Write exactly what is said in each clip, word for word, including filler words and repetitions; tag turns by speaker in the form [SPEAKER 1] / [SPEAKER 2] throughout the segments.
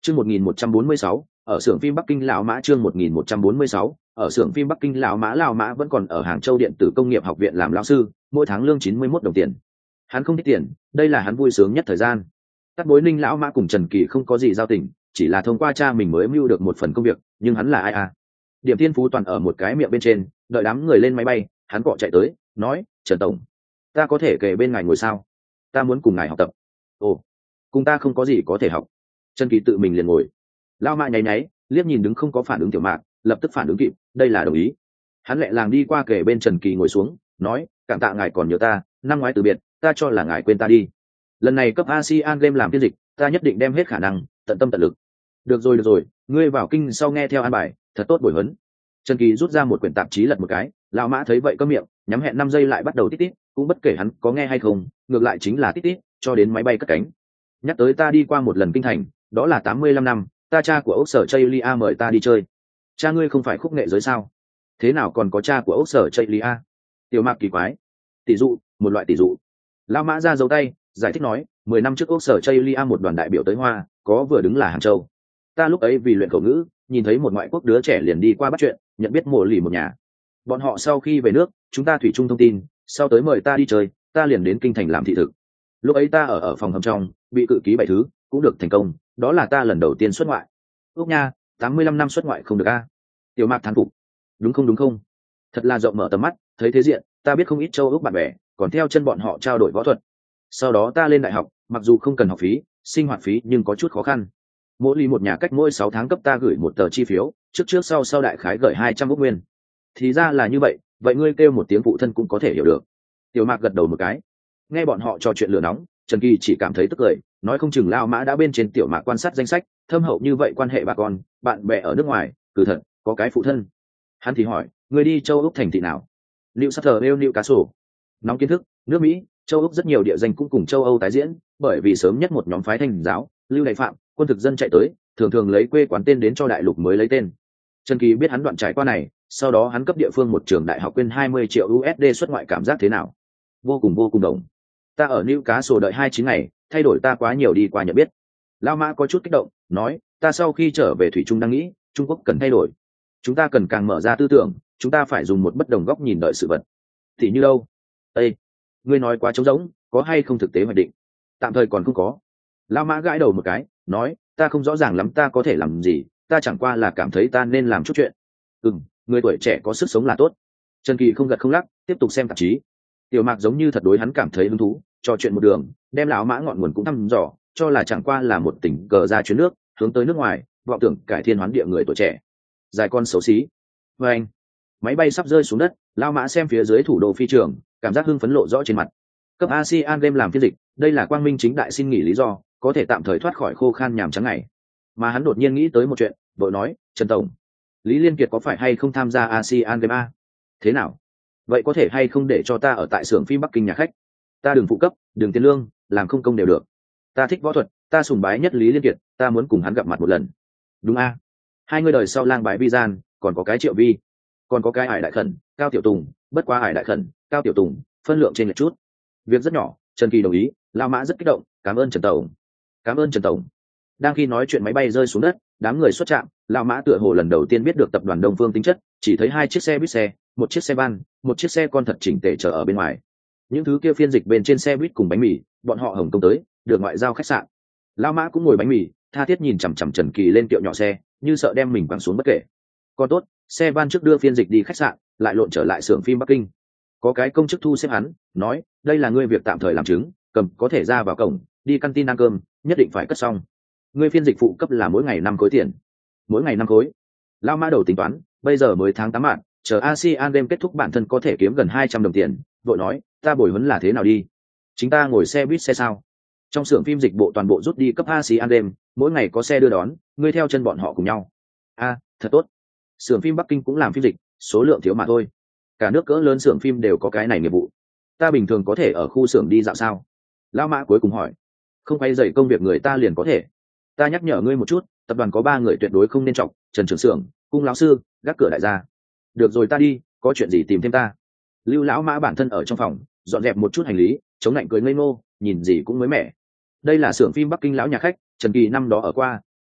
[SPEAKER 1] Chương một nghìn một trăm bốn mươi sáu, ở xưởng phim Bắc Kinh lão Mã chương một nghìn một trăm bốn mươi sáu, ở xưởng phim Bắc Kinh lão Mã lão Mã vẫn còn ở Hàng Châu Điện tử Công nghiệp học viện làm lão sư, mỗi tháng lương chín mươi mốt đồng tiền. Hắn không thích tiền, đây là hắn vui sướng nhất thời gian. Tắt Bối Ninh lão Mã cùng Trần Kỳ không có gì giao tình, chỉ là thông qua cha mình mới mưu được một phần công việc, nhưng hắn là ai à? Điểm Thiên Phú toàn ở một cái miệng bên trên, đợi đám người lên máy bay, hắn cọ chạy tới, nói: "Trần tổng, ta có thể kề bên ngài ngồi sao? Ta muốn cùng ngài học tập." "Ồ, cùng ta không có gì có thể học." Trần Kỳ tự mình liền ngồi. Lão Mã nháy nháy, liếc nhìn đứng không có phản ứng Tiểu Mạc, lập tức phản ứng kịp, đây là đồng ý. Hắn lẹ làng đi qua kề bên Trần Kỳ ngồi xuống, nói: "Cảm tạ ngài còn nhớ ta, năm ngoái từ biệt, ta cho là ngài quên ta đi. Lần này cấp ASEAN Game làm phiên dịch, ta nhất định đem hết khả năng, tận tâm tận lực." "Được rồi được rồi, ngươi vào kinh sau nghe theo an bài, thật tốt buổi huấn." Trần Kỳ rút ra một quyển tạp chí lật một cái, Lão Mã thấy vậy câm miệng, nhắm hẹn năm giây lại bắt đầu tít tít, cũng bất kể hắn có nghe hay không, ngược lại chính là tít tít, cho đến máy bay cất cánh. "Nhắc tới ta đi qua một lần kinh thành, đó là tám mươi lăm năm, ta cha của ốc sở Chaylia mời ta đi chơi." "Cha ngươi không phải khúc nghệ giới sao? Thế nào còn có cha của ốc sở Chaylia?" Tiểu Mạc kỳ quái. "Tỷ dụ, một loại tỷ dụ." Lão Mã ra dấu tay, giải thích nói: mười năm trước ốc sở Chaylia một đoàn đại biểu tới Hoa, có vừa đứng là Hàng Châu. Ta lúc ấy vì luyện khẩu ngữ, nhìn thấy một ngoại quốc đứa trẻ liền đi qua bắt chuyện, nhận biết mộ lì một nhà. Bọn họ sau khi về nước, chúng ta thủy chung thông tin, sau tới mời ta đi chơi, ta liền đến kinh thành làm thị thực. Lúc ấy ta ở ở phòng hầm trong, bị cự ký bảy thứ, cũng được thành công, đó là ta lần đầu tiên xuất ngoại. Úc nha, tám mươi lăm năm xuất ngoại không được a." Tiểu Mạc thán phục. "Đúng không đúng không? Thật là rộng mở tầm mắt, thấy thế diện, ta biết không ít châu Úc bạn bè, còn theo chân bọn họ trao đổi võ thuật. Sau đó ta lên đại học, mặc dù không cần học phí, sinh hoạt phí nhưng có chút khó khăn. Mỗi ly một nhà cách mỗi sáu tháng cấp ta gửi một tờ chi phiếu, trước trước sau sau đại khái gửi hai trăm ốc nguyên. Thì ra là như vậy, vậy ngươi kêu một tiếng phụ thân cũng có thể hiểu được." Tiểu Mạc gật đầu một cái. Nghe bọn họ trò chuyện lửa nóng, Trần Kỳ chỉ cảm thấy tức cười, nói không chừng Lão Mã đã bên trên Tiểu Mạc quan sát danh sách, thâm hậu như vậy quan hệ bà con, bạn bè ở nước ngoài, cử thật, có cái phụ thân. Hắn thì hỏi: "Ngươi đi châu Úc thành thị nào?" "New South Wales Newcastle." Nóng kiến thức, nước Mỹ, châu Úc rất nhiều địa danh cũng cùng châu Âu tái diễn, bởi vì sớm nhất một nhóm phái Thanh giáo, Lưu Đại Phạm, quân thực dân chạy tới, thường thường lấy quê quán tên đến cho đại lục mới lấy tên. Trần Kỳ biết hắn đoạn trải qua này, sau đó hắn cấp địa phương một trường đại học quên hai mươi triệu u ét đê xuất ngoại cảm giác thế nào? Vô cùng vô cùng đồng. "Ta ở Newcastle đợi hai chín ngày, thay đổi ta quá nhiều đi qua nhận biết." Lão Mã có chút kích động, nói: "Ta sau khi trở về thủy trung đang nghĩ, Trung Quốc cần thay đổi. Chúng ta cần càng mở ra tư tưởng, chúng ta phải dùng một bất đồng góc nhìn đợi sự vật." "Thì như đâu?" "Ê, ngươi nói quá trống rỗng, có hay không thực tế hoạch định?" "Tạm thời còn không có." Lão Mã gãi đầu một cái, nói: "Ta không rõ ràng lắm ta có thể làm gì, ta chẳng qua là cảm thấy ta nên làm chút chuyện." "Ừm, người tuổi trẻ có sức sống là tốt." Trần Kỳ không gật không lắc, tiếp tục xem tạp chí. Tiểu Mạc giống như thật đối hắn cảm thấy hứng thú, trò chuyện một đường, đem Lão Mã ngọn nguồn cũng thăm dò, cho là chẳng qua là một tỉnh cờ ra chuyến nước, hướng tới nước ngoài, vọng tưởng cải thiên hoán địa người tuổi trẻ. Dài con xấu xí. Và anh, máy bay sắp rơi xuống đất, Lão Mã xem phía dưới thủ đô phi trường, cảm giác hưng phấn lộ rõ trên mặt. Cấp ASEAN Game làm phiên dịch, đây là quang minh chính đại xin nghỉ lý do, có thể tạm thời thoát khỏi khô khan nhàm chán ngày. Mà hắn đột nhiên nghĩ tới một chuyện, vội nói: "Trần tổng, Lý Liên Kiệt có phải hay không tham gia ASEAN Game a? Thế nào? Vậy có thể hay không để cho ta ở tại xưởng phim Bắc Kinh nhà khách? Ta đừng phụ cấp, đừng tiền lương, làm không công đều được. Ta thích võ thuật, ta sùng bái nhất Lý Liên Kiệt, ta muốn cùng hắn gặp mặt một lần." "Đúng a? Hai người đời sau lang bái vi gian, còn có cái Triệu Vi, còn có cái Hải Đại Khẩn, Cao Tiểu Tùng, bất quá Hải Đại Khẩn, Cao Tiểu Tùng, phân lượng trên lệch chút." Việc rất nhỏ, Trần Kỳ đồng ý. Lão Mã rất kích động, "Cảm ơn Trần tổng." "Cảm ơn Trần tổng." Đang khi nói chuyện máy bay rơi xuống đất, đám người xuất trạm, Lão Mã tựa hồ lần đầu tiên biết được tập đoàn Đông Phương tính chất, chỉ thấy hai chiếc xe buýt xe, một chiếc xe van, một chiếc xe con thật chỉnh tề chờ ở bên ngoài. Những thứ kia phiên dịch bên trên xe buýt cùng bánh mì, bọn họ Hồng Kông tới, được ngoại giao khách sạn. Lão Mã cũng ngồi bánh mì, tha thiết nhìn chằm chằm Trần Kỳ lên kiệu nhỏ xe, như sợ đem mình quẳng xuống bất kể. Còn tốt, xe van trước đưa phiên dịch đi khách sạn, lại lộn trở lại xưởng phim Bắc Kinh. Có cái công chức thu xếp hắn, nói: "Đây là ngươi việc tạm thời làm chứng, cầm có thể ra vào cổng, đi căn tin ăn cơm, nhất định phải cất xong. Ngươi phiên dịch phụ cấp là mỗi ngày năm khối tiền." "Mỗi ngày năm khối?" Lão Mã đầu tính toán, bây giờ mới tháng tám mạng, chờ ASEAN Game kết thúc bản thân có thể kiếm gần hai trăm đồng tiền, vội nói: "Ta bồi huấn là thế nào đi? Chính ta ngồi xe buýt xe sao? Trong xưởng phim dịch bộ toàn bộ rút đi cấp ASEAN Game, mỗi ngày có xe đưa đón, ngươi theo chân bọn họ cùng nhau." "A, thật tốt. Xưởng phim Bắc Kinh cũng làm phim dịch, số lượng thiếu mà thôi. Cả nước cỡ lớn xưởng phim đều có cái này nghiệp vụ. Ta bình thường có thể ở khu xưởng đi dạo sao?" Lão Mã cuối cùng hỏi. "Không quay dậy công việc người ta liền có thể. Ta nhắc nhở ngươi một chút, tập đoàn có ba người tuyệt đối không nên chọc: Trần trưởng xưởng, Cung lão sư, gác cửa đại gia." "Được rồi, ta đi, có chuyện gì tìm thêm ta." Lưu Lão Mã bản thân ở trong phòng, dọn dẹp một chút hành lý, chống lạnh cười ngây ngô, nhìn gì cũng mới mẻ. Đây là xưởng phim Bắc Kinh lão nhà khách, Trần Kỳ năm đó ở qua,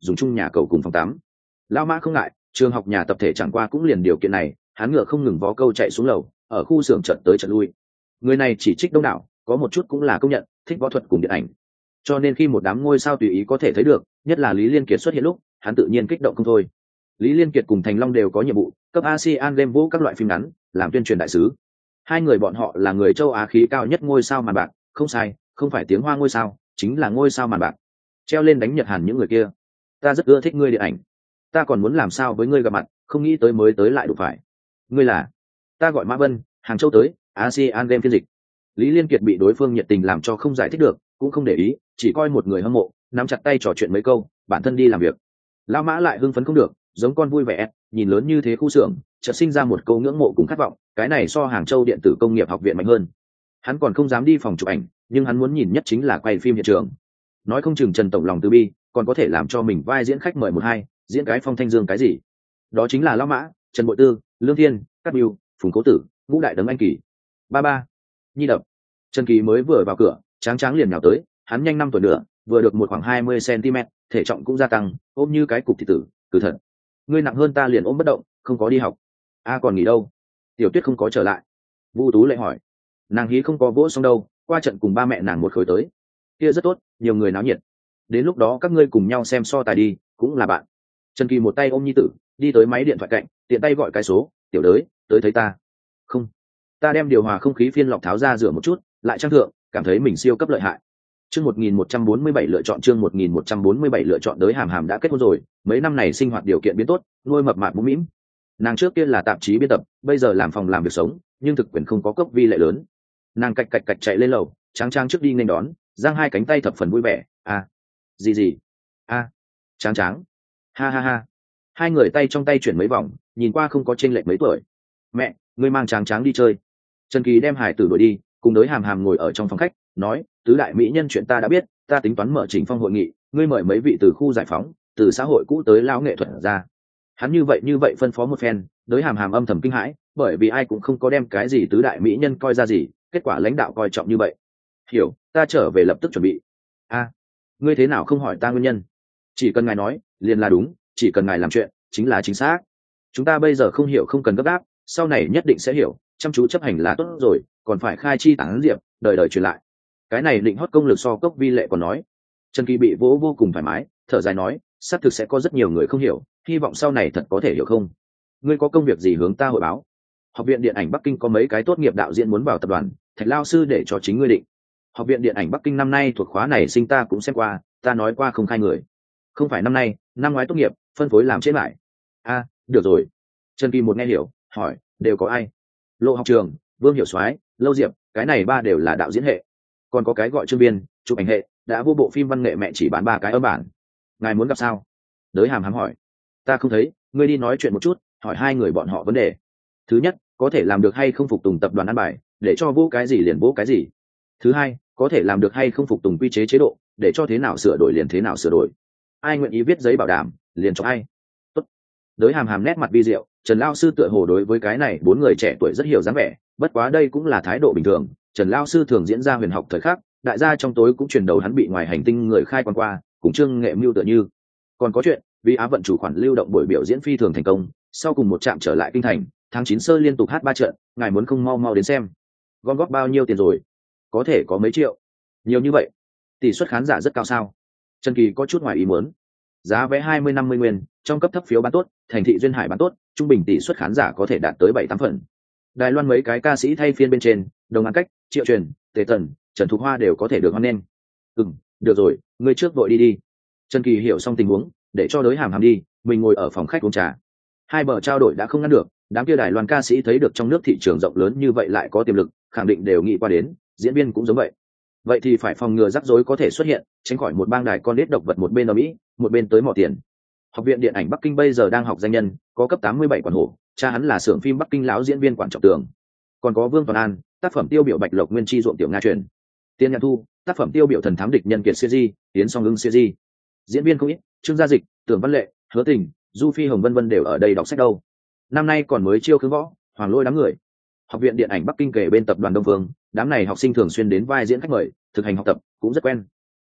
[SPEAKER 1] dùng chung nhà cầu cùng phòng tắm. Lão Mã không ngại, trường học nhà tập thể chẳng qua cũng liền điều kiện này, hắn ngựa không ngừng vó câu chạy xuống lầu, ở khu xưởng trận tới trận lui. Người này chỉ trích đông đảo, có một chút cũng là công nhận thích võ thuật cùng điện ảnh, cho nên khi một đám ngôi sao tùy ý có thể thấy được, nhất là Lý Liên Kiệt xuất hiện lúc, hắn tự nhiên kích động không thôi. Lý Liên Kiệt cùng Thành Long đều có nhiệm vụ cấp ASEAN Game vũ các loại phim ngắn, làm tuyên truyền đại sứ. Hai người bọn họ là người châu Á khí cao nhất ngôi sao màn bạc, không sai, không phải tiếng Hoa ngôi sao, chính là ngôi sao màn bạc. Treo lên đánh Nhật Hàn những người kia. Ta rất ưa thích ngươi điện ảnh, ta còn muốn làm sao với ngươi gặp mặt, không nghĩ tới mới tới lại đụng phải. Ngươi là? Ta gọi Mã Vân, Hàng Châu tới, ASEAN Game phiên dịch. Lý Liên Kiệt bị đối phương nhiệt tình làm cho không giải thích được, cũng không để ý, chỉ coi một người hâm mộ, nắm chặt tay trò chuyện mấy câu, bản thân đi làm việc. Lão Mã lại hưng phấn không được, giống con vui vẻ, nhìn lớn như thế khu xưởng, chợt sinh ra một câu ngưỡng mộ cùng khát vọng, cái này so Hàng Châu điện tử công nghiệp học viện mạnh hơn. Hắn còn không dám đi phòng chụp ảnh, nhưng hắn muốn nhìn nhất chính là quay phim hiện trường. Nói không chừng Trần tổng lòng từ bi, còn có thể làm cho mình vai diễn khách mời một hai, diễn cái Phong Thanh Dương cái gì. Đó chính là Lão Mã, Trần Bội Tư, Lương Thiên, Cát Bưu, Phùng Cố Tử, Ngũ Đại Đấng Anh Kỳ. Ba ba, Nhi đập. Trần Kỳ mới vừa vào cửa, tráng tráng liền nhào tới, hắn nhanh năm tuổi nữa, vừa được một khoảng hai mươi xăng-ti-mét, thể trọng cũng gia tăng, ôm như cái cục thịt tử, cử thật. Ngươi nặng hơn ta liền ôm bất động, không có đi học. A còn nghỉ đâu? Tiểu Tuyết không có trở lại. Vu Tú lại hỏi. Nàng hí không có vỗ xong đâu, qua trận cùng ba mẹ nàng một khối tới. Kia rất tốt, nhiều người náo nhiệt. Đến lúc đó các ngươi cùng nhau xem so tài đi, cũng là bạn. Trần Kỳ một tay ôm nhi tử, đi tới máy điện thoại cạnh, tiện tay gọi cái số, tiểu đới, tới thấy ta. Không, ta đem điều hòa không khí phiên lọc tháo ra rửa một chút, lại trang thượng, cảm thấy mình siêu cấp lợi hại. Chương một nghìn một trăm bốn mươi bảy lựa chọn chương một nghìn một trăm bốn mươi bảy lựa chọn Đới Hàm Hàm đã kết hôn rồi, mấy năm này sinh hoạt điều kiện biến tốt, nuôi mập mạp mũm mĩm. Nàng trước kia là tạp chí biên tập, bây giờ làm phòng làm việc sống, nhưng thực quyền không có cấp vi lệ lớn. Nàng cạch cạch cạch chạy lên lầu, tráng tráng trước đi nên đón, giang hai cánh tay thập phần vui vẻ, "A, gì gì? A, tráng tráng." Ha ha ha. Hai người tay trong tay chuyển mấy vòng, nhìn qua không có chênh lệch mấy tuổi. "Mẹ, ngươi mang tráng tráng đi chơi." Trần Kỳ đem hải tử đuổi đi, cùng Đới Hàm Hàm ngồi ở trong phòng khách, nói, "Tứ đại mỹ nhân chuyện ta đã biết, ta tính toán mở Trình Phong hội nghị, ngươi mời mấy vị từ khu giải phóng, từ xã hội cũ tới lão nghệ thuật ra." Hắn như vậy như vậy phân phó một phen, Đới Hàm Hàm âm thầm kinh hãi, bởi vì ai cũng không có đem cái gì tứ đại mỹ nhân coi ra gì, kết quả lãnh đạo coi trọng như vậy. "Hiểu, ta trở về lập tức chuẩn bị." "A, ngươi thế nào không hỏi ta nguyên nhân?" "Chỉ cần ngài nói, liền là đúng, chỉ cần ngài làm chuyện, chính là chính xác. Chúng ta bây giờ không hiểu không cần gấp gáp, sau này nhất định sẽ hiểu, chăm chú chấp hành là tốt rồi, còn phải khai chi tán diệp, đời đời truyền lại." Cái này định hót công lực so cốc vi lệ còn nói. Trần Kỳ bị vỗ vô cùng thoải mái, thở dài nói, xác thực sẽ có rất nhiều người không hiểu, hy vọng sau này thật có thể hiểu không. Ngươi có công việc gì hướng ta hội báo? Học viện điện ảnh Bắc Kinh có mấy cái tốt nghiệp đạo diễn muốn vào tập đoàn, Thạch lao sư để cho chính ngươi định. Học viện điện ảnh Bắc Kinh năm nay thuộc khóa này sinh ta cũng xem qua, ta nói qua không khai người. Không phải năm nay, năm ngoái tốt nghiệp, phân phối làm chết lại. A, được rồi. Trần Kỳ một nghe hiểu, hỏi, đều có ai? Lộ Học Trường, Vương Hiểu Soái, Lâu Diệp, cái này ba đều là đạo diễn hệ. Còn có cái gọi Trương Biên, chụp ảnh hệ, đã vô bộ phim văn nghệ mẹ chỉ bán ba cái âm bản. Ngài muốn gặp sao? Đới Hàm Hàm hỏi. Ta không thấy, ngươi đi nói chuyện một chút, hỏi hai người bọn họ vấn đề. Thứ nhất, có thể làm được hay không phục tùng tập đoàn ăn bài, để cho vô cái gì liền vô cái gì. Thứ hai, có thể làm được hay không phục tùng quy chế chế độ, để cho thế nào sửa đổi liền thế nào sửa đổi. Ai nguyện ý viết giấy bảo đảm, liền cho ai. Tốt. Đới Hàm Hàm nét mặt vi diệu, Trần lao sư tựa hồ đối với cái này bốn người trẻ tuổi rất hiểu dáng vẻ, bất quá đây cũng là thái độ bình thường. Trần lao sư thường diễn ra huyền học thời khắc, đại gia trong tối cũng truyền đầu hắn bị ngoài hành tinh người khai quan qua, cùng Trương Nghệ Mưu tựa như. Còn có chuyện, vì Á vận chủ khoản lưu động buổi biểu diễn phi thường thành công, sau cùng một trạm trở lại kinh thành, tháng chín sơ liên tục hát ba trận, ngài muốn không mau mau đến xem. Gom góp bao nhiêu tiền rồi? Có thể có mấy triệu. Nhiều như vậy? Tỷ suất khán giả rất cao sao? Trần Kỳ có chút ngoài ý muốn. Giá vé hai mươi năm mươi nguyên, trong cấp thấp phiếu bán tốt, thành thị duyên hải bán tốt, trung bình tỷ suất khán giả có thể đạt tới bảy tám phần. Đài Loan mấy cái ca sĩ thay phiên bên trên, Đồng An Cách, Triệu Truyền, Tề Tần, Trần Thục Hoa đều có thể được hoan nghênh. "Ừm, được rồi, ngươi trước vội đi đi." Trần Kỳ hiểu xong tình huống, để cho Đới Hàm Hàm đi, mình ngồi ở phòng khách uống trà. Hai bờ trao đổi đã không ngăn được, đám kia Đài Loan ca sĩ thấy được trong nước thị trường rộng lớn như vậy lại có tiềm lực, khẳng định đều nghĩ qua đến, diễn viên cũng giống vậy. Vậy thì phải phòng ngừa rắc rối có thể xuất hiện, tránh khỏi một bang đài con đít độc vật một bên ở Mỹ, một bên tới mò tiền. Học viện điện ảnh Bắc Kinh bây giờ đang học danh nhân, có cấp tám mươi bảy quản hổ, cha hắn là xưởng phim Bắc Kinh lão diễn viên Quản Trọng Tường. Còn có Vương Toàn An, tác phẩm tiêu biểu Bạch Lộc Nguyên Chi ruộng tiểu Nga truyền. Tiên Nhạn Thu, tác phẩm tiêu biểu Thần Thám Địch Nhân Kiệt series, Tiến Song Ưng series. Diễn viên không ít, Trương Gia Dịch, Tưởng Văn Lệ, Hứa Tình, Du Phi Hồng vân vân đều ở đây đọc sách đâu. Năm nay còn mới chiêu khứ võ, Hoàng Lôi đám người. Học viện điện ảnh Bắc Kinh kể bên tập đoàn Đông Phương, đám này học sinh thường xuyên đến vai diễn khách mời, thực hành học tập cũng rất quen.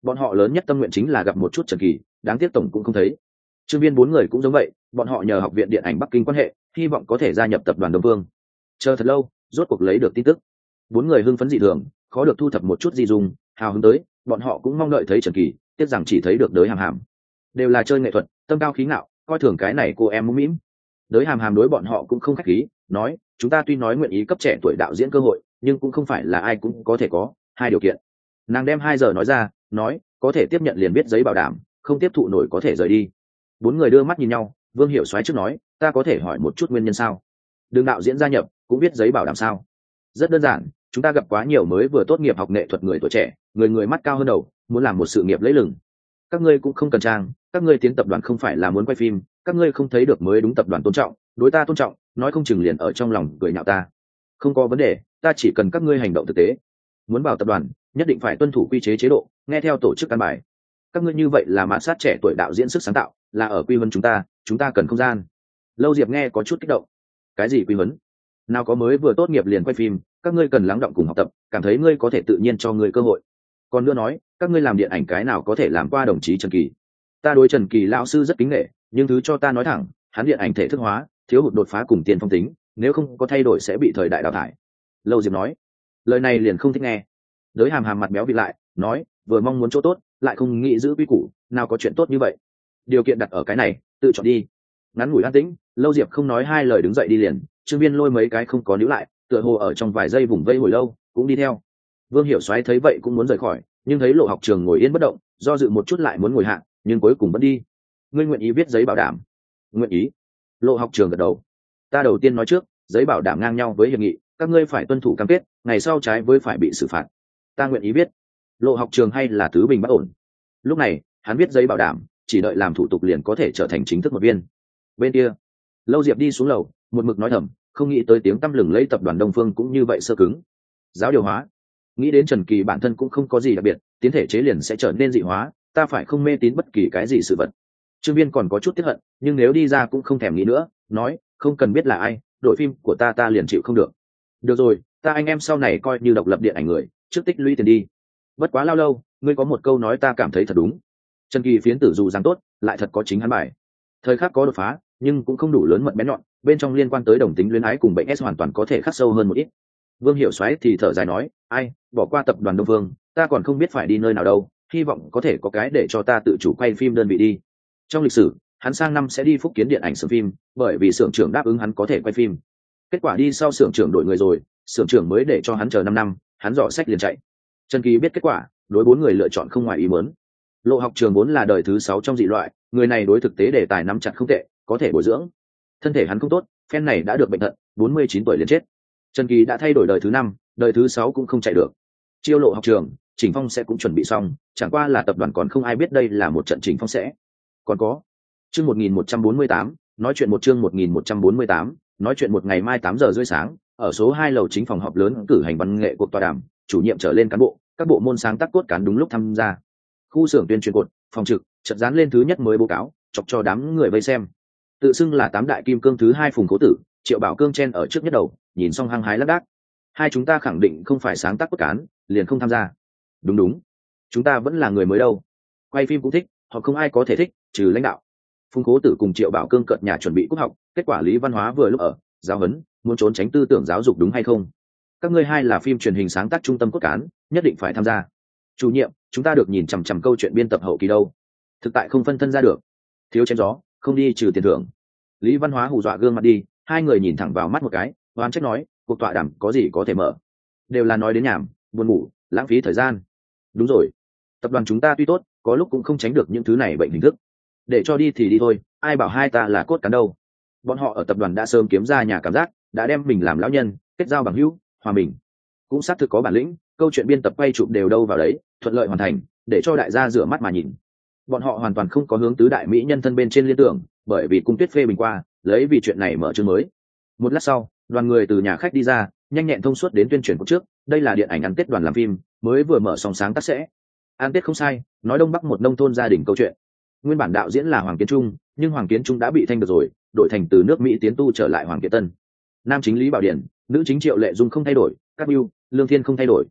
[SPEAKER 1] Bọn họ lớn nhất tâm nguyện chính là gặp một chút Trần Kỳ, đáng tiếc tổng cũng không thấy. Trương Viên bốn người cũng giống vậy, bọn họ nhờ học viện điện ảnh Bắc Kinh quan hệ, hy vọng có thể gia nhập tập đoàn Đông Vương. Chờ thật lâu, rốt cuộc lấy được tin tức. Bốn người hưng phấn dị thường, khó được thu thập một chút gì dùng, hào hứng tới, bọn họ cũng mong đợi thấy Trần Kỳ, tiếc rằng chỉ thấy được Đới Hàm Hàm. Đều là chơi nghệ thuật, tâm cao khí ngạo, coi thường cái này cô em mũm mĩm. Đới Hàm Hàm đối bọn họ cũng không khách khí, nói, chúng ta tuy nói nguyện ý cấp trẻ tuổi đạo diễn cơ hội, nhưng cũng không phải là ai cũng có thể có hai điều kiện. Nàng đem hai giờ nói ra, nói, có thể tiếp nhận liền viết giấy bảo đảm, không tiếp thụ nổi có thể rời đi. Bốn người đưa mắt nhìn nhau, Vương Hiểu Soái trước nói, ta có thể hỏi một chút nguyên nhân sao? Đường đạo diễn gia nhập, cũng viết giấy bảo đảm sao? Rất đơn giản, chúng ta gặp quá nhiều mới vừa tốt nghiệp học nghệ thuật người tuổi trẻ, người người mắt cao hơn đầu, muốn làm một sự nghiệp lấy lừng. Các ngươi cũng không cần trang, các ngươi tiến tập đoàn không phải là muốn quay phim, các ngươi không thấy được mới đúng tập đoàn tôn trọng, đối ta tôn trọng, nói không chừng liền ở trong lòng cười nhạo ta. Không có vấn đề, ta chỉ cần các ngươi hành động thực tế. Muốn vào tập đoàn, nhất định phải tuân thủ quy chế chế độ, nghe theo tổ chức căn bài. Các ngươi như vậy là mạt sát trẻ tuổi đạo diễn sức sáng tạo, là ở quy vấn chúng ta, chúng ta cần không gian. Lâu Diệp nghe có chút kích động. Cái gì quy vấn? Nào có mới vừa tốt nghiệp liền quay phim, các ngươi cần lắng động cùng học tập, cảm thấy ngươi có thể tự nhiên cho ngươi cơ hội. Còn nữa nói, các ngươi làm điện ảnh cái nào có thể làm qua đồng chí Trần Kỳ? Ta đối Trần Kỳ lão sư rất kính nể, nhưng thứ cho ta nói thẳng, hắn điện ảnh thể thức hóa, thiếu hụt đột phá cùng tiền phong tính, nếu không có thay đổi sẽ bị thời đại đào thải. Lâu Diệp nói, lời này liền không thích nghe. Đới Hàm Hàm mặt béo bị lại, nói, vừa mong muốn chỗ tốt, lại không nghĩ giữ quy củ, nào có chuyện tốt như vậy. Điều kiện đặt ở cái này, tự chọn đi. Ngắn ngủi an tĩnh, Lâu Diệp không nói hai lời đứng dậy đi liền, Trương Viên lôi mấy cái không có níu lại, tựa hồ ở trong vài giây vùng vây hồi lâu, cũng đi theo. Vương Hiểu Soái thấy vậy cũng muốn rời khỏi, nhưng thấy Lộ Học Trường ngồi yên bất động, do dự một chút lại muốn ngồi hạ, nhưng cuối cùng vẫn đi. Ngươi nguyện ý viết giấy bảo đảm? Nguyện ý. Lộ Học Trường gật đầu. Ta đầu tiên nói trước, giấy bảo đảm ngang nhau với hiệp nghị, các ngươi phải tuân thủ cam kết, ngày sau trái với phải bị xử phạt. Ta nguyện ý viết. Lộ Học Trường hay là tứ bình bất ổn. Lúc này, hắn viết giấy bảo đảm, chỉ đợi làm thủ tục liền có thể trở thành chính thức một viên. Bên kia, Lâu Diệp đi xuống lầu, một mực nói thầm, không nghĩ tới tiếng tăm lừng lấy tập đoàn Đông Phương cũng như vậy sơ cứng. Giáo điều hóa. Nghĩ đến Trần Kỳ bản thân cũng không có gì đặc biệt, tiến thể chế liền sẽ trở nên dị hóa, ta phải không mê tín bất kỳ cái gì sự vật. Trương Viên còn có chút tiếc hận, nhưng nếu đi ra cũng không thèm nghĩ nữa, nói, không cần biết là ai, đội phim của ta ta liền chịu không được. Được rồi, ta anh em sau này coi như độc lập điện ảnh người, trước tích lũy tiền đi. Bất quá lao lâu, ngươi có một câu nói ta cảm thấy thật đúng. Trần Kỳ phiến tử dù rằng tốt, lại thật có chính hắn bài. Thời khắc có đột phá, nhưng cũng không đủ lớn mật bén nhọn, bên trong liên quan tới đồng tính luyến ái cùng bệnh S hoàn toàn có thể khắc sâu hơn một ít. Vương Hiểu Soái thì thở dài nói, ai, bỏ qua tập đoàn Đông Vương, ta còn không biết phải đi nơi nào đâu, hy vọng có thể có cái để cho ta tự chủ quay phim đơn vị đi. Trong lịch sử, hắn sang năm sẽ đi Phúc Kiến điện ảnh xưởng phim, bởi vì xưởng trưởng đáp ứng hắn có thể quay phim. Kết quả đi sau xưởng trưởng đổi người rồi, xưởng trưởng mới để cho hắn chờ năm năm, hắn dò sách liền chạy. Trần Kỳ biết kết quả, đối bốn người lựa chọn không ngoài ý muốn. Lộ Học Trường vốn là đời thứ sáu trong dị loại, người này đối thực tế đề tài nắm chặt không tệ, có thể bồi dưỡng. Thân thể hắn không tốt, phen này đã được bệnh thận, bốn mươi chín tuổi liền chết. Trần Kỳ đã thay đổi đời thứ năm, đời thứ sáu cũng không chạy được. Chiêu Lộ Học Trường, Trình Phong sẽ cũng chuẩn bị xong, chẳng qua là tập đoàn còn không ai biết đây là một trận Trình Phong sẽ. Còn có chương một nghìn một trăm bốn mươi tám, nói chuyện một chương một nghìn một trăm bốn mươi tám, nói chuyện một ngày mai tám giờ rưỡi sáng, ở số hai lầu chính phòng họp lớn cử hành văn nghệ cuộc tọa đàm, chủ nhiệm trở lên cán bộ, các bộ môn sáng tác cốt cán đúng lúc tham gia. Khu xưởng tuyên truyền cột, phòng trực, chợt dán lên thứ nhất mới báo cáo, chọc cho đám người vây xem. Tự xưng là tám đại kim cương thứ hai Phùng Cố Tử, Triệu Bảo Cương chen ở trước nhất đầu, nhìn xong hăng hái lác đác. Hai chúng ta khẳng định không phải sáng tác cốt cán, liền không tham gia. Đúng đúng, chúng ta vẫn là người mới đâu. Quay phim cũng thích, họ không ai có thể thích, trừ lãnh đạo. Phùng Cố Tử cùng Triệu Bảo Cương cợt nhà chuẩn bị cúp học, kết quả Lý Văn Hóa vừa lúc ở, giáo huấn, muốn trốn tránh tư tưởng giáo dục đúng hay không? Các ngươi hai là phim truyền hình sáng tác trung tâm cốt cán, nhất định phải tham gia. Chủ nhiệm, chúng ta được nhìn chằm chằm câu chuyện biên tập hậu kỳ đâu. Thực tại không phân thân ra được. Thiếu chém gió, không đi trừ tiền thưởng. Lý Văn Hóa hù dọa gương mặt đi, hai người nhìn thẳng vào mắt một cái, oán trách nói, cuộc tọa đàm có gì có thể mở? Đều là nói đến nhảm, buồn ngủ, lãng phí thời gian. Đúng rồi, tập đoàn chúng ta tuy tốt, có lúc cũng không tránh được những thứ này bệnh hình thức. Để cho đi thì đi thôi, ai bảo hai ta là cốt cán đâu. Bọn họ ở tập đoàn đã sớm kiếm ra nhà cảm giác, đã đem mình làm lão nhân, kết giao bằng hữu, hòa mình. Cũng xác thực có bản lĩnh, câu chuyện biên tập quay chụp đều đâu vào đấy, thuận lợi hoàn thành, để cho đại gia rửa mắt mà nhìn. Bọn họ hoàn toàn không có hướng tứ đại mỹ nhân thân bên trên liên tưởng, bởi vì Cung Tuyết phê bình qua, lấy vì chuyện này mở chương mới. Một lát sau, đoàn người từ nhà khách đi ra, nhanh nhẹn thông suốt đến tuyên truyền cuộc trước, đây là điện ảnh ăn Tết đoàn làm phim, mới vừa mở xong sáng tác sẽ. Ăn Tết không sai, nói Đông Bắc một nông thôn gia đình câu chuyện. Nguyên bản đạo diễn là Hoàng Kiến Trung, nhưng Hoàng Kiến Trung đã bị thanh được rồi, đổi thành từ nước Mỹ tiến tu trở lại Hoàng Kiệt Tân. Nam chính Lý Bảo Điển, nữ chính Triệu Lệ Dung không thay đổi, các Bưu, Lương Thiên không thay đổi.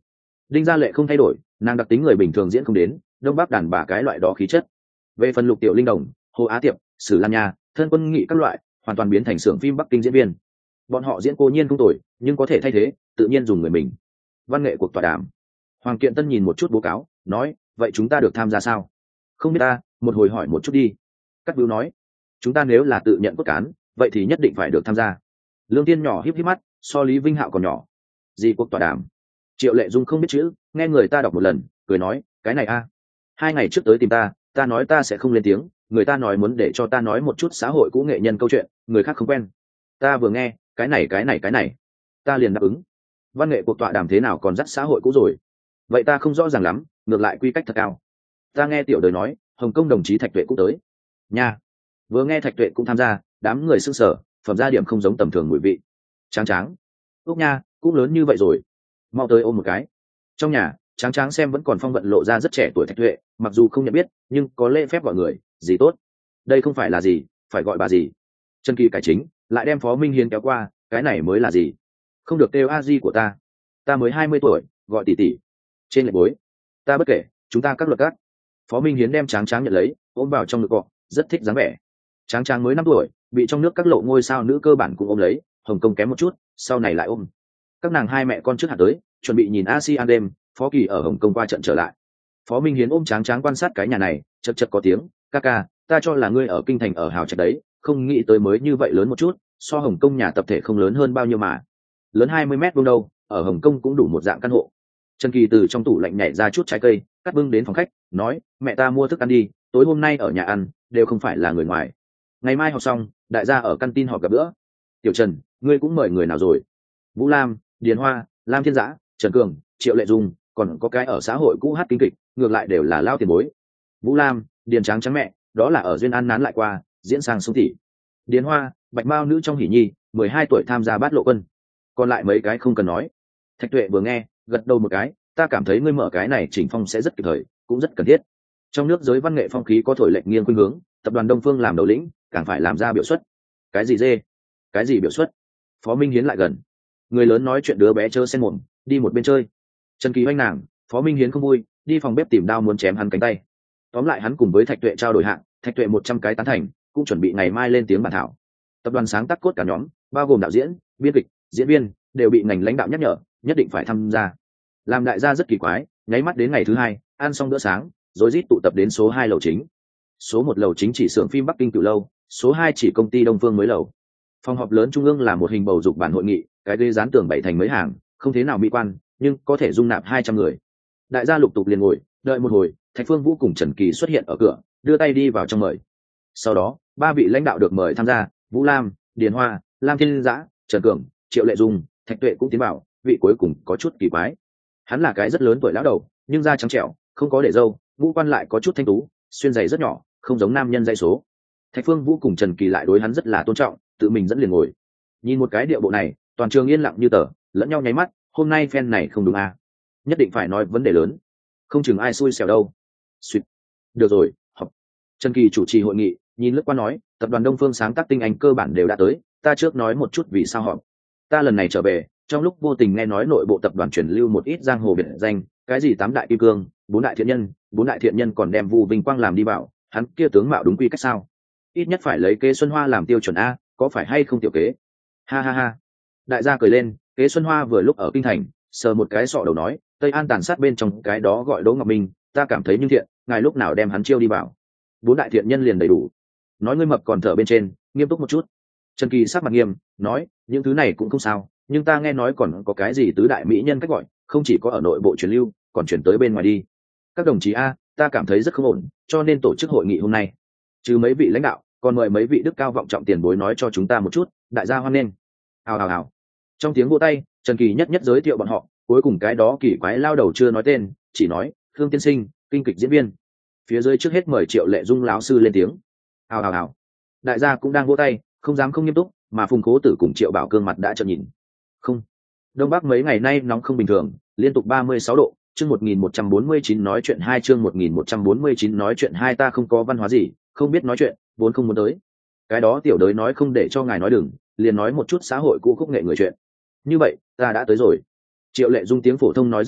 [SPEAKER 1] Đinh Gia Lệ không thay đổi, nàng đặc tính người bình thường diễn không đến, đông bắc đàn bà cái loại đó khí chất. Về phần Lục Tiểu Linh Đồng, Hồ Á Tiệp, Sử Lan Nha, Thân Quân Nghị các loại, hoàn toàn biến thành xưởng phim Bắc Kinh diễn viên. Bọn họ diễn cố nhiên không tồi, nhưng có thể thay thế, tự nhiên dùng người mình. Văn nghệ cuộc tọa đàm. Hoàng Kiện Tân nhìn một chút báo cáo, nói, vậy chúng ta được tham gia sao? Không biết ta, một hồi hỏi một chút đi. Cát Bưu nói, chúng ta nếu là tự nhận cốt cán, vậy thì nhất định phải được tham gia. Lương Tiên nhỏ híp híp mắt, so Lý Vinh Hạo còn nhỏ. Gì cuộc tọa đàm? Triệu Lệ Dung không biết chữ, nghe người ta đọc một lần, cười nói, cái này a, hai ngày trước tới tìm ta, ta nói ta sẽ không lên tiếng, người ta nói muốn để cho ta nói một chút xã hội cũ nghệ nhân câu chuyện, người khác không quen. Ta vừa nghe, cái này cái này cái này, ta liền đáp ứng. Văn nghệ cuộc tọa đàm thế nào còn dắt xã hội cũ rồi? Vậy ta không rõ ràng lắm, ngược lại quy cách thật cao. Ta nghe tiểu đời nói, Hồng Kông đồng chí Thạch Tuệ cũng tới. Nha. Vừa nghe Thạch Tuệ cũng tham gia, đám người sững sờ, phẩm gia điểm không giống tầm thường mùi vị. Tráng tráng. Úc nha, cũng lớn như vậy rồi. Mau tới ôm một cái. Trong nhà, Tráng tráng xem vẫn còn phong vận lộ ra rất trẻ tuổi Thạch Tuệ, mặc dù không nhận biết, nhưng có lễ phép gọi người, gì tốt. Đây không phải là gì, phải gọi bà gì. Trần Kỳ cải chính, lại đem Phó Minh Hiến kéo qua, cái này mới là gì? Không được kêu a di của ta. Ta mới hai mươi tuổi, gọi tỷ tỷ. Trên lệ bối. Ta bất kể, chúng ta các luật các. Phó Minh Hiến đem Tráng tráng nhận lấy, ôm vào trong ngực cọ, rất thích dáng vẻ. Tráng tráng mới năm tuổi, bị trong nước các lộ ngôi sao nữ cơ bản cũng ôm lấy, Hồng Kông kém một chút, sau này lại ôm. Các nàng hai mẹ con trước hạt tới, chuẩn bị nhìn a si an đêm, Phó Kỳ ở Hồng Kông qua trận trở lại. Phó Minh Hiến ôm Tráng tráng quan sát cái nhà này, chật chật có tiếng, ca ca, ta cho là ngươi ở kinh thành ở hào trạch đấy, không nghĩ tới mới như vậy lớn một chút, so Hồng Kông nhà tập thể không lớn hơn bao nhiêu mà. Lớn hai mươi mét vuông đâu, ở Hồng Kông cũng đủ một dạng căn hộ. Trần Kỳ từ trong tủ lạnh nhảy ra chút trái cây, cắt bưng đến phòng khách, nói, mẹ ta mua thức ăn đi, tối hôm nay ở nhà ăn, đều không phải là người ngoài. Ngày mai học xong, đại gia ở căn tin họp gặp bữa. Tiểu Trần, ngươi cũng mời người nào rồi? Vũ Lam, Điền Hoa, Lam Thiên Giã, Trần Cường, Triệu Lệ Dung, còn có cái ở xã hội cũ hát kinh kịch, ngược lại đều là lao tiền bối. Vũ Lam, Điền Tráng trắng mẹ, đó là ở duyên an nán lại qua, diễn sang sông tỷ. Điền Hoa, bạch mao nữ trong hỉ nhi, mười hai tuổi tham gia bát lộ quân. Còn lại mấy cái không cần nói. Thạch Tuệ vừa nghe, gật đầu một cái, ta cảm thấy ngươi mở cái này chỉnh phong sẽ rất kịp thời, cũng rất cần thiết. Trong nước giới văn nghệ phong khí có thổi lệnh nghiêng khuynh hướng, tập đoàn Đông Phương làm đầu lĩnh, càng phải làm ra biểu xuất. Cái gì dê? Cái gì biểu xuất? Phó Minh Hiến lại gần. Người lớn nói chuyện đứa bé chớ xen mồm, đi một bên chơi. Trần Kỳ hoanh nàng, Phó Minh Hiến không vui, đi phòng bếp tìm đao muốn chém hắn cánh tay. Tóm lại hắn cùng với Thạch Tuệ trao đổi hạng, Thạch Tuệ một trăm cái tán thành, cũng chuẩn bị ngày mai lên tiếng bàn thảo. Tập đoàn sáng tác cốt cả nhóm, bao gồm đạo diễn, biên kịch, diễn viên, đều bị ngành lãnh đạo nhắc nhở, nhất định phải tham gia. Làm đại gia rất kỳ quái, nháy mắt đến ngày thứ hai, ăn xong bữa sáng, rồi rít tụ tập đến số hai lầu chính. Số một lầu chính chỉ xưởng phim Bắc Kinh Cửu lâu, số hai chỉ công ty Đông Phương mới lầu. Phòng họp lớn trung ương là một hình bầu dục bản hội nghị, cái ghế dán tường bảy thành mấy hàng, không thế nào mỹ quan, nhưng có thể dung nạp hai trăm người. Đại gia lục tục liền ngồi, đợi một hồi, Thạch Phương Vũ cùng Trần Kỳ xuất hiện ở cửa, đưa tay đi vào trong mời. Sau đó, ba vị lãnh đạo được mời tham gia, Vũ Lam, Điền Hoa, Lam Thiên Giã, Trần Cường, Triệu Lệ Dung, Thạch Tuệ cũng tiến vào, vị cuối cùng có chút kỳ quái. Hắn là cái rất lớn tuổi lão đầu, nhưng da trắng trẻo, không có để râu, ngũ quan lại có chút thanh tú, xuyên giày rất nhỏ, không giống nam nhân dây số. Thạch Phương Vũ cùng Trần Kỳ lại đối hắn rất là tôn trọng, tự mình dẫn liền ngồi. Nhìn một cái điệu bộ này, toàn trường yên lặng như tờ, lẫn nhau nháy mắt, hôm nay fan này không đúng à? Nhất định phải nói vấn đề lớn, không chừng ai xui xẻo đâu. Xuyệt. Được rồi, học. Trần Kỳ chủ trì hội nghị, nhìn lướt qua nói, tập đoàn Đông Phương sáng tác tinh anh cơ bản đều đã tới, ta trước nói một chút vì sao họp. Ta lần này trở về, trong lúc vô tình nghe nói nội bộ tập đoàn truyền lưu một ít giang hồ biệt danh, cái gì tám đại kim cương, bốn đại thiện nhân, bốn đại thiện nhân còn đem Vu Vinh Quang làm đi bảo, hắn kia tướng mạo đúng quy cách sao? Ít nhất phải lấy Kế Xuân Hoa làm tiêu chuẩn a, có phải hay không tiểu kế? Ha ha ha. Đại gia cười lên, Kế Xuân Hoa vừa lúc ở kinh thành, sờ một cái sọ đầu nói, Tây An tàn sát bên trong cái đó gọi Đỗ Ngọc Minh, ta cảm thấy nhưng thiện, ngài lúc nào đem hắn chiêu đi bảo. Bốn đại thiện nhân liền đầy đủ. Nói ngươi mập còn thở bên trên, nghiêm túc một chút. Trần Kỳ sắc mặt nghiêm, nói, những thứ này cũng không sao, nhưng ta nghe nói còn có cái gì tứ đại mỹ nhân cách gọi, không chỉ có ở nội bộ truyền lưu, còn chuyển tới bên ngoài đi. Các đồng chí a, ta cảm thấy rất không ổn, cho nên tổ chức hội nghị hôm nay. Trừ mấy vị lãnh đạo, còn mời mấy vị đức cao vọng trọng tiền bối nói cho chúng ta một chút, đại gia hoan nghênh. Hào hào hào. Trong tiếng vỗ tay, Trần Kỳ nhất nhất giới thiệu bọn họ, cuối cùng cái đó kỳ quái lao đầu chưa nói tên, chỉ nói, Khương tiên sinh, kinh kịch diễn viên. Phía dưới trước hết mời Triệu Lệ Dung lão sư lên tiếng. Hào hào hào. Đại gia cũng đang vỗ tay, không dám không nghiêm túc, mà Phùng Cố Tử cùng Triệu Bảo Cương mặt đã trợn nhìn. Không. Đông Bắc mấy ngày nay nóng không bình thường, liên tục ba mươi sáu độ, chương một nghìn một trăm bốn mươi chín nói chuyện hai chương một nghìn một trăm bốn mươi chín nói chuyện hai ta không có văn hóa gì, không biết nói chuyện, vốn không muốn tới. Cái đó tiểu đới nói không để cho ngài nói đừng, liền nói một chút xã hội cũ khúc nghệ người chuyện. Như vậy, ta đã tới rồi. Triệu Lệ Dung tiếng phổ thông nói rất hay,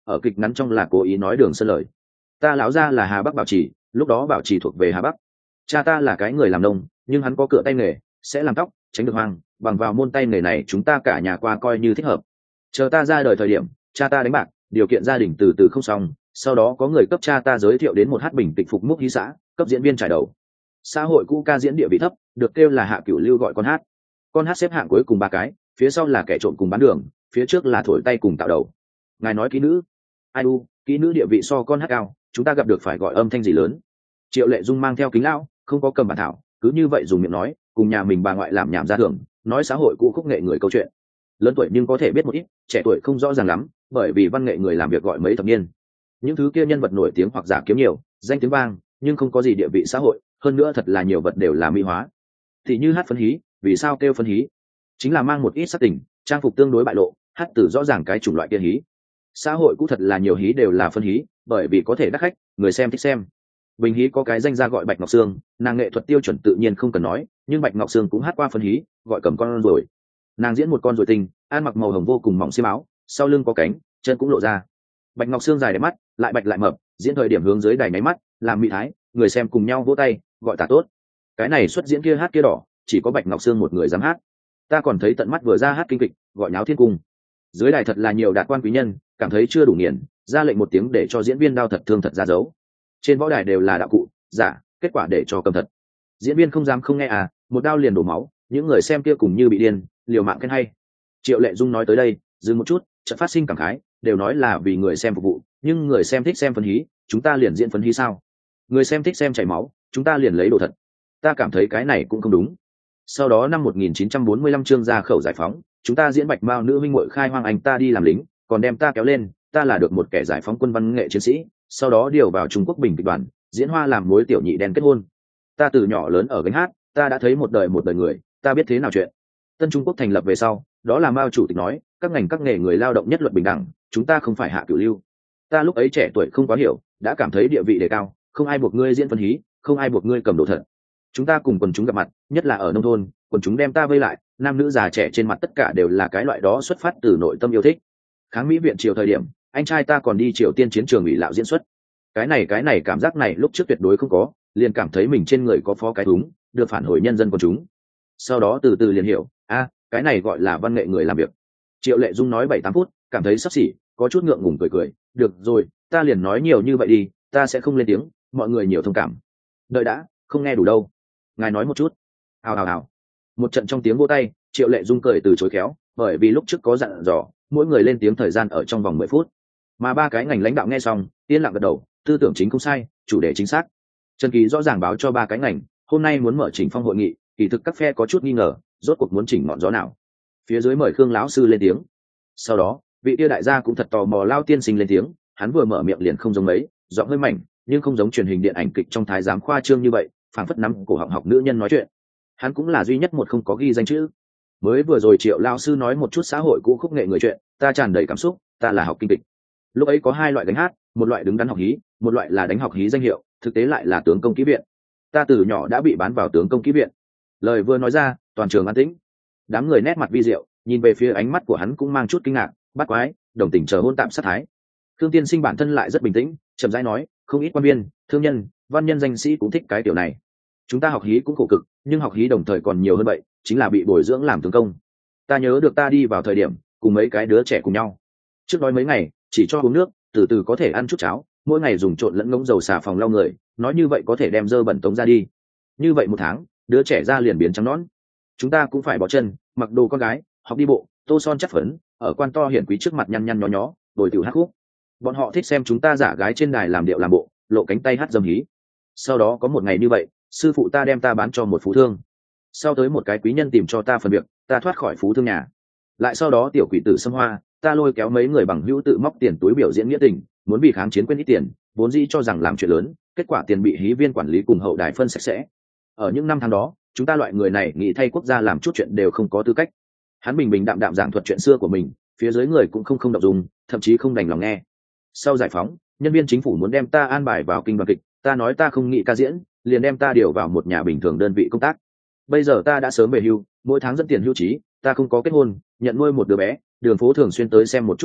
[SPEAKER 1] ở kịch ngắn trong là cố ý nói Đường Sơn lời. Ta lão gia là Hà Bắc Bảo Trì, lúc đó Bảo Trì thuộc về Hà Bắc. Cha ta là cái người làm nông, nhưng hắn có cửa tay nghề, sẽ làm tóc, tránh được hoang, bằng vào môn tay nghề này chúng ta cả nhà qua coi như thích hợp. Chờ ta ra đời thời điểm, cha ta đánh bạc, điều kiện gia đình từ từ không xong, sau đó có người cấp cha ta giới thiệu đến một hát bình tịch phục múc hí xã, cấp diễn viên trải đầu. Xã hội cũ ca diễn địa vị thấp, được kêu là hạ cửu lưu gọi con hát. Con hát xếp hạng cuối cùng ba cái, phía sau là kẻ trộm cùng bán đường, phía trước là thổi tay cùng tạo đầu. Ngài nói kỹ nữ, ai u, kỹ nữ địa vị so con hát cao, chúng ta gặp được phải gọi âm thanh gì lớn. Triệu Lệ Dung mang theo kính lão, không có cầm bản thảo, cứ như vậy dùng miệng nói, cùng nhà mình bà ngoại làm nhảm ra thường, nói xã hội cũ khúc nghệ người câu chuyện. Lớn tuổi nhưng có thể biết một ít, trẻ tuổi không rõ ràng lắm, bởi vì văn nghệ người làm việc gọi mấy thập niên. Những thứ kia nhân vật nổi tiếng hoặc giả kiếm nhiều, danh tiếng vang, nhưng không có gì địa vị xã hội, hơn nữa thật là nhiều vật đều là mỹ hóa. Thì như hát phân hí, vì sao kêu phân hí? Chính là mang một ít sắc tình, trang phục tương đối bại lộ, hát từ rõ ràng cái chủng loại kia hí. Xã hội cũ thật là nhiều hí đều là phân hí, bởi vì có thể đắt khách, người xem thích xem. Bình hí có cái danh ra gọi Bạch Ngọc Sương, nàng nghệ thuật tiêu chuẩn tự nhiên không cần nói, nhưng Bạch Ngọc Sương cũng hát qua phân hí, gọi Cầm Con Rồi. Nàng diễn một con rồi tình, ăn mặc màu hồng vô cùng mỏng xiêm áo, sau lưng có cánh, chân cũng lộ ra. Bạch Ngọc Sương dài đẹp mắt, lại bạch lại mập, diễn thời điểm hướng dưới đài nháy mắt, làm mỹ thái, người xem cùng nhau vỗ tay, gọi tả tốt. Cái này xuất diễn kia hát kia đỏ, chỉ có Bạch Ngọc Sương một người dám hát. Ta còn thấy tận mắt vừa ra hát kinh kịch, gọi nháo thiên cung. Dưới đài thật là nhiều đạt quan quý nhân, cảm thấy chưa đủ nghiền, ra lệnh một tiếng để cho diễn viên đao thật thương thật ra dấu. Trên võ đài đều là đạo cụ giả, kết quả để cho cầm thật. Diễn viên không dám không nghe à, một đao liền đổ máu, những người xem kia cùng như bị điên, liều mạng khen hay. Triệu Lệ Dung nói tới đây, dừng một chút, chợt phát sinh cảm khái, đều nói là vì người xem phục vụ, nhưng người xem thích xem phân hí, chúng ta liền diễn phân hí sao? Người xem thích xem chảy máu, chúng ta liền lấy đồ thật. Ta cảm thấy cái này cũng không đúng. Sau đó năm một nghìn chín trăm bốn mươi lăm Trương Gia Khẩu giải phóng, chúng ta diễn Bạch Mao nữ huynh muội khai hoang anh ta đi làm lính, còn đem ta kéo lên, ta là được một kẻ giải phóng quân văn nghệ chiến sĩ, sau đó điều vào Trung Quốc Bình kịch đoàn, diễn hoa làm mối tiểu nhị đen kết hôn. Ta từ nhỏ lớn ở gánh hát, ta đã thấy một đời một đời người, ta biết thế nào chuyện. Tân Trung Quốc thành lập về sau, đó là Mao chủ tịch nói, các ngành các nghề người lao động nhất luật bình đẳng, chúng ta không phải hạ cửu lưu. Ta lúc ấy trẻ tuổi không quá hiểu, đã cảm thấy địa vị đề cao, không ai buộc ngươi diễn phân hí, không ai buộc ngươi cầm đồ thật. Chúng ta cùng quần chúng gặp mặt, nhất là ở nông thôn, quần chúng đem ta vây lại, nam nữ già trẻ trên mặt tất cả đều là cái loại đó xuất phát từ nội tâm yêu thích. Kháng Mỹ viện triều thời điểm, anh trai ta còn đi Triều Tiên chiến trường ủy lạo diễn xuất. Cái này cái này cảm giác này lúc trước tuyệt đối không có, liền cảm thấy mình trên người có phó cái thúng, được phản hồi nhân dân quần chúng. Sau đó từ từ liền hiểu, a, cái này gọi là văn nghệ người làm việc. Triệu Lệ Dung nói bảy tám phút, cảm thấy sắp xỉ, có chút ngượng ngùng cười cười, được rồi, ta liền nói nhiều như vậy đi, ta sẽ không lên tiếng, mọi người nhiều thông cảm. Đợi đã, không nghe đủ đâu. Ngài nói một chút. Hào hào hào. Một trận trong tiếng vỗ tay, Triệu Lệ Dung cười từ chối khéo, bởi vì lúc trước có dặn dò, mỗi người lên tiếng thời gian ở trong vòng mười phút. Mà ba cái ngành lãnh đạo nghe xong, yên lặng gật đầu, tư tưởng chính không sai, chủ đề chính xác. Trần Kỳ rõ ràng báo cho ba cái ngành, hôm nay muốn mở chỉnh phong hội nghị, kỳ thực các phe có chút nghi ngờ, rốt cuộc muốn chỉnh ngọn gió nào. Phía dưới mời Khương lão sư lên tiếng. Sau đó, vị tiêu đại gia cũng thật tò mò Lao tiên sinh lên tiếng, hắn vừa mở miệng liền không giống mấy, giọng hơi mảnh, nhưng không giống truyền hình điện ảnh kịch trong thái giám khoa trương như vậy, phảng phất nắm cổ họng học nữ nhân nói chuyện. Hắn cũng là duy nhất một không có ghi danh chữ. Mới vừa rồi Triệu lão sư nói một chút xã hội cũ khúc nghệ người chuyện, ta tràn đầy cảm xúc, ta là học kinh kịch. Lúc ấy có hai loại đánh hát, một loại đứng đắn học hí, một loại là đánh học hí danh hiệu, thực tế lại là tướng công kỹ viện. Ta từ nhỏ đã bị bán vào tướng công kỹ viện. Lời vừa nói ra, toàn trường an tĩnh. Đám người nét mặt vi diệu, nhìn về phía ánh mắt của hắn cũng mang chút kinh ngạc, bắt quái, đồng tình chờ hôn tạm sát thái. Thương tiên sinh bản thân lại rất bình tĩnh, chậm rãi nói, không ít quan viên, thương nhân, văn nhân danh sĩ cũng thích cái kiểu này. Chúng ta học hí cũng khổ cực, nhưng học hí đồng thời còn nhiều hơn vậy, chính là bị bồi dưỡng làm tướng công. Ta nhớ được ta đi vào thời điểm, cùng mấy cái đứa trẻ cùng nhau. Trước đó mấy ngày, chỉ cho uống nước, từ từ có thể ăn chút cháo, mỗi ngày dùng trộn lẫn ngỗng dầu xà phòng lau người, nói như vậy có thể đem dơ bẩn tống ra đi. Như vậy một tháng, đứa trẻ ra liền biến trắng nõn. Chúng ta cũng phải bỏ chân, mặc đồ con gái, học đi bộ, tô son chắc phấn, ở quan to hiển quý trước mặt nhăn nhăn nhó nhó, đổi tiểu hát khúc. Bọn họ thích xem chúng ta giả gái trên đài làm điệu làm bộ, lộ cánh tay hát dâm hí. Sau đó có một ngày như vậy, sư phụ ta đem ta bán cho một phú thương. Sau tới một cái quý nhân tìm cho ta phần việc, ta thoát khỏi phú thương nhà. Lại sau đó tiểu quỷ tử xâm hoa, ta lôi kéo mấy người bằng hữu tự móc tiền túi biểu diễn nghĩa tình, muốn vì kháng chiến quên ít tiền, vốn dĩ cho rằng làm chuyện lớn, kết quả tiền bị hí viên quản lý cùng hậu đài phân sạch sẽ. Ở những năm tháng đó, chúng ta loại người này nghĩ thay quốc gia làm chút chuyện đều không có tư cách. Hắn bình bình đạm đạm giảng thuật chuyện xưa của mình, phía dưới người cũng không không động dung, thậm chí không đành lòng nghe. Sau giải phóng, nhân viên chính phủ muốn đem ta an bài vào kinh đoàn kịch, ta nói ta không nghĩ ca diễn, liền đem ta điều vào một nhà bình thường đơn vị công tác. Bây giờ ta đã sớm về hưu, mỗi tháng dẫn tiền hưu trí, ta không có kết hôn, nhận nuôi một đứa bé, đường phố thường xuyên tới xem một chút ta,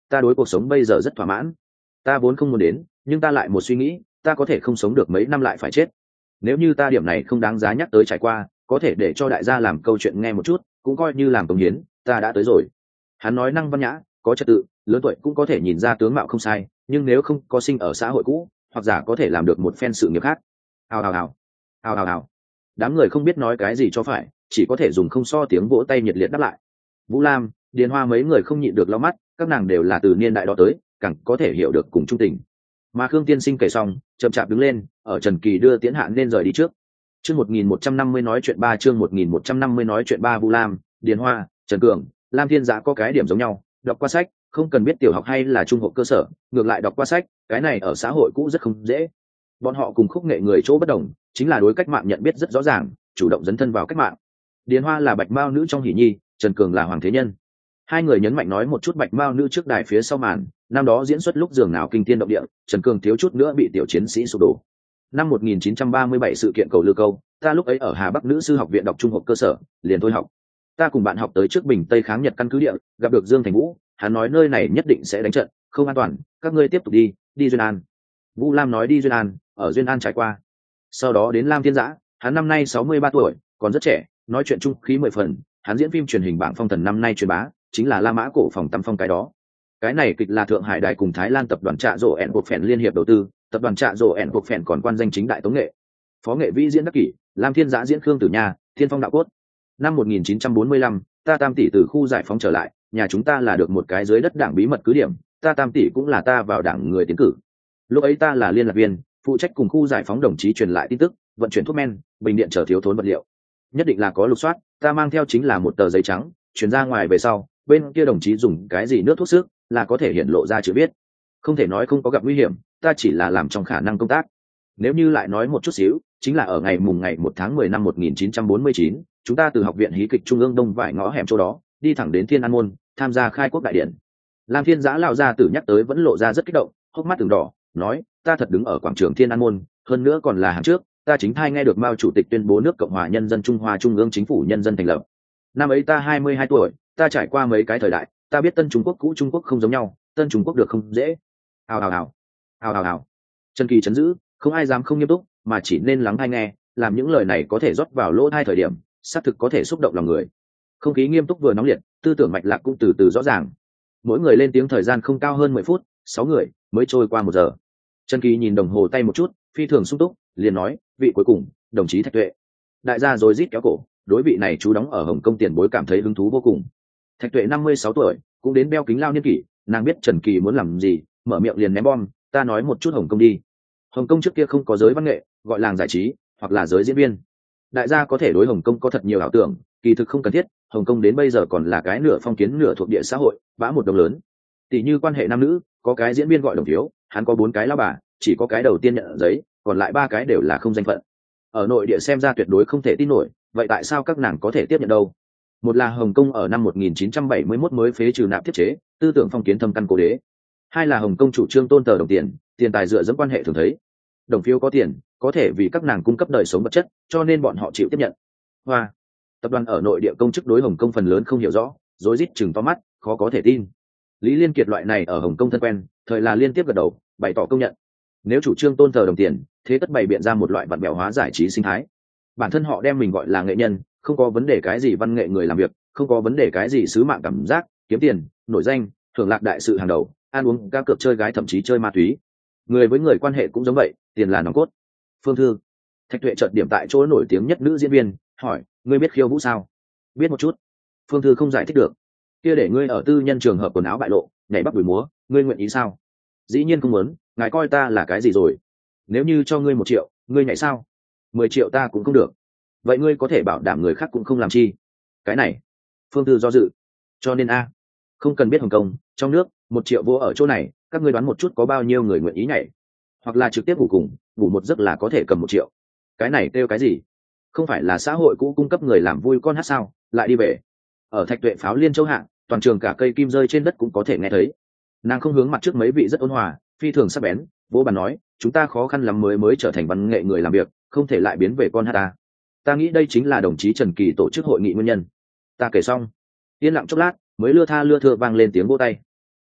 [SPEAKER 1] ta đối cuộc sống bây giờ rất thỏa mãn. Ta vốn không muốn đến, nhưng ta lại một suy nghĩ, ta có thể không sống được mấy năm lại phải chết. Nếu như ta điểm này không đáng giá nhắc tới trải qua, có thể để cho đại gia làm câu chuyện nghe một chút, cũng coi như làm công hiến, ta đã tới rồi. Hắn nói năng văn nhã, có trật tự, lớn tuổi cũng có thể nhìn ra tướng mạo không sai, nhưng nếu không có sinh ở xã hội cũ, hoặc giả có thể làm được một phen sự nghiệp khác. Hào hào hào, hào hào hào. Đám người không biết nói cái gì cho phải, chỉ có thể dùng không so tiếng vỗ tay nhiệt liệt đáp lại. Vũ Lam, Điền Hoa mấy người không nhịn được lau mắt, các nàng đều là từ niên đại đó tới, càng có thể hiểu được cùng trung tình. Mà Khương Tiên Sinh kể xong, chậm chạp đứng lên, ở Trần Kỳ đưa Tiễn Hạn nên rời đi trước. Chương một nghìn một trăm năm mươi nói chuyện ba chương một nghìn một trăm năm mươi nói chuyện ba Vũ Lam, Điền Hoa, Trần Cường, Lam Thiên Giã có cái điểm giống nhau, đọc qua sách, không cần biết tiểu học hay là trung học cơ sở, ngược lại đọc qua sách, cái này ở xã hội cũ rất không dễ. Bọn họ cùng khúc nghệ người chỗ bất đồng, chính là đối cách mạng nhận biết rất rõ ràng, chủ động dấn thân vào cách mạng. Điền Hoa là bạch mao nữ trong hỷ nhi, Trần Cường là hoàng thế nhân. Hai người nhấn mạnh nói một chút bạch mao nữ trước đài phía sau màn, năm đó diễn xuất lúc giường nào kinh thiên động địa, Trần Cường thiếu chút nữa bị tiểu chiến sĩ sụp đổ. Năm một nghìn chín trăm ba mươi bảy sự kiện cầu Lư Câu, ta lúc ấy ở Hà Bắc Nữ sư học viện đọc trung học cơ sở, liền thôi học. Ta cùng bạn học tới trước Bình Tây kháng Nhật căn cứ địa, gặp được Dương Thành Vũ, hắn nói nơi này nhất định sẽ đánh trận, không an toàn, các ngươi tiếp tục đi, đi Duyên An. Vũ Lam nói đi Duyên An, ở Duyên An trải qua. Sau đó đến Lam Thiên Giã, hắn năm nay sáu mươi ba tuổi, còn rất trẻ, nói chuyện trung khí mười phần, hắn diễn phim truyền hình bảng phong thần năm nay truyền bá, chính là La Mã cổ phòng tăm phong cái đó. Cái này kịch là Thượng Hải Đài cùng Thái Lan tập đoàn Trạ Rổ ẹn Buộc Phèn liên hiệp đầu tư, tập đoàn Trạ Rổ ẹn Buộc Phèn còn quan danh chính đại tống nghệ. Phó nghệ vĩ diễn đắc kỷ, Lam Thiên Giã diễn Khương Tử Nha, Thiên Phong đạo cốt. Năm một nghìn chín trăm bốn mươi lăm, ta Tam tỷ từ khu giải phóng trở lại, nhà chúng ta là được một cái dưới đất đảng bí mật cứ điểm, ta Tam tỷ cũng là ta vào đảng người tiến cử. Lúc ấy ta là liên lạc viên, phụ trách cùng khu giải phóng đồng chí truyền lại tin tức, vận chuyển thuốc men, bình điện chở thiếu thốn vật liệu. Nhất định là có lục soát, ta mang theo chính là một tờ giấy trắng, chuyển ra ngoài về sau, bên kia đồng chí dùng cái gì nước thuốc sức, là có thể hiện lộ ra chữ biết. Không thể nói không có gặp nguy hiểm, ta chỉ là làm trong khả năng công tác. Nếu như lại nói một chút xíu, chính là ở ngày mùng ngày một tháng mười năm một nghìn chín trăm bốn mươi chín, chúng ta từ học viện hí kịch trung ương đông vải ngõ hẻm chỗ đó, đi thẳng đến Thiên An môn, tham gia khai quốc đại điển. Lam Thiên Giã lão gia tử nhắc tới vẫn lộ ra rất kích động, hốc mắt từng đỏ, nói, ta thật đứng ở quảng trường Thiên An môn, hơn nữa còn là hàng trước, ta chính thai nghe được Mao chủ tịch tuyên bố nước Cộng hòa Nhân dân Trung Hoa Trung ương chính phủ nhân dân thành lập. Năm ấy ta hai mươi hai tuổi, ta trải qua mấy cái thời đại, ta biết Tân Trung Quốc cũ Trung Quốc không giống nhau, Tân Trung Quốc được không dễ. Hào hào hào, hào hào hào. Trần Kỳ chấn giữ, không ai dám không nghiêm túc, mà chỉ nên lắng tai nghe, làm những lời này có thể rót vào lỗ tai thời điểm, xác thực có thể xúc động lòng người. Không khí nghiêm túc vừa nóng liệt, tư tưởng mạch lạc cũng từ từ rõ ràng. Mỗi người lên tiếng thời gian không cao hơn mười phút, sáu người mới trôi qua một giờ. Trần Kỳ nhìn đồng hồ tay một chút, phi thường sung túc, liền nói, vị cuối cùng, đồng chí Thạch Tuệ. Đại gia rồi rít kéo cổ, đối vị này chú đóng ở Hồng Kông tiền bối cảm thấy hứng thú vô cùng. Thạch Tuệ năm mươi sáu tuổi, cũng đến đeo kính lao niên kỷ, nàng biết Trần Kỳ muốn làm gì, mở miệng liền ném bom, ta nói một chút Hồng Kông đi. Hồng Kông trước kia không có giới văn nghệ, gọi làng giải trí, hoặc là giới diễn viên. Đại gia có thể đối Hồng Kông có thật nhiều ảo tưởng, kỳ thực không cần thiết, Hồng Kông đến bây giờ còn là cái nửa phong kiến nửa thuộc địa xã hội, bã một đồng lớn. Tỷ như quan hệ nam nữ, có cái diễn viên gọi Đồng Thiếu, hắn có bốn cái lao bà, chỉ có cái đầu tiên nhận giấy, còn lại ba cái đều là không danh phận. Ở nội địa xem ra tuyệt đối không thể tin nổi, vậy tại sao các nàng có thể tiếp nhận đâu? Một là Hồng Kông ở năm một nghìn chín trăm bảy mươi mốt mới phế trừ nạp thiết chế, tư tưởng phong kiến thâm căn cố đế. Hai là Hồng Kông chủ trương tôn tờ đồng tiền, tiền tài dựa dẫm quan hệ thường thấy. Đồng phiếu có tiền, có thể vì các nàng cung cấp đời sống vật chất, cho nên bọn họ chịu tiếp nhận. Hoa, tập đoàn ở nội địa công chức đối Hồng Kông phần lớn không hiểu rõ, rối rít chừng to mắt, khó có thể tin. Lý Liên Kiệt loại này ở Hồng Kông thân quen, thời là liên tiếp gật đầu, bày tỏ công nhận. Nếu chủ trương tôn thờ đồng tiền, thế tất bày biện ra một loại vặn bèo hóa giải trí sinh thái. Bản thân họ đem mình gọi là nghệ nhân, không có vấn đề cái gì văn nghệ người làm việc, không có vấn đề cái gì sứ mạng cảm giác, kiếm tiền, nổi danh, hưởng lạc đại sự hàng đầu, ăn uống cá cược chơi gái thậm chí chơi ma túy. Người với người quan hệ cũng giống vậy, tiền là nòng cốt. Phương Thư, Thạch Tuệ chợt điểm tại chỗ nổi tiếng nhất nữ diễn viên, hỏi, ngươi biết khiêu vũ sao? Biết một chút. Phương Thư không giải thích được. Kia để ngươi ở tư nhân trường hợp quần áo bại lộ, nhảy bắp đùi múa, ngươi nguyện ý sao? Dĩ nhiên không muốn, ngài coi ta là cái gì rồi? Nếu như cho ngươi một triệu, ngươi nhảy sao? Mười triệu ta cũng không được. Vậy ngươi có thể bảo đảm người khác cũng không làm chi? Cái này, Phương Thư do dự. Cho nên a, không cần biết Hồng Kông, trong nước, một triệu vô ở chỗ này, các ngươi đoán một chút có bao nhiêu người nguyện ý nhảy? Hoặc là trực tiếp ngủ cùng, ngủ một giấc là có thể cầm một triệu. Cái này kêu cái gì? Không phải là xã hội cũ cung cấp người làm vui con hát sao? Lại đi về. Ở Thạch Tuệ pháo liên châu hạng, toàn trường cả cây kim rơi trên đất cũng có thể nghe thấy. Nàng không hướng mặt trước mấy vị rất ôn hòa, phi thường sắc bén, vỗ bàn nói, chúng ta khó khăn lắm mới mới trở thành văn nghệ người làm việc, không thể lại biến về con hát ta. Ta nghĩ đây chính là đồng chí Trần Kỳ tổ chức hội nghị nguyên nhân. Ta kể xong, yên lặng chốc lát, mới lưa tha lưa thưa vang lên tiếng vỗ tay.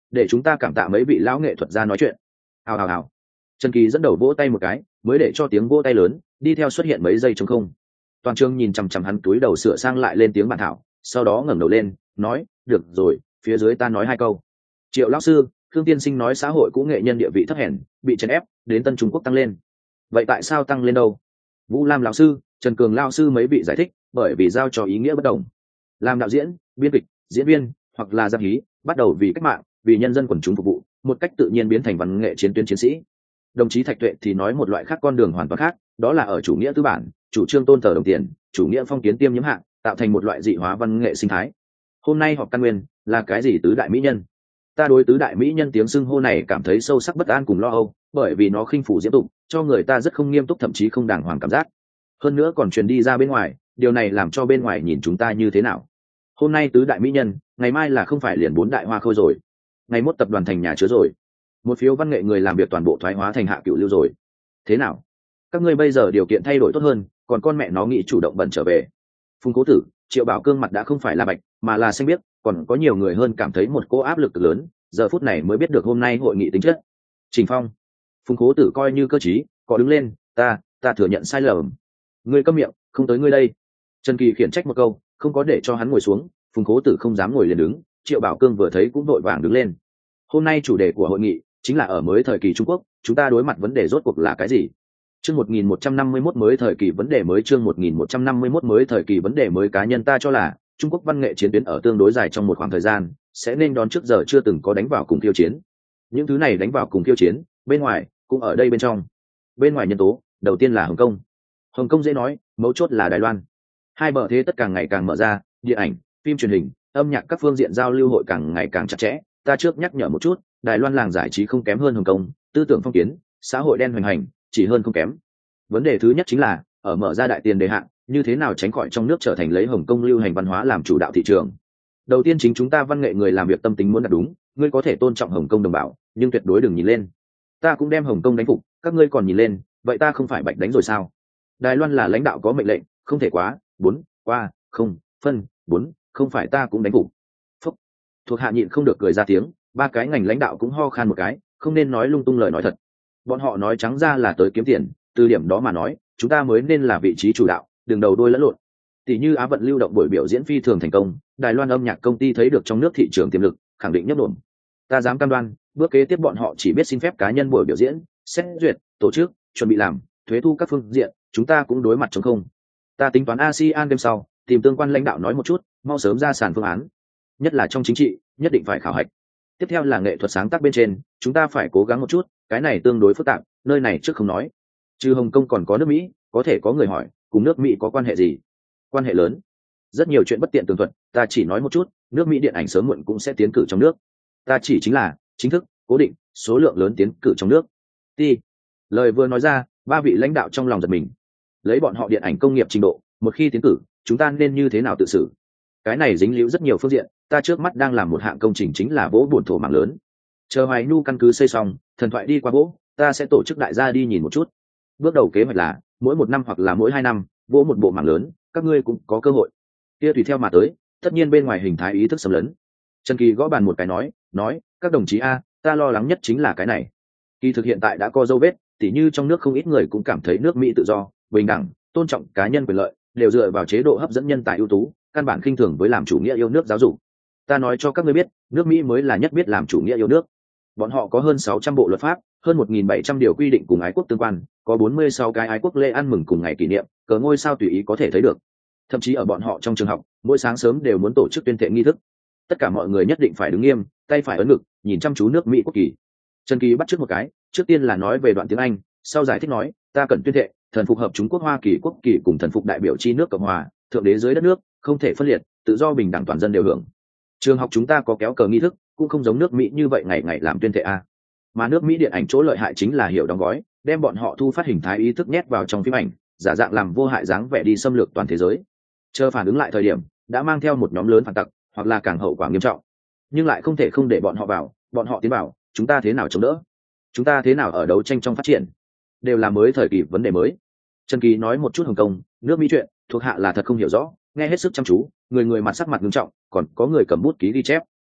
[SPEAKER 1] để chúng ta cảm tạ mấy vị lão nghệ thuật gia nói chuyện. Hào hào hào. Trần Kỳ dẫn đầu vỗ tay một cái, mới để cho tiếng vỗ tay lớn đi theo xuất hiện mấy giây trống không. Toàn trường nhìn chằm chằm hắn túi đầu sửa sang lại lên tiếng bản thảo, sau đó ngẩng đầu lên nói, được rồi, phía dưới ta nói hai câu. Triệu lão sư, Khương tiên sinh nói xã hội cũ nghệ nhân địa vị thấp hèn, bị chèn ép, đến Tân Trung Quốc tăng lên. Vậy tại sao tăng lên đâu? Vũ Lam lão sư, Trần Cường lão sư mấy vị giải thích, bởi vì giao cho ý nghĩa bất đồng. Làm đạo diễn, biên kịch, diễn viên hoặc là giáp hí, bắt đầu vì cách mạng, vì nhân dân quần chúng phục vụ, một cách tự nhiên biến thành văn nghệ chiến tuyến chiến sĩ. Đồng chí Thạch Tuệ thì nói một loại khác con đường hoàn toàn khác, đó là ở chủ nghĩa tư bản, chủ trương tôn thờ đồng tiền, chủ nghĩa phong kiến tiêm nhiễm hạng, tạo thành một loại dị hóa văn nghệ sinh thái. Hôm nay họp căn nguyên là cái gì tứ đại mỹ nhân? Ta đối tứ đại mỹ nhân tiếng xưng hô này cảm thấy sâu sắc bất an cùng lo âu, bởi vì nó khinh phủ diễm tục, cho người ta rất không nghiêm túc, thậm chí không đàng hoàng cảm giác. Hơn nữa còn truyền đi ra bên ngoài, điều này làm cho bên ngoài nhìn chúng ta như thế nào? Hôm nay tứ đại mỹ nhân, ngày mai là không phải liền bốn đại hoa khôi rồi? Ngày mốt tập đoàn thành nhà chứa rồi? Một phiếu văn nghệ người làm việc toàn bộ thoái hóa thành hạ cựu lưu rồi? Thế nào? Các ngươi bây giờ điều kiện thay đổi tốt hơn, còn con mẹ nó nghĩ chủ động bẩn trở về. Phùng Cố Tử, Triệu Bảo Cương mặt đã không phải là bạch, mà là xanh biếc, còn có nhiều người hơn cảm thấy một cô áp lực lớn, giờ phút này mới biết được hôm nay hội nghị tính chất. Trình Phong, Phùng Cố Tử coi như cơ trí, có đứng lên, ta, ta thừa nhận sai lầm. Ngươi câm miệng, không tới ngươi đây. Trần Kỳ khiển trách một câu, không có để cho hắn ngồi xuống. Phùng Cố Tử không dám ngồi liền đứng, Triệu Bảo Cương vừa thấy cũng đội vàng đứng lên. Hôm nay chủ đề của hội nghị chính là ở mới thời kỳ Trung Quốc, chúng ta đối mặt vấn đề rốt cuộc là cái gì? Chương một nghìn một trăm năm mươi mốt mới thời kỳ vấn đề mới chương một nghìn một trăm năm mươi mốt mới thời kỳ vấn đề mới cá nhân ta cho là Trung Quốc văn nghệ chiến tuyến ở tương đối dài trong một khoảng thời gian sẽ nên đón trước giờ chưa từng có đánh vào cùng khiêu chiến. Những thứ này đánh vào cùng khiêu chiến, bên ngoài cũng ở đây bên trong. Bên ngoài nhân tố, đầu tiên là Hồng Kông. Hồng Kông dễ nói, mấu chốt là Đài Loan. Hai bờ thế tất càng ngày càng mở ra, điện ảnh, phim truyền hình, âm nhạc các phương diện giao lưu hội càng ngày càng chặt chẽ. Ta trước nhắc nhở một chút, Đài Loan làng giải trí không kém hơn Hồng Kông, tư tưởng phong kiến, xã hội đen hoành hành, chỉ hơn không kém. Vấn đề thứ nhất chính là ở mở ra đại tiền đề hạn, như thế nào tránh khỏi trong nước trở thành lấy Hồng Kông lưu hành văn hóa làm chủ đạo thị trường. Đầu tiên chính chúng ta văn nghệ người làm việc tâm tính muốn đạt đúng, ngươi có thể tôn trọng Hồng Kông đồng bào, nhưng tuyệt đối đừng nhìn lên. Ta cũng đem Hồng Kông đánh phục, các ngươi còn nhìn lên, vậy ta không phải bạch đánh rồi sao? Đài Loan là lãnh đạo có mệnh lệnh, không thể quá bốn qua không phân bốn, không phải ta cũng đánh phục. Phúc. Thuộc hạ nhịn không được cười ra tiếng, ba cái ngành lãnh đạo cũng ho khan một cái, không nên nói lung tung lời nói thật. Bọn họ nói trắng ra là tới kiếm tiền, từ điểm đó mà nói, chúng ta mới nên là vị trí chủ đạo, đừng đầu đôi lẫn lộn. Tỷ như Á vận lưu động buổi biểu diễn phi thường thành công, Đài Loan âm nhạc công ty thấy được trong nước thị trường tiềm lực, khẳng định nhấp đổm. Ta dám cam đoan, bước kế tiếp bọn họ chỉ biết xin phép cá nhân buổi biểu diễn, xét duyệt, tổ chức, chuẩn bị làm, thuế thu các phương diện, chúng ta cũng đối mặt chống không. Ta tính toán a sê an đêm sau, tìm tương quan lãnh đạo nói một chút, mau sớm ra sàn phương án. Nhất là trong chính trị, nhất định phải khảo hạch. Tiếp theo là nghệ thuật sáng tác bên trên, chúng ta phải cố gắng một chút, cái này tương đối phức tạp, nơi này trước không nói. Trừ Hồng Kông còn có nước Mỹ, có thể có người hỏi, cùng nước Mỹ có quan hệ gì? Quan hệ lớn. Rất nhiều chuyện bất tiện tường thuật, ta chỉ nói một chút, nước Mỹ điện ảnh sớm muộn cũng sẽ tiến cử trong nước. Ta chỉ chính là chính thức, cố định, số lượng lớn tiến cử trong nước. Ti. Lời vừa nói ra, ba vị lãnh đạo trong lòng giật mình. Lấy bọn họ điện ảnh công nghiệp trình độ, một khi tiến cử, chúng ta nên như thế nào tự xử? Cái này dính líu rất nhiều phương diện, ta trước mắt đang làm một hạng công trình chính là vỗ bổn thổ mạng lớn. Chờ Hoài Nhu căn cứ xây xong, thần thoại đi qua vỗ, ta sẽ tổ chức đại gia đi nhìn một chút. Bước đầu kế hoạch là mỗi một năm hoặc là mỗi hai năm vỗ một bộ mạng lớn, các ngươi cũng có cơ hội. Kia tùy theo mà tới, tất nhiên bên ngoài hình thái ý thức xâm lấn. Trần Kỳ gõ bàn một cái nói, nói, các đồng chí a, ta lo lắng nhất chính là cái này. Kỳ thực hiện tại đã có dấu vết, tỉ như trong nước không ít người cũng cảm thấy nước Mỹ tự do, bình đẳng, tôn trọng cá nhân quyền lợi, đều dựa vào chế độ hấp dẫn nhân tài ưu tú, căn bản khinh thường với làm chủ nghĩa yêu nước giáo dục. Ta nói cho các ngươi biết, nước Mỹ mới là nhất biết làm chủ nghĩa yêu nước. Bọn họ có hơn sáu trăm bộ luật pháp, hơn một nghìn bảy trăm điều quy định cùng ái quốc tương quan, có bốn mươi sáu cái ái quốc lễ ăn mừng cùng ngày kỷ niệm, cờ ngôi sao tùy ý có thể thấy được. Thậm chí ở bọn họ trong trường học, mỗi sáng sớm đều muốn tổ chức tuyên thệ nghi thức. Tất cả mọi người nhất định phải đứng nghiêm, tay phải ấn ngực, nhìn chăm chú nước Mỹ quốc kỳ. Trần Kỳ bắt trước một cái, trước tiên là nói về đoạn tiếng Anh, sau giải thích nói, ta cần tuyên thệ, thần phục hợp chúng quốc Hoa Kỳ quốc kỳ cùng thần phục đại biểu chi nước Cộng hòa, thượng đế dưới đất nước, không thể phân liệt, tự do bình đẳng toàn dân đều hưởng. Trường học chúng ta có kéo cờ nghi thức, cũng không giống nước Mỹ như vậy ngày ngày làm tuyên thệ a. Mà nước Mỹ điện ảnh chỗ lợi hại chính là hiểu đóng gói, đem bọn họ thu phát hình thái ý thức nhét vào trong phim ảnh, giả dạng làm vô hại dáng vẻ đi xâm lược toàn thế giới. Chờ phản ứng lại thời điểm, đã mang theo một nhóm lớn phản tặc, hoặc là càng hậu quả nghiêm trọng. Nhưng lại không thể không để bọn họ vào, bọn họ tiến vào, chúng ta thế nào chống đỡ? Chúng ta thế nào ở đấu tranh trong phát triển? Đều là mới thời kỳ vấn đề mới. Trần Kỳ nói một chút Hồng Kông, nước Mỹ chuyện, thuộc hạ là thật không hiểu rõ, nghe hết sức chăm chú, người người mặt sắc mặt nghiêm trọng, còn có người cầm bút ký ghi chép.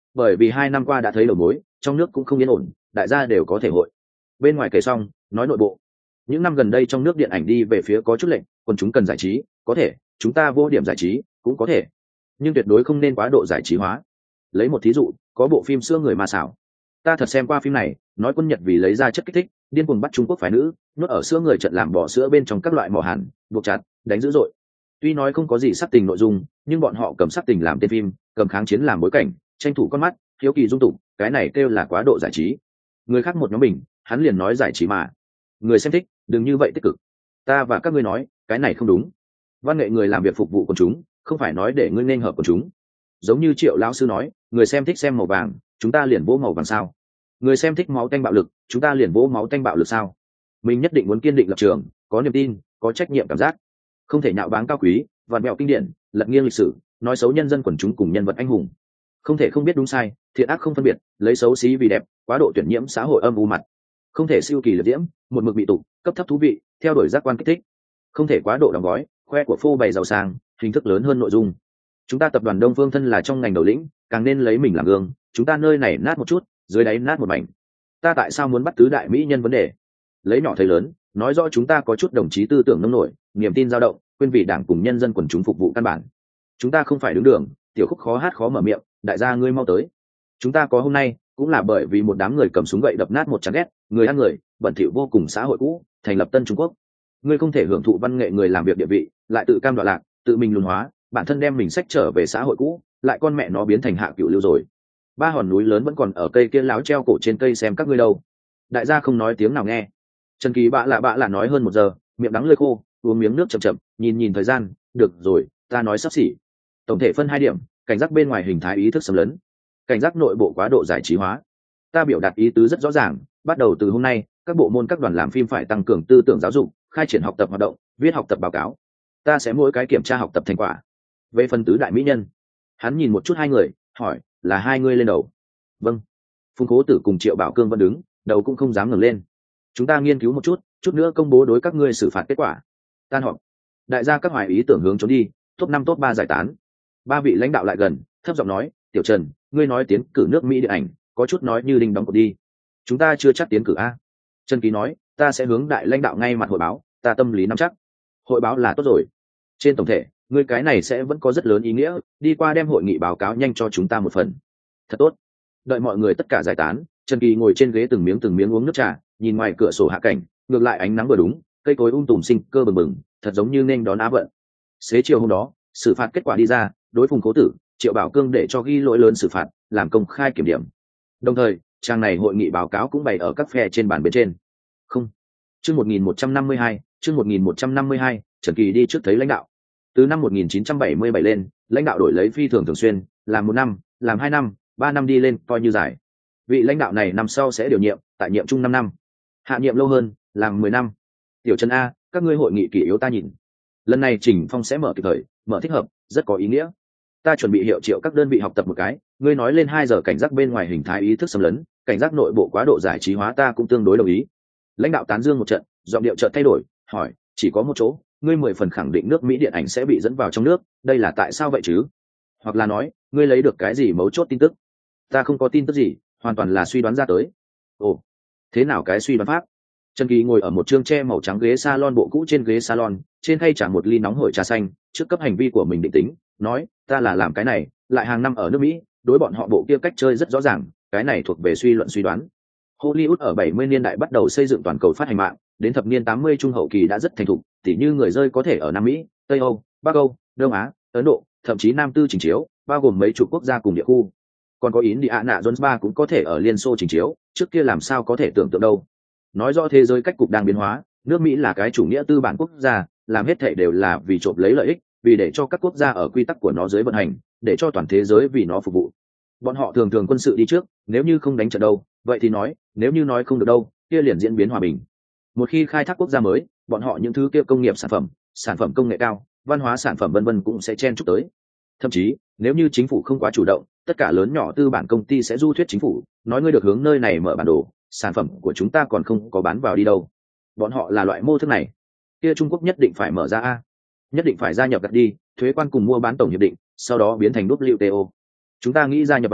[SPEAKER 1] bởi vì hai năm qua đã thấy đầu mối, trong nước cũng không yên ổn, đại gia đều có thể hội. Bên ngoài kể xong, nói nội bộ. Những năm gần đây trong nước điện ảnh đi về phía có chút lệnh, còn chúng cần giải trí, có thể, chúng ta vô điểm giải trí, cũng có thể. Nhưng tuyệt đối không nên quá độ giải trí hóa. Lấy một thí dụ, có bộ phim Sữa người ma xảo. Ta thật xem qua phim này, nói quân Nhật vì lấy ra chất kích thích, điên cuồng bắt Trung Quốc phái nữ, nuốt ở sữa người trận làm bỏ sữa bên trong các loại mỏ hàn, buộc chặt, đánh dữ dội. Tuy nói không có gì sắc tình nội dung, nhưng bọn họ cầm sắc tình làm tên phim, cầm kháng chiến làm bối cảnh, tranh thủ con mắt, hiếu kỳ dung tục, cái này kêu là quá độ giải trí. Người khác một nhóm mình, hắn liền nói giải trí mà. Người xem thích, đừng như vậy tích cực. Ta và các ngươi nói, cái này không đúng. Văn nghệ người làm việc phục vụ quần chúng, không phải nói để ngươi nên hợp quần chúng. Giống như Triệu lão sư nói, người xem thích xem màu vàng, chúng ta liền vỗ màu vàng sao? Người xem thích máu tanh bạo lực, chúng ta liền vỗ máu tanh bạo lực sao? Mình nhất định muốn kiên định lập trường, có niềm tin, có trách nhiệm cảm giác, không thể nhạo báng cao quý, vặn mẹo kinh điển, lật nghiêng lịch sử, nói xấu nhân dân quần chúng cùng nhân vật anh hùng. Không thể không biết đúng sai, thiện ác không phân biệt, lấy xấu xí vì đẹp, quá độ tuyển nhiễm xã hội âm u mặt. Không thể siêu kỳ liệt diễm, một mực bị tục, cấp thấp thú vị, theo đuổi giác quan kích thích. Không thể quá độ đóng gói, khoe của phô bày giàu sang, hình thức lớn hơn nội dung. Chúng ta tập đoàn Đông Phương thân là trong ngành đầu lĩnh, càng nên lấy mình làm gương, chúng ta nơi này nát một chút, dưới đáy nát một mảnh. Ta tại sao muốn bắt tứ đại mỹ nhân vấn đề? Lấy nhỏ thấy lớn, nói rõ chúng ta có chút đồng chí tư tưởng nông nổi, niềm tin dao động, quên vì đảng cùng nhân dân quần chúng phục vụ căn bản. Chúng ta không phải đứng đường, tiểu khúc khó hát khó mở miệng, đại gia ngươi mau tới. Chúng ta có hôm nay, cũng là bởi vì một đám người cầm súng gậy đập nát một chán ghét, người ăn người, bẩn thỉu vô cùng xã hội cũ, thành lập tân Trung Quốc. Ngươi không thể hưởng thụ văn nghệ người làm việc địa vị, lại tự cam đoạ lạc, tự mình lùn hóa, bản thân đem mình sách trở về xã hội cũ, lại con mẹ nó biến thành hạ cựu lưu rồi. Ba hòn núi lớn vẫn còn ở cây kia láo treo cổ trên cây xem các ngươi đâu. Đại gia không nói tiếng nào nghe. Trần Kỳ bạ lạ bạ lạ nói hơn một giờ, miệng đắng lưỡi khô, uống miếng nước chậm chậm, nhìn nhìn thời gian, được rồi, ta nói sắp xỉ. Tổng thể phân hai điểm, cảnh giác bên ngoài hình thái ý thức xâm lấn, cảnh giác nội bộ quá độ giải trí hóa. Ta biểu đạt ý tứ rất rõ ràng, bắt đầu từ hôm nay, các bộ môn các đoàn làm phim phải tăng cường tư tưởng giáo dục, khai triển học tập hoạt động, viết học tập báo cáo. Ta sẽ mỗi cái kiểm tra học tập thành quả. Về phần tứ đại mỹ nhân, hắn nhìn một chút hai người, hỏi, là hai ngươi lên đầu? Vâng. Phùng Cố Tử cùng Triệu Bảo Cương vẫn đứng, đầu cũng không dám ngẩng lên. Chúng ta nghiên cứu một chút, chút nữa công bố đối các ngươi xử phạt kết quả. Tan họp. Đại gia các hoài ý tưởng hướng trốn đi, top năm top ba giải tán. Ba vị lãnh đạo lại gần, thấp giọng nói, Tiểu Trần, ngươi nói tiến cử nước Mỹ điện ảnh, có chút nói như đinh đóng cột đi. Chúng ta chưa chắc tiến cử a. Trần Ký nói, ta sẽ hướng đại lãnh đạo ngay mặt hội báo, ta tâm lý nắm chắc. Hội báo là tốt rồi. Trên tổng thể, ngươi cái này sẽ vẫn có rất lớn ý nghĩa, đi qua đem hội nghị báo cáo nhanh cho chúng ta một phần. Thật tốt. Đợi mọi người tất cả giải tán, Trần Kỳ ngồi trên ghế từng miếng từng miếng uống nước trà, nhìn ngoài cửa sổ hạ cảnh, ngược lại ánh nắng vừa đúng, cây cối um tùm sinh cơ bừng bừng, thật giống như nên đón á vận. Xế chiều hôm đó, xử phạt kết quả đi ra, đối Phùng Cố Tử, Triệu Bảo Cương để cho ghi lỗi lớn xử phạt, làm công khai kiểm điểm. Đồng thời, trang này hội nghị báo cáo cũng bày ở các phe trên bàn bên trên. Không. Chương một nghìn một trăm năm mươi hai, chương một nghìn một trăm năm mươi hai, Trần Kỳ đi trước thấy lãnh đạo. Từ năm một nghìn chín trăm bảy mươi bảy lên, lãnh đạo đổi lấy phi thường thường xuyên, làm một năm, làm hai năm, ba năm đi lên, coi như giải. Vị lãnh đạo này năm sau sẽ điều nhiệm, tại nhiệm trung năm năm. Hạ nhiệm lâu hơn, làm mười năm. Tiểu Trần a, các ngươi hội nghị kỷ yếu ta nhìn. Lần này Trình Phong sẽ mở kịp thời, mở thích hợp, rất có ý nghĩa. Ta chuẩn bị hiệu triệu các đơn vị học tập một cái, ngươi nói lên hai giờ cảnh giác bên ngoài hình thái ý thức xâm lấn, cảnh giác nội bộ quá độ giải trí hóa ta cũng tương đối đồng ý. Lãnh đạo tán dương một trận, giọng điệu chợt thay đổi, hỏi, chỉ có một chỗ, ngươi mười phần khẳng định nước Mỹ điện ảnh sẽ bị dẫn vào trong nước, đây là tại sao vậy chứ? Hoặc là nói, ngươi lấy được cái gì mấu chốt tin tức? Ta không có tin tức gì, hoàn toàn là suy đoán ra tới. Ồ, thế nào cái suy đoán pháp? Trần Kỳ ngồi ở một trương tre màu trắng ghế salon bộ cũ trên ghế salon, trên tay trả một ly nóng hổi trà xanh, trước cấp hành vi của mình định tính, nói, ta là làm cái này, lại hàng năm ở nước Mỹ, đối bọn họ bộ kia cách chơi rất rõ ràng, cái này thuộc về suy luận suy đoán. Hollywood ở bảy mươi niên đại bắt đầu xây dựng toàn cầu phát hành mạng, đến thập niên tám mươi trung hậu kỳ đã rất thành thục, tỉ như người rơi có thể ở Nam Mỹ, Tây Âu, Bắc Âu, Đông Á, Ấn Độ, thậm chí Nam Tư trình chiếu, bao gồm mấy chục quốc gia cùng địa khu. Còn có Indiana Jones ba cũng có thể ở Liên Xô trình chiếu, trước kia làm sao có thể tưởng tượng đâu. Nói rõ thế giới cách cục đang biến hóa, nước Mỹ là cái chủ nghĩa tư bản quốc gia, làm hết thảy đều là vì trộm lấy lợi ích, vì để cho các quốc gia ở quy tắc của nó dưới vận hành, để cho toàn thế giới vì nó phục vụ. Bọn họ thường thường quân sự đi trước, nếu như không đánh trận đâu, vậy thì nói, nếu như nói không được đâu, kia liền diễn biến hòa bình. Một khi khai thác quốc gia mới, bọn họ những thứ kia công nghiệp sản phẩm, sản phẩm công nghệ cao, văn hóa sản phẩm vân vân cũng sẽ chen chúc tới. Thậm chí, nếu như chính phủ không quá chủ động, tất cả lớn nhỏ tư bản công ty sẽ du thuyết chính phủ, nói ngươi được hướng nơi này mở bản đồ, sản phẩm của chúng ta còn không có bán vào đi đâu. Bọn họ là loại mô thức này. Kia Trung Quốc nhất định phải mở ra a, nhất định phải gia nhập đặt đi, thuế quan cùng mua bán tổng hiệp định, sau đó biến thành vê kép tê o. Chúng ta nghĩ gia nhập vào,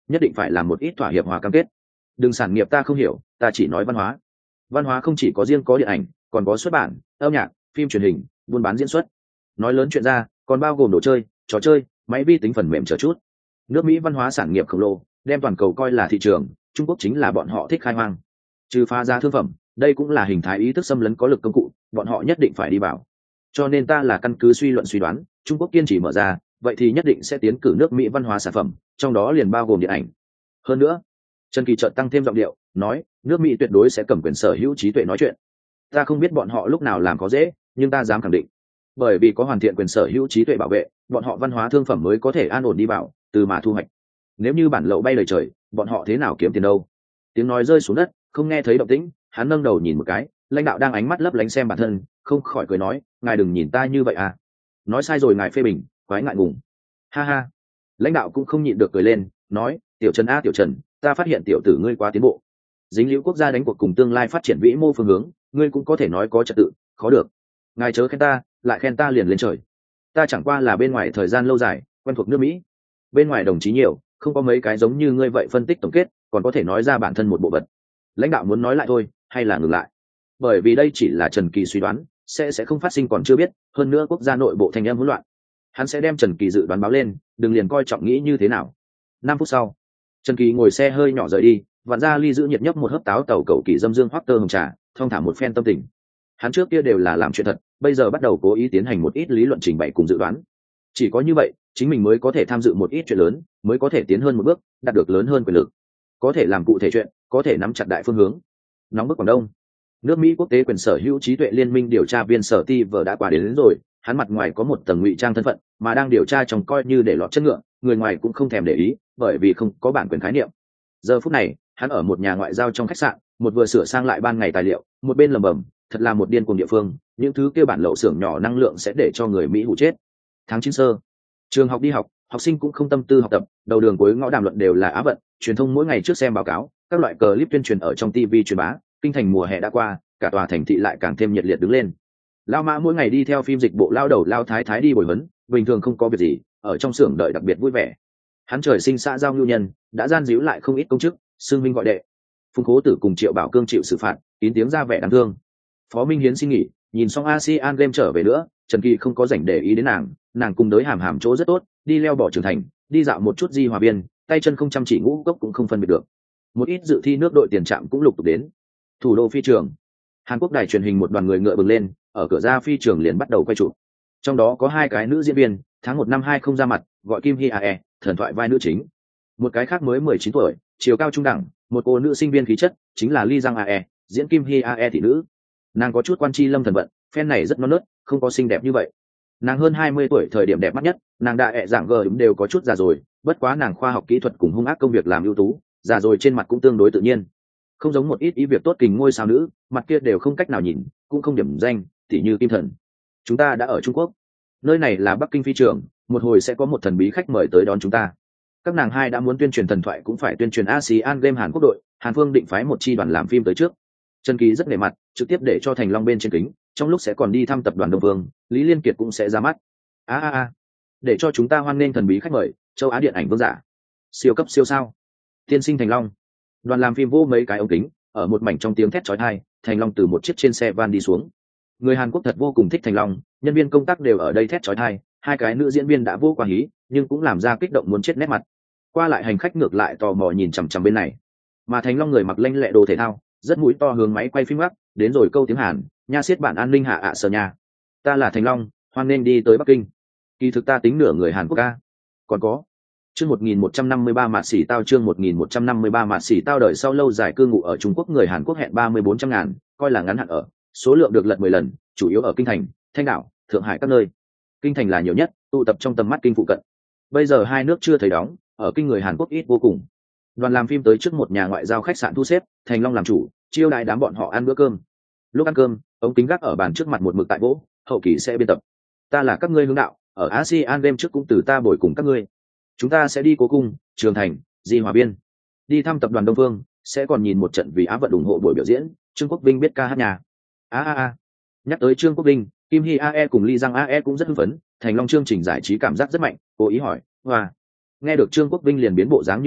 [SPEAKER 1] nhất định phải làm một ít thỏa hiệp hòa cam kết. Đừng sản nghiệp ta không hiểu, ta chỉ nói văn hóa. Văn hóa không chỉ có riêng có điện ảnh, còn có xuất bản, âm nhạc, phim truyền hình, buôn bán diễn xuất. Nói lớn chuyện ra, còn bao gồm đồ chơi, trò chơi, máy vi tính phần mềm chờ chút. Nước Mỹ văn hóa sản nghiệp khổng lồ, đem toàn cầu coi là thị trường, Trung Quốc chính là bọn họ thích khai hoang. Trừ phá ra thương phẩm, đây cũng là hình thái ý thức xâm lấn có lực công cụ, bọn họ nhất định phải đi vào. Cho nên ta là căn cứ suy luận suy đoán, Trung Quốc kiên trì mở ra, vậy thì nhất định sẽ tiến cử nước Mỹ văn hóa sản phẩm, trong đó liền bao gồm điện ảnh. Hơn nữa, Trần Kỳ chợt tăng thêm giọng điệu, nói, nước Mỹ tuyệt đối sẽ cầm quyền sở hữu trí tuệ nói chuyện. Ta không biết bọn họ lúc nào làm có dễ, nhưng ta dám khẳng định, bởi vì có hoàn thiện quyền sở hữu trí tuệ bảo vệ, bọn họ văn hóa thương phẩm mới có thể an ổn đi vào, từ mà thu hoạch. Nếu như bản lậu bay lời trời, bọn họ thế nào kiếm tiền đâu? Tiếng nói rơi xuống đất, không nghe thấy động tĩnh, hắn nâng đầu nhìn một cái, lãnh đạo đang ánh mắt lấp lánh xem bản thân, không khỏi cười nói, ngài đừng nhìn ta như vậy à? Nói sai rồi ngài phê bình, quái ngại ngùng. Ha ha. Lãnh đạo cũng không nhịn được cười lên, nói, tiểu Trần a tiểu Trần, ta phát hiện tiểu tử ngươi quá tiến bộ. Dính liễu quốc gia đánh cuộc cùng tương lai phát triển vĩ mô phương hướng, ngươi cũng có thể nói có trật tự, khó được. Ngài chớ khen ta, lại khen ta liền lên trời. Ta chẳng qua là bên ngoài thời gian lâu dài, quen thuộc nước Mỹ. Bên ngoài đồng chí nhiều, không có mấy cái giống như ngươi vậy phân tích tổng kết, còn có thể nói ra bản thân một bộ vật. Lãnh đạo muốn nói lại thôi, hay là ngừng lại? Bởi vì đây chỉ là Trần Kỳ suy đoán, sẽ sẽ không phát sinh còn chưa biết, hơn nữa quốc gia nội bộ thành âm hỗn loạn. Hắn sẽ đem Trần Kỳ dự đoán báo lên, đừng liền coi trọng nghĩ như thế nào. Năm phút sau, Trần Kỳ ngồi xe hơi nhỏ rời đi, vặn ra ly giữ nhiệt nhấp một hớp táo tàu cầu kỳ dâm dương hoắc tơ hồng trà, thong thả một phen tâm tình. Hắn trước kia đều là làm chuyện thật, bây giờ bắt đầu cố ý tiến hành một ít lý luận trình bày cùng dự đoán. Chỉ có như vậy, chính mình mới có thể tham dự một ít chuyện lớn, mới có thể tiến hơn một bước, đạt được lớn hơn quyền lực. Có thể làm cụ thể chuyện, có thể nắm chặt đại phương hướng. Nóng bức Quảng Đông, nước Mỹ quốc tế quyền sở hữu trí tuệ liên minh điều tra viên sở ti vợ đã qua đến, đến rồi. Hắn mặt ngoài có một tầng ngụy trang thân phận, mà đang điều tra trong coi như để lọt chân ngựa, người ngoài cũng không thèm để ý, bởi vì không có bản quyền khái niệm. Giờ phút này, hắn ở một nhà ngoại giao trong khách sạn, một vừa sửa sang lại ban ngày tài liệu, một bên lẩm bẩm, thật là một điên cuồng địa phương, những thứ kia bản lậu xưởng nhỏ năng lượng sẽ để cho người Mỹ hụ chết. Tháng chín sơ, trường học đi học, học sinh cũng không tâm tư học tập, đầu đường cuối ngõ đàm luận đều là Á vận, truyền thông mỗi ngày trước xem báo cáo, các loại clip tuyên truyền ở trong ti vi truyền bá, kinh thành mùa hè đã qua, cả tòa thành thị lại càng thêm nhiệt liệt đứng lên. Lao Mã mỗi ngày đi theo phim dịch bộ lao đầu lao thái thái đi bồi huấn, bình thường không có việc gì, ở trong xưởng đợi đặc biệt vui vẻ. Hắn trời sinh xã giao nhu nhân, đã gian díu lại không ít công chức, xương minh gọi đệ. Phùng Khố Tử cùng Triệu Bảo Cương chịu xử phạt, kín tiếng ra vẻ đáng thương. Phó Minh Hiến xin nghỉ, nhìn xong ASEAN Game trở về nữa, Trần Kỳ không có rảnh để ý đến nàng, nàng cùng đới hàm hàm chỗ rất tốt, đi leo bỏ trưởng thành, đi dạo một chút di hòa biên, tay chân không chăm chỉ ngũ cốc cũng không phân biệt được. Một ít dự thi nước đội tiền trạm cũng lục tục đến. Thủ đô phi trường, Hàn Quốc đài truyền hình một đoàn người ngựa bừng lên, ở cửa ra phi trường liền bắt đầu quay chụp. Trong đó có hai cái nữ diễn viên, tháng một năm hai không ra mặt, gọi Kim Hee Ae, thần thoại vai nữ chính. Một cái khác mới mười chín tuổi, chiều cao trung đẳng, một cô nữ sinh viên khí chất, chính là Lee Jang Ae, diễn Kim Hee Ae thị nữ. Nàng có chút quan chi lâm thần vận, phen này rất non nớt, không có xinh đẹp như vậy. Nàng hơn hai mươi tuổi thời điểm đẹp mắt nhất, nàng đã ẹ dạng gờ đều có chút già rồi, bất quá nàng khoa học kỹ thuật cùng hung ác công việc làm ưu tú, già rồi trên mặt cũng tương đối tự nhiên. Không giống một ít ý việc tốt kình ngôi sao nữ, mặt kia đều không cách nào nhìn, cũng không điểm danh, tỉ như Kim Thần. Chúng ta đã ở Trung Quốc, nơi này là Bắc Kinh phi trường, một hồi sẽ có một thần bí khách mời tới đón chúng ta. Các nàng hai đã muốn tuyên truyền thần thoại cũng phải tuyên truyền ASEAN Game Hàn Quốc đội, Hàn Phương định phái một chi đoàn làm phim tới trước. Trần Kỳ rất nể mặt, trực tiếp để cho Thành Long bên trên kính, trong lúc sẽ còn đi thăm tập đoàn Đông Vương, Lý Liên Kiệt cũng sẽ ra mắt. A a a, để cho chúng ta hoan nghênh thần bí khách mời, châu Á điện ảnh vương giả, siêu cấp siêu sao, tiên sinh Thành Long. Đoàn làm phim vô mấy cái ống kính, ở một mảnh trong tiếng thét chói tai, Thành Long từ một chiếc trên xe van đi xuống. Người Hàn Quốc thật vô cùng thích Thành Long, nhân viên công tác đều ở đây thét chói tai, hai cái nữ diễn viên đã vô qua hí, nhưng cũng làm ra kích động muốn chết nét mặt. Qua lại hành khách ngược lại tò mò nhìn chằm chằm bên này, mà Thành Long người mặc lanh lẹ đồ thể thao, rất mũi to hướng máy quay phim gác, đến rồi câu tiếng Hàn, nha siết bản an ninh hạ ạ à sờ nhà. Ta là Thành Long, hoan nên đi tới Bắc Kinh. Kỳ thực ta tính nửa người Hàn Quốc ca. Còn có chương một nghìn một trăm năm mươi ba mạt xỉ tao chương một nghìn một trăm năm mươi ba mạt xỉ tao đời sau lâu dài cư ngụ ở Trung Quốc người Hàn Quốc hẹn ba mươi bốn trăm ngàn, coi là ngắn hạn ở, số lượng được lật mười lần, chủ yếu ở Kinh Thành, Thanh Đảo, Thượng Hải các nơi. Kinh Thành là nhiều nhất, tụ tập trong tầm mắt kinh phụ cận. Bây giờ hai nước chưa thấy đóng, ở kinh người Hàn Quốc ít vô cùng. Đoàn làm phim tới trước một nhà ngoại giao khách sạn thu xếp, Thành Long làm chủ, chiêu đãi đám bọn họ ăn bữa cơm. Lúc ăn cơm, ống kính gác ở bàn trước mặt một mực tại vỗ, hậu kỳ sẽ biên tập. Ta là các ngươi hướng đạo, ở ASEAN Game trước cũng từ ta bồi cùng các ngươi. Chúng ta sẽ đi Cố Cung, Trường Thành, Di Hòa Biên, đi thăm tập đoàn Đông Phương, sẽ còn nhìn một trận vì Á vận ủng hộ buổi biểu diễn. Trương Quốc Vinh biết ca hát nhà. A a a. Nhắc tới Trương Quốc Vinh, Kim Hee Ae cùng Lee Jang Ae cũng rất hưng phấn, Thành Long chương trình giải trí cảm giác rất mạnh, cố ý hỏi, "Hoa." Nghe được Trương Quốc Vinh liền biến bộ dáng như vậy,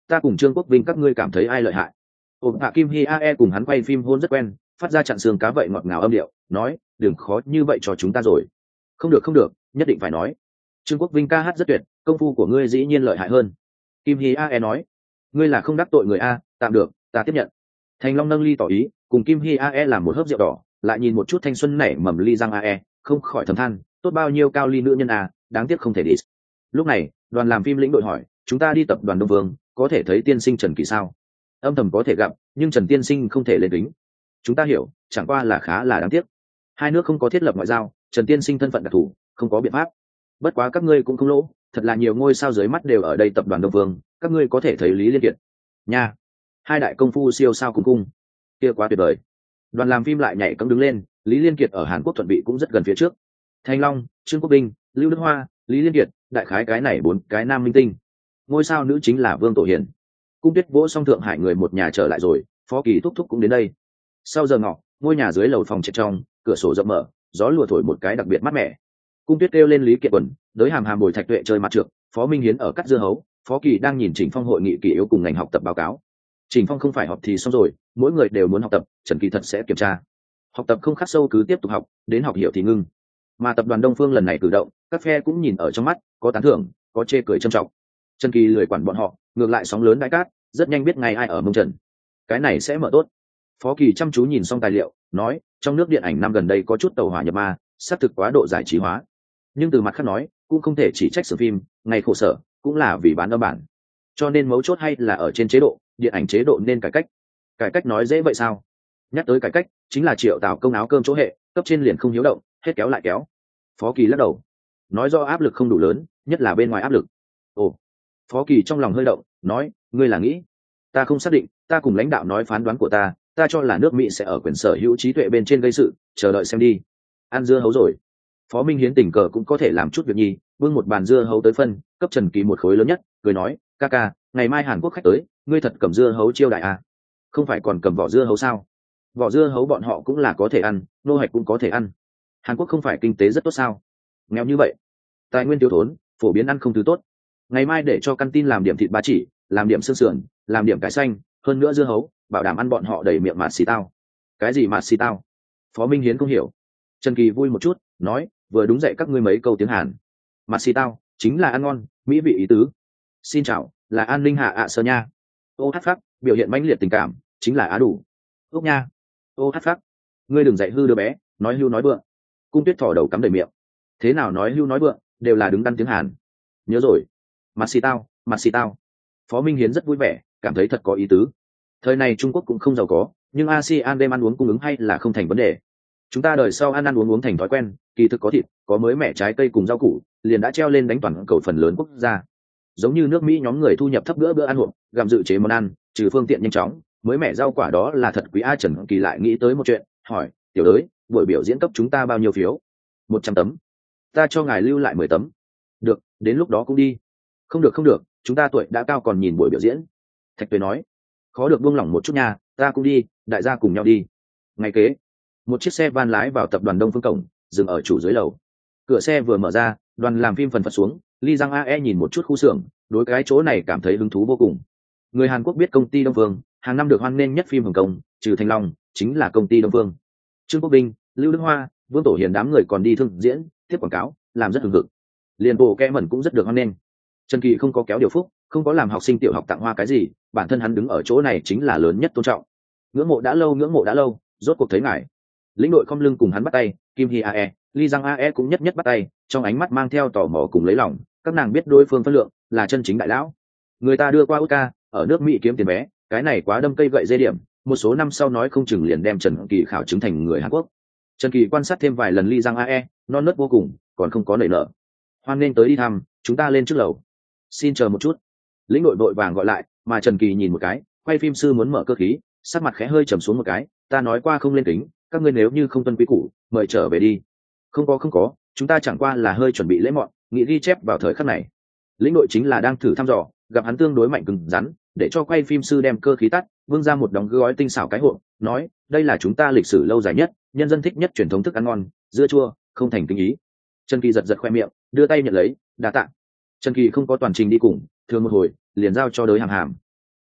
[SPEAKER 1] ta cùng Trương Quốc Vinh các ngươi cảm thấy ai lợi hại? Ổn hạ Kim Hi A E cùng hắn quay phim hôn rất quen, phát ra chặn xương cá vậy ngọt ngào âm điệu, nói, đừng khó như vậy cho chúng ta rồi. Không được không được, nhất định phải nói. Trương Quốc Vinh ca hát rất tuyệt, công phu của ngươi dĩ nhiên lợi hại hơn. Kim Hi A E nói, ngươi là không đắc tội người a, tạm được, ta tiếp nhận. Thành Long nâng ly tỏ ý, cùng Kim Hi A E làm một hớp rượu đỏ, lại nhìn một chút thanh xuân nảy mầm ly răng A E, không khỏi thầm than, tốt bao nhiêu cao ly nữ nhân a, đáng tiếc không thể đi. Lúc này, đoàn làm phim lĩnh đội hỏi, chúng ta đi tập đoàn Đông Vương, có thể thấy tiên sinh Trần Kỳ sao? Âm thầm có thể gặp, nhưng Trần tiên sinh không thể lên kính. Chúng ta hiểu, chẳng qua là khá là đáng tiếc. Hai nước không có thiết lập ngoại giao, Trần tiên sinh thân phận đặc thù, không có biện pháp. Bất quá các ngươi cũng không lỗ, thật là nhiều ngôi sao dưới mắt đều ở đây tập đoàn Đông Vương, các ngươi có thể thấy Lý Liên Kiệt. Nha, hai đại công phu siêu sao cùng cung, kia quá tuyệt vời. Đoàn làm phim lại nhảy cẫng đứng lên, Lý Liên Kiệt ở Hàn Quốc chuẩn bị cũng rất gần phía trước. Thanh Long, Trương Quốc Vinh, Lưu Đức Hoa, Lý Liên Kiệt, đại khái cái này bốn cái nam minh tinh. Ngôi sao nữ chính là Vương Tổ Hiền. Cung Tuyết vỗ xong Thượng Hải người một nhà trở lại rồi, Phó Kỳ thúc thúc cũng đến đây. Sau giờ ngọ, ngôi nhà dưới lầu phòng trệt trong, cửa sổ rộng mở, gió lùa thổi một cái đặc biệt mát mẻ. Cung Tuyết kêu lên Lý Kiệt Quần, đới hàm hàm bồi Thạch Tuệ chơi mặt trượt, Phó Minh Hiến ở cắt dưa hấu, Phó Kỳ đang nhìn Trình Phong hội nghị kỷ yếu cùng ngành học tập báo cáo. Trình Phong không phải họp thì xong rồi, mỗi người đều muốn học tập, Trần Kỳ thật sẽ kiểm tra. Học tập không khắc sâu cứ tiếp tục học, đến học hiểu thì ngưng. Mà tập đoàn Đông Phương lần này cử động, các phe cũng nhìn ở trong mắt, có tán thưởng, có chê cười trân trọng. Trần Kỳ lười quản bọn họ, ngược lại sóng lớn đại cát, rất nhanh biết ngay ai ở mông trần. Cái này sẽ mở tốt. Phó Kỳ chăm chú nhìn xong tài liệu, nói, trong nước điện ảnh năm gần đây có chút tàu hỏa nhập ma, xác thực quá độ giải trí hóa. Nhưng từ mặt khác nói, cũng không thể chỉ trách xưởng phim, ngày khổ sở, cũng là vì bán âm bản. Cho nên mấu chốt hay là ở trên chế độ, điện ảnh chế độ nên cải cách. Cải cách nói dễ vậy sao? Nhắc tới cải cách, chính là Triệu Tào công áo cơm chỗ hệ, cấp trên liền không hiếu động, hết kéo lại kéo. Phó Kỳ lắc đầu, nói do áp lực không đủ lớn, nhất là bên ngoài áp lực. Ồ, Phó Kỳ trong lòng hơi động, nói, ngươi là nghĩ? Ta không xác định, ta cùng lãnh đạo nói phán đoán của ta, ta cho là nước Mỹ sẽ ở quyền sở hữu trí tuệ bên trên gây sự, chờ đợi xem đi. Ăn dưa hấu rồi. Phó Minh Hiến tình cờ cũng có thể làm chút việc nhi, bưng một bàn dưa hấu tới phân, cấp Trần Kỳ một khối lớn nhất, cười nói, ca ca, ngày mai Hàn Quốc khách tới, ngươi thật cầm dưa hấu chiêu đại à? Không phải còn cầm vỏ dưa hấu sao? Vỏ dưa hấu bọn họ cũng là có thể ăn, nô hạch cũng có thể ăn. Hàn Quốc không phải kinh tế rất tốt sao? Nghèo như vậy, tài nguyên thiếu thốn, phổ biến ăn không thứ tốt. Ngày mai để cho căn tin làm điểm thịt ba chỉ, làm điểm xương sườn, làm điểm cải xanh, hơn nữa dưa hấu, bảo đảm ăn bọn họ đầy miệng mạt xì tao. Cái gì mạt xì tao? Phó Minh Hiến không hiểu. Trần Kỳ vui một chút, nói, vừa đúng dạy các ngươi mấy câu tiếng Hàn. Mạt xì tao chính là ăn ngon, mỹ vị ý tứ. Xin chào, là An Ninh Hạ ạ sơ nha. Ô hát phác, biểu hiện mãnh liệt tình cảm, chính là á đủ. Úc nha. Ô hát phác, ngươi đừng dạy hư đứa bé, nói hưu nói vượng. Cung Tuyết thỏ đầu cắm đầy miệng. Thế nào nói hưu nói vượng, đều là đứng đắn tiếng Hàn. Nhớ rồi. Mặt xì tao, mặt xì tao. Phó Minh Hiến rất vui vẻ, cảm thấy thật có ý tứ. Thời này Trung Quốc cũng không giàu có, nhưng a sê an đêm ăn uống cung ứng hay là không thành vấn đề. Chúng ta đời sau ăn ăn uống uống thành thói quen, kỳ thực có thịt, có mới mẻ trái cây cùng rau củ, liền đã treo lên đánh toàn cầu phần lớn quốc gia. Giống như nước Mỹ nhóm người thu nhập thấp bữa bữa ăn hộp, gặm dự chế món ăn, trừ phương tiện nhanh chóng, mới mẻ rau quả đó là thật quý. A Trần Kỳ lại nghĩ tới một chuyện, hỏi, tiểu đới, buổi biểu diễn cấp chúng ta bao nhiêu phiếu? Một trăm tấm. Ta cho ngài lưu lại mười tấm. Được, đến lúc đó cũng đi. Không được không được, chúng ta tuổi đã cao còn nhìn buổi biểu diễn. Thạch Tuế nói, khó được buông lỏng một chút nha, ta cũng đi, đại gia cùng nhau đi. Ngày kế, một chiếc xe van lái vào tập đoàn Đông Phương cổng, dừng ở chủ dưới lầu. Cửa xe vừa mở ra, đoàn làm phim phần phật xuống, Ly Giang a e nhìn một chút khu xưởng, đối cái chỗ này cảm thấy hứng thú vô cùng. Người Hàn Quốc biết công ty Đông Phương, hàng năm được hoan nghênh nhất phim Hồng Kông, trừ Thanh Long, chính là công ty Đông Phương. Trương Quốc Vinh, Lưu Đức Hoa, Vương Tổ Hiền đám người còn đi thương diễn, tiếp quảng cáo, làm rất hừng hực. Liên bộ kẽ mẩn cũng rất được hoan nghênh. Trần Kỳ không có kéo điều phúc, không có làm học sinh tiểu học tặng hoa cái gì, bản thân hắn đứng ở chỗ này chính là lớn nhất tôn trọng. Ngưỡng mộ đã lâu, ngưỡng mộ đã lâu, rốt cuộc thấy ngài. Lĩnh đội không lưng cùng hắn bắt tay, Kim Hi a e, Ly Giang a e cũng nhất nhất bắt tay, trong ánh mắt mang theo tò mò cùng lấy lòng, các nàng biết đối phương phân lượng, là chân chính đại lão. Người ta đưa qua Oscar, ở nước Mỹ kiếm tiền bé, cái này quá đâm cây gậy dây điểm, một số năm sau nói không chừng liền đem Trần Kỳ khảo chứng thành người Hàn Quốc. Trần Kỳ quan sát thêm vài lần Ly Giang a e, non nớt vô cùng, còn không có nảy nở. Hoan nên tới đi thăm, chúng ta lên trước lầu. Xin chờ một chút. Lĩnh đội vội vàng gọi lại, mà Trần Kỳ nhìn một cái, quay phim sư muốn mở cơ khí, sắc mặt khẽ hơi trầm xuống một cái, ta nói qua không lên kính, các ngươi nếu như không tuân quý củ, mời trở về đi. Không có không có, chúng ta chẳng qua là hơi chuẩn bị lễ mọn, nghĩ ghi chép vào thời khắc này. Lĩnh đội chính là đang thử thăm dò, gặp hắn tương đối mạnh cứng rắn, để cho quay phim sư đem cơ khí tắt, vương ra một đống gói tinh xảo cái hộp, nói, đây là chúng ta lịch sử lâu dài nhất, nhân dân thích nhất truyền thống thức ăn ngon, dưa chua, không thành kinh ý. Trần Kỳ giật giật khoe miệng, đưa tay nhận lấy, đa tạ. Trần Kỳ không có toàn trình đi cùng, thường một hồi, liền giao cho đới hàm hàm.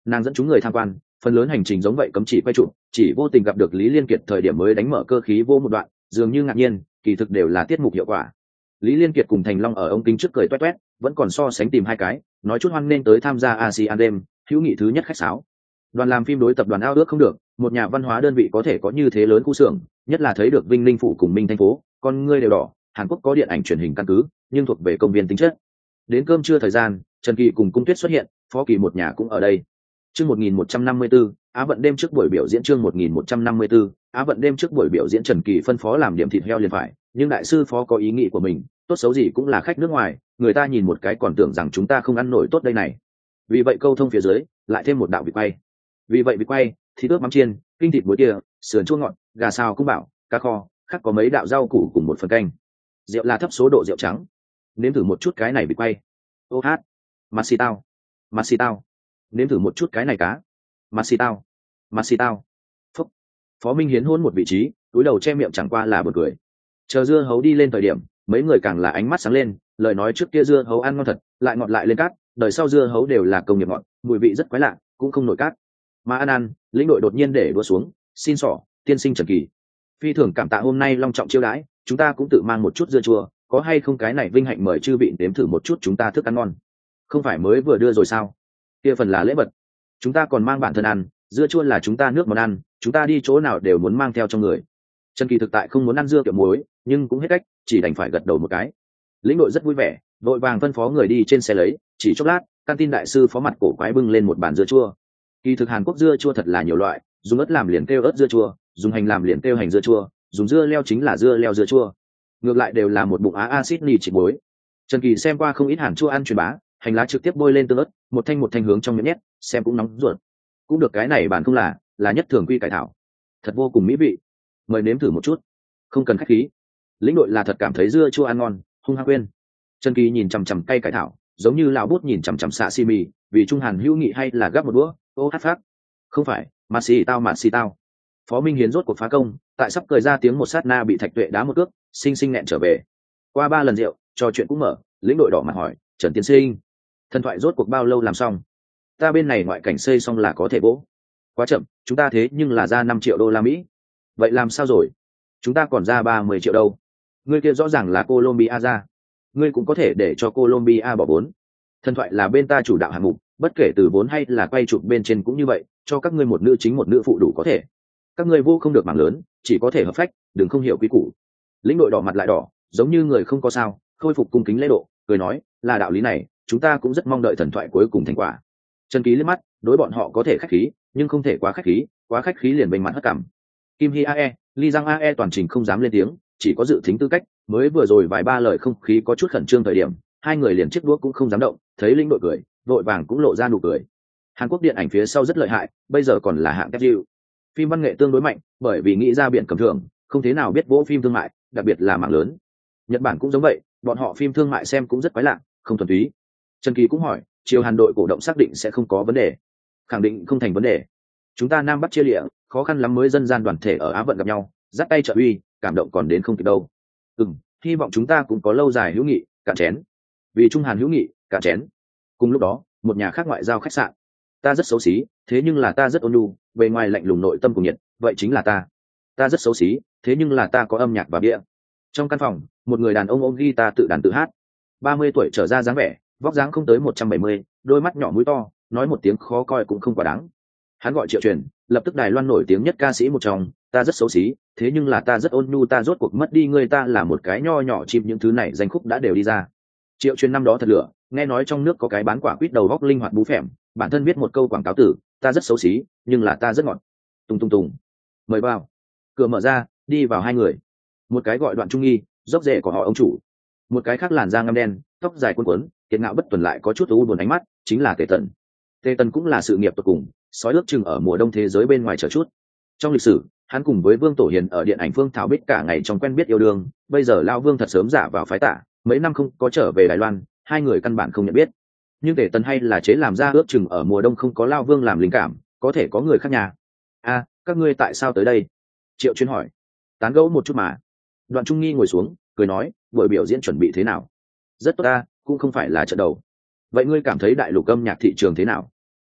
[SPEAKER 1] Nàng dẫn chúng người tham quan, phần lớn hành trình giống vậy cấm chỉ quay chụp, chỉ vô tình gặp được Lý Liên Kiệt thời điểm mới đánh mở cơ khí vô một đoạn, dường như ngạc nhiên, kỳ thực đều là tiết mục hiệu quả. Lý Liên Kiệt cùng Thành Long ở ống kính trước cười toét toét, vẫn còn so sánh tìm hai cái, nói chút hoan nên tới tham gia Asean Games, hữu nghị thứ nhất khách sáo. Đoàn làm phim đối tập đoàn ao ước không được, một nhà văn hóa đơn vị có thể có như thế lớn khu xưởng, nhất là thấy được Vinh Linh phủ cùng Minh thành phố, con ngươi đều đỏ. Hàn Quốc có điện ảnh truyền hình căn cứ, nhưng thuộc về công viên tính chất. Đến cơm trưa thời gian, Trần Kỳ cùng Cung Tuyết xuất hiện, Phó Kỳ một nhà cũng ở đây. Chương một nghìn một trăm năm mươi tư, Á vận đêm trước buổi biểu diễn chương một nghìn một trăm năm mươi tư, Á vận đêm trước buổi biểu diễn Trần Kỳ phân phó làm điểm thịt heo liền phải, nhưng đại sư phó có ý nghĩ của mình, tốt xấu gì cũng là khách nước ngoài, người ta nhìn một cái còn tưởng rằng chúng ta không ăn nổi tốt đây này. Vì vậy câu thông phía dưới, lại thêm một đạo vịt quay. Vì vậy vịt quay, thịt ướp mắm chiên, kinh thịt muối tia, sườn chua ngọt, gà xào cung bảo, cá kho, khác có mấy đạo rau củ cùng một phần canh. Rượu là thấp số độ rượu trắng. Nếm thử một chút cái này vịt quay. Ô hát, mặt xì tao, mặt xì tao. Nếm thử một chút cái này cá. Mặt xì tao, mặt xì tao. Phúc. Phó Minh Hiến hôn một vị trí, túi đầu che miệng chẳng qua là buồn cười. Chờ dưa hấu đi lên thời điểm, mấy người càng là ánh mắt sáng lên, lời nói trước kia dưa hấu ăn ngon thật, lại ngọt lại lên cát, đời sau dưa hấu đều là công nghiệp ngọt, mùi vị rất quái lạ, cũng không nổi cát. Mà ăn ăn, lĩnh đội đột nhiên để đua xuống, xin xỏ, tiên sinh Trần Kỳ. Phi thường cảm tạ hôm nay long trọng chiêu đãi, chúng ta cũng tự mang một chút dưa chua, có hay không cái này vinh hạnh mời chư vị nếm thử một chút chúng ta thức ăn ngon. Không phải mới vừa đưa rồi sao? Kia phần là lễ vật. Chúng ta còn mang bản thân ăn, dưa chua là chúng ta nước món ăn, chúng ta đi chỗ nào đều muốn mang theo trong người. Trần Kỳ thực tại không muốn ăn dưa kiểu muối, nhưng cũng hết cách, chỉ đành phải gật đầu một cái. Lĩnh đội rất vui vẻ, đội vàng phân phó người đi trên xe lấy, chỉ chốc lát, căn tin đại sư phó mặt cổ quái bưng lên một bàn dưa chua. Kỳ thực Hàn Quốc dưa chua thật là nhiều loại, dùng ớt làm liền kêu ớt dưa chua, dùng hành làm liền kêu hành dưa chua, dùng dưa leo chính là dưa leo dưa chua. Ngược lại đều là một bụng á acid nitric muối. Trần Kỳ xem qua không ít Hàn chua ăn truyền bá, hành lá trực tiếp bôi lên tương ớt, một thanh một thanh hướng trong miệng nhét, xem cũng nóng ruột. Cũng được cái này bản không là, là nhất thường quy cải thảo, thật vô cùng mỹ vị. Mời nếm thử một chút. Không cần khách khí. Lĩnh đội là thật cảm thấy dưa chua ăn ngon, hung hăng quên. Trần Kỳ nhìn chằm chằm cay cải thảo, giống như lão bút nhìn chằm chằm xạ xi mì, vì trung Hàn hữu nghị hay là gắp một đũa, ô hát phát. Không phải, mà xì tao mà xì tao. Phó Minh Hiến rốt cuộc phá công, tại sắp cười ra tiếng một sát na bị Thạch Tuệ đá một cước, sinh sinh nẹn trở về. Qua ba lần rượu, trò chuyện cũng mở, lĩnh đội đỏ mặt hỏi, Trần Tiến Sinh, thần thoại rốt cuộc bao lâu làm xong? Ta bên này ngoại cảnh xây xong là có thể bố. Quá chậm, chúng ta thế nhưng là ra năm triệu đô la Mỹ. Vậy làm sao rồi? Chúng ta còn ra ba mươi triệu đâu. Ngươi kia rõ ràng là Colombia ra. Ngươi cũng có thể để cho Colombia bỏ vốn. Thần thoại là bên ta chủ đạo hạng mục, bất kể từ vốn hay là quay chụp bên trên cũng như vậy, cho các ngươi một nữ chính một nữ phụ đủ có thể. Các ngươi vô không được mảng lớn, chỉ có thể hợp phách, đừng không hiểu quý củ. Lĩnh đội đỏ mặt lại đỏ, giống như người không có sao, khôi phục cung kính lễ độ, cười nói, là đạo lý này, chúng ta cũng rất mong đợi thần thoại cuối cùng thành quả. Trần Ký liếc mắt, đối bọn họ có thể khách khí, nhưng không thể quá khách khí, quá khách khí liền bênh mặt hất cảm. Kim Hi Ae, Ly Giang Ae toàn trình không dám lên tiếng, chỉ có dự thính tư cách, mới vừa rồi vài ba lời không khí có chút khẩn trương thời điểm, hai người liền chiếc đũa cũng không dám động, thấy lĩnh đội cười, vội vàng cũng lộ ra nụ cười. Hàn Quốc điện ảnh phía sau rất lợi hại, bây giờ còn là hạng kép dịu. Phim văn nghệ tương đối mạnh, bởi vì nghĩ ra biển cầm thưởng, không thế nào biết vỗ phim thương mại, đặc biệt là mảng lớn. Nhật Bản cũng giống vậy, bọn họ phim thương mại xem cũng rất quái lạ, không thuần túy. Trần Kỳ cũng hỏi, chiều Hàn đội cổ động xác định sẽ không có vấn đề. Khẳng định không thành vấn đề. Chúng ta Nam Bắc chia lịa, khó khăn lắm mới dân gian đoàn thể ở Á vận gặp nhau, dắt tay trợ uy, cảm động còn đến không kịp đâu. Ừm, hy vọng chúng ta cũng có lâu dài hữu nghị, cạn chén. Vì Trung Hàn hữu nghị, cạn chén. Cùng lúc đó, một nhà khác ngoại giao khách sạn. Ta rất xấu xí, thế nhưng là ta rất ôn nhu, bề ngoài lạnh lùng nội tâm cùng nhiệt, vậy chính là ta. Ta rất xấu xí, thế nhưng là ta có âm nhạc và bia. Trong căn phòng, một người đàn ông ôm guitar tự đàn tự hát. ba mươi tuổi trở ra dáng vẻ, vóc dáng không tới một trăm bảy mươi, đôi mắt nhỏ mũi to, nói một tiếng khó coi cũng không quá đáng. Hắn gọi Triệu Truyền, lập tức Đài Loan nổi tiếng nhất ca sĩ một trong, ta rất xấu xí, thế nhưng là ta rất ôn nhu, ta rốt cuộc mất đi người ta là một cái nho nhỏ chim, những thứ này danh khúc đã đều đi ra. Triệu Truyền năm đó thật lửa, nghe nói trong nước có cái bán quả quýt đầu góc linh hoạt bú phèm, bản thân viết một câu quảng cáo tử, ta rất xấu xí, nhưng là ta rất ngọt. Tung tung tùng. Mời vào. Cửa mở ra, đi vào hai người. Một cái gọi Đoạn Trung Nghi, dốc rễ của họ ông chủ. Một cái khác làn da ngăm đen, tóc dài cuốn cuốn, kiệt ngạo bất tuần lại có chút u buồn ánh mắt, chính là Tề Tần. Tề Tần cũng là sự nghiệp tuyệt cùng, sói ước chừng ở mùa đông thế giới bên ngoài chờ chút. Trong lịch sử, hắn cùng với Vương Tổ Hiền ở điện ảnh Phương Thảo Bích cả ngày trong quen biết yêu đương, bây giờ Lao Vương thật sớm giả vào phái tả, mấy năm không có trở về Đài Loan, hai người căn bản không nhận biết. Nhưng Tề Tần hay là chế làm ra ước chừng ở mùa đông không có Lao Vương làm linh cảm, có thể có người khác nhà. A, các ngươi tại sao tới đây? Triệu Chuyên hỏi. Tán gẫu một chút mà. Đoạn Trung Nghi ngồi xuống, cười nói, buổi biểu diễn chuẩn bị thế nào? Rất tốt ta, cũng không phải là trận đầu. Vậy ngươi cảm thấy đại lục âm nhạc thị trường thế nào?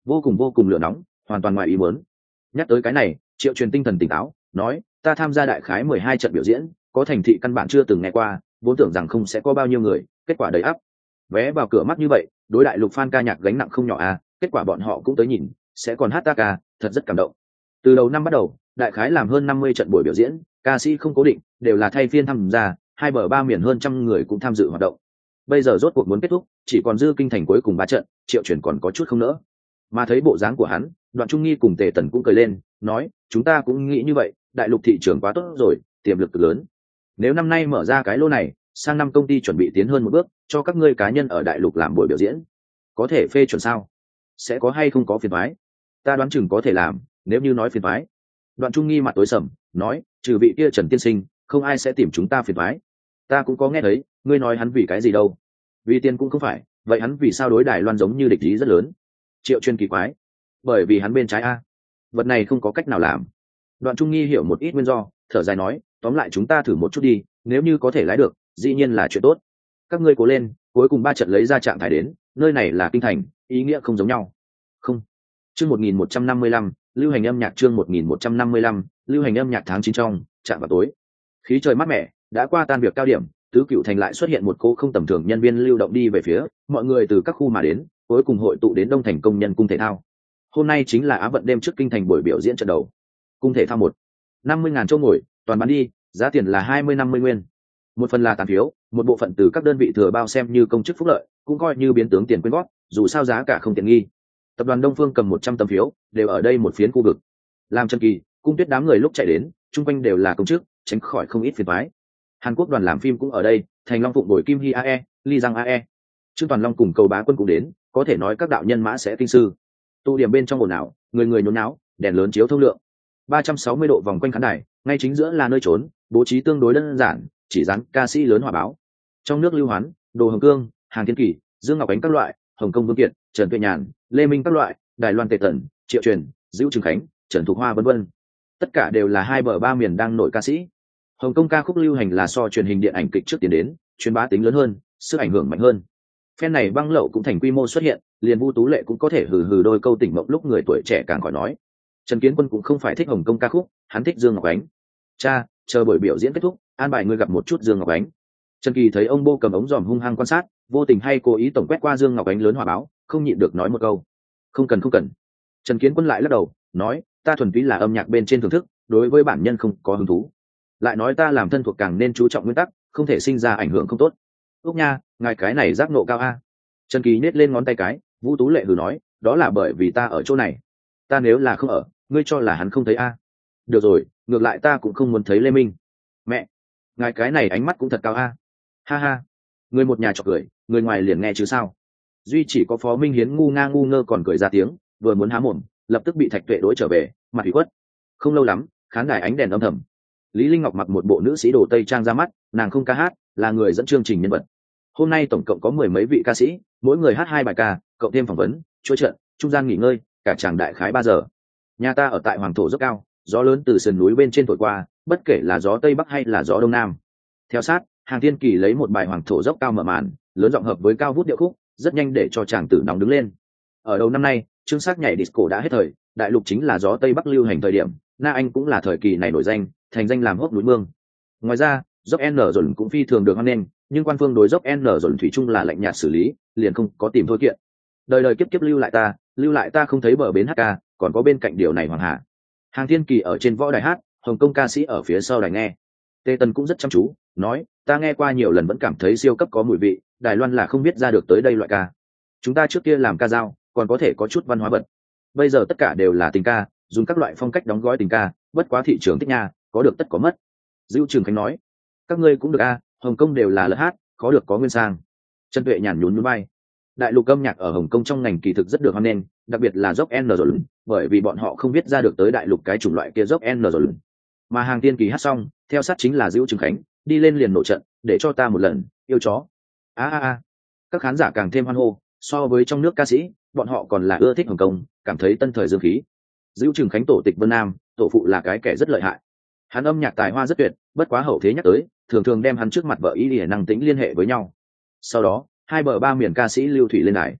[SPEAKER 1] vô cùng vô cùng lửa nóng, hoàn toàn ngoài ý muốn. Nhắc tới cái này, Triệu Truyền tinh thần tỉnh táo, nói, ta tham gia đại khái mười hai trận biểu diễn, có thành thị căn bản chưa từng nghe qua, vốn tưởng rằng không sẽ có bao nhiêu người, kết quả đầy ắp. Vé vào cửa mắt như vậy, đối đại lục fan ca nhạc gánh nặng không nhỏ à, kết quả bọn họ cũng tới nhìn, sẽ còn hát ta ca, thật rất cảm động. Từ đầu năm bắt đầu, đại khái làm hơn năm mươi trận buổi biểu diễn, ca sĩ không cố định, đều là thay phiên tham gia, hai bờ ba miền hơn trăm người cũng tham dự hoạt động. Bây giờ rốt cuộc muốn kết thúc, chỉ còn dư kinh thành cuối cùng ba trận, Triệu Truyền còn có chút không nỡ. Mà thấy bộ dáng của hắn, Đoạn Trung Nghi cùng Tề Tần cũng cười lên, nói, chúng ta cũng nghĩ như vậy, đại lục thị trường quá tốt rồi, tiềm lực cực lớn. Nếu năm nay mở ra cái lô này, sang năm công ty chuẩn bị tiến hơn một bước, cho các ngươi cá nhân ở đại lục làm buổi biểu diễn, có thể phê chuẩn sao? Sẽ có hay không có phiền toái? Ta đoán chừng có thể làm, nếu như nói phiền toái. Đoạn Trung Nghi mặt tối sầm, nói, trừ vị kia Trần tiên sinh, không ai sẽ tìm chúng ta phiền toái. Ta cũng có nghe thấy, ngươi nói hắn vì cái gì đâu? Vì tiền cũng không phải, vậy hắn vì sao đối Đài Loan giống như địch ý rất lớn? Triệu Chuyên kỳ quái. Bởi vì hắn bên trái a. Vật này không có cách nào làm. Đoạn Trung Nghi hiểu một ít nguyên do, thở dài nói, tóm lại chúng ta thử một chút đi, nếu như có thể lái được, dĩ nhiên là chuyện tốt. Các ngươi cố lên, cuối cùng ba trận lấy ra trạng thái đến, nơi này là kinh thành, ý nghĩa không giống nhau. Không. Chương một nghìn một trăm năm mươi lăm, lưu hành âm nhạc chương một nghìn một trăm năm mươi lăm, lưu hành âm nhạc tháng chín trong, chạm vào tối. Khí trời mát mẻ, đã qua tan việc cao điểm, tứ cựu thành lại xuất hiện một cô không tầm thường nhân viên lưu động đi về phía, mọi người từ các khu mà đến, cuối cùng hội tụ đến Đông Thành công nhân cung thể thao. Hôm nay chính là Á vận đêm trước kinh thành buổi biểu diễn trận đầu. Cung thể thao một, năm mươi ngàn chỗ ngồi, toàn bán đi, giá tiền là hai mươi năm mươi nguyên. Một phần là tàn phiếu, một bộ phận từ các đơn vị thừa bao xem như công chức phúc lợi, cũng coi như biến tướng tiền quyên góp, dù sao giá cả không tiện nghi. Tập đoàn Đông Phương cầm một trăm tấm phiếu, đều ở đây một phiến khu vực. Làm Trần Kỳ, Cung Tuyết đám người lúc chạy đến, chung quanh đều là công chức, tránh khỏi không ít phiền toái. Hàn Quốc đoàn làm phim cũng ở đây, Thành Long Phụng bồi Kim Hy a e, Ly Giang a e. Trương Toàn Long cùng Cầu Bá Quân cũng đến, có thể nói các đạo nhân mã sẽ kinh sư. Tụ điểm bên trong ồn ào, người người nhốn náo, đèn lớn chiếu thông lượng. ba trăm sáu mươi độ vòng quanh khán đài, ngay chính giữa là nơi trốn, bố trí tương đối đơn giản, chỉ dán ca sĩ lớn hỏa báo. Trong nước Lưu Hoán, Đồ Hồng Cương, Hàng Thiên Kỳ, Dương Ngọc Ánh các loại, Hồng Công Vương Kiệt, Trần Tuệ Nhàn, Lê Minh các loại, Đài Loan Tề Tần, Triệu Truyền, Dữu Trường Khánh, Trần Thục Hoa vân vân. Tất cả đều là hai bờ ba miền đang nổi ca sĩ. Hồng Kông ca khúc lưu hành là so truyền hình điện ảnh kịch trước tiến đến, truyền bá tính lớn hơn, sức ảnh hưởng mạnh hơn. Phen này băng lậu cũng thành quy mô xuất hiện, liền Vu Tú Lệ cũng có thể hừ hừ đôi câu tỉnh mộng lúc người tuổi trẻ càng khỏi nói. Trần Kiến Quân cũng không phải thích Hồng Kông ca khúc, hắn thích Dương Ngọc Ánh. Cha, chờ buổi biểu diễn kết thúc, an bài ngươi gặp một chút Dương Ngọc Ánh. Trần Kỳ thấy ông Bô cầm ống dòm hung hăng quan sát, vô tình hay cố ý tổng quét qua Dương Ngọc Ánh lớn hỏa báo, không nhịn được nói một câu. Không cần không cần. Trần Kiến Quân lại lắc đầu, nói, ta thuần túy là âm nhạc bên trên thưởng thức, đối với bản nhân không có hứng thú. Lại nói ta làm thân thuộc càng nên chú trọng nguyên tắc, không thể sinh ra ảnh hưởng không tốt. Úc nha, ngài cái này giác nộ cao a. Trần Kỳ nhếch lên ngón tay cái, Vũ Tú Lệ hừ nói, đó là bởi vì ta ở chỗ này. Ta nếu là không ở, ngươi cho là hắn không thấy a? Được rồi, ngược lại ta cũng không muốn thấy Lê Minh. Mẹ, ngài cái này ánh mắt cũng thật cao a. Ha ha. Người một nhà chọc cười, người ngoài liền nghe chứ sao. Duy chỉ có Phó Minh Hiến ngu nga ngu ngơ còn cười ra tiếng, vừa muốn há mồm, lập tức bị Thạch Tuệ đối trở về, mặt ủy khuất. Không lâu lắm, khán đài ánh đèn âm thầm. Lý Linh Ngọc mặc một bộ nữ sĩ đồ tây trang ra mắt, nàng không ca hát, là người dẫn chương trình nhân vật. Hôm nay tổng cộng có mười mấy vị ca sĩ, mỗi người hát hai bài ca, cộng thêm phỏng vấn, chuỗi trận, trung gian nghỉ ngơi, cả chàng đại khái ba giờ. Nhà ta ở tại Hoàng thổ rất cao, gió lớn từ sườn núi bên trên thổi qua, bất kể là gió tây bắc hay là gió đông nam. Theo sát, Hàng Thiên Kỳ lấy một bài Hoàng thổ dốc cao mở màn, lớn giọng hợp với cao vút điệu khúc, rất nhanh để cho chàng tử nóng đứng lên. Ở đầu năm nay, chương sắc nhảy disco đã hết thời, đại lục chính là gió tây bắc lưu hành thời điểm, Na Anh cũng là thời kỳ này nổi danh, thành danh làm hốc núi mương. Ngoài ra, dốc N rồi cũng phi thường được hoan nghênh, nhưng quan phương đối dốc N rồi thủy chung là lạnh nhạt xử lý, liền không có tìm thôi kiện. Đời đời kiếp kiếp lưu lại ta, lưu lại ta không thấy bờ bến hát ca, còn có bên cạnh điều này Hoàng Hà. Hàng Thiên Kỳ ở trên võ đài hát, Hồng Kông ca sĩ ở phía sau đài nghe. Tề Tần cũng rất chăm chú, nói, ta nghe qua nhiều lần vẫn cảm thấy siêu cấp có mùi vị, Đài Loan là không biết ra được tới đây loại ca. Chúng ta trước kia làm ca dao, còn có thể có chút văn hóa bật. Bây giờ tất cả đều là tình ca, dùng các loại phong cách đóng gói tình ca, bất quá thị trường thích nha, có được tất có mất. Dữu Trường Khánh nói, các ngươi cũng được a, Hồng Kông đều là lỡ hát, có được có nguyên sang. Trần Tuệ nhàn nhún nhún vai. Đại lục âm nhạc ở Hồng Kông trong ngành kỳ thực rất được hoan nghênh, đặc biệt là rock and roll, bởi vì bọn họ không biết ra được tới đại lục cái chủng loại kia rock and roll. Mà Hàng Tiên Kỳ hát xong, theo sát chính là Dữu Trường Khánh, đi lên liền nổ trận, để cho ta một lần, yêu chó. A a a. Các khán giả càng thêm hoan hô, so với trong nước ca sĩ, bọn họ còn là ưa thích Hồng Kông, cảm thấy tân thời dương khí. Dữu Trường Khánh tổ tịch Vân Nam, tổ phụ là cái kẻ rất lợi hại. Hắn âm nhạc tài hoa rất tuyệt, bất quá hậu thế nhắc tới, thường thường đem hắn trước mặt vợ ý để năng tĩnh liên hệ với nhau. Sau đó, hai bờ ba miền ca sĩ lưu thủy lên đài.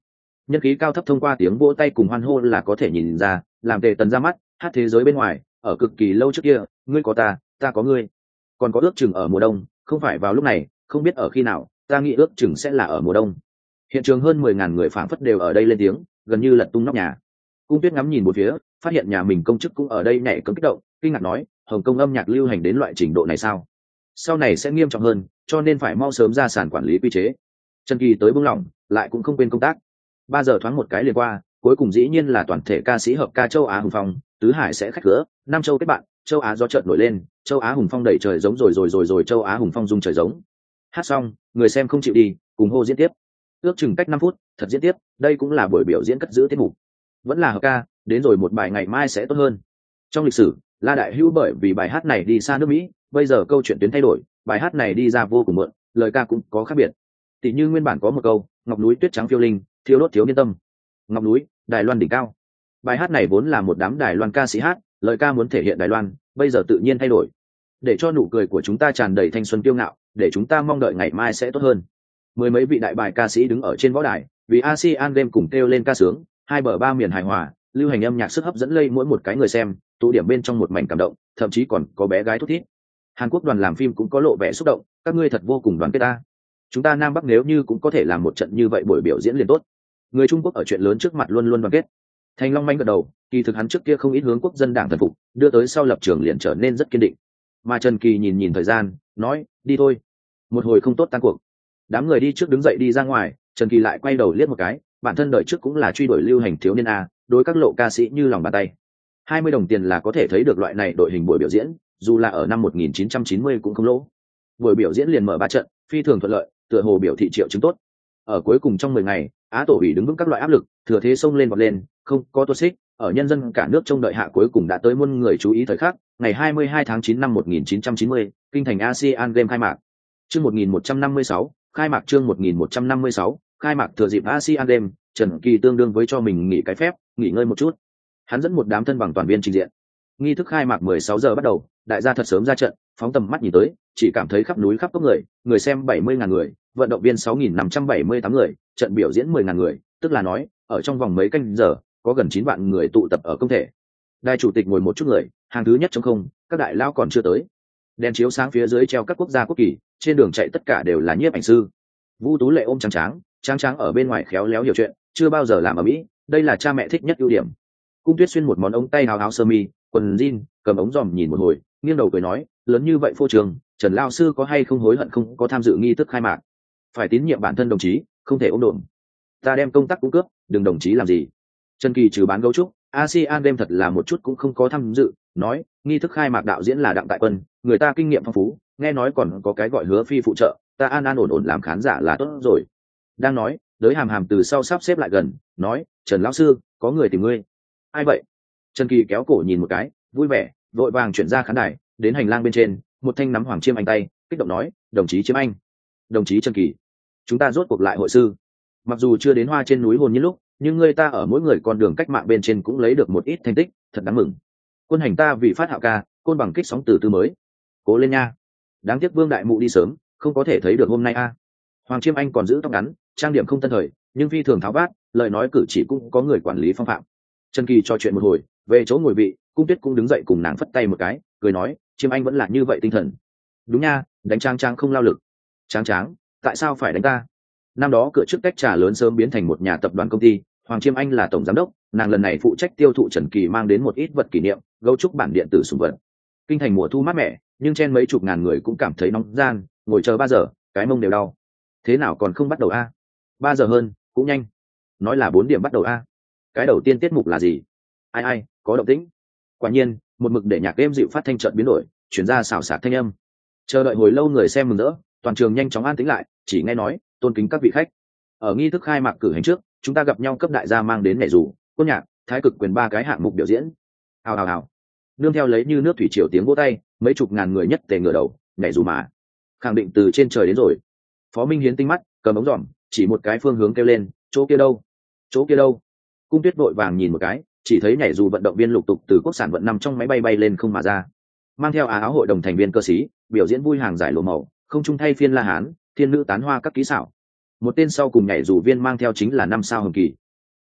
[SPEAKER 1] Nhân khí cao thấp thông qua tiếng vỗ tay cùng hoan hô là có thể nhìn ra, làm Tề Tần ra mắt, hát thế giới bên ngoài, ở cực kỳ lâu trước kia, ngươi có ta, ta có ngươi. Còn có ước chừng ở mùa đông, không phải vào lúc này, không biết ở khi nào, ta nghĩ ước chừng sẽ là ở mùa đông. Hiện trường hơn mười ngàn người phảng phất đều ở đây lên tiếng, gần như lật tung nóc nhà. Cung Tuyết ngắm nhìn một phía, phát hiện nhà mình công chức cũng ở đây nhảy cấm kích động, kinh ngạc nói, Hồng Kông âm nhạc lưu hành đến loại trình độ này sao? Sau này sẽ nghiêm trọng hơn, cho nên phải mau sớm ra sàn quản lý quy chế. Trần Kỳ tới buông lỏng, lại cũng không quên công tác. Ba giờ thoáng một cái liền qua, cuối cùng dĩ nhiên là toàn thể ca sĩ hợp ca châu Á Hùng Phong, tứ hải sẽ khách cửa, Nam châu kết bạn, châu Á gió chợt nổi lên, châu Á Hùng Phong đẩy trời giống rồi rồi rồi rồi châu Á Hùng Phong rung trời giống. Hát xong, người xem không chịu đi, cùng hô diễn tiếp. Ước chừng cách năm phút, thật diễn tiếp, đây cũng là buổi biểu diễn cất giữ tiết mục. Vẫn là hợp ca, đến rồi một bài ngày mai sẽ tốt hơn. Trong lịch sử, La Đại Hữu bởi vì bài hát này đi xa nước Mỹ, bây giờ câu chuyện tuyến thay đổi, bài hát này đi ra vô cùng muộn, lời ca cũng có khác biệt. Tỷ như nguyên bản có một câu, ngọc núi tuyết trắng phiêu linh, thiêu đốt thiếu niên tâm. Ngọc núi, Đài Loan đỉnh cao. Bài hát này vốn là một đám Đài Loan ca sĩ hát, lời ca muốn thể hiện Đài Loan, bây giờ tự nhiên thay đổi. Để cho nụ cười của chúng ta tràn đầy thanh xuân kiêu ngạo, để chúng ta mong đợi ngày mai sẽ tốt hơn. Mười mấy vị đại bài ca sĩ đứng ở trên võ đài, vì a sê an Game cùng kêu lên ca sướng, hai bờ ba miền hài hòa, lưu hành âm nhạc sức hấp dẫn lây mỗi một cái người xem, tụ điểm bên trong một mảnh cảm động, thậm chí còn có bé gái thút thít. Hàn Quốc đoàn làm phim cũng có lộ vẻ xúc động, các ngươi thật vô cùng đoàn kết ta. Chúng ta Nam Bắc nếu như cũng có thể làm một trận như vậy buổi biểu diễn liền tốt. Người Trung Quốc ở chuyện lớn trước mặt luôn luôn đoàn kết. Thành Long manh gật đầu, kỳ thực hắn trước kia không ít hướng quốc dân đảng thần phục, đưa tới sau lập trường liền trở nên rất kiên định. Mà Trần Kỳ nhìn nhìn thời gian, nói, đi thôi. Một hồi không tốt tan cuộc. Đám người đi trước đứng dậy đi ra ngoài, Trần Kỳ lại quay đầu liếc một cái, bản thân đời trước cũng là truy đuổi lưu hành thiếu niên a, đối các lộ ca sĩ như lòng bàn tay. Hai mươi đồng tiền là có thể thấy được loại này đội hình buổi biểu diễn, dù là ở năm một nghìn chín trăm chín mươi cũng không lỗ. Buổi biểu diễn liền mở ba trận, phi thường thuận lợi, tựa hồ biểu thị triệu chứng tốt. Ở cuối cùng trong mười ngày, Á tổ ủy đứng vững các loại áp lực, thừa thế xông lên vọt lên, không có tuột xích, ở nhân dân cả nước trông đợi hạ cuối cùng đã tới muôn người chú ý thời khắc, ngày hai mươi hai tháng chín năm một nghìn chín trăm chín mươi, kinh thành a sê an Game khai mạc. Chương một nghìn một trăm năm mươi sáu, khai mạc chương một nghìn một trăm năm mươi sáu, khai mạc thừa dịp a sê an Game, Trần Kỳ tương đương với cho mình nghỉ cái phép, nghỉ ngơi một chút. Hắn dẫn một đám thân bằng toàn viên trình diện. Nghi thức khai mạc mười sáu giờ bắt đầu, đại gia thật sớm ra trận, phóng tầm mắt nhìn tới, chỉ cảm thấy khắp núi khắp cốc người, người xem bảy mươi ngàn người, vận động viên sáu nghìn năm trăm bảy mươi tám người, trận biểu diễn mười ngàn người, tức là nói, ở trong vòng mấy canh giờ, có gần chín vạn người tụ tập ở công thể. Đại chủ tịch ngồi một chút người, hàng thứ nhất trống không, các đại lão còn chưa tới. Đèn chiếu sáng phía dưới treo các quốc gia quốc kỳ, trên đường chạy tất cả đều là nhiếp ảnh sư. Vu Tú Lệ ôm Tráng Tráng, Tráng Tráng ở bên ngoài khéo léo hiểu chuyện, chưa bao giờ làm ở mỹ, đây là cha mẹ thích nhất ưu điểm. Cung Tuyết xuyên một món ống tay áo áo sơ mi, quần jean, cầm ống giòm nhìn một hồi, nghiêng đầu cười nói, lớn như vậy phô trường, Trần lão sư có hay không hối hận không có tham dự nghi thức khai mạc? Phải tín nhiệm bản thân đồng chí, không thể ôm đồn. Ta đem công tác cung cướp, đừng đồng chí làm gì. Trần Kỳ trừ bán gấu trúc, a sê an Game thật là một chút cũng không có tham dự, nói, nghi thức khai mạc đạo diễn là Đặng Tại Quân, người ta kinh nghiệm phong phú, nghe nói còn có cái gọi Hứa Phi phụ trợ, ta an an ổn ổn làm khán giả là tốt rồi. Đang nói, đới hàm hàm từ sau sắp xếp lại gần, nói, Trần lão sư, có người tìm ngươi. Ai vậy? Trần Kỳ kéo cổ nhìn một cái, vui vẻ, vội vàng chuyển ra khán đài, đến hành lang bên trên, một thanh nắm Hoàng Chiêm Anh tay, kích động nói, đồng chí Chiêm Anh, đồng chí Trần Kỳ, chúng ta rốt cuộc lại hội sư. Mặc dù chưa đến hoa trên núi hồn như lúc, nhưng người ta ở mỗi người con đường cách mạng bên trên cũng lấy được một ít thành tích, thật đáng mừng. Quân hành ta vì phát hạo ca, côn bằng kích sóng từ tư mới. Cố lên nha. Đáng tiếc Vương đại mụ đi sớm, không có thể thấy được hôm nay a. Hoàng Chiêm Anh còn giữ tóc ngắn, trang điểm không tân thời, nhưng phi thường tháo vát, lời nói cử chỉ cũng có người quản lý phong phạm. Trần Kỳ trò chuyện một hồi, về chỗ ngồi vị, Cung Tuyết cũng đứng dậy cùng nàng phất tay một cái, cười nói, Chiêm Anh vẫn là như vậy tinh thần. Đúng nha, đánh Trang Trang không lao lực. Tráng Tráng, tại sao phải đánh ta? Năm đó cửa trước cách trà lớn sớm biến thành một nhà tập đoàn công ty, Hoàng Chiêm Anh là tổng giám đốc, nàng lần này phụ trách tiêu thụ Trần Kỳ mang đến một ít vật kỷ niệm, gấu trúc bản điện tử sủng vật. Kinh thành mùa thu mát mẻ, nhưng trên mấy chục ngàn người cũng cảm thấy nóng gian, ngồi chờ ba giờ, cái mông đều đau. Thế nào còn không bắt đầu a? Ba giờ hơn, cũng nhanh. Nói là bốn điểm bắt đầu a. Cái đầu tiên tiết mục là gì? Ai ai, có động tĩnh. Quả nhiên, một mực để nhạc êm dịu phát thanh chợt biến đổi, chuyển ra xào xạc thanh âm. Chờ đợi hồi lâu người xem mừng rỡ, toàn trường nhanh chóng an tĩnh lại, chỉ nghe nói, tôn kính các vị khách. Ở nghi thức khai mạc cử hành trước, chúng ta gặp nhau cấp đại gia mang đến nhảy dù, quân nhạc, thái cực quyền ba cái hạng mục biểu diễn. Hào hào hào. Nương theo lấy như nước thủy triều tiếng vỗ tay, mấy chục ngàn người nhất tề ngửa đầu, nhảy dù mà. Khẳng định từ trên trời đến rồi. Phó Minh Hiến tinh mắt, cầm ống dòm, chỉ một cái phương hướng kêu lên, chỗ kia đâu? Chỗ kia đâu? Cung Tuyết vội vàng nhìn một cái, chỉ thấy nhảy dù vận động viên lục tục từ quốc sản vận nằm trong máy bay bay lên không mà ra. Mang theo áo hội đồng thành viên cơ sĩ, biểu diễn vui hàng giải lụa màu, không trung thay phiên la hán, thiên nữ tán hoa các kỹ xảo. Một tên sau cùng nhảy dù viên mang theo chính là năm sao hồng kỳ.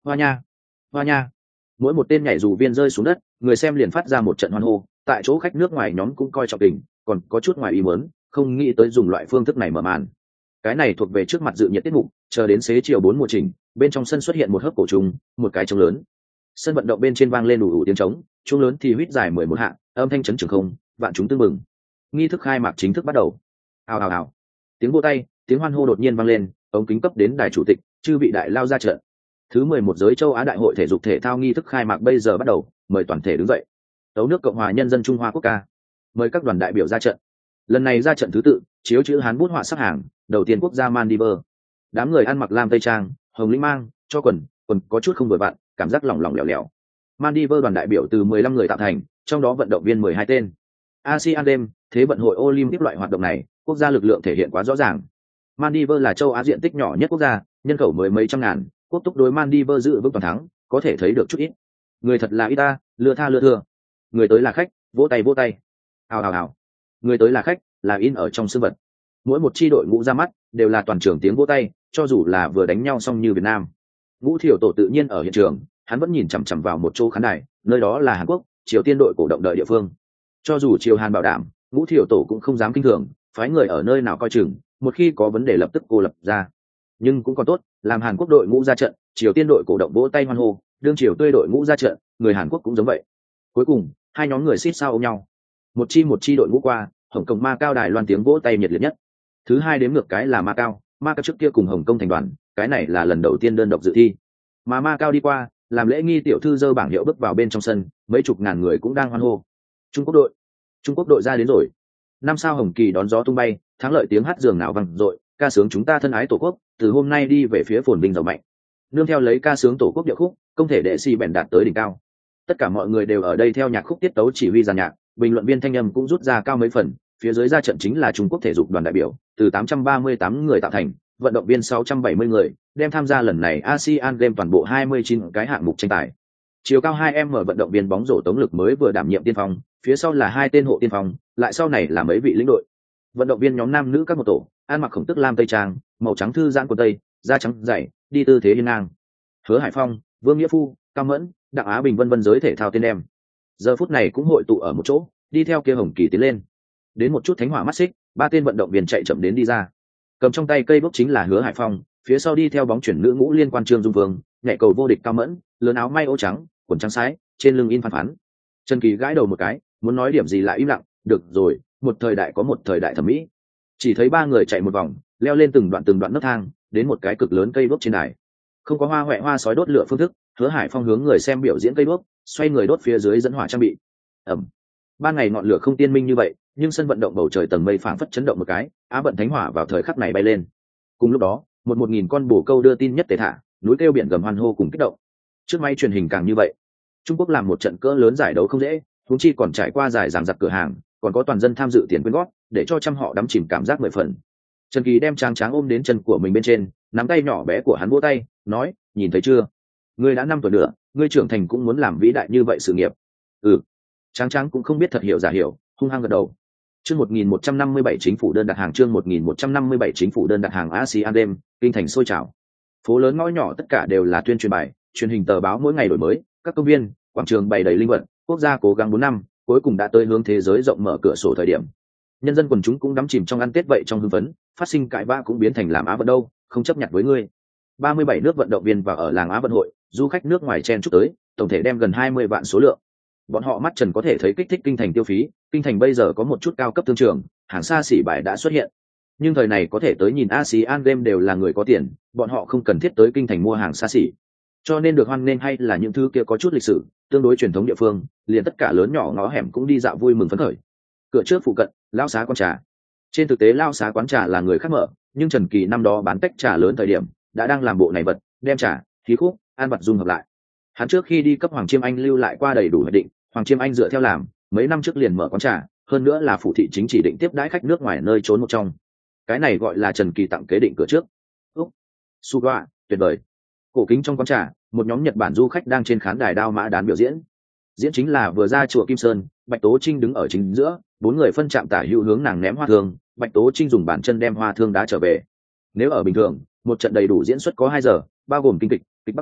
[SPEAKER 1] hoa nha, hoa nha. Mỗi một tên nhảy dù viên rơi xuống đất, người xem liền phát ra một trận hoan hô, tại chỗ khách nước ngoài nhóm cũng coi trọng tình, còn có chút ngoài ý muốn, không nghĩ tới dùng loại phương thức này mở màn. Cái này thuộc về trước mặt dự nhiệt tiết mục, chờ đến xế chiều bốn mùa trình, bên trong sân xuất hiện một hớp cổ trùng, một cái trống lớn. Sân vận động bên trên vang lên đủ đủ tiếng trống, trống lớn thì huýt dài mười một hạ, âm thanh chấn trường không, vạn chúng tương mừng. Nghi thức khai mạc chính thức bắt đầu. Ào ào ào. Tiếng vỗ tay, tiếng hoan hô đột nhiên vang lên, ống kính cấp đến đài chủ tịch, chư vị đại lao ra trận. Thứ mười một giới châu Á đại hội thể dục thể thao nghi thức khai mạc bây giờ bắt đầu, mời toàn thể đứng dậy. Tấu nước Cộng hòa Nhân dân Trung Hoa quốc ca. Mời các đoàn đại biểu ra trận. Lần này ra trận thứ tự, chiếu chữ Hán bút họa sắp hàng, đầu tiên quốc gia Maldives. Đám người ăn mặc lam tây trang, hồng lĩnh mang, cho quần, quần có chút không vừa vặn, cảm giác lỏng lỏng lẻo lẻo. Maldives đoàn đại biểu từ mười lăm người tạo thành, trong đó vận động viên mười hai tên. ASEAN Games, thế vận hội Olympic loại hoạt động này, quốc gia lực lượng thể hiện quá rõ ràng. Maldives là châu Á diện tích nhỏ nhất quốc gia, nhân khẩu mới mấy trăm ngàn, quốc túc đối Maldives giữ vững toàn thắng, có thể thấy được chút ít. Người thật là ít ta, lừa tha lừa thừa. Người tới là khách, vỗ tay vỗ tay. Hào hào hào. Người tới là khách, là in ở trong xương vật. Mỗi một chi đội ngũ ra mắt, đều là toàn trường tiếng vỗ tay, cho dù là vừa đánh nhau xong như Việt Nam. Ngũ Thiểu Tổ tự nhiên ở hiện trường, hắn vẫn nhìn chằm chằm vào một chỗ khán đài, nơi đó là Hàn Quốc, Triều Tiên đội cổ động đợi địa phương. Cho dù Triều Hàn bảo đảm, Ngũ Thiểu Tổ cũng không dám kinh thường, phái người ở nơi nào coi chừng, một khi có vấn đề lập tức cô lập ra. Nhưng cũng còn tốt, làm Hàn Quốc đội ngũ ra trận, Triều Tiên đội cổ động vỗ tay hoan hô, đương Triều tươi đội ngũ ra trận, người Hàn Quốc cũng giống vậy. Cuối cùng, hai nhóm người xít sao ôm nhau. Một chi một chi đội ngũ qua, Hồng Kông Ma Cao Đài Loan tiếng vỗ tay nhiệt liệt nhất. Thứ hai đếm ngược cái là Ma Cao, Ma Cao trước kia cùng Hồng Kông thành đoàn, cái này là lần đầu tiên đơn độc dự thi. Mà Ma Cao đi qua, làm lễ nghi tiểu thư dơ bảng hiệu bước vào bên trong sân, mấy chục ngàn người cũng đang hoan hô. Trung Quốc đội, Trung Quốc đội ra đến rồi. Năm sao Hồng Kỳ đón gió tung bay, thắng lợi tiếng hát giường nào vang dội, ca sướng chúng ta thân ái tổ quốc, từ hôm nay đi về phía phồn vinh giàu mạnh. Nương theo lấy ca sướng tổ quốc điệu khúc, không thể đệ si bèn đạt tới đỉnh cao. Tất cả mọi người đều ở đây theo nhạc khúc tiết tấu chỉ huy dàn nhạc, bình luận viên thanh âm cũng rút ra cao mấy phần. Phía dưới ra trận chính là Trung Quốc thể dục đoàn đại biểu, từ tám trăm ba mươi tám người tạo thành, vận động viên sáu trăm bảy mươi người, đem tham gia lần này ASEAN Games toàn bộ hai mươi chín cái hạng mục tranh tài. Chiều cao hai em vận động viên bóng rổ Tống Lực mới vừa đảm nhiệm tiên phong, phía sau là hai tên hộ tiên phong, lại sau này là mấy vị lĩnh đội. Vận động viên nhóm nam nữ các một tổ, ăn mặc khổng tức lam tây trang, màu trắng thư giãn quần tây, da trắng dày, đi tư thế hiên ngang. Hứa Hải Phong, Vương Nghĩa Phu, Cao Mẫn, Đặng Á Bình vân vân giới thể thao tên đem. Giờ phút này cũng hội tụ ở một chỗ, đi theo kia Hồng Kỳ tiến lên. Đến một chút thánh hỏa mắt xích, ba tên vận động viên chạy chậm đến đi ra. Cầm trong tay cây bốc chính là Hứa Hải Phong, phía sau đi theo bóng chuyển nữ ngũ liên quan Trương Dung Vương, nhảy cầu vô địch Cao Mẫn, lớn áo may ô trắng, quần trắng sái, trên lưng in phán phán. Trần Kỳ gãi đầu một cái, muốn nói điểm gì lại im lặng, được rồi, một thời đại có một thời đại thẩm mỹ. Chỉ thấy ba người chạy một vòng, leo lên từng đoạn từng đoạn nấc thang, đến một cái cực lớn cây bốc trên đài. Không có hoa hoẹ hoa sói đốt lửa phương thức, Hứa Hải Phong hướng người xem biểu diễn cây bốc, xoay người đốt phía dưới dẫn hỏa trang bị. Ầm. Ban ngày ngọn lửa không tiên minh như vậy, nhưng sân vận động bầu trời tầng mây phảng phất chấn động một cái, á vận thánh hỏa vào thời khắc này bay lên. Cùng lúc đó, một một nghìn con bồ câu đưa tin nhất tề thả, núi kêu biển gầm hoan hô cùng kích động. Trước máy truyền hình càng như vậy. Trung Quốc làm một trận cỡ lớn giải đấu không dễ, huống chi còn trải qua giải giảng giặc cửa hàng, còn có toàn dân tham dự tiền quyên góp, để cho trăm họ đắm chìm cảm giác mười phần. Trần Kỳ đem Tráng Tráng ôm đến chân của mình bên trên, nắm tay nhỏ bé của hắn vỗ tay, nói: "Nhìn thấy chưa? Ngươi đã năm tuổi nữa, ngươi trưởng thành cũng muốn làm vĩ đại như vậy sự nghiệp." Ừ. Tráng Tráng cũng không biết thật hiểu giả hiểu, hung hăng gật đầu. Chương một nghìn một trăm năm mươi bảy chính phủ đơn đặt hàng chương một nghìn một trăm năm mươi bảy chính phủ đơn đặt hàng ASEAN Games, kinh thành sôi trào. Phố lớn ngõ nhỏ tất cả đều là tuyên truyền bài, truyền hình tờ báo mỗi ngày đổi mới, các công viên, quảng trường bày đầy linh vật, quốc gia cố gắng bốn năm, cuối cùng đã tới hướng thế giới rộng mở cửa sổ thời điểm. Nhân dân quần chúng cũng đắm chìm trong ăn Tết vậy trong hưng phấn, phát sinh cãi vã cũng biến thành làm Á vận đâu, không chấp nhận với ngươi. ba mươi bảy nước vận động viên vào ở làng Á vận hội, du khách nước ngoài chen chúc tới, tổng thể đem gần hai mươi vạn số lượng. Bọn họ mắt trần có thể thấy kích thích kinh thành tiêu phí, kinh thành bây giờ có một chút cao cấp thương trường, hàng xa xỉ bài đã xuất hiện. Nhưng thời này có thể tới nhìn ASEAN Games đều là người có tiền, bọn họ không cần thiết tới kinh thành mua hàng xa xỉ. Cho nên được hoan nghênh hay là những thứ kia có chút lịch sử, tương đối truyền thống địa phương, liền tất cả lớn nhỏ ngõ hẻm cũng đi dạo vui mừng phấn khởi. Cửa trước phụ cận, lão xá quán trà. Trên thực tế lão xá quán trà là người khác mở, nhưng Trần Kỳ năm đó bán tách trà lớn thời điểm, đã đang làm bộ này vật, đem trà, khí khúc, ăn vật dung hợp lại. Hắn trước khi đi cấp Hoàng Chiêm Anh lưu lại qua đầy đủ hoạch định, Hoàng Chiêm Anh dựa theo làm, mấy năm trước liền mở quán trà, hơn nữa là phủ thị chính chỉ định tiếp đãi khách nước ngoài nơi trốn một trong. Cái này gọi là Trần Kỳ tặng kế định cửa trước. Úc, Suga, tuyệt vời. Cổ kính trong quán trà, một nhóm Nhật Bản du khách đang trên khán đài đao mã đán biểu diễn. Diễn chính là vừa ra chùa Kim Sơn, Bạch Tố Trinh đứng ở chính giữa, bốn người phân chạm tả hữu hướng nàng ném hoa thương, Bạch Tố Trinh dùng bàn chân đem hoa thương đá trở về. Nếu ở bình thường, một trận đầy đủ diễn xuất có hai giờ, bao gồm kinh kịch, kịch Bắc Kinh,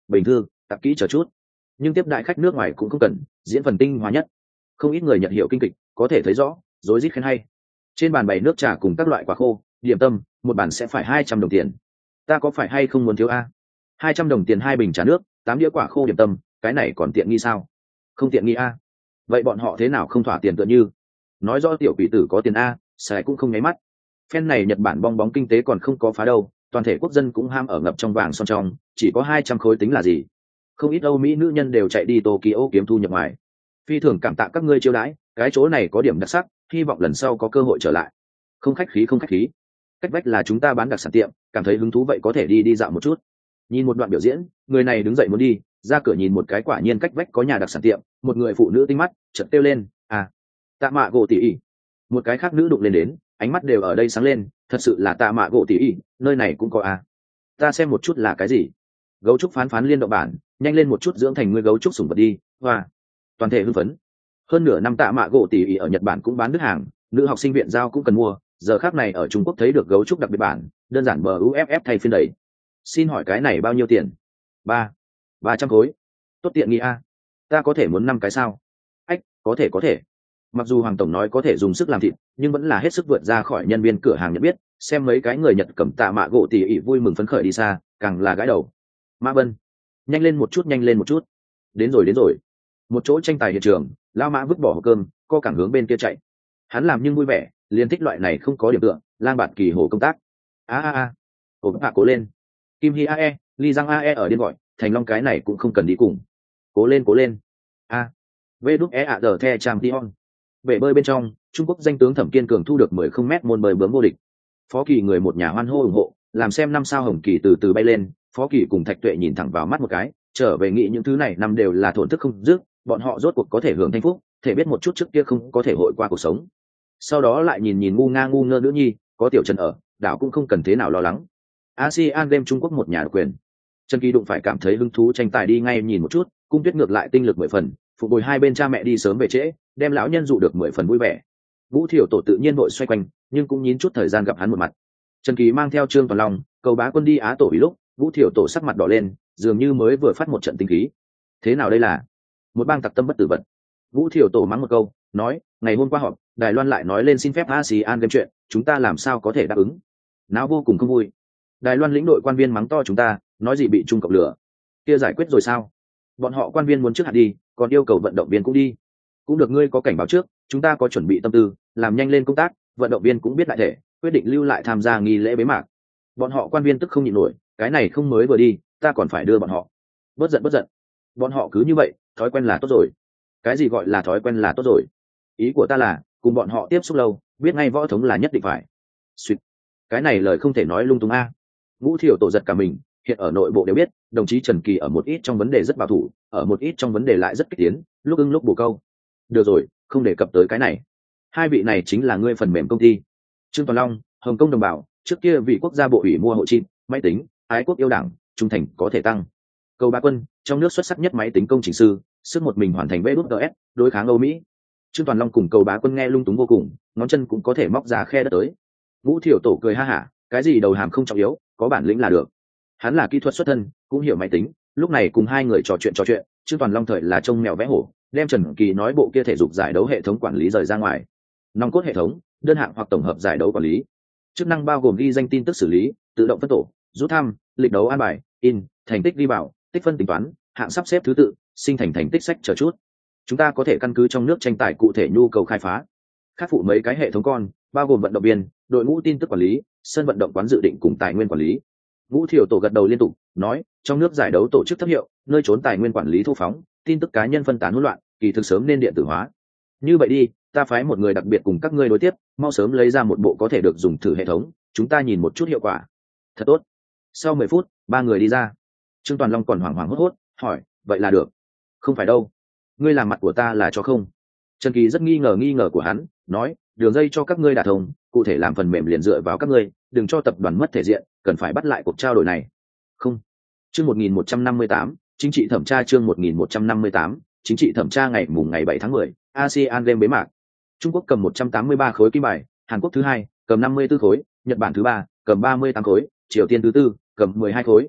[SPEAKER 1] bình thư tạp kỹ chờ chút, nhưng tiếp đại khách nước ngoài cũng không cần, diễn phần tinh hoa nhất. Không ít người Nhật hiểu kinh kịch, có thể thấy rõ, rối rít khen hay. Trên bàn bày nước trà cùng các loại quả khô, điểm tâm, một bàn sẽ phải hai trăm đồng tiền. Ta có phải hay không muốn thiếu a? hai trăm đồng tiền hai bình trà nước, tám đĩa quả khô điểm tâm, cái này còn tiện nghi sao? Không tiện nghi a? Vậy bọn họ thế nào không thỏa tiền tựa như? Nói rõ tiểu quỷ tử có tiền a, xài cũng không nháy mắt. Phen này Nhật Bản bong bóng kinh tế còn không có phá đâu, toàn thể quốc dân cũng ham ở ngập trong vàng son trong, chỉ có hai trăm khối tính là gì? Không ít Âu Mỹ nữ nhân đều chạy đi Tokyo kiếm thu nhập ngoài. Phi thường cảm tạ các ngươi chiêu đãi, cái chỗ này có điểm đặc sắc, hy vọng lần sau có cơ hội trở lại. Không khách khí không khách khí. Cách vách là chúng ta bán đặc sản tiệm, cảm thấy hứng thú vậy có thể đi đi dạo một chút. Nhìn một đoạn biểu diễn, người này đứng dậy muốn đi, ra cửa nhìn một cái quả nhiên cách vách có nhà đặc sản tiệm, một người phụ nữ tinh mắt, chợt kêu lên, "À, Tạ Mạ gỗ tỷ ỉ." Một cái khác nữ đụng lên đến, ánh mắt đều ở đây sáng lên, thật sự là Tạ Mạ gỗ tỷ ỉ, nơi này cũng có à. Ta xem một chút là cái gì? Gấu trúc phán phán liên động bản, nhanh lên một chút dưỡng thành người gấu trúc sủng vật đi, hoa. Toàn thể hưng phấn. Hơn nửa năm Tạ Mạ gỗ tỷ ỉ ở Nhật Bản cũng bán đứt hàng, nữ học sinh viện giao cũng cần mua, giờ khác này ở Trung Quốc thấy được gấu trúc đặc biệt bản, đơn giản bờ u ép ép thay phiên đầy. Xin hỏi cái này bao nhiêu tiền? Ba, ba trăm khối. Tốt tiện nghi a. Ta có thể muốn năm cái sao? Ách, có thể có thể. Mặc dù Hoàng tổng nói có thể dùng sức làm thịt, nhưng vẫn là hết sức vượt ra khỏi nhân viên cửa hàng nhận biết, xem mấy cái người Nhật cầm Tạ Mạ gỗ tỉ ỉ vui mừng phấn khởi đi xa, càng là gãi đầu. Mã Vân, nhanh lên một chút nhanh lên một chút. Đến rồi đến rồi. Một chỗ tranh tài hiện trường, Lao Mã vứt bỏ hộp cơm, co cẳng hướng bên kia chạy. Hắn làm nhưng vui vẻ, liền thích loại này không có điểm tựa, lang bạt kỳ hồ công tác. A a a. Ổn hạ cố lên. Kim Hi a e, Ly Giang a e ở điên gọi, Thành Long cái này cũng không cần đi cùng. Cố lên cố lên. A. Vê đúc e ạ đờ the trang tion. Bể bơi bên trong, Trung Quốc danh tướng Thẩm Kiên Cường thu được mười không mét môn bơi bướm vô địch. Phó Kỳ người một nhà hoan hô ủng hộ, làm xem năm sao Hồng Kỳ từ từ bay lên, Phó Kỳ cùng Thạch Tuệ nhìn thẳng vào mắt một cái, trở về nghĩ những thứ này năm đều là thổn thức không dứt, bọn họ rốt cuộc có thể hưởng thanh phúc, thể biết một chút trước kia không có thể hội qua cuộc sống. Sau đó lại nhìn nhìn ngu nga ngu ngơ nữ nhi, có Tiểu Trần ở, đảo cũng không cần thế nào lo lắng. ASEAN Game Trung Quốc một nhà độc quyền. Trần Kỳ đụng phải cảm thấy hứng thú tranh tài đi ngay nhìn một chút, Cung Tuyết ngược lại tinh lực mười phần, phục bồi hai bên cha mẹ đi sớm về trễ, đem lão nhân dụ được mười phần vui vẻ. Vũ Thiểu Tổ tự nhiên vội xoay quanh, nhưng cũng nhín chút thời gian gặp hắn một mặt. Trần Kỳ mang theo Trương Toàn Long, Cầu Bá Quân đi Á Tổ ý lúc, Vũ Thiểu Tổ sắc mặt đỏ lên, dường như mới vừa phát một trận tinh khí. Thế nào đây là? Một bang tặc tâm bất tử vật. Vũ Thiểu Tổ mắng một câu, nói, ngày hôm qua họp, Đài Loan lại nói lên xin phép ASEAN Game chuyện, chúng ta làm sao có thể đáp ứng? Náo vô cùng không vui. Đài Loan lĩnh đội quan viên mắng to chúng ta, nói gì bị Trung Cộng lừa. Kia giải quyết rồi sao? Bọn họ quan viên muốn trước hạt đi, còn yêu cầu vận động viên cũng đi. Cũng được, ngươi có cảnh báo trước, chúng ta có chuẩn bị tâm tư, làm nhanh lên công tác, vận động viên cũng biết đại thể, quyết định lưu lại tham gia nghi lễ bế mạc. Bọn họ quan viên tức không nhịn nổi, cái này không mới vừa đi, ta còn phải đưa bọn họ. Bất giận bất giận. Bọn họ cứ như vậy, thói quen là tốt rồi. Cái gì gọi là thói quen là tốt rồi? Ý của ta là, cùng bọn họ tiếp xúc lâu, biết ngay võ thống là nhất định phải. Xuyệt. Cái này lời không thể nói lung tung a. Vũ Thiểu Tổ giật cả mình, hiện ở nội bộ đều biết, đồng chí Trần Kỳ ở một ít trong vấn đề rất bảo thủ, ở một ít trong vấn đề lại rất kích tiến, lúc ưng lúc bổ câu. Được rồi, không đề cập tới cái này. Hai vị này chính là ngươi phần mềm công ty. Trương Toàn Long, Hồng Kông đồng bào, trước kia vì quốc gia bộ ủy mua hộ chim, máy tính, ái quốc yêu đảng, trung thành có thể tăng. Cầu Bá Quân, trong nước xuất sắc nhất máy tính công trình sư, sức một mình hoàn thành vê đút ts, đối kháng Âu Mỹ. Trương Toàn Long cùng Cầu Bá Quân nghe lung túng vô cùng, ngón chân cũng có thể móc ra khe đất tới. Vũ Thiểu Tổ cười ha hả, cái gì đầu hàm không trọng yếu, có bản lĩnh là được. Hắn là kỹ thuật xuất thân, cũng hiểu máy tính, lúc này cùng hai người trò chuyện trò chuyện, Trương Toàn Long thời là trông mèo vẽ hổ, đem Trần Kỳ nói bộ kia thể dục giải đấu hệ thống quản lý rời ra ngoài. Nòng cốt hệ thống, đơn hạng hoặc tổng hợp giải đấu quản lý. Chức năng bao gồm ghi danh tin tức xử lý, tự động phân tổ, rút thăm, lịch đấu an bài, in, thành tích ghi bảo, tích phân tính toán, hạng sắp xếp thứ tự, sinh thành thành tích sách chờ chút. Chúng ta có thể căn cứ trong nước tranh tài cụ thể nhu cầu khai phá, khắc phụ mấy cái hệ thống con, bao gồm vận động viên, đội ngũ tin tức quản lý, sân vận động quán dự định cùng tài nguyên quản lý. Vũ Thiểu Tổ gật đầu liên tục, nói, trong nước giải đấu tổ chức thấp hiệu, nơi trốn tài nguyên quản lý thô phóng, tin tức cá nhân phân tán hỗn loạn, kỳ thực sớm nên điện tử hóa. Như vậy đi, ta phái một người đặc biệt cùng các ngươi đối tiếp, mau sớm lấy ra một bộ có thể được dùng thử hệ thống, chúng ta nhìn một chút hiệu quả. Thật tốt. Sau mười phút, ba người đi ra. Trương Toàn Long còn hoảng hoảng hốt hốt, hỏi, vậy là được? Không phải đâu. Ngươi làm mặt của ta là cho không? Trần Kỳ rất nghi ngờ nghi ngờ của hắn, nói, đường dây cho các ngươi đả thông, cụ thể làm phần mềm liền dựa vào các ngươi, đừng cho tập đoàn mất thể diện, cần phải bắt lại cuộc trao đổi này. Không. Chương một nghìn một trăm năm mươi tám, chính trị thẩm tra chương một nghìn một trăm năm mươi tám, chính trị thẩm tra ngày mùng ngày bảy tháng mười, ASEAN Game bế mạc. Trung Quốc cầm một trăm tám mươi ba khối kim bài, Hàn Quốc thứ hai, cầm năm mươi tư khối, Nhật Bản thứ ba, cầm ba mươi tám khối, Triều Tiên thứ tư, cầm mười hai khối.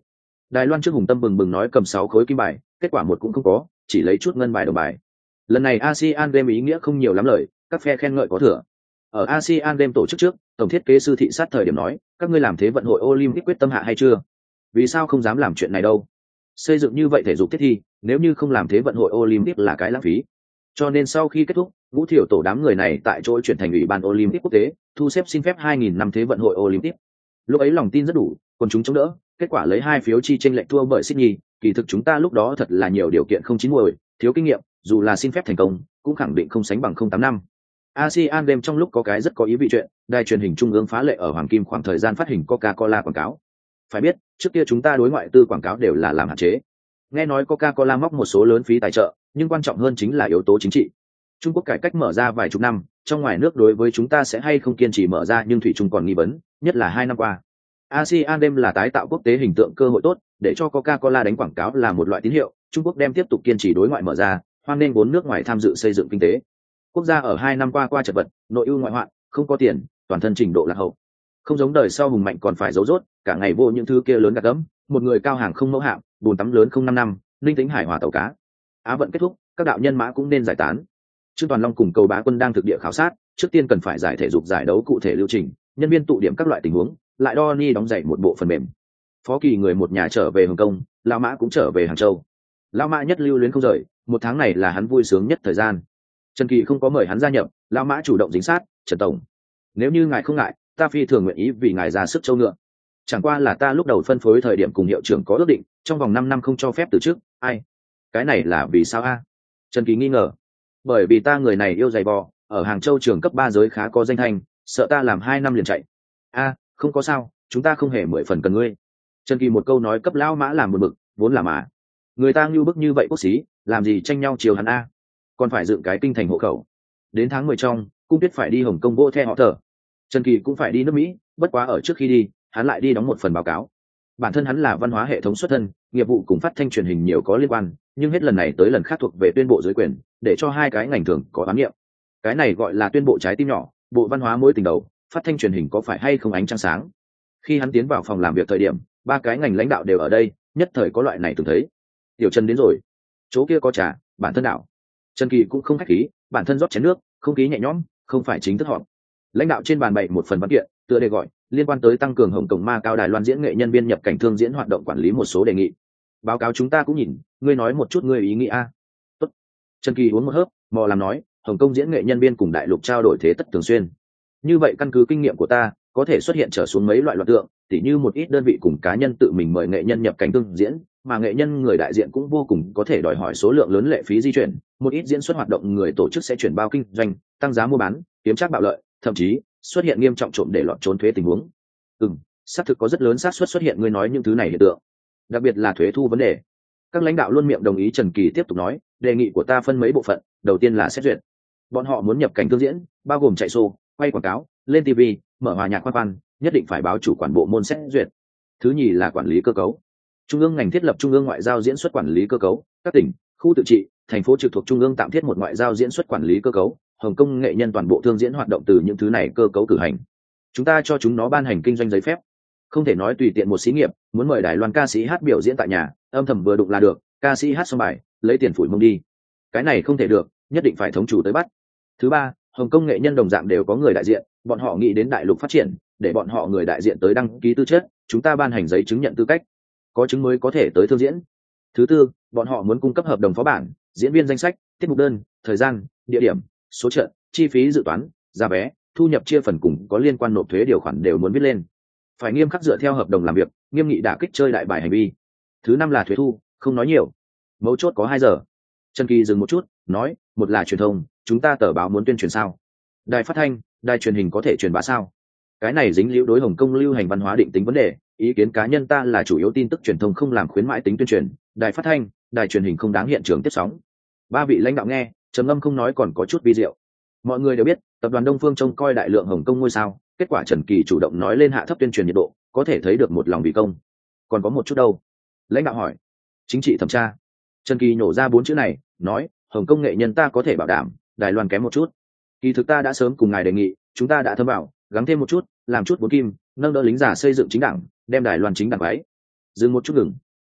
[SPEAKER 1] Đài Loan trước hùng tâm bừng bừng nói cầm sáu khối kim bài, kết quả một cũng không có, chỉ lấy chút ngân bài đồng bài. Lần này ASEAN Game ý nghĩa không nhiều lắm lời, các phe khen ngợi có thừa. Ở ASEAN Game tổ chức trước, tổng thiết kế sư thị sát thời điểm nói, các ngươi làm thế vận hội Olympic quyết tâm hạ hay chưa? Vì sao không dám làm chuyện này đâu? Xây dựng như vậy thể dục thiết thi, nếu như không làm thế vận hội Olympic là cái lãng phí. Cho nên sau khi kết thúc, Vũ Thiểu tổ đám người này tại chỗ chuyển thành ủy ban Olympic quốc tế, thu xếp xin phép hai nghìn năm thế vận hội Olympic. Lúc ấy lòng tin rất đủ, còn chúng chống đỡ, kết quả lấy hai phiếu chi chênh lệch thua bởi Sydney, kỳ thực chúng ta lúc đó thật là nhiều điều kiện không chín muồi, thiếu kinh nghiệm, dù là xin phép thành công, cũng khẳng định không sánh bằng không tám năm. ASEAN Game trong lúc có cái rất có ý vị chuyện, đài truyền hình trung ương phá lệ ở Hoàng Kim khoảng thời gian phát hình Coca-Cola quảng cáo. Phải biết, trước kia chúng ta đối ngoại tư quảng cáo đều là làm hạn chế. Nghe nói Coca-Cola móc một số lớn phí tài trợ, nhưng quan trọng hơn chính là yếu tố chính trị. Trung Quốc cải cách mở ra vài chục năm, trong ngoài nước đối với chúng ta sẽ hay không kiên trì mở ra nhưng thủy chung còn nghi vấn, nhất là hai năm qua. ASEAN Game là tái tạo quốc tế hình tượng cơ hội tốt, để cho Coca-Cola đánh quảng cáo là một loại tín hiệu, Trung Quốc đem tiếp tục kiên trì đối ngoại mở ra, hoan nên vốn nước ngoài tham dự xây dựng kinh tế. Quốc gia ở hai năm qua qua chật vật, nội ưu ngoại hoạn, không có tiền, toàn thân trình độ lạc hậu. Không giống đời sau hùng mạnh còn phải giấu rốt, cả ngày vô những thứ kia lớn gạt gẫm, một người cao hàng không mẫu hạm, bùn tắm lớn không năm năm, linh tính hải hòa tàu cá. Á vận kết thúc, các đạo nhân mã cũng nên giải tán. Trương Toàn Long cùng Cầu Bá Quân đang thực địa khảo sát, trước tiên cần phải giải thể dục giải đấu cụ thể lưu trình, nhân viên tụ điểm các loại tình huống, lại đo ni đóng dạy một bộ phần mềm. Phó Kỳ người một nhà trở về Hồng Kông, Lão Mã cũng trở về Hàng Châu. Lão Mã nhất lưu luyến không rời, một tháng này là hắn vui sướng nhất thời gian. Trần Kỳ không có mời hắn gia nhập, Lão Mã chủ động dính sát, "Trần tổng, nếu như ngài không ngại, ta phi thường nguyện ý vì ngài ra sức châu ngựa. Chẳng qua là ta lúc đầu phân phối thời điểm cùng hiệu trưởng có ước định, trong vòng năm năm không cho phép từ trước, ai? Cái này là vì sao a?" Trần Kỳ nghi ngờ. "Bởi vì ta người này yêu giày bò, ở Hàng Châu trường cấp ba giới khá có danh thanh, sợ ta làm hai năm liền chạy." "A, không có sao, chúng ta không hề mười phần cần ngươi." Trần Kỳ một câu nói cấp Lão Mã làm một bực, vốn là mà. Người ta ngưu bức như vậy quốc sĩ, làm gì tranh nhau chiều hắn a? Còn phải dựng cái kinh thành hộ khẩu. Đến tháng mười trong, Cung Tuyết phải đi Hồng Kông vô theo họ thở. Trần Kỳ cũng phải đi nước Mỹ, bất quá ở trước khi đi, hắn lại đi đóng một phần báo cáo. Bản thân hắn là văn hóa hệ thống xuất thân, nghiệp vụ cùng phát thanh truyền hình nhiều có liên quan, nhưng hết lần này tới lần khác thuộc về tuyên bộ dưới quyền, để cho hai cái ngành thường có ám nghiệm. Cái này gọi là tuyên bộ trái tim nhỏ, bộ văn hóa mối tình đầu, phát thanh truyền hình có phải hay không ánh trăng sáng. Khi hắn tiến vào phòng làm việc thời điểm, ba cái ngành lãnh đạo đều ở đây, nhất thời có loại này từng thấy. Tiểu Trần đến rồi, chỗ kia có trà, bản thân đạo. Trần Kỳ cũng không khách khí, bản thân rót chén nước, không khí nhẹ nhõm, không phải chính thức họp. Lãnh đạo trên bàn bày một phần văn kiện, tựa đề gọi liên quan tới tăng cường Hồng Kông Ma Cao Đài Loan diễn nghệ nhân viên nhập cảnh thương diễn hoạt động quản lý một số đề nghị. Báo cáo chúng ta cũng nhìn, ngươi nói một chút ngươi ý nghĩ a. Tốt. Trần Kỳ uống một hớp, mò làm nói, Hồng Kông diễn nghệ nhân viên cùng đại lục trao đổi thế tất thường xuyên. Như vậy căn cứ kinh nghiệm của ta, có thể xuất hiện trở xuống mấy loại loạt tượng, tỉ như một ít đơn vị cùng cá nhân tự mình mời nghệ nhân nhập cảnh thương diễn, mà nghệ nhân người đại diện cũng vô cùng có thể đòi hỏi số lượng lớn lệ phí di chuyển, một ít diễn xuất hoạt động người tổ chức sẽ chuyển bao kinh doanh, tăng giá mua bán, kiếm trác bạo lợi, thậm chí xuất hiện nghiêm trọng trộm để lọt trốn thuế tình huống. Ừm, xác thực có rất lớn xác suất xuất hiện ngươi nói những thứ này hiện tượng, đặc biệt là thuế thu vấn đề. Các lãnh đạo luôn miệng đồng ý. Trần Kỳ tiếp tục nói, đề nghị của ta phân mấy bộ phận, đầu tiên là xét duyệt. Bọn họ muốn nhập cảnh thương diễn, bao gồm chạy show, quay quảng cáo, lên ti vi, mở hòa nhạc khoan khoan, nhất định phải báo chủ quản bộ môn xét duyệt. Thứ nhì là quản lý cơ cấu. Trung ương ngành thiết lập trung ương ngoại giao diễn xuất quản lý cơ cấu, các tỉnh, khu tự trị, thành phố trực thuộc trung ương tạm thiết một ngoại giao diễn xuất quản lý cơ cấu, Hồng Kông nghệ nhân toàn bộ thương diễn hoạt động từ những thứ này cơ cấu cử hành. Chúng ta cho chúng nó ban hành kinh doanh giấy phép, không thể nói tùy tiện một xí nghiệp muốn mời Đài Loan ca sĩ hát biểu diễn tại nhà, âm thầm vừa đụng là được, ca sĩ hát xong bài, lấy tiền phủi mông đi. Cái này không thể được, nhất định phải thống chủ tới bắt. Thứ ba, Hồng Kông nghệ nhân đồng dạng đều có người đại diện, bọn họ nghĩ đến đại lục phát triển, để bọn họ người đại diện tới đăng ký tư chất, chúng ta ban hành giấy chứng nhận tư cách, có chứng mới có thể tới thương diễn. Thứ tư, bọn họ muốn cung cấp hợp đồng phó bản, diễn viên danh sách, tiết mục đơn, thời gian, địa điểm, số trận, chi phí dự toán, giá vé, thu nhập chia phần cùng có liên quan nộp thuế điều khoản đều muốn viết lên. Phải nghiêm khắc dựa theo hợp đồng làm việc, nghiêm nghị đả kích chơi đại bài hành vi. Thứ năm là thuế thu, không nói nhiều. Mấu chốt có hai giờ. Trần Kỳ dừng một chút, nói, một là truyền thông, chúng ta tờ báo muốn tuyên truyền sao? Đài phát thanh, đài truyền hình có thể truyền bá sao? Cái này dính liễu đối Hồng Kông lưu hành văn hóa định tính vấn đề, ý kiến cá nhân ta là chủ yếu tin tức truyền thông không làm khuyến mãi tính tuyên truyền, đài phát thanh, đài truyền hình không đáng hiện trường tiếp sóng. Ba vị lãnh đạo nghe, trầm ngâm không nói còn có chút vi diệu. Mọi người đều biết, tập đoàn Đông Phương trông coi đại lượng Hồng Kông ngôi sao, kết quả Trần Kỳ chủ động nói lên hạ thấp tuyên truyền nhiệt độ, có thể thấy được một lòng vì công. Còn có một chút đâu? Lãnh đạo hỏi. Chính trị thẩm tra. Trần Kỳ nhổ ra bốn chữ này, nói, Hồng Kông nghệ nhân ta có thể bảo đảm, Đài Loan kém một chút. Kỳ thực ta đã sớm cùng ngài đề nghị, chúng ta đã thâm bảo, gắng thêm một chút, làm chút bốn kim, nâng đỡ lính giả xây dựng chính đảng, đem Đài Loan chính đảng váy. Dừng một chút ngừng.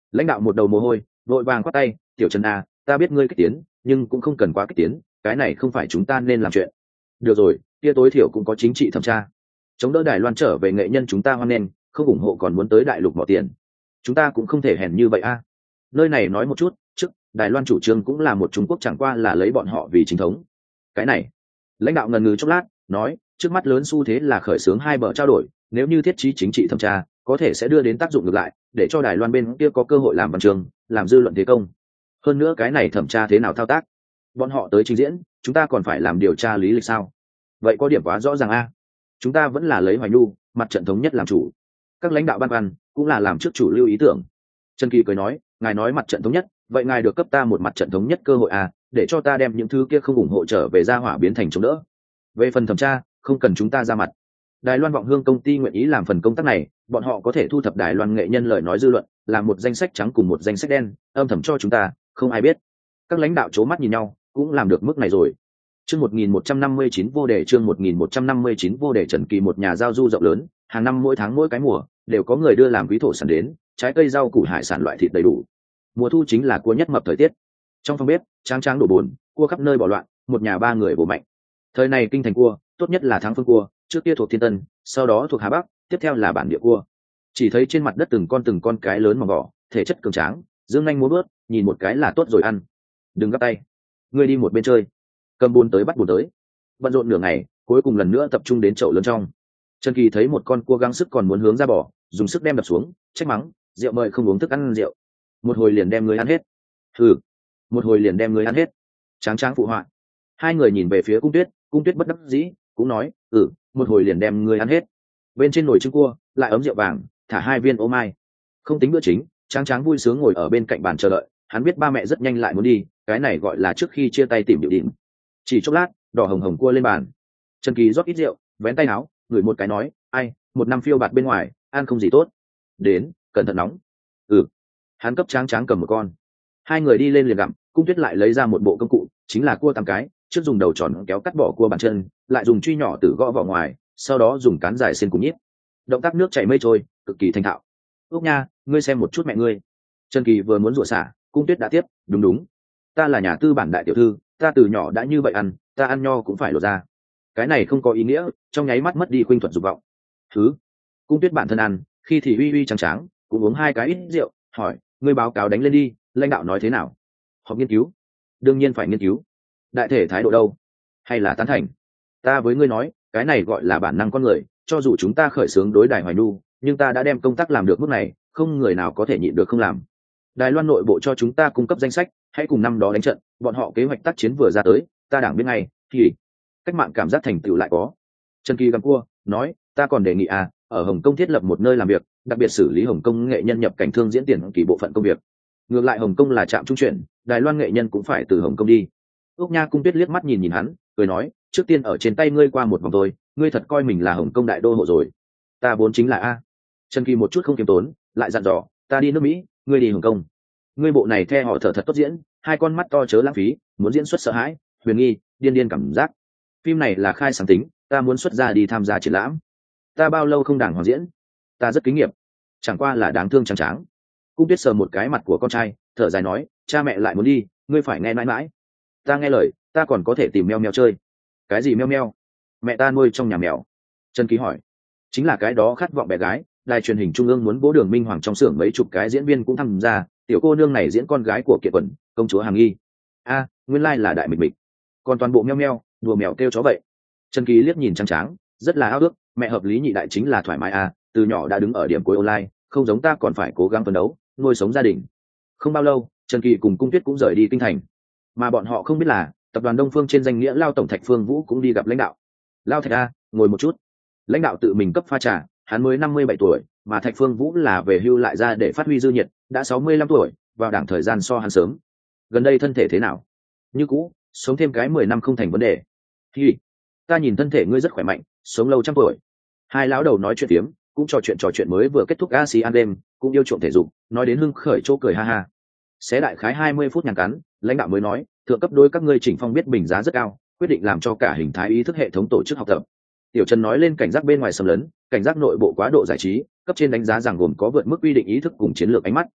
[SPEAKER 1] Lãnh đạo một đầu mồ hôi, vội vàng quát tay, tiểu Trần à, ta biết ngươi kích tiến, nhưng cũng không cần quá kích tiến, cái này không phải chúng ta nên làm chuyện. Được rồi, kia tối thiểu cũng có chính trị thẩm tra. Chống đỡ Đài Loan trở về nghệ nhân chúng ta hoan nghênh, không ủng hộ còn muốn tới đại lục mỏ tiền. Chúng ta cũng không thể hèn như vậy a. Nơi này nói một chút, trước Đài Loan chủ trương cũng là một Trung Quốc, chẳng qua là lấy bọn họ vì chính thống. Cái này, lãnh đạo ngần ngừ chốc lát, nói, trước mắt lớn xu thế là khởi xướng hai bờ trao đổi, nếu như thiết trí chính trị thẩm tra, có thể sẽ đưa đến tác dụng ngược lại, để cho Đài Loan bên kia có cơ hội làm văn trường, làm dư luận thế công. Hơn nữa cái này thẩm tra thế nào thao tác? Bọn họ tới trình diễn, chúng ta còn phải làm điều tra lý lịch sao? Vậy có điểm quá rõ ràng a. Chúng ta vẫn là lấy Hoài Nhu, mặt trận thống nhất làm chủ. Các lãnh đạo ban ban cũng là làm trước chủ lưu ý tưởng. Trần Kỳ cười nói, ngài nói mặt trận thống nhất, vậy ngài được cấp ta một mặt trận thống nhất cơ hội à, để cho ta đem những thứ kia không ủng hộ trở về ra hỏa biến thành chống đỡ. Về phần thẩm tra, không cần chúng ta ra mặt. Đài Loan Vọng Hương công ty nguyện ý làm phần công tác này, bọn họ có thể thu thập Đài Loan nghệ nhân lời nói dư luận, làm một danh sách trắng cùng một danh sách đen, âm thầm cho chúng ta, không ai biết. Các lãnh đạo c mắt nhìn nhau, cũng làm được mức này rồi. Chương một nghìn một trăm năm mươi chín vô đề chương một nghìn một trăm năm mươi chín vô đề. Trần Kỳ một nhà giao du rộng lớn, hàng năm mỗi tháng mỗi cái mùa đều có người đưa làm quý thổ sản đến, trái cây rau củ hải sản loại thịt đầy đủ. Mùa thu chính là cua nhất mập thời tiết. Trong phòng bếp, tráng tráng đổ bồn, cua khắp nơi bỏ loạn, một nhà ba người bổ mạnh. Thời này kinh thành cua, tốt nhất là Thắng Phương cua, trước kia thuộc Thiên Tân, sau đó thuộc Hà Bắc, tiếp theo là bản địa cua. Chỉ thấy trên mặt đất từng con từng con cái lớn mỏng vỏ, thể chất cường tráng, dương nhanh múa bước, nhìn một cái là tốt rồi ăn. Đừng gấp tay, ngươi đi một bên chơi. Cầm bồn tới bắt bồn tới. Bận rộn nửa ngày, cuối cùng lần nữa tập trung đến chậu lớn trong. Trần Kỳ thấy một con cua gắng sức còn muốn hướng ra bỏ, dùng sức đem đập xuống, trách mắng, rượu mời không uống thức ăn rượu, một hồi liền đem người ăn hết. Thử, một hồi liền đem người ăn hết. Tráng tráng phụ họa. Hai người nhìn về phía Cung Tuyết, Cung Tuyết bất đắc dĩ, cũng nói, ừ, một hồi liền đem người ăn hết. Bên trên nồi trứng cua, lại ấm rượu vàng, thả hai viên ô mai. Không tính bữa chính, Tráng tráng vui sướng ngồi ở bên cạnh bàn chờ đợi. Hắn biết ba mẹ rất nhanh lại muốn đi, cái này gọi là trước khi chia tay tìm điệu đỉnh. Chỉ chốc lát, đỏ hồng hồng cua lên bàn. Trần Kỳ rót ít rượu, vén tay áo, ngửi một cái nói, ai, một năm phiêu bạt bên ngoài, ăn không gì tốt. Đến, cẩn thận nóng. Ừ. Hắn cấp Tráng tráng cầm một con. Hai người đi lên liền gặm. Cung Tuyết lại lấy ra một bộ công cụ, chính là cua tám cái, trước dùng đầu tròn kéo cắt bỏ cua bàn chân, lại dùng truy nhỏ tử gõ vào ngoài, sau đó dùng cán dài xiên cùng nhíp. Động tác nước chảy mây trôi, cực kỳ thành thạo. Úc nha, ngươi xem một chút mẹ ngươi. Trần Kỳ vừa muốn rủa xả, Cung Tuyết đã tiếp, đúng đúng, ta là nhà tư bản đại tiểu thư, ta từ nhỏ đã như vậy ăn, ta ăn nho cũng phải lột ra. Cái này không có ý nghĩa, trong nháy mắt mất đi khuynh thuật dục vọng. Thứ, Cung Tuyết bản thân ăn, khi thì uy uy trắng trắng, cũng uống hai cái ít rượu, hỏi, ngươi báo cáo đánh lên đi, lãnh đạo nói thế nào? Họp nghiên cứu, đương nhiên phải nghiên cứu. Đại thể thái độ đâu? Hay là tán thành? Ta với ngươi nói, cái này gọi là bản năng con người, cho dù chúng ta khởi xướng đối Đài Hoài Nhu, nhưng ta đã đem công tác làm được mức này, không người nào có thể nhịn được không làm. Đài Loan nội bộ cho chúng ta cung cấp danh sách, hãy cùng năm đó đánh trận, bọn họ kế hoạch tác chiến vừa ra tới, ta đảng biết ngay, thì cách mạng cảm giác thành tựu lại có. Trần Kỳ gầm cua, nói, ta còn đề nghị à, ở Hồng Kông thiết lập một nơi làm việc, đặc biệt xử lý Hồng Kông nghệ nhân nhập cảnh thương diễn tiền kỳ bộ phận công việc. Ngược lại Hồng Kông là trạm trung chuyển, Đài Loan nghệ nhân cũng phải từ Hồng Kông đi. Úc Nha Cung Tuyết liếc mắt nhìn nhìn hắn, cười nói, trước tiên ở trên tay ngươi qua một vòng thôi, ngươi thật coi mình là Hồng Kông đại đô hộ rồi. Ta vốn chính là a. Trần Kỳ một chút không kiêm tốn, lại dặn dò, ta đi nước Mỹ, ngươi đi Hồng Kông. Ngươi bộ này theo họ thở thật tốt diễn, hai con mắt to chớ lãng phí, muốn diễn xuất sợ hãi, huyền nghi, điên điên cảm giác. Phim này là khai sáng tính, ta muốn xuất ra đi tham gia triển lãm. Ta bao lâu không đàng hoàng diễn, ta rất kinh nghiệm, chẳng qua là đáng thương trắng tráng. Cung Tuyết sờ một cái mặt của con trai, thở dài nói, cha mẹ lại muốn đi, ngươi phải nghe mãi mãi. Ta nghe lời, ta còn có thể tìm meo meo chơi. Cái gì meo meo? Mẹ ta nuôi trong nhà mèo. Trần Ký hỏi. Chính là cái đó khát vọng bé gái, đài truyền hình trung ương muốn bố Đường Minh Hoàng trong xưởng mấy chục cái diễn viên cũng tham gia, tiểu cô nương này diễn con gái của Kiệt Quẩn, công chúa Hàng Nghi. A, nguyên lai là đại mịch mịch. Còn toàn bộ meo meo, đùa mèo kêu chó vậy. Trần Ký liếc nhìn trắng tráng, rất là ao ước, mẹ hợp lý nhị đại chính là thoải mái à, từ nhỏ đã đứng ở điểm cuối online, không giống ta còn phải cố gắng phấn đấu, nuôi sống gia đình. Không bao lâu, Trần Kỳ cùng Cung Tuyết cũng rời đi kinh thành, mà bọn họ không biết là tập đoàn Đông Phương trên danh nghĩa Lao tổng Thạch Phương Vũ cũng đi gặp lãnh đạo. Lao Thạch a, ngồi một chút. Lãnh đạo tự mình cấp pha trà, hắn mới năm mươi bảy tuổi, mà Thạch Phương Vũ là về hưu lại ra để phát huy dư nhiệt, đã sáu mươi lăm tuổi, vào đảng thời gian so hắn sớm. Gần đây thân thể thế nào? Như cũ, sống thêm cái mười năm không thành vấn đề. Thì, ta nhìn thân thể ngươi rất khỏe mạnh, sống lâu trăm tuổi. Hai lão đầu nói chuyện phiếm, cũng trò chuyện trò chuyện mới vừa kết thúc a xê an Game, cũng yêu chuộng thể dục, nói đến hưng khởi chỗ cười ha ha. Xé đại khái hai mươi phút nhàn cắn, lãnh đạo mới nói, thượng cấp đối các ngươi chỉnh phong biết bình giá rất cao, quyết định làm cho cả hình thái ý thức hệ thống tổ chức học tập. Tiểu Trần nói lên cảnh giác bên ngoài xâm lấn, cảnh giác nội bộ quá độ giải trí, cấp trên đánh giá rằng gồm có vượt mức quy định ý thức cùng chiến lược ánh mắt.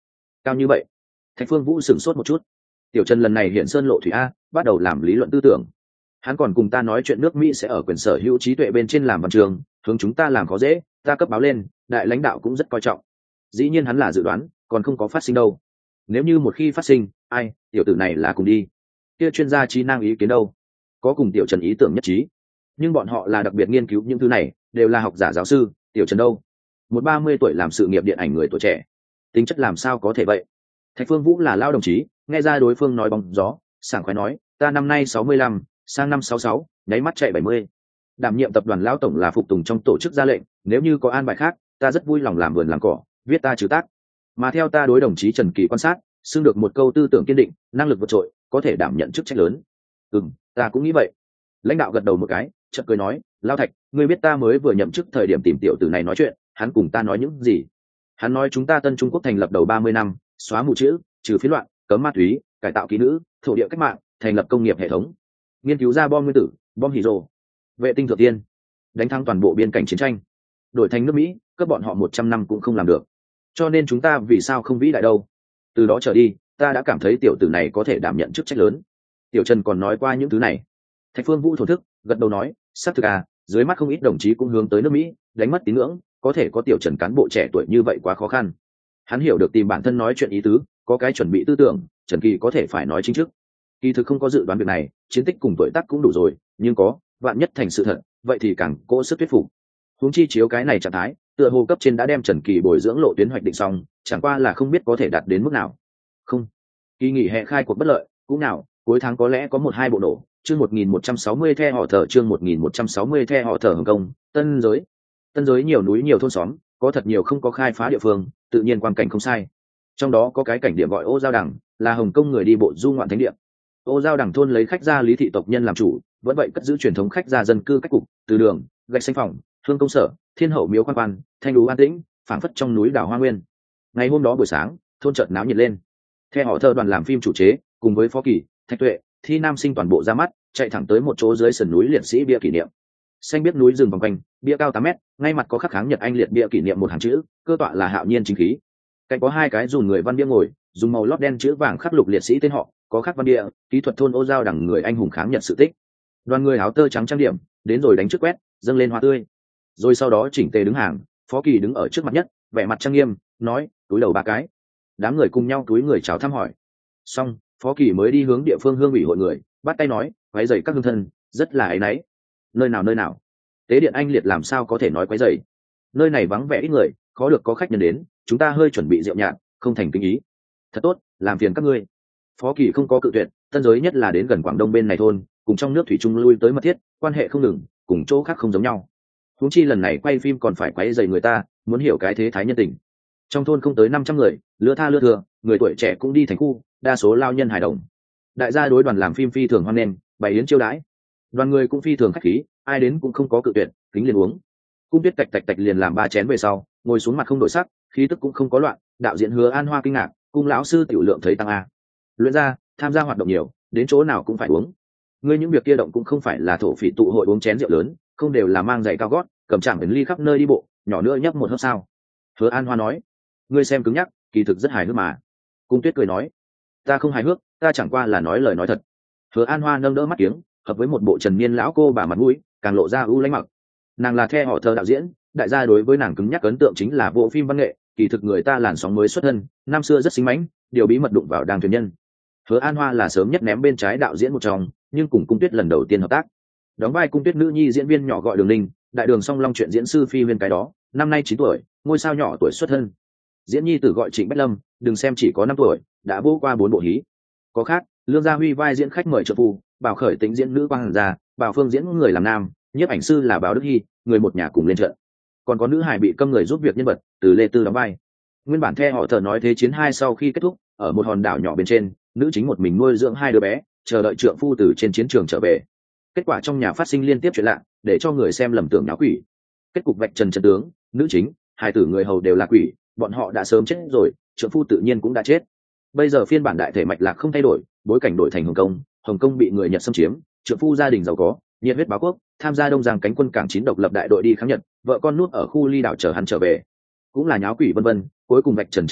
[SPEAKER 1] cao như vậy. Thạch Phương Vũ sửng sốt một chút. Tiểu Trần lần này hiện sơn lộ thủy a, bắt đầu làm lý luận tư tưởng. Hắn còn cùng ta nói chuyện nước Mỹ sẽ ở quyền sở hữu trí tuệ bên trên làm văn trường, hướng chúng ta làm khó dễ, ta cấp báo lên, đại lãnh đạo cũng rất coi trọng. Dĩ nhiên hắn là dự đoán, còn không có phát sinh đâu. Nếu như một khi phát sinh, ai, tiểu tử này là cùng đi. Kia chuyên gia trí năng ý kiến đâu? Có cùng Tiểu Trần ý tưởng nhất trí, nhưng bọn họ là đặc biệt nghiên cứu những thứ này, đều là học giả giáo sư. Tiểu Trần đâu? Một ba mươi tuổi làm sự nghiệp điện ảnh người tuổi trẻ, tính chất làm sao có thể vậy? Thạch Phương Vũ là lao đồng chí, nghe ra đối phương nói bóng gió, sảng khoái nói, ta năm nay sáu mươi lăm, sang năm sáu sáu, nháy mắt chạy bảy mươi. Đảm nhiệm tập đoàn lão tổng là phục tùng trong tổ chức ra lệnh, nếu như có an bài khác, ta rất vui lòng làm vườn làm cỏ, viết ta trừ tác. Mà theo ta đối đồng chí Trần Kỳ quan sát, xưng được một câu tư tưởng kiên định, năng lực vượt trội, có thể đảm nhận chức trách lớn. Ừm, ta cũng nghĩ vậy. Lãnh đạo gật đầu một cái, chợt cười nói, Lão Thạch, ngươi biết ta mới vừa nhậm chức thời điểm tìm tiểu tử này nói chuyện, hắn cùng ta nói những gì? Hắn nói chúng ta Tân Trung Quốc thành lập đầu ba mươi năm, xóa mù chữ, trừ phiến loạn, cấm ma túy, cải tạo kỹ nữ, thổ địa cách mạng, thành lập công nghiệp hệ thống, nghiên cứu ra bom nguyên tử, bom hydro, vệ tinh thượng tiên, đánh thắng toàn bộ biên cảnh chiến tranh, đổi thành nước Mỹ, cấp bọn họ một trăm năm cũng không làm được. Cho nên chúng ta vì sao không vĩ đại đâu? Từ đó trở đi, ta đã cảm thấy tiểu tử này có thể đảm nhận chức trách lớn. Tiểu Trần còn nói qua những thứ này. Thạch Phương Vũ thổn thức, gật đầu nói, xác thực à, dưới mắt không ít đồng chí cũng hướng tới nước Mỹ, đánh mất tín ngưỡng, có thể có Tiểu Trần cán bộ trẻ tuổi như vậy quá khó khăn. Hắn hiểu được tìm bản thân nói chuyện ý tứ, có cái chuẩn bị tư tưởng, Trần Kỳ có thể phải nói chính trước. Kỳ thực không có dự đoán việc này, chiến tích cùng tuổi tác cũng đủ rồi, nhưng có, vạn nhất thành sự thật, vậy thì càng cố sức thuyết phục. Huống chi chiếu cái này trạng thái, tựa hồ cấp trên đã đem Trần Kỳ bồi dưỡng lộ tuyến hoạch định xong, chẳng qua là không biết có thể đạt đến mức nào. Không, kỳ nghỉ hè khai cuộc bất lợi, cũng nào, cuối tháng có lẽ có một hai bộ nổ. Chương một nghìn một trăm sáu mươi the họ thở, chương một nghìn một trăm sáu mươi the họ thở Hồng Kông, Tân giới. Tân giới nhiều núi nhiều thôn xóm, có thật nhiều không có khai phá địa phương, tự nhiên quang cảnh không sai. Trong đó có cái cảnh điểm gọi Ô Giao Đằng, là Hồng Kông người đi bộ du ngoạn thánh địa. Ô Giao Đằng thôn lấy khách gia lý thị tộc nhân làm chủ, vẫn vậy cất giữ truyền thống khách gia dân cư cách cục, từ đường, gạch xanh phòng, hương công sở, thiên hậu miếu quan quan, thanh lú an tĩnh, phảng phất trong núi đảo hoa nguyên. Ngày hôm đó buổi sáng, thôn chợt náo nhiệt lên. Theo họ thơ đoàn làm phim chủ chế, cùng với Phó Kỳ, Thạch Tuệ, Thi Nam Sinh toàn bộ ra mắt, chạy thẳng tới một chỗ dưới sườn núi liệt sĩ bia kỷ niệm. Xanh biết núi rừng vòng quanh, bia cao tám mét, ngay mặt có khắc kháng Nhật Anh liệt bia kỷ niệm một hàng chữ, cơ tọa là Hạo Nhiên chính khí. Cạnh có hai cái dùn người văn bia ngồi, dùng màu lót đen chữ vàng khắc lục liệt sĩ tên họ, có khắc văn bia, kỹ thuật thôn Ô Giao Đằng người anh hùng kháng Nhật sự tích. Đoàn người áo tơ trắng trang điểm, đến rồi đánh trước quét, dâng lên hoa tươi. Rồi sau đó chỉnh tề đứng hàng, Phó Kỳ đứng ở trước mặt nhất, vẻ mặt trang nghiêm, nói, túi đầu ba cái. Đám người cùng nhau túi người chào thăm hỏi. Xong, Phó Kỳ mới đi hướng địa phương hương ủy hội người, bắt tay nói, quấy rầy các hương thân, rất là áy náy. Nơi nào nơi nào? Tế điện anh liệt làm sao có thể nói quấy rầy? Nơi này vắng vẻ ít người, khó được có khách nhân đến, chúng ta hơi chuẩn bị rượu nhạt, không thành kinh ý. Thật tốt, làm phiền các ngươi. Phó Kỳ không có cự tuyệt, tân giới nhất là đến gần Quảng Đông bên này thôn, cùng trong nước thủy chung lui tới mật thiết, quan hệ không ngừng, cùng chỗ khác không giống nhau. Huống chi lần này quay phim còn phải quấy rầy người ta, muốn hiểu cái thế thái nhân tình. Trong thôn không tới năm trăm người, lứa tha lứa thừa, người tuổi trẻ cũng đi thành khu, đa số lao nhân hài đồng. Đại gia đối đoàn làm phim phi thường hoan nghênh, bày yến chiêu đãi. Đoàn người cũng phi thường khách khí, ai đến cũng không có cự tuyệt, kính liền uống. Cung Tuyết tạch tạch tạch liền làm ba chén về sau, ngồi xuống mặt không đổi sắc, khí tức cũng không có loạn. Đạo diễn Hứa An Hoa kinh ngạc, cung lão sư tiểu lượng thấy tăng a. Luyện ra, tham gia hoạt động nhiều, đến chỗ nào cũng phải uống. Ngươi những việc kia động cũng không phải là thổ phỉ tụ hội uống chén rượu lớn, không đều là mang giày cao gót, cầm chẳng đến ly khắp nơi đi bộ, nhỏ nữa nhấp một hớp sao? Hứa An Hoa nói, ngươi xem cứng nhắc, kỳ thực rất hài hước mà. Cung Tuyết cười nói, ta không hài hước, ta chẳng qua là nói lời nói thật. Hứa An Hoa nâng đỡ mắt kiếng, hợp với một bộ trần niên lão cô bà mặt mũi, càng lộ ra ưu lãnh mặc. Nàng là theo họ thơ đạo diễn, đại gia đối với nàng cứng nhắc ấn tượng chính là bộ phim văn nghệ, kỳ thực người ta làn sóng mới xuất thân, năm xưa rất xinh mãnh, điều bí mật đụng vào đang thuyền nhân. Hứa An Hoa là sớm nhất ném bên trái đạo diễn một trong, nhưng cùng Cung Tuyết lần đầu tiên hợp tác. Đóng vai Cung Tuyết nữ nhi diễn viên nhỏ gọi Đường Ninh, đại đường song long chuyện diễn sư phi huyên cái đó, năm nay chín tuổi, ngôi sao nhỏ tuổi xuất thân. Diễn nhi tử gọi Trịnh Bách Lâm, đừng xem chỉ có năm tuổi, đã vô qua bốn bộ hí. Có khác, Lương Gia Huy vai diễn khách mời trợ phu, Bảo Khởi tính diễn nữ quang hàn gia, Bảo Phương diễn người làm nam, nhiếp ảnh sư là Bảo Đức Hy, người một nhà cùng lên trận. Còn có nữ hài bị câm người giúp việc nhân vật, từ Lê Tư đóng vai. Nguyên bản theo họ thờ nói thế chiến hai sau khi kết thúc, ở một hòn đảo nhỏ bên trên, nữ chính một mình nuôi dưỡng hai đứa bé, chờ đợi trượng phu từ trên chiến trường trở về. Kết quả trong nhà phát sinh liên tiếp chuyện lạ, để cho người xem lầm tưởng náo quỷ. Kết cục vạch trần chân tướng, nữ chính, hai tử người hầu đều là quỷ, bọn họ đã sớm chết rồi, trượng phu tự nhiên cũng đã chết. Bây giờ phiên bản đại thể mạch lạc không thay đổi, bối cảnh đổi thành Hồng Kông, Hồng Kông bị người Nhật xâm chiếm, trượng phu gia đình giàu có, nhiệt huyết báo quốc, tham gia đông giang cánh quân cảng chín độc lập đại đội đi kháng Nhật, vợ con nuốt ở khu ly đảo chờ hắn trở về, cũng là nháo quỷ vân vân, cuối cùng vạch trần chân tướng,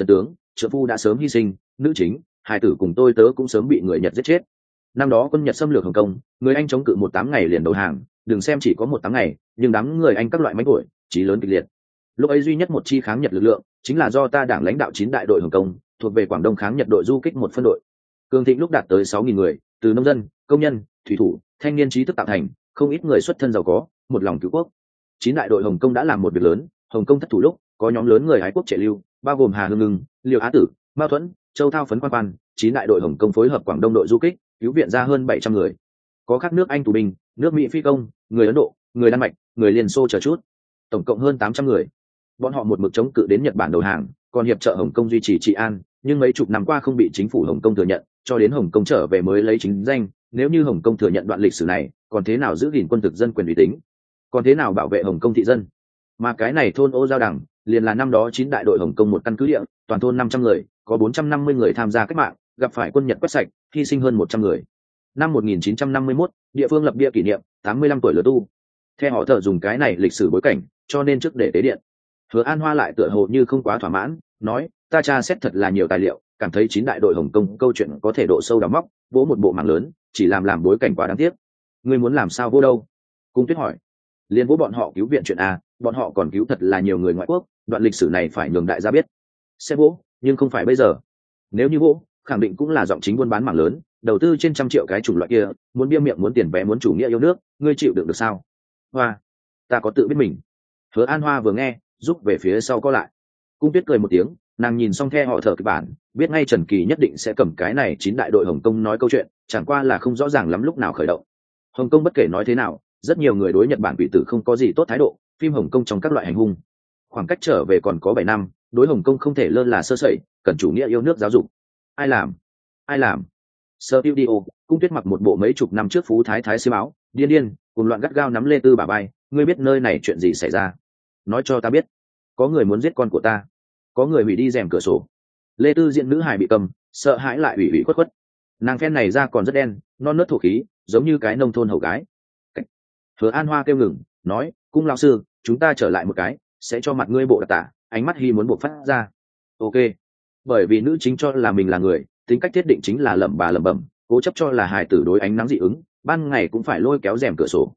[SPEAKER 1] trợ phu đã sớm hy sinh, nữ chính hai tử cùng tôi tớ cũng sớm bị người Nhật giết chết. Năm đó quân Nhật xâm lược Hồng Kông, người Anh chống cự một tám ngày liền đầu hàng, đừng xem chỉ có một tám ngày, nhưng đám người Anh các loại mánh tuổi chí lớn kịch liệt. Lúc ấy duy nhất một chi kháng Nhật lực lượng chính là do ta đảng lãnh đạo chín đại đội Hồng Kông, thuộc về Quảng Đông kháng Nhật đội du kích một phân đội. Cường thịnh lúc đạt tới sáu nghìn người, từ nông dân, công nhân, thủy thủ, thanh niên trí thức tạo thành, không ít người xuất thân giàu có, một lòng cứu quốc. Chín đại đội Hồng Kông đã làm một việc lớn, Hồng Kông thất thủ lúc, có nhóm lớn người ái quốc trẻ lưu, bao gồm Hà Hương Ngưng, Liêu Á Tử, Mao Thuẫn, Châu Thao Phấn Quan Quan, chín đại đội Hồng Kông phối hợp Quảng Đông đội du kích, cứu viện ra hơn bảy trăm người. Có các nước Anh tù binh, nước Mỹ phi công, người Ấn Độ, người Đan Mạch, người Liên Xô chờ chút, tổng cộng hơn tám trăm người. Bọn họ một mực chống cự đến Nhật Bản đầu hàng, còn hiệp trợ Hồng Kông duy trì trị an, nhưng mấy chục năm qua không bị chính phủ Hồng Kông thừa nhận, cho đến Hồng Kông trở về mới lấy chính danh. Nếu như Hồng Kông thừa nhận đoạn lịch sử này, còn thế nào giữ gìn quân thực dân quyền uy tín, còn thế nào bảo vệ Hồng Kông thị dân? Mà cái này thôn Ô Giao Đằng liền là năm đó chín đại đội Hồng Kông một căn cứ địa, toàn thôn năm trăm người, có bốn trăm năm mươi người tham gia cách mạng, gặp phải quân Nhật quét sạch, hy sinh hơn một trăm người. Năm một nghìn chín trăm năm mươi mốt, địa phương lập bia kỷ niệm tám mươi lăm tuổi lứa tu. Theo họ thợ dùng cái này lịch sử bối cảnh, cho nên trước để tế điện. Hứa An Hoa lại tựa hồ như không quá thỏa mãn, nói, ta tra xét thật là nhiều tài liệu, cảm thấy chín đại đội Hồng Kông câu chuyện có thể độ sâu đào móc, vỗ một bộ mảng lớn, chỉ làm làm bối cảnh quá đáng tiếc. Ngươi muốn làm sao vô đâu? Cung Tuyết hỏi. Liên vỗ bọn họ cứu viện chuyện a, bọn họ còn cứu thật là nhiều người ngoại quốc, đoạn lịch sử này phải nhường đại gia biết. Sẽ vỗ, nhưng không phải bây giờ. Nếu như vỗ, khẳng định cũng là giọng chính buôn bán mảng lớn, đầu tư trên trăm triệu cái chủng loại kia, muốn bia miệng muốn tiền vé muốn chủ nghĩa yêu nước, ngươi chịu đựng được sao? Hoa, ta có tự biết mình. Hứa An Hoa vừa nghe, rút về phía sau có lại. Cung Tuyết cười một tiếng, nàng nhìn xong theo họ thở kịch bản, biết ngay Trần Kỳ nhất định sẽ cầm cái này chín đại đội Hồng Kông nói câu chuyện, chẳng qua là không rõ ràng lắm lúc nào khởi động. Hồng Kông bất kể nói thế nào, rất nhiều người đối Nhật Bản quỷ tử không có gì tốt thái độ, phim Hồng Kông trong các loại hành hung. Khoảng cách trở về còn có bảy năm, đối Hồng Kông không thể lơ là sơ sẩy, cần chủ nghĩa yêu nước giáo dục. Ai làm? Ai làm? Studio, Cung Tuyết mặc một bộ mấy chục năm trước phú thái thái xiêm áo, điên điên, cùng loạn gắt gao nắm Lê Tư bà bay, ngươi biết nơi này chuyện gì xảy ra? Nói cho ta biết. Có người muốn giết con của ta, có người hủy đi rèm cửa sổ. Lê Tư diện nữ hài bị cầm, sợ hãi lại ủy ủy khuất khuất. Nàng phen này ra còn rất đen, non nớt thổ khí, giống như cái nông thôn hầu gái. Hứa An Hoa kêu ngừng, nói, Cung lão sư, chúng ta trở lại một cái, sẽ cho mặt ngươi bộ đặc tả, ánh mắt Hy muốn buộc phát ra. Ok. Bởi vì nữ chính cho là mình là người, tính cách thiết định chính là lẩm bà lẩm bẩm, cố chấp cho là hài tử đối ánh nắng dị ứng, ban ngày cũng phải lôi kéo rèm cửa sổ.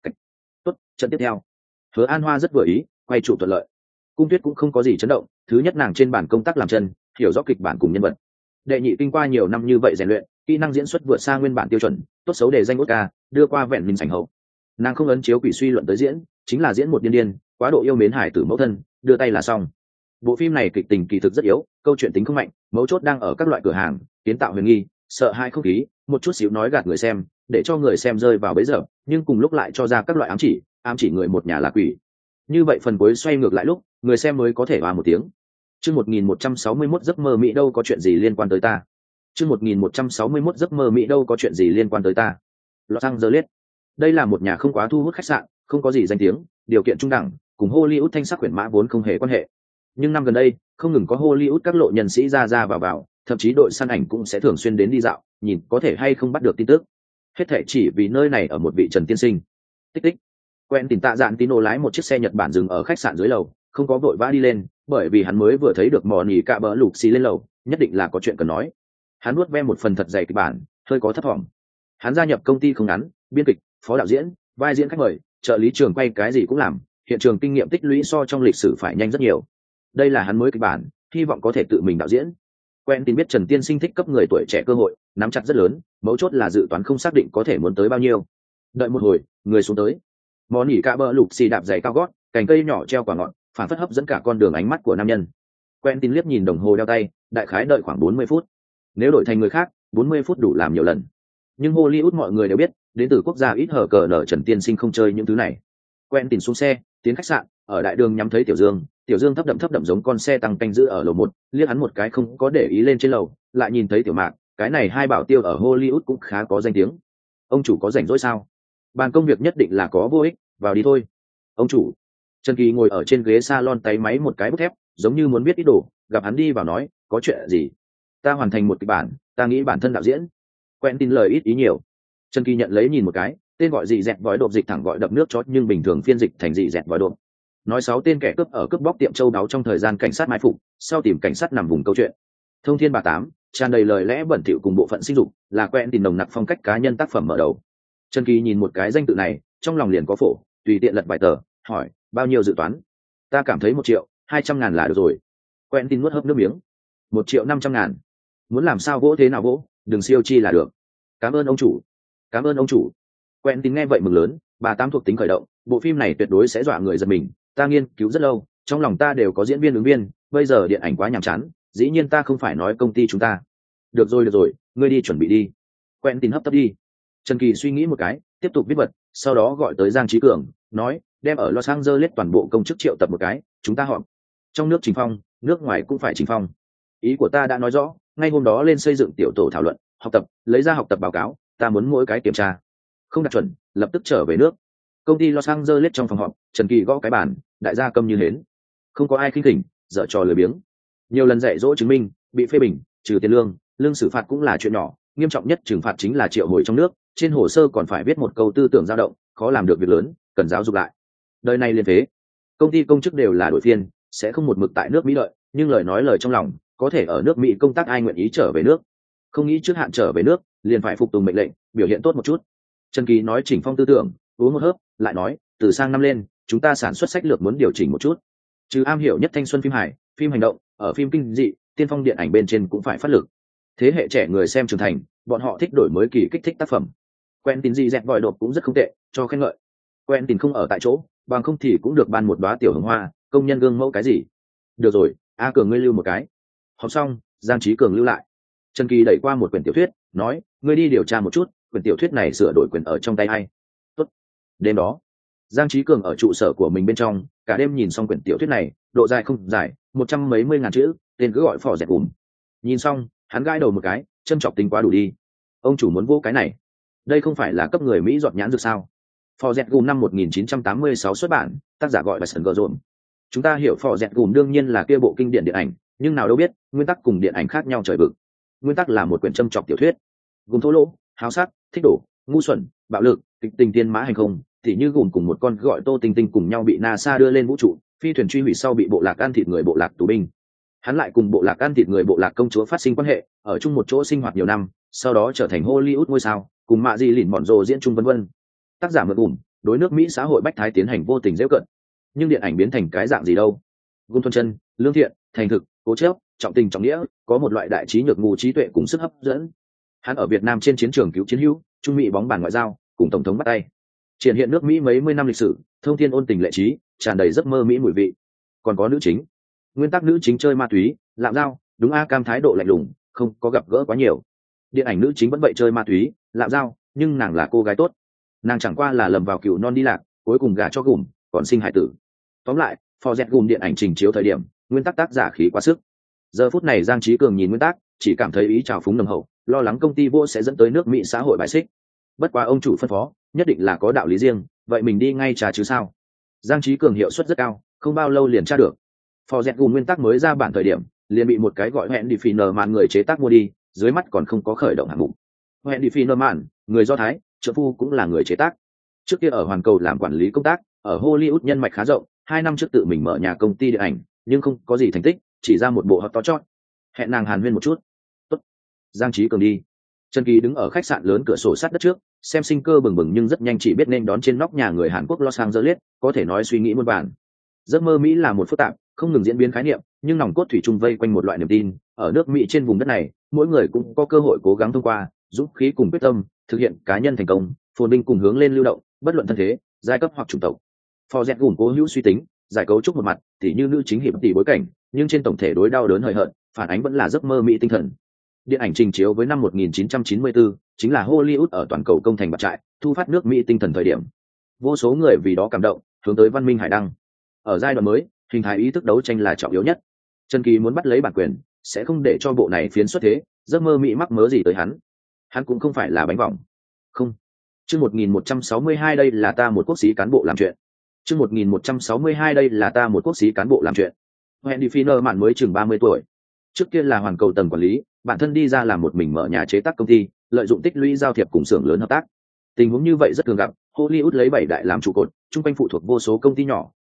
[SPEAKER 1] Tốt, trận tiếp theo. Hứa An Hoa rất vừa ý, quay trụ thuận lợi. Cung Tuyết cũng không có gì chấn động, thứ nhất nàng trên bản công tác làm chân, hiểu rõ kịch bản cùng nhân vật. Đệ nhị kinh qua nhiều năm như vậy rèn luyện, kỹ năng diễn xuất vượt xa nguyên bản tiêu chuẩn, tốt xấu đề danh Oscar, đưa qua vẹn mình sảnh hậu. Nàng không ấn chiếu quỷ suy luận tới diễn, chính là diễn một điên điên, quá độ yêu mến hải tử mẫu thân, đưa tay là xong. Bộ phim này kịch tình kỳ thực rất yếu, câu chuyện tính không mạnh, mấu chốt đang ở các loại cửa hàng, kiến tạo huyền nghi, sợ hãi không khí, một chút xíu nói gạt người xem, để cho người xem rơi vào bẫy dập, nhưng cùng lúc lại cho ra các loại ám chỉ, ám chỉ người một nhà là quỷ. Như vậy phần cuối xoay ngược lại lúc, người xem mới có thể hòa một tiếng. Chương một nghìn một trăm sáu mươi mốt giấc mơ Mỹ đâu có chuyện gì liên quan tới ta. Chương một nghìn một trăm sáu mươi mốt giấc mơ Mỹ đâu có chuyện gì liên quan tới ta. Los Angeles. Đây là một nhà không quá thu hút khách sạn, không có gì danh tiếng, điều kiện trung đẳng, cùng Hollywood thanh sắc quyển mã vốn không hề quan hệ. Nhưng năm gần đây, không ngừng có Hollywood các lộ nhân sĩ ra ra vào vào, thậm chí đội săn ảnh cũng sẽ thường xuyên đến đi dạo, nhìn có thể hay không bắt được tin tức. Hết thể chỉ vì nơi này ở một vị Trần tiên sinh. Tích tích. Quen tìm tạ dạn Tino lái một chiếc xe Nhật Bản dừng ở khách sạn dưới lầu, không có vội vã đi lên, bởi vì hắn mới vừa thấy được mò nỉ cạ bỡ lục xì lên lầu, nhất định là có chuyện cần nói. Hắn nuốt ve một phần thật dày kịch bản, hơi có thất vọng. Hắn gia nhập công ty không ngắn, biên kịch, phó đạo diễn, vai diễn khách mời, trợ lý trường quay cái gì cũng làm, hiện trường kinh nghiệm tích lũy so trong lịch sử phải nhanh rất nhiều. Đây là hắn mới kịch bản, hy vọng có thể tự mình đạo diễn. Quen tin biết Trần tiên sinh thích cấp người tuổi trẻ cơ hội, nắm chặt rất lớn, mấu chốt là dự toán không xác định có thể muốn tới bao nhiêu. Đợi một hồi, người xuống tới. Món nỉ cạ bỡ lục xì đạp giày cao gót, cành cây nhỏ treo quả ngọn, phản phất hấp dẫn cả con đường ánh mắt của nam nhân. Quen tin liếc nhìn đồng hồ đeo tay, đại khái đợi khoảng bốn mươi phút. Nếu đổi thành người khác, bốn mươi phút đủ làm nhiều lần. Nhưng Hollywood mọi người đều biết, đến từ quốc gia ít hở cờ nở Trần tiên sinh không chơi những thứ này. Quen tin xuống xe, tiến khách sạn, ở đại đường nhắm thấy Tiểu Dương, Tiểu Dương thấp đậm thấp đậm giống con xe tăng canh giữ ở lầu một, liếc hắn một cái không có để ý lên trên lầu, lại nhìn thấy Tiểu Mạc, cái này hai bảo tiêu ở Hollywood cũng khá có danh tiếng. Ông chủ có rảnh rỗi sao? Bàn công việc nhất định là có vô ích, vào đi thôi. Ông chủ. Trần Kỳ ngồi ở trên ghế salon tay máy một cái bút thép, giống như muốn biết ít đồ, gặp hắn đi vào nói, có chuyện gì? Ta hoàn thành một kịch bản, ta nghĩ bản thân đạo diễn. Quen tin lời ít ý nhiều. Trần Kỳ nhận lấy nhìn một cái, tên gọi gì dẹt vòi đột dịch thẳng gọi đập nước chót nhưng bình thường phiên dịch thành gì dẹt vòi đột. nói sáu tên kẻ cướp ở cướp bóc tiệm châu đáo trong thời gian cảnh sát mai phục, sau tìm cảnh sát nằm vùng câu chuyện. Thông thiên bà tám tràn đầy lời lẽ bẩn thỉu cùng bộ phận sinh dục, là quen tìm nồng nặc phong cách cá nhân tác phẩm mở đầu. Trần Kỳ nhìn một cái danh tự này, trong lòng liền có phổ, tùy tiện lật vài tờ, hỏi bao nhiêu dự toán. Ta cảm thấy một triệu hai trăm ngàn là được rồi. Quen tin nuốt hớp nước miếng. Một triệu năm trăm ngàn. Muốn làm sao vỗ thế nào vỗ, đừng siêu chi là được. Cảm ơn ông chủ. Cảm ơn ông chủ. Quen tin nghe vậy mừng lớn, bà tám thuộc tính khởi động, bộ phim này tuyệt đối sẽ dọa người giật mình. Ta nghiên cứu rất lâu, trong lòng ta đều có diễn viên ứng viên, bây giờ điện ảnh quá nhàm chán, dĩ nhiên ta không phải nói công ty chúng ta. Được rồi được rồi, ngươi đi chuẩn bị đi. Quen tin hấp tấp đi. Trần Kỳ suy nghĩ một cái, tiếp tục viết vật, sau đó gọi tới Giang Trí Cường, nói đem ở Los Angeles toàn bộ công chức triệu tập một cái, chúng ta họp. Trong nước trình phong, nước ngoài cũng phải trình phong. Ý của ta đã nói rõ, ngay hôm đó lên xây dựng tiểu tổ thảo luận, học tập, lấy ra học tập báo cáo, ta muốn mỗi cái kiểm tra. Không đạt chuẩn, lập tức trở về nước. Công ty Los Angeles trong phòng họp, Trần Kỳ gõ cái bàn, đại gia câm như hến. Không có ai khinh khỉnh, dở trò lười biếng. Nhiều lần dạy dỗ chứng minh, bị phê bình, trừ tiền lương, lương xử phạt cũng là chuyện nhỏ, nghiêm trọng nhất trừng phạt chính là triệu hồi trong nước, trên hồ sơ còn phải viết một câu tư tưởng dao động, khó làm được việc lớn, cần giáo dục lại. Đời này liên thế, công ty công chức đều là đội phiên, sẽ không một mực tại nước Mỹ đợi, nhưng lời nói lời trong lòng, có thể ở nước Mỹ công tác ai nguyện ý trở về nước, không nghĩ trước hạn trở về nước, liền phải phục tùng mệnh lệnh, biểu hiện tốt một chút. Trần Kỳ nói chỉnh phong tư tưởng, uống một hớp, lại nói, từ sang năm lên, chúng ta sản xuất sách lược muốn điều chỉnh một chút. Trừ am hiểu nhất thanh xuân phim hài, phim hành động, ở phim kinh dị, tiên phong điện ảnh bên trên cũng phải phát lực. Thế hệ trẻ người xem trưởng thành, bọn họ thích đổi mới kỳ kích thích tác phẩm. Quen tin gì dẹp vòi đột cũng rất không tệ, cho khen ngợi. Quen tin không ở tại chỗ, bằng không thì cũng được ban một đóa tiểu hồng hoa, công nhân gương mẫu cái gì. Được rồi, A Cường ngươi lưu một cái. Học xong, Giang Trí Cường lưu lại. Trần Kỳ đẩy qua một quyển tiểu thuyết, nói, ngươi đi điều tra một chút, quyển tiểu thuyết này sửa đổi quyền ở trong tay ai. Tốt. Đêm đó, Giang Trí Cường ở trụ sở của mình bên trong, cả đêm nhìn xong quyển tiểu thuyết này, độ dài không dài, một trăm mấy mươi ngàn chữ, tên cứ gọi phò dẹt ùm. Nhìn xong, hắn gãi đầu một cái, châm chọc tính quá đủ đi. Ông chủ muốn vô cái này, đây không phải là cấp người Mỹ giọt nhãn dược sao? Phò dẹt ùm năm một nghìn chín trăm tám mươi sáu xuất bản, tác giả gọi là Sần Gờ Rộn. Chúng ta hiểu phò dẹt ùm đương nhiên là kia bộ kinh điển điện ảnh, nhưng nào đâu biết, nguyên tắc cùng điện ảnh khác nhau trời vực. Nguyên tắc là một quyển châm chọc tiểu thuyết, gồm thô lỗ, háo sắc, thích đổ, ngu xuẩn, bạo lực, kịch tình tiên mã hành không, thì như gồm cùng một con gọi Tô Tinh Tinh cùng nhau bị NASA đưa lên vũ trụ, phi thuyền truy hủy sau bị bộ lạc ăn thịt người bộ lạc tù binh. Hắn lại cùng bộ lạc ăn thịt người bộ lạc công chúa phát sinh quan hệ, ở chung một chỗ sinh hoạt nhiều năm, sau đó trở thành Hollywood ngôi sao, cùng mạ gì lìn mọn rồ diễn chung vân vân. Tác giả mượn ủm, đối nước Mỹ xã hội bách thái tiến hành vô tình giễu cận. Nhưng điện ảnh biến thành cái dạng gì đâu? Gồm thuần chân, lương thiện, thành thực, cố chấp, trọng tình trọng nghĩa, có một loại đại trí nhược ngu trí tuệ cùng sức hấp dẫn. Hắn ở Việt Nam trên chiến trường cứu chiến hữu, Trung Mỹ bóng bàn ngoại giao, cùng tổng thống bắt tay. Triển hiện nước Mỹ mấy mươi năm lịch sử, thông thiên ôn tình lệ trí, tràn đầy giấc mơ Mỹ mùi vị. Còn có nữ chính, nguyên tắc nữ chính chơi ma túy, lạm giao, đúng a cam thái độ lạnh lùng, không có gặp gỡ quá nhiều. Điện ảnh nữ chính vẫn vậy chơi ma túy, lạm giao, nhưng nàng là cô gái tốt. Nàng chẳng qua là lầm vào cựu non đi lạc, cuối cùng gả cho gùm, còn sinh hải tử. Tóm lại, phò dẹt gùm điện ảnh trình chiếu thời điểm, nguyên tắc tác giả khí quá sức. Giờ phút này Giang Trí Cường nhìn nguyên tắc, chỉ cảm thấy ý trào phúng nồng hậu, lo lắng công ty vô sẽ dẫn tới nước Mỹ xã hội bài xích. Bất quá ông chủ phân phó, nhất định là có đạo lý riêng, vậy mình đi ngay trà chứ sao. Giang Trí Cường hiệu suất rất cao, không bao lâu liền tra được. Phò dẹt gùm nguyên tắc mới ra bản thời điểm, liền bị một cái gọi hẹn đi phi nờ mạn người chế tác mua đi, dưới mắt còn không có khởi động hạng mục. Hẹn đi phi nờ mạn, người Do Thái, trợ phu cũng là người chế tác. Trước kia ở Hoàn Cầu làm quản lý công tác, ở Hollywood nhân mạch khá rộng, hai năm trước tự mình mở nhà công ty điện ảnh, nhưng không có gì thành tích, chỉ ra một bộ hot to chót. Hẹn nàng hàn huyên một chút. Tốt. Giang Trí Cường đi. Trần Kỳ đứng ở khách sạn lớn cửa sổ sát đất trước, xem sinh cơ bừng bừng nhưng rất nhanh chỉ biết nên đón trên nóc nhà người Hàn Quốc Los Angeles, có thể nói suy nghĩ muôn vàn. Giấc mơ Mỹ là một phức tạp, không ngừng diễn biến khái niệm, nhưng nòng cốt thủy chung vây quanh một loại niềm tin, ở nước Mỹ trên vùng đất này, mỗi người cũng có cơ hội cố gắng thông qua, dũng khí cùng quyết tâm, thực hiện cá nhân thành công, phồn vinh cùng hướng lên lưu động, bất luận thân thế, giai cấp hoặc chủng tộc. Phò dẹt gùm cố hữu suy tính, giải cấu trúc một mặt, tỉ như nữ chính hiệp tỷ bối cảnh, nhưng trên tổng thể đối đau đớn hời hợt, phản ánh vẫn là giấc mơ Mỹ tinh thần. Điện ảnh trình chiếu với năm một nghìn chín trăm chín mươi tư, chính là Hollywood ở toàn cầu công thành bạt trại, thu phát nước Mỹ tinh thần thời điểm. Vô số người vì đó cảm động, hướng tới văn minh hải đăng. Ở giai đoạn mới, hình thái ý thức đấu tranh là trọng yếu nhất. Trần Kỳ muốn bắt lấy bản quyền, sẽ không để cho bộ này phiến xuất thế, giấc mơ Mỹ mắc mớ gì tới hắn. Hắn cũng không phải là bánh vòng. Không. Chương một nghìn một trăm sáu mươi hai đây là ta một quốc sĩ cán bộ làm chuyện. Chương một nghìn một trăm sáu mươi hai đây là ta một quốc sĩ cán bộ làm chuyện. Wendy Finner mạn mới chừng ba mươi tuổi. Trước kia là Hoàn Cầu tầng quản lý, bản thân đi ra làm một mình mở nhà chế tác công ty, lợi dụng tích lũy giao thiệp cùng xưởng lớn hợp tác. Tình huống như vậy rất thường gặp, Hollywood lấy bảy đại làm trụ cột, chung quanh phụ thuộc vô số công ty nhỏ,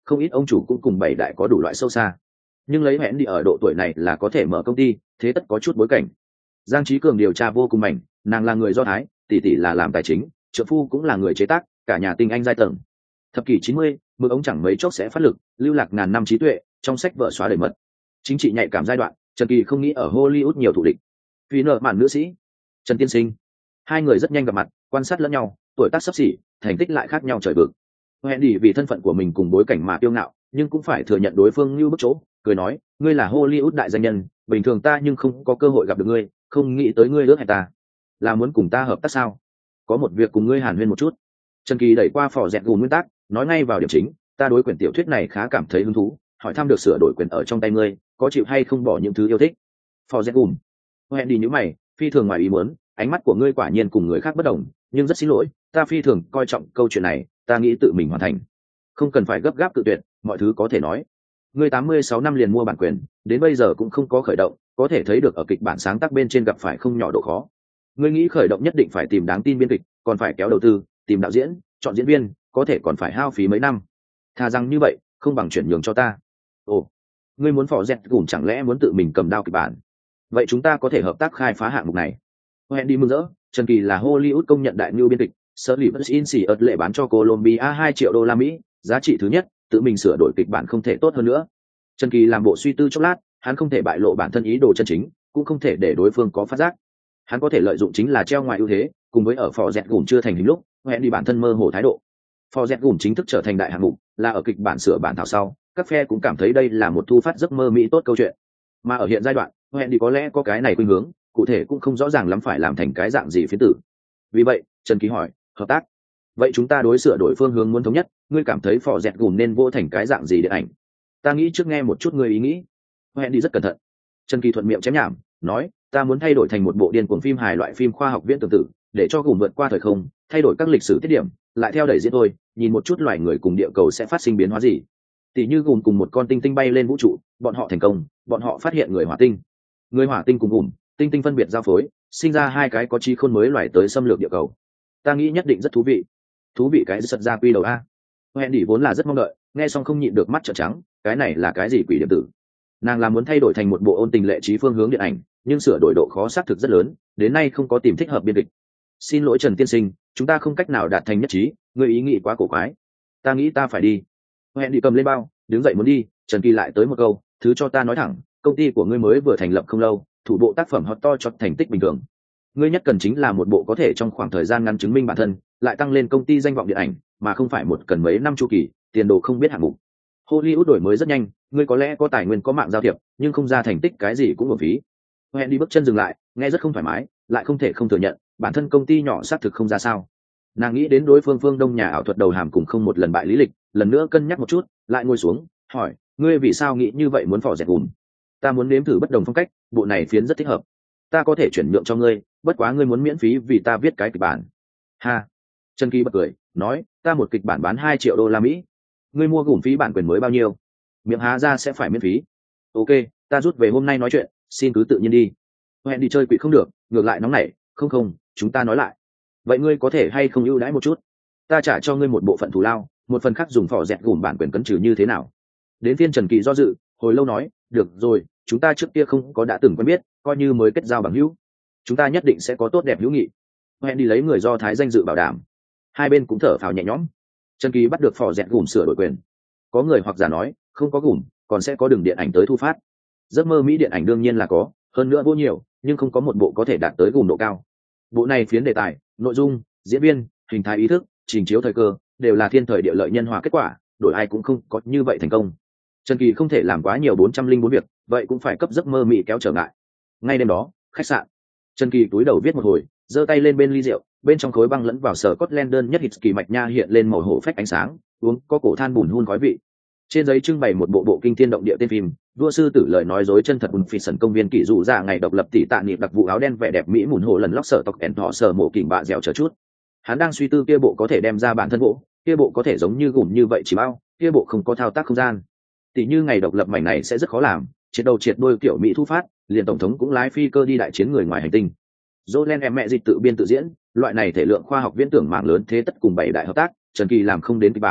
[SPEAKER 1] không ít ông chủ cũng cùng bảy đại có đủ loại sâu xa, nhưng lấy hẹn đi ở độ tuổi này là có thể mở công ty, thế tất có chút bối cảnh. Giang Trí Cường điều tra vô cùng mảnh, nàng là người Do Thái, tỷ tỷ là làm tài chính, trợ phu cũng là người chế tác, cả nhà tinh anh giai tầng. Thập kỷ chín mươi, mực ống chẳng mấy chốc sẽ phát lực, lưu lạc ngàn năm trí tuệ, trong sách vở xóa đầy mật. Chính trị nhạy cảm giai đoạn, Trần Kỳ không nghĩ ở Hollywood nhiều thủ địch. Vì nợ mạn nữ sĩ, Trần Tiên Sinh, hai người rất nhanh gặp mặt, quan sát lẫn nhau, tuổi tác xấp xỉ, thành tích lại khác nhau trời vực. Hẹn đi vì thân phận của mình cùng bối cảnh mà kiêu ngạo, nhưng cũng phải thừa nhận đối phương như bức chỗ, cười nói, ngươi là Hollywood đại danh nhân, bình thường ta nhưng không có cơ hội gặp được ngươi, không nghĩ tới ngươi ước hẹn ta, là muốn cùng ta hợp tác sao? Có một việc cùng ngươi hàn huyên một chút. Trần Kỳ đẩy qua phò dẹt gùn nguyên tắc, nói ngay vào điểm chính, ta đối quyển tiểu thuyết này khá cảm thấy hứng thú, hỏi thăm được sửa đổi quyền ở trong tay ngươi, có chịu hay không bỏ những thứ yêu thích? Phò dẹt gùn, hẹn đi nhíu mày, phi thường ngoài ý muốn, ánh mắt của ngươi quả nhiên cùng người khác bất đồng, nhưng rất xin lỗi, ta phi thường coi trọng câu chuyện này, ta nghĩ tự mình hoàn thành, không cần phải gấp gáp tự tuyệt, mọi thứ có thể nói. Ngươi tám mươi sáu năm liền mua bản quyền, đến bây giờ cũng không có khởi động, có thể thấy được ở kịch bản sáng tác bên trên gặp phải không nhỏ độ khó. Ngươi nghĩ khởi động nhất định phải tìm đáng tin biên kịch, còn phải kéo đầu tư, tìm đạo diễn, chọn diễn viên, có thể còn phải hao phí mấy năm. Thà rằng như vậy, không bằng chuyển nhường cho ta. Ồ, ngươi muốn phò dẹt gùn chẳng lẽ muốn tự mình cầm đao kịch bản? Vậy chúng ta có thể hợp tác khai phá hạng mục này. Hẹn đi mừng rỡ, Trần Kỳ là Hollywood công nhận đại ngưu biên kịch, sở lì bất in xỉ ợt lệ bán cho Colombia hai triệu đô la Mỹ, giá trị thứ nhất, tự mình sửa đổi kịch bản không thể tốt hơn nữa. Trần Kỳ làm bộ suy tư chốc lát, hắn không thể bại lộ bản thân ý đồ chân chính, cũng không thể để đối phương có phát giác. Hắn có thể lợi dụng chính là treo ngoài ưu thế, cùng với ở phò dẹt gùn chưa thành hình lúc, hẹn đi bản thân mơ hồ thái độ. Phò dẹt gùn chính thức trở thành đại hạng mục, là ở kịch bản sửa bản thảo sau, các phe cũng cảm thấy đây là một thu phát giấc mơ mỹ tốt câu chuyện. Mà ở hiện giai đoạn, hẹn đi có lẽ có cái này khuynh hướng, cụ thể cũng không rõ ràng lắm phải làm thành cái dạng gì phiến tử. Vì vậy, Trần Kỳ hỏi, hợp tác. Vậy chúng ta đối sửa đổi phương hướng muốn thống nhất, ngươi cảm thấy phò dẹt gùn nên vô thành cái dạng gì điện ảnh? Ta nghĩ trước nghe một chút ngươi ý nghĩ. Hẹn đi rất cẩn thận. Trần Kỳ thuận miệng chém nhảm, nói, ta muốn thay đổi thành một bộ điên cuồng phim hài loại phim khoa học viễn tưởng tử, để cho gùn vượt qua thời không, thay đổi các lịch sử tiết điểm, lại theo đẩy diễn thôi, nhìn một chút loài người cùng địa cầu sẽ phát sinh biến hóa gì. Tỷ như gùn cùng một con tinh tinh bay lên vũ trụ, bọn họ thành công, bọn họ phát hiện người hỏa tinh. Người hỏa tinh cùng gùn, tinh tinh phân biệt giao phối, sinh ra hai cái có trí khôn mới loài tới xâm lược địa cầu. Ta nghĩ nhất định rất thú vị. Thú vị cái giật ra quy đầu a. Hẹn đi vốn là rất mong đợi, nghe xong không nhịn được mắt trợn trắng, cái này là cái gì quỷ điểm tử? Nàng là muốn thay đổi thành một bộ ôn tình lệ trí phương hướng điện ảnh, nhưng sửa đổi độ khó xác thực rất lớn, đến nay không có tìm thích hợp biên kịch. Xin lỗi Trần tiên sinh, chúng ta không cách nào đạt thành nhất trí, ngươi ý nghĩ quá cổ quái. Ta nghĩ ta phải đi. Hẹn đi cầm lên bao, đứng dậy muốn đi, Trần Kỳ lại tới một câu, thứ cho ta nói thẳng, công ty của ngươi mới vừa thành lập không lâu, thủ bộ tác phẩm hot to cho thành tích bình thường. Ngươi nhất cần chính là một bộ có thể trong khoảng thời gian ngắn chứng minh bản thân, lại tăng lên công ty danh vọng điện ảnh, mà không phải một cần mấy năm chu kỳ, tiền đồ không biết hạng mục. Hollywood đổi mới rất nhanh, ngươi có lẽ có tài nguyên có mạng giao thiệp, nhưng không ra thành tích cái gì cũng uổng phí. Hẹn đi bước chân dừng lại, nghe rất không thoải mái, lại không thể không thừa nhận, bản thân công ty nhỏ xác thực không ra sao. Nàng nghĩ đến đối phương Phương Đông nhà ảo thuật đầu hàm cùng không một lần bại lý lịch, lần nữa cân nhắc một chút, lại ngồi xuống, hỏi, ngươi vì sao nghĩ như vậy muốn phò dẹt gùn? Ta muốn nếm thử bất đồng phong cách, bộ này phiến rất thích hợp. Ta có thể chuyển nhượng cho ngươi, bất quá ngươi muốn miễn phí vì ta viết cái kịch bản. Ha. Trần Kỳ bật cười, nói, ta một kịch bản bán hai triệu đô la Mỹ. Ngươi mua gùn phí bản quyền mới bao nhiêu? Miệng há ra sẽ phải miễn phí. Ok, ta rút về hôm nay nói chuyện, xin cứ tự nhiên đi. Hẹn đi chơi quỷ không được, ngược lại nóng nảy, không không, chúng ta nói lại. Vậy ngươi có thể hay không ưu đãi một chút? Ta trả cho ngươi một bộ phận thù lao, một phần khác dùng phò dẹt gùn bản quyền cấn trừ như thế nào? Đến phiên Trần Kỳ do dự, hồi lâu nói, được rồi, chúng ta trước kia không có đã từng quen biết, coi như mới kết giao bằng hữu, chúng ta nhất định sẽ có tốt đẹp hữu nghị. Hẹn đi lấy người Do Thái danh dự bảo đảm, hai bên cũng thở phào nhẹ nhõm. Trần Kỳ bắt được phò dẹt gùn sửa đổi quyền. Có người hoặc giả nói, không có gùn, còn sẽ có đường điện ảnh tới thu phát. Giấc mơ Mỹ điện ảnh đương nhiên là có, hơn nữa vô nhiều, nhưng không có một bộ có thể đạt tới gùn độ cao. Bộ này phiến đề tài, nội dung, diễn viên, hình thái ý thức, trình chiếu thời cơ, đều là thiên thời địa lợi nhân hòa kết quả, đổi ai cũng không có như vậy thành công. Trần Kỳ không thể làm quá nhiều bốn trăm linh bốn việc, vậy cũng phải cấp giấc mơ Mỹ kéo trở ngại. Ngay đêm đó, khách sạn, Trần Kỳ túi đầu viết một hồi, giơ tay lên bên ly rượu, bên trong khối băng lẫn vào sở Scotland đơn nhất hít kỳ mạch nha hiện lên màu hổ phách ánh sáng, uống có cổ than bùn hun khói vị. Trên giấy trưng bày một bộ bộ kinh thiên động địa tên phim, vua sư tử lời nói dối chân thật bùn phì sần công viên kỷ dụ ra ngày độc lập tỷ tạ niệm đặc vụ áo đen vẻ đẹp mỹ mùn hồ lần lóc sở tộc ẻn thọ sở mổ kỉnh bạ dẻo chờ chút. Hắn đang suy tư kia bộ có thể đem ra bản thân bộ, kia bộ có thể giống như gùm như vậy chỉ bao, kia bộ không có thao tác không gian. Tỷ như ngày độc lập mảnh này sẽ rất khó làm, triệt đầu triệt đuôi kiểu mỹ thu phát, liền tổng thống cũng lái phi cơ đi đại chiến người ngoài hành tinh. Jolene em mẹ dịch tự biên tự diễn, loại này thể lượng khoa học viễn tưởng mạng lớn thế tất cùng bảy đại hợp tác, Trần Kỳ làm không đến kịch bản,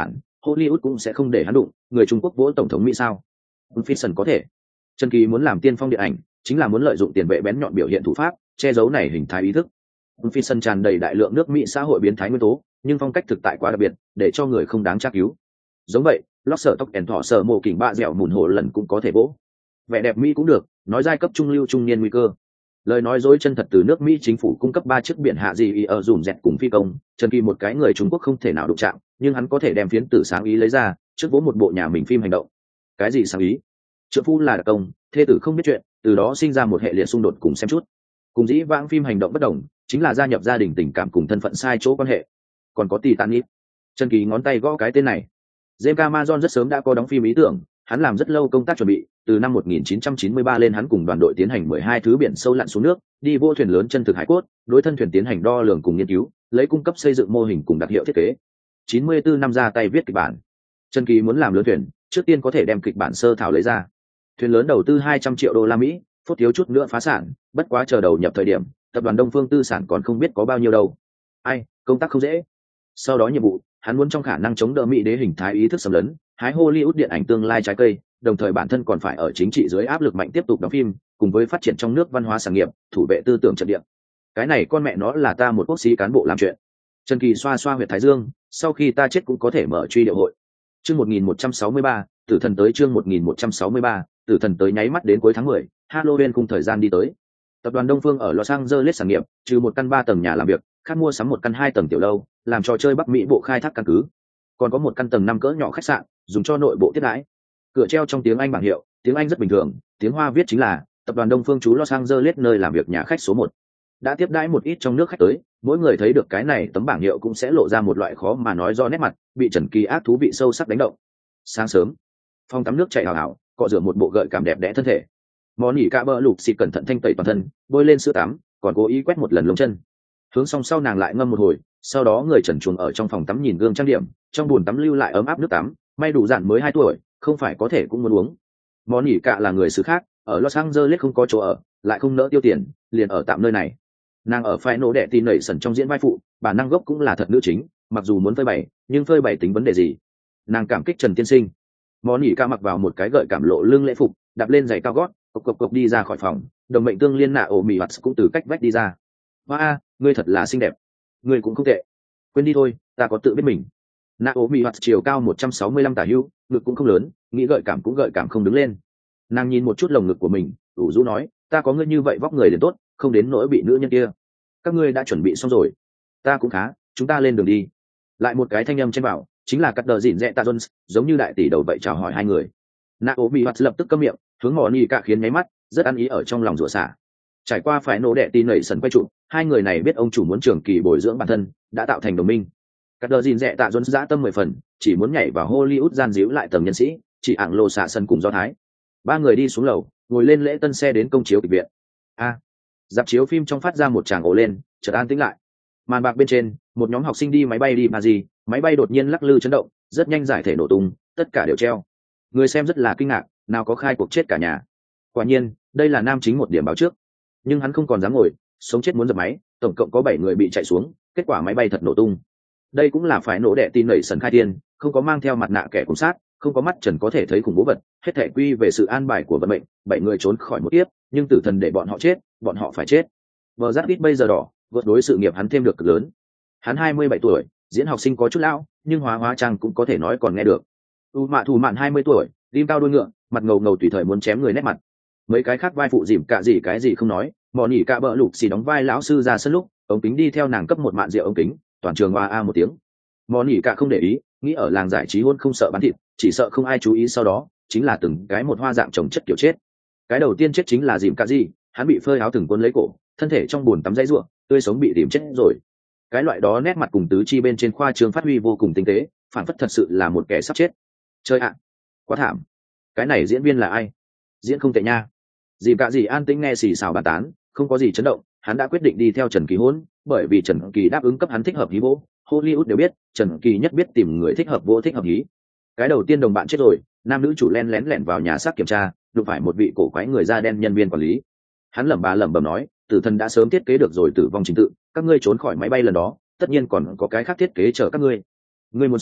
[SPEAKER 1] Hollywood cũng sẽ không để hắn đụng, người Trung Quốc vỗ tổng thống Mỹ sao? Fiction có thể. Trần Kỳ muốn làm tiên phong điện ảnh, chính là muốn lợi dụng tiền vệ bén nhọn biểu hiện thủ pháp, che giấu này hình thái ý thức. Fiction tràn đầy đại lượng nước Mỹ xã hội biến thái nguyên tố, nhưng phong cách thực tại quá đặc biệt, để cho người không đáng tra cứu. Giống vậy, lót sở tóc ẻn thọ sở mồ kỉnh bạ dẻo mùn hồ lần cũng có thể vỗ. Vẻ đẹp Mỹ cũng được, nói giai cấp trung lưu trung niên nguy cơ. Lời nói dối chân thật từ nước Mỹ chính phủ cung cấp ba chiếc biển hạ gì ở dùm dẹt cùng phi công, Trần Kỳ một cái người Trung Quốc không thể nào đụng chạm, nhưng hắn có thể đem phiến tử sáng ý lấy ra, trước vỗ một bộ nhà mình phim hành động. Cái gì sáng ý? Trượng phu là đặc công, thê tử không biết chuyện, từ đó sinh ra một hệ liệt xung đột cùng xem chút. Cùng dĩ vãng phim hành động bất đồng, chính là gia nhập gia đình tình cảm cùng thân phận sai chỗ quan hệ. Còn có Titanic. Trần Kỳ ngón tay gõ cái tên này. James Cameron rất sớm đã có đóng phim ý tưởng, hắn làm rất lâu công tác chuẩn bị, từ năm một nghìn chín trăm chín mươi ba lên hắn cùng đoàn đội tiến hành mười hai thứ biển sâu lặn xuống nước, đi vô thuyền lớn chân thực hải cốt, đối thân thuyền tiến hành đo lường cùng nghiên cứu, lấy cung cấp xây dựng mô hình cùng đặc hiệu thiết kế. chín mươi tư năm ra tay viết kịch bản. Trần Kỳ muốn làm lớn thuyền, trước tiên có thể đem kịch bản sơ thảo lấy ra. Thuyền lớn đầu tư hai trăm triệu đô la Mỹ, phút thiếu chút nữa phá sản, bất quá chờ đầu nhập thời điểm, tập đoàn Đông Phương tư sản còn không biết có bao nhiêu đâu. Ai, công tác không dễ. Sau đó nhiệm vụ, hắn muốn trong khả năng chống đỡ Mỹ đế hình thái ý thức xâm lấn, hái Hollywood điện ảnh tương lai trái cây, đồng thời bản thân còn phải ở chính trị dưới áp lực mạnh tiếp tục đóng phim, cùng với phát triển trong nước văn hóa sản nghiệp, thủ vệ tư tưởng trận địa. Cái này con mẹ nó là ta một quốc sĩ cán bộ làm chuyện. Trần Kỳ xoa xoa huyệt thái dương, sau khi ta chết cũng có thể mở truy điệu hội. Chương một nghìn một trăm sáu mươi ba, tử thần tới chương một nghìn một trăm sáu mươi ba, tử thần tới nháy mắt đến cuối tháng mười, Halloween cùng thời gian đi tới. Tập đoàn Đông Phương ở Los Angeles sản nghiệp, trừ một căn ba tầng nhà làm việc, khác mua sắm một căn hai tầng tiểu lâu, làm trò chơi Bắc Mỹ bộ khai thác căn cứ. Còn có một căn tầng năm cỡ nhỏ khách sạn, dùng cho nội bộ tiếp đãi. Cửa treo trong tiếng Anh bảng hiệu, tiếng Anh rất bình thường, tiếng Hoa viết chính là tập đoàn Đông Phương chú Los Angeles nơi làm việc nhà khách số một. Đã tiếp đãi một ít trong nước khách tới, mỗi người thấy được cái này tấm bảng hiệu cũng sẽ lộ ra một loại khó mà nói do nét mặt, bị Trần Kỳ ác thú vị sâu sắc đánh động. Sáng sớm, phòng tắm nước chảy hào hào, cọ rửa một bộ gợi cảm đẹp đẽ thân thể. Món nhỉ cả bơ lục xịt cẩn thận thanh tẩy toàn thân, bôi lên sữa tắm, còn cố ý quét một lần lông chân. Hướng xong sau nàng lại ngâm một hồi, sau đó người trần truồng ở trong phòng tắm nhìn gương trang điểm, trong bồn tắm lưu lại ấm áp nước tắm, may đủ dạn mới hai tuổi, không phải có thể cũng muốn uống. Món nhỉ cả là người xứ khác, ở Los Angeles không có chỗ ở, lại không nỡ tiêu tiền, liền ở tạm nơi này. Nàng ở phái nổ đệ tin nảy sần trong diễn vai phụ, bản năng gốc cũng là thật nữ chính, mặc dù muốn phơi bày, nhưng phơi bày tính vấn đề gì? Nàng cảm kích Trần tiên sinh. Món nhỉ cả mặc vào một cái gợi cảm lộ lưng lễ phục, đạp lên giày cao gót, cộc cộc cộc đi ra khỏi phòng, đồng mệnh tương liên nạ ổ mì hoạt cũng từ cách vách đi ra. Hoa a, ngươi thật là xinh đẹp, ngươi cũng không tệ. Quên đi thôi, ta có tự biết mình. Nạ ổ mì hoạt chiều cao một trăm sáu mươi lăm tả hữu, ngực cũng không lớn, nghĩ gợi cảm cũng gợi cảm không đứng lên. Nàng nhìn một chút lồng ngực của mình, ủ rũ nói, ta có ngươi như vậy vóc người liền tốt, không đến nỗi bị nữ nhân kia. Các ngươi đã chuẩn bị xong rồi. Ta cũng khá, chúng ta lên đường đi. Lại một cái thanh âm trên bảo, chính là cắt đờ dịn dẹ ta Jones, giống như đại tỷ đầu vậy chào hỏi hai người. Nạ ố bị hoạt lập tức câm miệng, hướng mò ni cả khiến nháy mắt, rất ăn ý ở trong lòng rủa xả. Trải qua phải nổ đệ tin nảy sần quay trụ, hai người này biết ông chủ muốn trường kỳ bồi dưỡng bản thân, đã tạo thành đồng minh. Cắt đờ dịn dẹ tạ Jones dã tâm mười phần, chỉ muốn nhảy vào Hollywood gian díu lại tầng nhân sĩ, chỉ ảng lô xạ sân cùng do thái. Ba người đi xuống lầu, ngồi lên lễ tân xe đến công chiếu kịch viện. A, dạp chiếu phim trong phát ra một tràng ồ lên, chợt an tĩnh lại. Màn bạc bên trên, một nhóm học sinh đi máy bay đi Paris, máy bay đột nhiên lắc lư chấn động, rất nhanh giải thể nổ tung, tất cả đều treo. Người xem rất là kinh ngạc, nào có khai cuộc chết cả nhà. Quả nhiên, đây là nam chính một điểm báo trước. Nhưng hắn không còn dám ngồi, sống chết muốn dập máy, tổng cộng có bảy người bị chạy xuống, kết quả máy bay thật nổ tung. Đây cũng là phải nổ đệ tin nảy sần khai tiên, không có mang theo mặt nạ kẻ cùng sát, không có mắt trần có thể thấy khủng bố vật, hết thể quy về sự an bài của vận mệnh, bảy người trốn khỏi một kiếp, nhưng tử thần để bọn họ chết, bọn họ phải chết. Bờ Giáp ít bây giờ đỏ, vượt đối sự nghiệp hắn thêm được cực lớn. Hắn hai mươi bảy tuổi, diễn học sinh có chút lão, nhưng hóa hóa trang cũng có thể nói còn nghe được. U Mạ Thủ Mạn hai mươi tuổi, rim cao đuôi ngựa, mặt ngầu ngầu tùy thời muốn chém người nét mặt. Mấy cái khác vai phụ dìm cả gì cái gì không nói, mò nỉ cả bợ lục xì đóng vai lão sư ra sân lúc, ống kính đi theo nàng cấp một mạn rượu ống kính, toàn trường oa a một tiếng. Mò nỉ cả không để ý, nghĩ ở làng giải trí hôn không sợ bán thịt, chỉ sợ không ai chú ý sau đó, chính là từng cái một hoa dạng trồng chất kiểu chết. Cái đầu tiên chết chính là dìm cả gì, hắn bị phơi áo từng cuốn lấy cổ, thân thể trong bùn tắm dãy ruộng, tươi sống bị tìm chết rồi. Cái loại đó nét mặt cùng tứ chi bên trên khoa trương phát huy vô cùng tinh tế, phản phất thật sự là một kẻ sắp chết. Chơi ạ, quá thảm. Cái này diễn viên là ai? Diễn không tệ nha. Dìm cả gì an tĩnh nghe xì xào bàn tán, không có gì chấn động, hắn đã quyết định đi theo Trần Kỳ hôn, bởi vì Trần Kỳ đáp ứng cấp hắn thích hợp hí vô, Hollywood đều biết, Trần Kỳ nhất biết tìm người thích hợp vô thích hợp hí. Cái đầu tiên đồng bạn chết rồi, nam nữ chủ len lén lẻn vào nhà xác kiểm tra, đụng phải một vị cổ quái người da đen nhân viên quản lý. Hắn lẩm bà lẩm bẩm nói, tử thần đã sớm thiết kế được rồi tử vong trình tự, các ngươi trốn khỏi máy bay lần đó, tất nhiên còn có cái khác thiết kế chờ các ngươi. Ngươi muốn sống,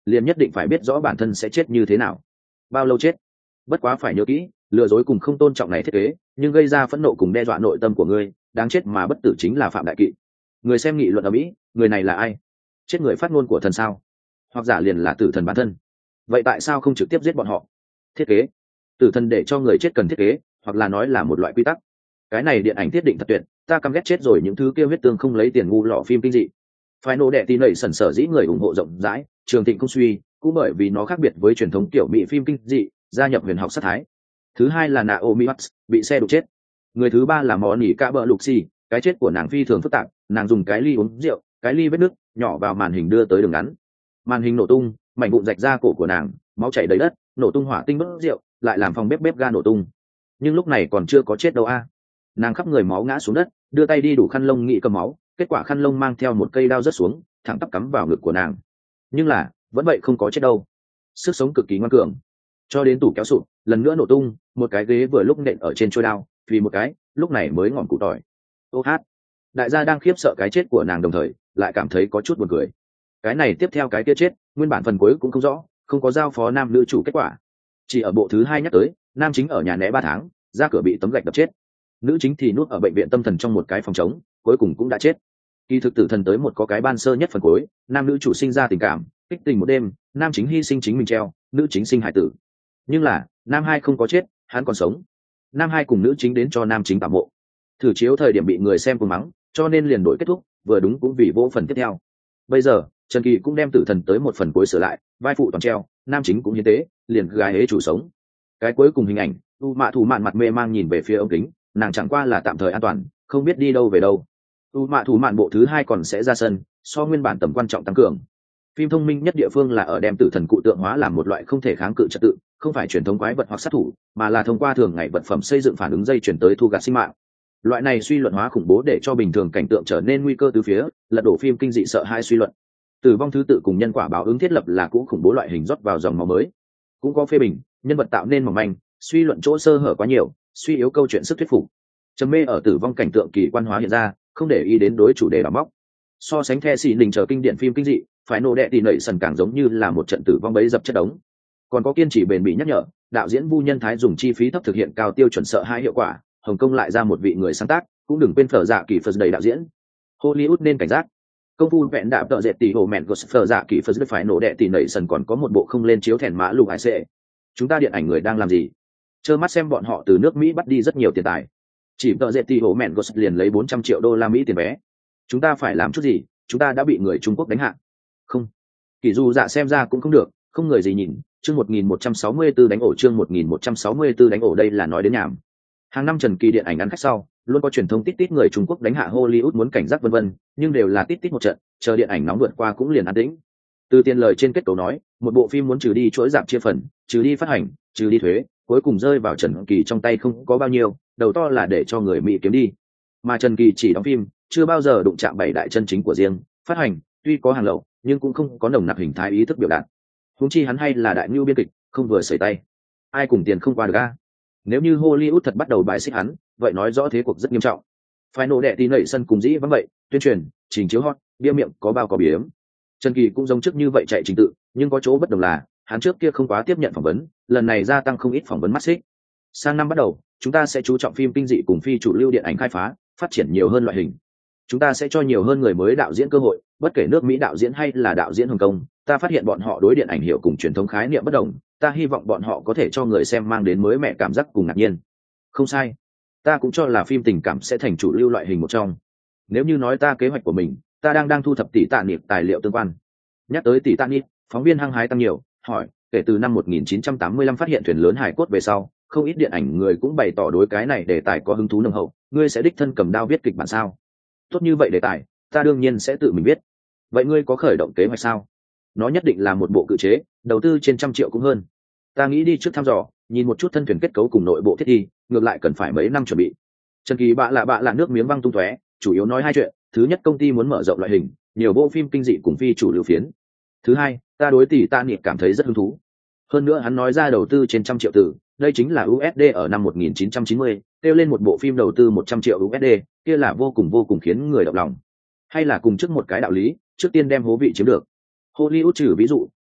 [SPEAKER 1] liền nhất định phải biết rõ bản thân sẽ chết như thế nào, bao lâu chết. Bất quá phải nhớ kỹ, lừa dối cùng không tôn trọng này thiết kế, nhưng gây ra phẫn nộ cùng đe dọa nội tâm của ngươi, đáng chết mà bất tử chính là phạm đại kỵ. Người xem nghị luận ở mỹ, người này là ai? Chết người phát ngôn của thần sao? Hoặc giả liền là tử thần bản thân? Vậy tại sao không trực tiếp giết bọn họ? Thiết kế tử thần để cho người chết cần thiết kế, hoặc là nói là một loại quy tắc. Cái này điện ảnh thiết định thật tuyệt, ta căm ghét chết rồi những thứ kia huyết tương không lấy tiền ngu lọ phim kinh dị. Phải nổ đệ tin nảy sần sở dĩ người ủng hộ rộng rãi, trường thịnh không suy, cũng bởi vì nó khác biệt với truyền thống kiểu mỹ phim kinh dị, gia nhập huyền học sát thái. Thứ hai là Naomi Watts bị xe đụng chết. Người thứ ba là Monica Bellucci, cái chết của nàng phi thường phức tạp, nàng dùng cái ly uống rượu, cái ly vết nước nhỏ vào màn hình đưa tới đường ngắn. Màn hình nổ tung, mảnh vụn rạch ra cổ của nàng, máu chảy đầy đất, nổ tung hỏa tinh bớt rượu, lại làm phòng bếp bếp ga nổ tung. Nhưng lúc này còn chưa có chết đâu a. Nàng khắp người máu ngã xuống đất, đưa tay đi đủ khăn lông nghĩ cầm máu, kết quả khăn lông mang theo một cây đao rớt xuống, thẳng tắp cắm vào ngực của nàng. Nhưng là vẫn vậy không có chết đâu, sức sống cực kỳ ngoan cường. Cho đến tủ kéo sụp, lần nữa nổ tung, một cái ghế vừa lúc nện ở trên trôi đao, vì một cái, lúc này mới ngọn cụ tỏi. Ô hát, đại gia đang khiếp sợ cái chết của nàng đồng thời lại cảm thấy có chút buồn cười. Cái này tiếp theo cái kia chết, nguyên bản phần cuối cũng không rõ, không có giao phó nam nữ chủ kết quả. Chỉ ở bộ thứ hai nhắc tới, nam chính ở nhà né ba tháng, ra cửa bị tấm gạch đập chết. Nữ chính thì núp ở bệnh viện tâm thần trong một cái phòng trống, cuối cùng cũng đã chết. Kỳ thực tử thần tới một có cái ban sơ nhất phần cuối, nam nữ chủ sinh ra tình cảm, kích tình một đêm, nam chính hy sinh chính mình treo, nữ chính sinh hải tử. Nhưng là nam hai không có chết, hắn còn sống. Nam hai cùng nữ chính đến cho nam chính tạm mộ. Thử chiếu thời điểm bị người xem cùng mắng, cho nên liền đổi kết thúc, vừa đúng cũng vì vô phần tiếp theo. Bây giờ Trần Kỳ cũng đem tử thần tới một phần cuối sửa lại, vai phụ toàn treo, nam chính cũng hiến tế, liền gái hế chủ sống. Cái cuối cùng hình ảnh, u mạ thủ mạn mặt mê mang nhìn về phía ống kính, nàng chẳng qua là tạm thời an toàn, không biết đi đâu về đâu. u mạ thủ mạn bộ thứ hai còn sẽ ra sân, so nguyên bản tầm quan trọng tăng cường. Phim thông minh nhất địa phương là ở đem tử thần cụ tượng hóa làm một loại không thể kháng cự trật tự, không phải truyền thống quái vật hoặc sát thủ, mà là thông qua thường ngày vật phẩm xây dựng phản ứng dây chuyển tới thu gạt sinh mạng. Loại này suy luận hóa khủng bố để cho bình thường cảnh tượng trở nên nguy cơ từ phía, lật đổ phim kinh dị sợ hai suy luận. Tử vong thứ tự cùng nhân quả báo ứng thiết lập là cũng khủng bố loại hình rót vào dòng máu mới. Cũng có phê bình, nhân vật tạo nên mỏng manh, suy luận chỗ sơ hở quá nhiều, suy yếu câu chuyện sức thuyết phục. Trầm mê ở tử vong cảnh tượng kỳ quan hóa hiện ra, không để ý đến đối chủ đề đào móc. So sánh The xì đình chờ kinh điển phim kinh dị, phải nổ đệ tỉ nảy sần càng giống như là một trận tử vong bấy dập chất đống. Còn có kiên trì bền bỉ nhắc nhở, đạo diễn Vu Nhân Thái dùng chi phí thấp thực hiện cao tiêu chuẩn sợ hai hiệu quả, Hồng Kông lại ra một vị người sáng tác, cũng đừng quên phở dạ kỳ phật đầy đạo diễn. Hollywood nên cảnh giác. Công phu vẹn đạp tợ dệt tỷ hồ mẹn của phở dạ kỳ phật phải nổ đệ tỉ nảy sần còn có một bộ không lên chiếu thèn mã lục hải sệ. Chúng ta điện ảnh người đang làm gì? Trơ mắt xem bọn họ từ nước Mỹ bắt đi rất nhiều tiền tài. Chỉ tợ dệt tỷ hồ mẹn của liền lấy bốn trăm triệu đô la Mỹ tiền vé. Chúng ta phải làm chút gì? Chúng ta đã bị người Trung Quốc đánh hạ. Không. Kỳ dù dạ xem ra cũng không được, không người gì nhìn. Chương một nghìn một trăm sáu mươi tư đánh ổ chương một nghìn một trăm sáu mươi tư đánh ổ đây là nói đến nhảm. Hàng năm Trần Kỳ điện ảnh ăn khách sau, luôn có truyền thông tít tít người Trung Quốc đánh hạ Hollywood muốn cảnh giác vân vân, nhưng đều là tít tít một trận, chờ điện ảnh nóng vượt qua cũng liền an tĩnh. Từ tiền lời trên kết cấu nói, một bộ phim muốn trừ đi chuỗi giảm chia phần, trừ đi phát hành, trừ đi thuế, cuối cùng rơi vào Trần Kỳ trong tay không có bao nhiêu, đầu to là để cho người Mỹ kiếm đi. Mà Trần Kỳ chỉ đóng phim, chưa bao giờ đụng chạm bảy đại chân chính của riêng, phát hành, tuy có hàng lậu, nhưng cũng không có nồng nặc hình thái ý thức biểu đạt. Huống chi hắn hay là đại nhu biên kịch, không vừa sẩy tay. Ai cùng tiền không qua được a? Nếu như Hollywood thật bắt đầu bài xích hắn, vậy nói rõ thế cuộc rất nghiêm trọng. Phải nổ đệ tí nảy sân cùng dĩ vắng vậy, tuyên truyền, trình chiếu hot, bia miệng có bao có biếm. Trần Kỳ cũng giống trước như vậy chạy trình tự, nhưng có chỗ bất đồng là, hắn trước kia không quá tiếp nhận phỏng vấn, lần này gia tăng không ít phỏng vấn mắt xích. Sang năm bắt đầu, chúng ta sẽ chú trọng phim kinh dị cùng phi chủ lưu điện ảnh khai phá, phát triển nhiều hơn loại hình. Chúng ta sẽ cho nhiều hơn người mới đạo diễn cơ hội, bất kể nước Mỹ đạo diễn hay là đạo diễn Hồng Kông, ta phát hiện bọn họ đối điện ảnh hiểu cùng truyền thống khái niệm bất đồng, ta hy vọng bọn họ có thể cho người xem mang đến mới mẻ cảm giác cùng ngạc nhiên. Không sai, ta cũng cho là phim tình cảm sẽ thành chủ lưu loại hình một trong. Nếu như nói ta kế hoạch của mình, ta đang đang thu thập tỷ tạ niệm tài liệu tương quan. Nhắc tới tỷ tạ niệm, phóng viên hăng hái tăng nhiều, hỏi, kể từ năm một nghìn chín trăm tám mươi lăm phát hiện thuyền lớn hải cốt về sau, không ít điện ảnh người cũng bày tỏ đối cái này đề tài có hứng thú nồng hậu, ngươi sẽ đích thân cầm đao viết kịch bản sao? Tốt như vậy đề tài, ta đương nhiên sẽ tự mình viết. Vậy ngươi có khởi động kế hoạch sao? Nó nhất định là một bộ cự chế, đầu tư trên trăm triệu cũng hơn. Ta nghĩ đi trước thăm dò, nhìn một chút thân thuyền kết cấu cùng nội bộ thiết thi, ngược lại cần phải mấy năm chuẩn bị. Trần Kỳ bạ lạ bạ lạ nước miếng văng tung tóe, chủ yếu nói hai chuyện. Thứ nhất, công ty muốn mở rộng loại hình, nhiều bộ phim kinh dị cùng phi chủ lưu phiến. Thứ hai, ta đối tỷ tạ niệm cảm thấy rất hứng thú. Hơn nữa hắn nói ra đầu tư trên trăm triệu từ, đây chính là u ét đê ở năm một nghìn chín trăm chín mươi, kêu lên một bộ phim đầu tư một trăm triệu u ét đê, kia là vô cùng vô cùng khiến người động lòng. Hay là cùng trước một cái đạo lý, trước tiên đem hố vị chiếm được. Hollywood trừ ví dụ,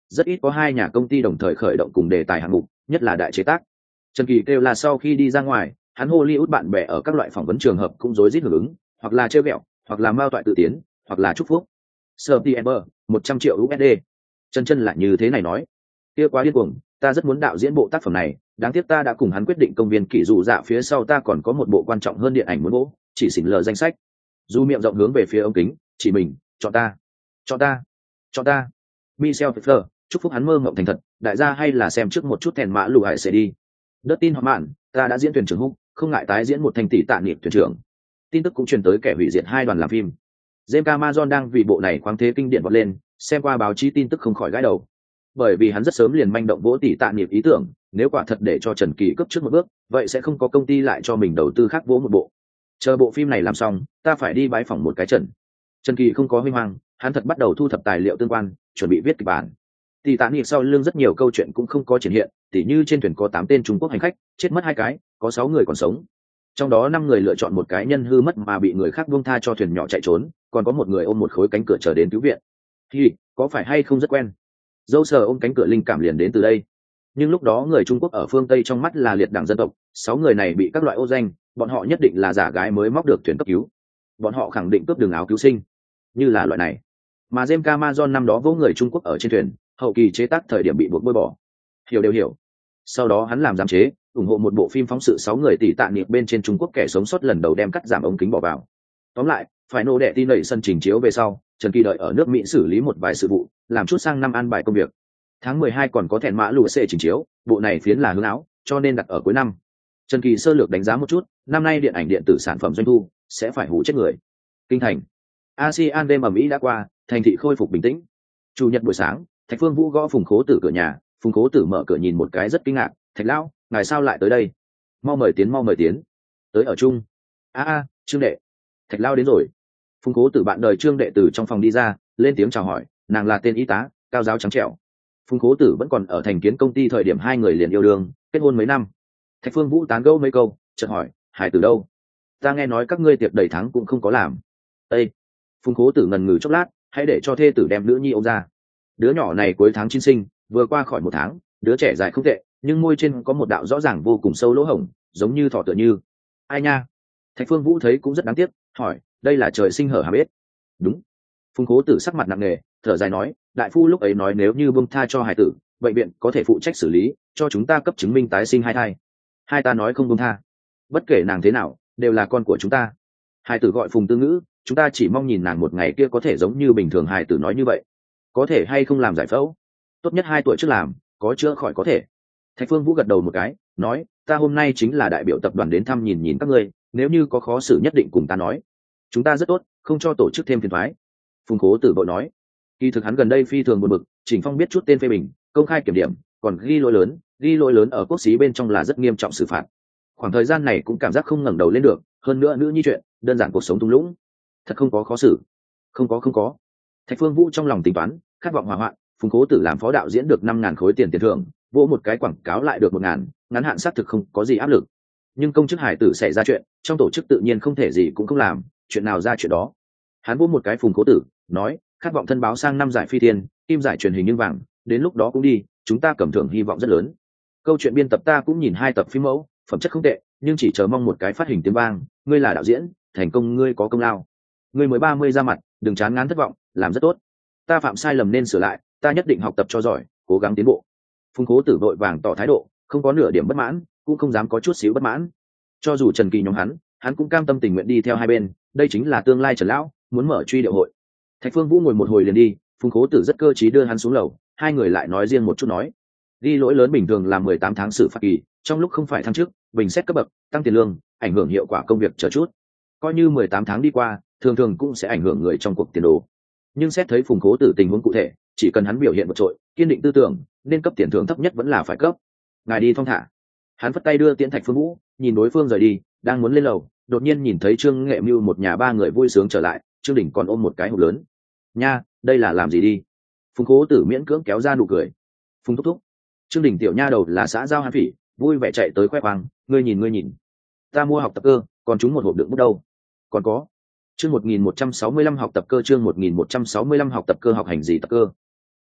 [SPEAKER 1] rất ít có hai nhà công ty đồng thời khởi động cùng đề tài hạng mục, nhất là đại chế tác. Trần Kỳ kêu là sau khi đi ra ngoài, hắn Hollywood bạn bè ở các loại phỏng vấn trường hợp cũng rối rít hưởng ứng, hoặc là trêu ghẹo, hoặc là mao toại tự tiến, hoặc là chúc phúc. September, một trăm triệu u ét đê. Chân chân lại như thế này nói, kia quá điên cuồng, ta rất muốn đạo diễn bộ tác phẩm này, đáng tiếc ta đã cùng hắn quyết định công viên kỷ dụ dạ phía sau ta còn có một bộ quan trọng hơn điện ảnh muốn bố, chỉ xỉn lờ danh sách. Du miệng rộng hướng về phía ống kính, chỉ mình, chọn ta, chọn ta, chọn ta. Michelle Pfeiffer, chúc phúc hắn mơ mộng thành thật, đại gia hay là xem trước một chút thèn mã lù hải sẽ đi. Đất tin họ mạn, ta đã diễn thuyền trưởng Húc, không ngại tái diễn một thành tỷ tạ niệm thuyền trưởng. Tin tức cũng truyền tới kẻ hủy diệt hai đoàn làm phim. James Cameron đang vì bộ này khoáng thế kinh điển vọt lên, xem qua báo chí tin tức không khỏi gãi đầu. Bởi vì hắn rất sớm liền manh động vỗ tỷ tạ niệm ý tưởng, nếu quả thật để cho Trần Kỳ cấp trước một bước, vậy sẽ không có công ty lại cho mình đầu tư khác vỗ một bộ. Chờ bộ phim này làm xong, ta phải đi bái phỏng một cái Trần. Trần Kỳ không có huy hoàng, hắn thật bắt đầu thu thập tài liệu tương quan, chuẩn bị viết kịch bản. Tỷ tạ niệm sau lưng rất nhiều câu chuyện cũng không có triển hiện, tỉ như trên thuyền có tám tên Trung Quốc hành khách, chết mất hai cái, có sáu người còn sống. Trong đó năm người lựa chọn một cái nhân hư mất mà bị người khác buông tha cho thuyền nhỏ chạy trốn, còn có một người ôm một khối cánh cửa chờ đến cứu viện. Thì, có phải hay không rất quen? Dâu sờ ôm cánh cửa linh cảm liền đến từ đây. Nhưng lúc đó người Trung Quốc ở phương Tây trong mắt là liệt đảng dân tộc, sáu người này bị các loại ô danh, bọn họ nhất định là giả gái mới móc được thuyền cấp cứu. Bọn họ khẳng định cướp đường áo cứu sinh, như là loại này. Mà James Cameron năm đó vỗ người Trung Quốc ở trên thuyền, hậu kỳ chế tác thời điểm bị buộc bôi bỏ. Hiểu đều hiểu. Sau đó hắn làm giám chế, ủng hộ một bộ phim phóng sự sáu người tỷ tạ niệm bên trên Trung Quốc kẻ sống sót lần đầu đem cắt giảm ống kính bỏ vào. Tóm lại, phải nô đệ tin nảy sân trình chiếu về sau, Trần Kỳ đợi ở nước Mỹ xử lý một vài sự vụ, làm chút sang năm an bài công việc. Tháng mười hai còn có thẹn mã lùa xệ trình chiếu, bộ này phiến là hướng áo, cho nên đặt ở cuối năm. Trần Kỳ sơ lược đánh giá một chút, năm nay điện ảnh điện tử sản phẩm doanh thu sẽ phải hủ chết người. Kinh thành, a sê an đêm ở Mỹ đã qua, thành thị khôi phục bình tĩnh. Chủ nhật buổi sáng, Thạch Phương Vũ gõ Phùng Khố Tử cửa nhà, Phùng Khố Tử mở cửa nhìn một cái rất kinh ngạc, "Thạch lão, ngài sao lại tới đây? Mau mời tiến, mau mời tiến." "Tới ở chung." "A a, Trương đệ." "Thạch lão đến rồi." Phùng Khố Tử bạn đời Trương đệ từ trong phòng đi ra, lên tiếng chào hỏi, nàng là tên y tá, cao giáo trắng trẻo. Phùng Khố Tử vẫn còn ở thành kiến công ty thời điểm hai người liền yêu đương, kết hôn mấy năm. Thạch Phương Vũ tán gẫu mấy câu, chợt hỏi, "Hải Tử đâu? Ta nghe nói các ngươi tiệc đầy tháng cũng không có làm." "Ê." Phùng Khố Tử ngần ngừ chốc lát, "Hãy để cho thê tử đem nữ nhi ôm ra. Đứa nhỏ này cuối tháng chín sinh, vừa qua khỏi một tháng, đứa trẻ dài không tệ, nhưng môi trên có một đạo rõ ràng vô cùng sâu lỗ hổng, giống như thỏ tựa như." "Ai nha?" Thạch Phương Vũ thấy cũng rất đáng tiếc, hỏi, "Đây là trời sinh hở hàm ếch?" "Đúng." Phùng Khố Tử sắc mặt nặng nề, thở dài nói, "Đại phu lúc ấy nói nếu như buông tha cho hải tử, bệnh viện có thể phụ trách xử lý, cho chúng ta cấp chứng minh tái sinh hai thai. Hai ta nói không buông tha. Bất kể nàng thế nào, đều là con của chúng ta." Hải tử gọi Phùng Tư Ngữ, "Chúng ta chỉ mong nhìn nàng một ngày kia có thể giống như bình thường hải tử nói như vậy. Có thể hay không làm giải phẫu? Tốt nhất hai tuổi trước làm, có chữa khỏi có thể." Thạch Phương Vũ gật đầu một cái, nói, "Ta hôm nay chính là đại biểu tập đoàn đến thăm nhìn nhìn các ngươi, nếu như có khó xử nhất định cùng ta nói. Chúng ta rất tốt, không cho tổ chức thêm phiền toái." Phùng Khố Tử vội nói, kỳ thực hắn gần đây phi thường buồn bực, Trình Phong biết chút tên phê bình, công khai kiểm điểm, còn ghi lỗi lớn, ghi lỗi lớn ở quốc xí bên trong là rất nghiêm trọng xử phạt. Khoảng thời gian này cũng cảm giác không ngẩng đầu lên được, hơn nữa nữ nhi chuyện, đơn giản cuộc sống thung lũng, thật không có khó xử. Không có không có. Thạch Phương Vũ trong lòng tính toán, khát vọng hòa hoạn, Phùng Khố Tử làm phó đạo diễn được năm ngàn khối tiền tiền thưởng, vỗ một cái quảng cáo lại được một ngàn, ngắn hạn xác thực không có gì áp lực. Nhưng công chức hải tử xảy ra chuyện, trong tổ chức tự nhiên không thể gì cũng không làm, chuyện nào ra chuyện đó. Hắn vỗ một cái Phùng Khố Tử, nói, khát vọng thân báo sang năm giải phi thiên, kim giải truyền hình nhưng vàng, đến lúc đó cũng đi, chúng ta cầm thưởng hy vọng rất lớn. Câu chuyện biên tập ta cũng nhìn hai tập phim mẫu, phẩm chất không tệ, nhưng chỉ chờ mong một cái phát hình tiếng vang, ngươi là đạo diễn, thành công ngươi có công lao. Ngươi mới ba mươi ra mặt, đừng chán ngán thất vọng, làm rất tốt. Ta phạm sai lầm nên sửa lại, ta nhất định học tập cho giỏi, cố gắng tiến bộ. Phùng Khố Tử vội vàng tỏ thái độ, không có nửa điểm bất mãn, cũng không dám có chút xíu bất mãn. Cho dù Trần Kỳ nhóm hắn, hắn cũng cam tâm tình nguyện đi theo hai bên, đây chính là tương lai Trần lão muốn mở truy điệu hội. Thạch Phương Vũ ngồi một hồi liền đi, Phùng Khố Tử rất cơ trí đưa hắn xuống lầu, hai người lại nói riêng một chút nói, ghi lỗi lớn bình thường là mười tám tháng xử phạt kỳ, trong lúc không phải thăng chức, bình xét cấp bậc, tăng tiền lương, ảnh hưởng hiệu quả công việc chờ chút. Coi như mười tám tháng đi qua, thường thường cũng sẽ ảnh hưởng người trong cuộc tiền đồ. Nhưng xét thấy Phùng Khố Tử tình huống cụ thể, chỉ cần hắn biểu hiện vượt trội, kiên định tư tưởng, nên cấp tiền thưởng thấp nhất vẫn là phải cấp. Ngài đi thong thả. Hắn phất tay đưa Tiễn Thạch Phương Vũ, nhìn đối phương rời đi, đang muốn lên lầu, đột nhiên nhìn thấy Trương Nghệ Mưu một nhà ba người vui sướng trở lại, Trương Đình còn ôm một cái hộp lớn. Nha, đây là làm gì đi? Phùng Khố Tử miễn cưỡng kéo ra nụ cười. Phùng thúc thúc. Trương Đình tiểu nha đầu là xã giao Hàn Phỉ, vui vẻ chạy tới khoe khoang, ngươi nhìn ngươi nhìn, ta mua học tập cơ, còn chúng một hộp đựng bút đâu. Còn có. Chương một nghìn một trăm sáu mươi lăm học tập cơ chương một nghìn một trăm sáu mươi lăm học tập cơ học hành gì tập cơ?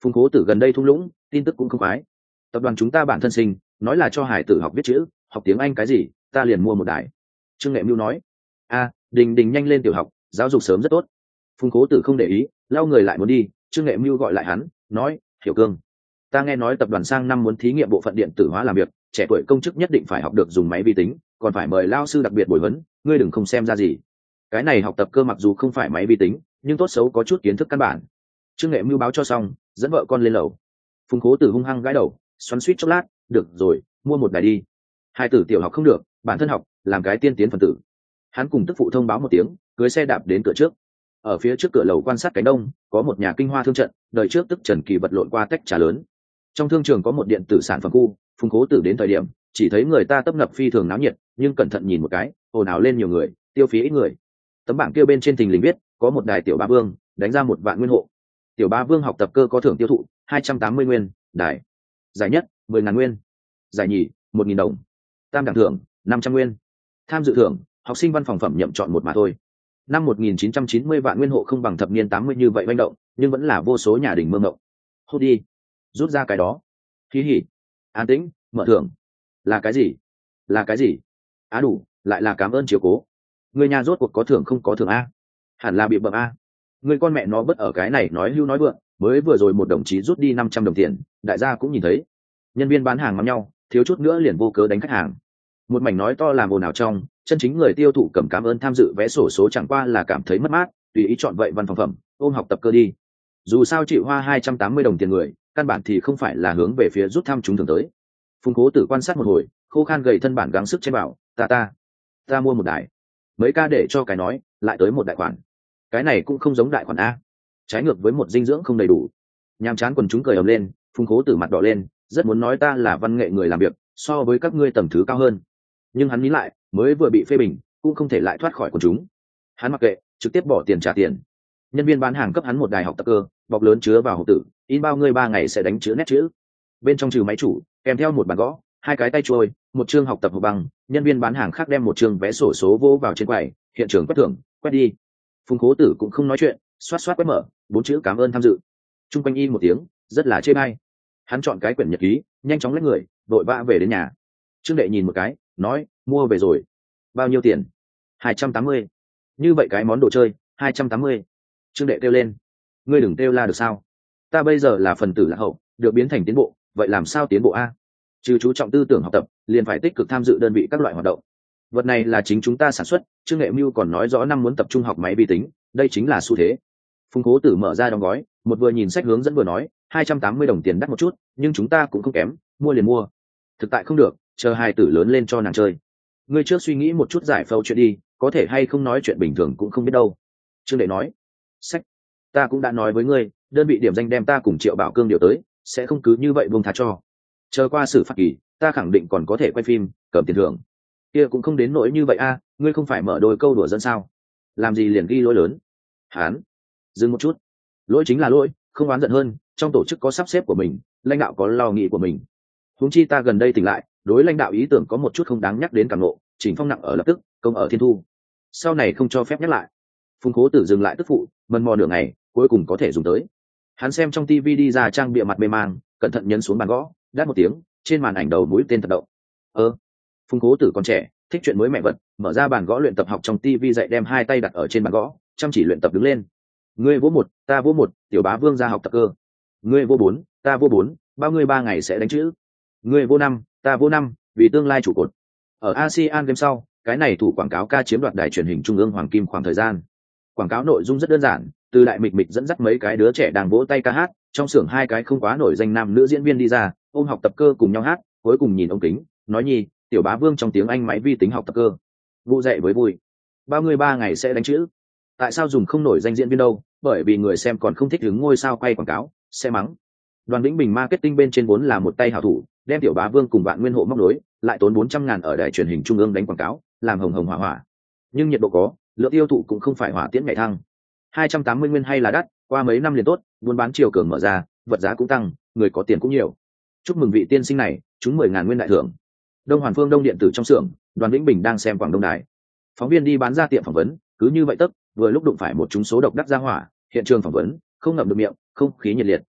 [SPEAKER 1] Phùng Cố Tử gần đây thung lũng, tin tức cũng không khoái. Tập đoàn chúng ta bản thân sinh, nói là cho hải tử học viết chữ, học tiếng Anh cái gì, ta liền mua một đài. Trương Nghệ Mưu nói. A, Đình Đình nhanh lên tiểu học, giáo dục sớm rất tốt. Phùng Cố Tử không để ý, lao người lại muốn đi. Trương Nghệ Mưu gọi lại hắn, nói, Hiểu Cương, ta nghe nói tập đoàn sang năm muốn thí nghiệm bộ phận điện tử hóa làm việc, trẻ tuổi công chức nhất định phải học được dùng máy vi tính, còn phải mời lao sư đặc biệt bồi huấn, ngươi đừng không xem ra gì. Cái này học tập cơ mặc dù không phải máy vi tính, nhưng tốt xấu có chút kiến thức căn bản. Trương Nghệ Mưu báo cho xong, dẫn vợ con lên lầu. Phùng Cố Tử hung hăng gãi đầu, xoắn suýt chốc lát, được rồi, mua một đài đi. Hai tử tiểu học không được, bản thân học, làm cái tiên tiến phần tử. Hắn cùng tức phụ thông báo một tiếng, cưới xe đạp đến cửa trước. Ở phía trước cửa lầu quan sát cánh đông, có một nhà kinh hoa thương trận, đời trước tức Trần Kỳ vật lộn qua tách trà lớn. Trong thương trường có một điện tử sản phẩm khu, Phùng Cố Tử đến thời điểm, chỉ thấy người ta tấp nập phi thường náo nhiệt, nhưng cẩn thận nhìn một cái, ồn ào lên nhiều người, tiêu phí ít người. Tấm bảng kia bên trên thình lình viết, có một đài tiểu ba vương, đánh ra một vạn nguyên hộ. Tiểu ba vương học tập cơ có thưởng tiêu thụ hai trăm tám mươi nguyên, đài giải nhất mười ngàn nguyên, giải nhì một nghìn đồng, tam đẳng thưởng năm trăm nguyên. Tham dự thưởng, học sinh văn phòng phẩm nhậm chọn một mà thôi. Năm một nghìn chín trăm chín mươi vạn nguyên hộ không bằng thập niên tám mươi như vậy manh động, nhưng vẫn là vô số nhà đình mơ ngộng. Hốt đi, rút ra cái đó. Hí hỉ, an tĩnh, mở thưởng. Là cái gì? Là cái gì? Á đủ, lại là cảm ơn chiếu cố. Người nhà rốt cuộc có thưởng không có thưởng a? Hẳn là bị bậm a. Người con mẹ nó bất ở cái này nói hưu nói vượng, mới vừa rồi một đồng chí rút đi năm trăm đồng tiền, đại gia cũng nhìn thấy. Nhân viên bán hàng mắm nhau, thiếu chút nữa liền vô cớ đánh khách hàng. Một mảnh nói to làm ồn ào trong, chân chính người tiêu thụ cầm cảm ơn tham dự vé sổ số chẳng qua là cảm thấy mất mát, tùy ý chọn vậy văn phòng phẩm, ôm học tập cơ đi. Dù sao chịu hoa hai trăm tám mươi đồng tiền người, căn bản thì không phải là hướng về phía rút thăm chúng thường tới. Phùng Cố Tử quan sát một hồi, khô khan gầy thân bản gắng sức trên bảo, ta ta, ta mua một đài. Mấy ca để cho cái nói, lại tới một đại khoản. Cái này cũng không giống đại khoản a, trái ngược với một dinh dưỡng không đầy đủ. Nhàm chán quần chúng cười ầm lên, Phùng Cố Tử mặt đỏ lên, rất muốn nói ta là văn nghệ người làm việc, so với các ngươi tầm thứ cao hơn. Nhưng hắn nghĩ lại, mới vừa bị phê bình, cũng không thể lại thoát khỏi quần chúng. Hắn mặc kệ, trực tiếp bỏ tiền trả tiền. Nhân viên bán hàng cấp hắn một đài học tập cơ, bọc lớn chứa vào hộp tử, in bao ngươi ba ngày sẽ đánh chữ nét chữ. Bên trong trừ máy chủ, kèm theo một bàn gõ, hai cái tay trôi, một chương học tập hộp băng. Nhân viên bán hàng khác đem một chương vé sổ số vô vào trên quầy, hiện trường quét thưởng, quét đi. Phùng Cố Tử cũng không nói chuyện, xoát xoát quét mở, bốn chữ cảm ơn tham dự. Trung quanh y một tiếng, rất là chê bai. Hắn chọn cái quyển nhật ký, nhanh chóng lấy người, vội vã về đến nhà. Trương Đệ nhìn một cái, nói, mua về rồi. Bao nhiêu tiền? Hai trăm tám mươi. Như vậy cái món đồ chơi, hai trăm tám mươi. Trương Đệ kêu lên, ngươi đừng kêu la được sao? Ta bây giờ là phần tử lạc hậu, được biến thành tiến bộ, vậy làm sao tiến bộ a? Trừ chú trọng tư tưởng học tập, liền phải tích cực tham dự đơn vị các loại hoạt động. Vật này là chính chúng ta sản xuất, Trương Nghệ Mưu còn nói rõ năm muốn tập trung học máy vi tính, đây chính là xu thế. Phùng Cố Tử mở ra đóng gói, một vừa nhìn sách hướng dẫn vừa nói, hai trăm tám mươi đồng tiền đắt một chút, nhưng chúng ta cũng không kém, mua liền mua. Thực tại không được, chờ hai tử lớn lên cho nàng chơi. Ngươi trước suy nghĩ một chút giải phẫu chuyện đi, có thể hay không nói chuyện bình thường cũng không biết đâu. Trương Đệ nói, sách, ta cũng đã nói với ngươi, đơn vị điểm danh đem ta cùng Triệu Bảo Cương điều tới, sẽ không cứ như vậy buông tha cho. Chờ qua xử phạt kỳ, ta khẳng định còn có thể quay phim, cầm tiền thưởng. Kia cũng không đến nỗi như vậy a, ngươi không phải mở đôi câu đùa dân sao? Làm gì liền ghi lỗi lớn? Hán, dừng một chút. Lỗi chính là lỗi, không oán giận hơn, trong tổ chức có sắp xếp của mình, lãnh đạo có lo nghĩ của mình. Huống chi ta gần đây tỉnh lại, đối lãnh đạo ý tưởng có một chút không đáng nhắc đến cảm nộ, chỉnh phong nặng ở lập tức, công ở thiên thu. Sau này không cho phép nhắc lại. Phùng Cố Tử dừng lại tức phụ, mần mò nửa ngày, cuối cùng có thể dùng tới. Hắn xem trong tivi đi ra trang bịa mặt mê mang, cẩn thận nhấn xuống bàn gõ, đáp một tiếng, trên màn ảnh đầu mũi tên thật động. Ơ, Phùng Cố Tử còn trẻ, thích chuyện mới mẹ vật, mở ra bàn gõ luyện tập học trong tivi dạy, đem hai tay đặt ở trên bàn gõ, chăm chỉ luyện tập đứng lên. Ngươi vô một, ta vô một, tiểu bá vương ra học tập cơ. Ngươi vô bốn, ta vô bốn, bao ngươi ba ngày sẽ đánh chữ. Ngươi vô năm, ta vô năm, vì tương lai trụ cột. Ở ASEAN Games sau, cái này thủ quảng cáo ca chiếm đoạt đài truyền hình trung ương hoàng kim khoảng thời gian. Quảng cáo nội dung rất đơn giản, từ đại mịch mịch dẫn dắt mấy cái đứa trẻ đang vỗ tay ca hát, trong xưởng hai cái không quá nổi danh nam nữ diễn viên đi ra, ôm học tập cơ cùng nhau hát, cuối cùng nhìn ống kính, nói nhi, tiểu bá vương trong tiếng Anh máy vi tính học tập cơ. Vụ dạy với vui. Bao người ba ngày sẽ đánh chữ. Tại sao dùng không nổi danh diễn viên đâu? Bởi vì người xem còn không thích hứng ngôi sao quay quảng cáo, sẽ mắng. Đoàn Vĩnh Bình marketing bên trên vốn là một tay hảo thủ, đem tiểu bá vương cùng Vạn Nguyên Hộ móc nối, lại tốn bốn trăm ngàn ở đài truyền hình trung ương đánh quảng cáo, làm hồng hồng hỏa hỏa. Nhưng nhiệt độ có, lượng tiêu thụ cũng không phải hỏa tiễn nhảy thăng. hai trăm tám mươi nguyên hay là đắt, qua mấy năm liền tốt, buôn bán chiều cường mở ra, vật giá cũng tăng, người có tiền cũng nhiều. Chúc mừng vị tiên sinh này, trúng mười ngàn nguyên đại thưởng. Đông Hoàn Phương Đông điện tử trong xưởng, Đoàn Vĩnh Bình đang xem Quảng Đông đài. Phóng viên đi bán ra tiệm phỏng vấn, cứ như vậy tấp, vừa lúc đụng phải một chúng số độc đắc ra hỏa, hiện trường phỏng vấn, không ngậm được miệng, không khí nhiệt liệt.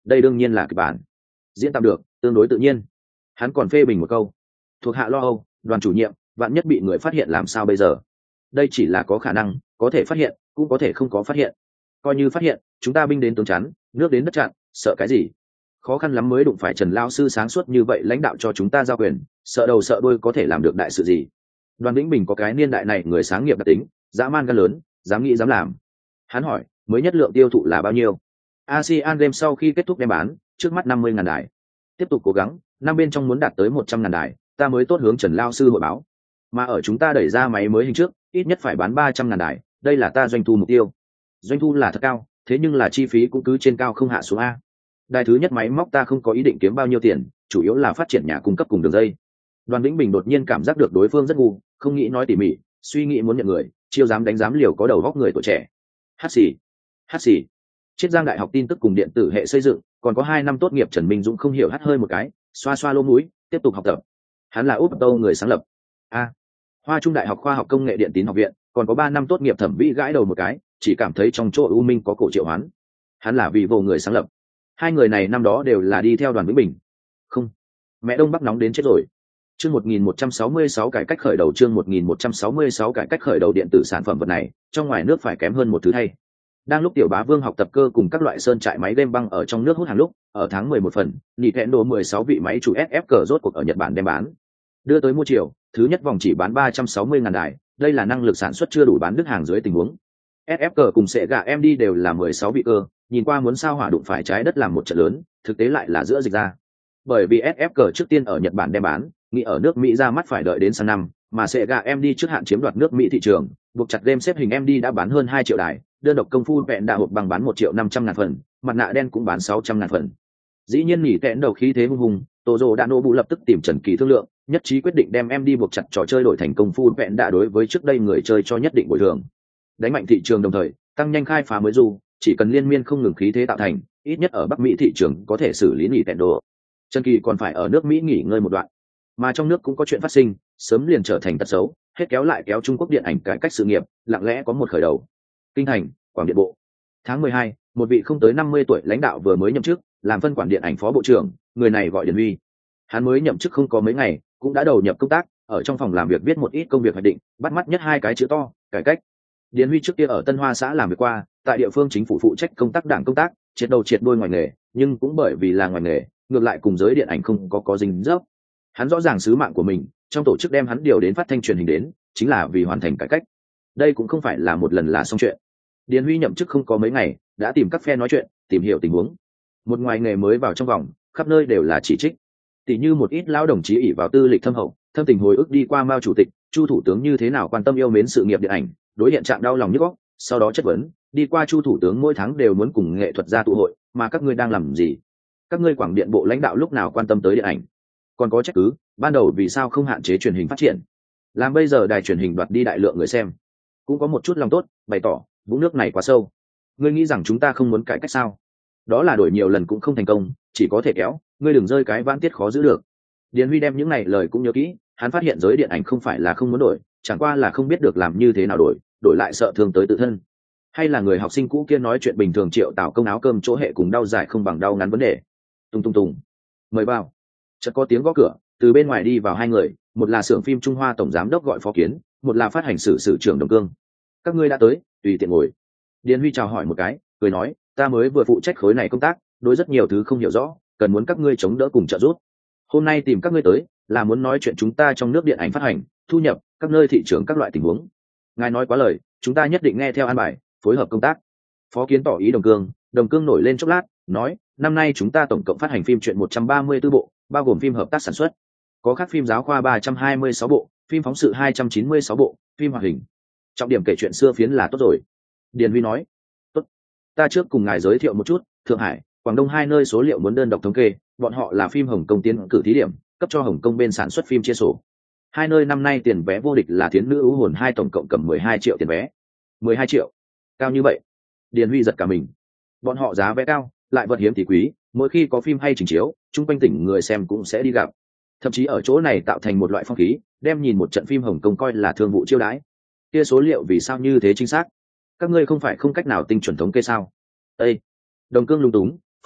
[SPEAKER 1] đây đương nhiên là kịch bản, diễn tạm được tương đối tự nhiên. Hắn còn phê bình một câu, thuộc hạ lo âu, đoàn chủ nhiệm, vạn nhất bị người phát hiện làm sao bây giờ? Đây chỉ là có khả năng, có thể phát hiện cũng có thể không có phát hiện. Coi như phát hiện, chúng ta binh đến tướng chắn, nước đến đất chặn, sợ cái gì? Khó khăn lắm mới đụng phải Trần lao sư sáng suốt như vậy lãnh đạo cho chúng ta giao quyền, sợ đầu sợ đuôi có thể làm được đại sự gì? Đoàn Vĩnh Bình có cái niên đại này người sáng nghiệp đặc tính, dã man gan lớn, dám nghĩ dám làm. Hắn hỏi, mới nhất lượng tiêu thụ là bao nhiêu? ASEAN Games sau khi kết thúc đem bán, trước mắt năm mươi ngàn đài. Tiếp tục cố gắng, năm bên trong muốn đạt tới một trăm ngàn đài, ta mới tốt hướng Trần lao sư hội báo. Mà ở chúng ta đẩy ra máy mới hình trước, ít nhất phải bán ba trăm ngàn đài, đây là ta doanh thu mục tiêu. Doanh thu là thật cao, thế nhưng là chi phí cũng cứ trên cao không hạ xuống a. Đài thứ nhất máy móc ta không có ý định kiếm bao nhiêu tiền, chủ yếu là phát triển nhà cung cấp cùng đường dây. Đoàn Vĩnh Bình đột nhiên cảm giác được đối phương rất ngu, không nghĩ nói tỉ mỉ, suy nghĩ muốn nhận người, chiêu dám đánh dám liều có đầu góc người tuổi trẻ. Hát xì, hát xì. Chiết Giang Đại học tin tức cùng điện tử hệ xây dựng, còn có hai năm tốt nghiệp Trần Minh Dũng không hiểu hát hơi một cái, xoa xoa lỗ mũi, tiếp tục học tập. Hắn là úp tâu người sáng lập. A. Hoa Trung Đại học khoa học công nghệ điện tín học viện, còn có ba năm tốt nghiệp thẩm mỹ gãi đầu một cái, chỉ cảm thấy trong chỗ U Minh có cổ Triệu Hoán. Hắn là vì vô người sáng lập. Hai người này năm đó đều là đi theo Đoàn Vĩnh Bình. Không, mẹ Đông Bắc nóng đến chết rồi. Chương một nghìn một trăm sáu mươi sáu cải cách khởi đầu, chương một nghìn một trăm sáu mươi sáu cải cách khởi đầu điện tử sản phẩm vật này, trong ngoài nước phải kém hơn một thứ thay. Đang lúc Tiểu Bá Vương học tập cơ cùng các loại sơn trại máy game băng ở trong nước hút hàng lúc, ở tháng mười một phần, Nintendo mười sáu vị máy chủ ép ép cờ rốt cuộc ở Nhật Bản đem bán. Đưa tới mua chiều, thứ nhất vòng chỉ bán ba trăm sáu mươi ngàn đài, đây là năng lực sản xuất chưa đủ bán đứt hàng dưới tình huống. ép ép cờ cùng Sega em đê đều là mười sáu vị cơ, nhìn qua muốn sao hỏa đụng phải trái đất làm một trận lớn, thực tế lại là giữa dịch ra. Bởi vì ép ép cờ trước tiên ở Nhật Bản đem bán, nghĩ ở nước Mỹ ra mắt phải đợi đến sang năm, mà Sega em đê trước hạn chiếm đoạt nước Mỹ thị trường, buộc chặt game xếp hình em đê đã bán hơn hai triệu đài, đơn độc công phu vẹn đã hộp bằng bán một triệu năm trăm ngàn phần, mặt nạ đen cũng bán sáu trăm ngàn phần. Dĩ nhiên nghỉ tẹn đầu khí thế hung hùng, Tô đã nô bụ lập tức tìm Trần Kỳ thương lượng, nhất trí quyết định đem em đê buộc chặt trò chơi đổi thành công phu vẹn đã đối với trước đây người chơi cho nhất định bồi thường. Đánh mạnh thị trường đồng thời, tăng nhanh khai phá mới du, chỉ cần liên miên không ngừng khí thế tạo thành, ít nhất ở Bắc Mỹ thị trường có thể xử lý nghỉ tẹn đồ. Trần Kỳ còn phải ở nước Mỹ nghỉ ngơi một đoạn, mà trong nước cũng có chuyện phát sinh, sớm liền trở thành tật xấu, hết kéo lại kéo Trung Quốc điện ảnh cải cách sự nghiệp, lặng lẽ có một khởi đầu. Kinh thành, Quảng điện bộ. Tháng mười hai, một vị không tới năm mươi tuổi lãnh đạo vừa mới nhậm chức, làm phân quản điện ảnh phó bộ trưởng, người này gọi Điền Huy. Hắn mới nhậm chức không có mấy ngày, cũng đã đầu nhập công tác, ở trong phòng làm việc viết một ít công việc hoạch định, bắt mắt nhất hai cái chữ to, cải cách. Điền Huy trước kia ở Tân Hoa xã làm việc qua, tại địa phương chính phủ phụ trách công tác đảng công tác, triệt đầu triệt đuôi ngoài nghề, nhưng cũng bởi vì là ngoài nghề, ngược lại cùng giới điện ảnh không có có dính dấp. Hắn rõ ràng sứ mạng của mình, trong tổ chức đem hắn điều đến phát thanh truyền hình đến, chính là vì hoàn thành cải cách. Đây cũng không phải là một lần là xong chuyện. Điền Huy nhậm chức không có mấy ngày, đã tìm các phe nói chuyện, tìm hiểu tình huống. Một ngoài nghề mới vào trong vòng, khắp nơi đều là chỉ trích. Tỷ như một ít lão đồng chí ỷ vào tư lịch thâm hậu, thâm tình hồi ức đi qua Mao chủ tịch, Chu thủ tướng như thế nào quan tâm yêu mến sự nghiệp điện ảnh, đối hiện trạng đau lòng nhức óc, sau đó chất vấn, đi qua Chu thủ tướng mỗi tháng đều muốn cùng nghệ thuật gia tụ hội, mà các ngươi đang làm gì? Các ngươi Quảng điện bộ lãnh đạo lúc nào quan tâm tới điện ảnh? Còn có trách cứ, ban đầu vì sao không hạn chế truyền hình phát triển? Làm bây giờ đài truyền hình đoạt đi đại lượng người xem. Cũng có một chút lòng tốt, bày tỏ, vũng nước này quá sâu. Ngươi nghĩ rằng chúng ta không muốn cải cách sao? Đó là đổi nhiều lần cũng không thành công, chỉ có thể kéo, ngươi đừng rơi cái vãn tiết khó giữ được. Điền Huy đem những này lời cũng nhớ kỹ, hắn phát hiện giới điện ảnh không phải là không muốn đổi, chẳng qua là không biết được làm như thế nào đổi, đổi lại sợ thương tới tự thân. Hay là người học sinh cũ kia nói chuyện bình thường Triệu Tảo công áo cơm chỗ hệ cùng đau dài không bằng đau ngắn vấn đề. Tung tung tung. Mời vào. Chợt có tiếng gõ cửa, từ bên ngoài đi vào hai người, một là xưởng phim Trung Hoa tổng giám đốc gọi Phó Kiến, một là phát hành sử sử trưởng Đồng Cương. Các ngươi đã tới, tùy tiện ngồi. Điền Huy chào hỏi một cái, cười nói, ta mới vừa phụ trách khối này công tác, đối rất nhiều thứ không hiểu rõ, cần muốn các ngươi chống đỡ cùng trợ giúp. Hôm nay tìm các ngươi tới, là muốn nói chuyện chúng ta trong nước điện ảnh phát hành, thu nhập, các nơi thị trường các loại tình huống. Ngài nói quá lời, chúng ta nhất định nghe theo an bài, phối hợp công tác. Phó Kiến tỏ ý Đồng Cương, Đồng Cương nổi lên chốc lát, nói, năm nay chúng ta tổng cộng phát hành phim truyện một trăm ba mươi tư bộ, bao gồm phim hợp tác sản xuất, có các phim giáo khoa ba trăm hai mươi sáu bộ, phim phóng sự hai trăm chín mươi sáu bộ, phim hoạt hình. Trọng điểm kể chuyện xưa phiến là tốt rồi. Điền Huy nói, tốt. Ta trước cùng ngài giới thiệu một chút, Thượng Hải, Quảng Đông hai nơi số liệu muốn đơn độc thống kê, bọn họ là phim Hồng Kông tiến cử thí điểm, cấp cho Hồng Kông bên sản xuất phim chia sổ. Hai nơi năm nay tiền vé vô địch là Thiến nữ ưu hồn hai tổng cộng cầm mười hai triệu tiền vé. mười hai triệu, cao như vậy. Điền Huy giật cả mình. Bọn họ giá vé cao, lại vật hiếm thì quý, mỗi khi có phim hay trình chiếu, chung quanh tỉnh người xem cũng sẽ đi gặp. Thậm chí ở chỗ này tạo thành một loại phong khí, đem nhìn một trận phim Hồng Kông coi là thương vụ chiêu đãi. Kia số liệu vì sao như thế chính xác? Các ngươi không phải không cách nào tinh chuẩn thống kê sao? Ê! Đồng Cương lung túng,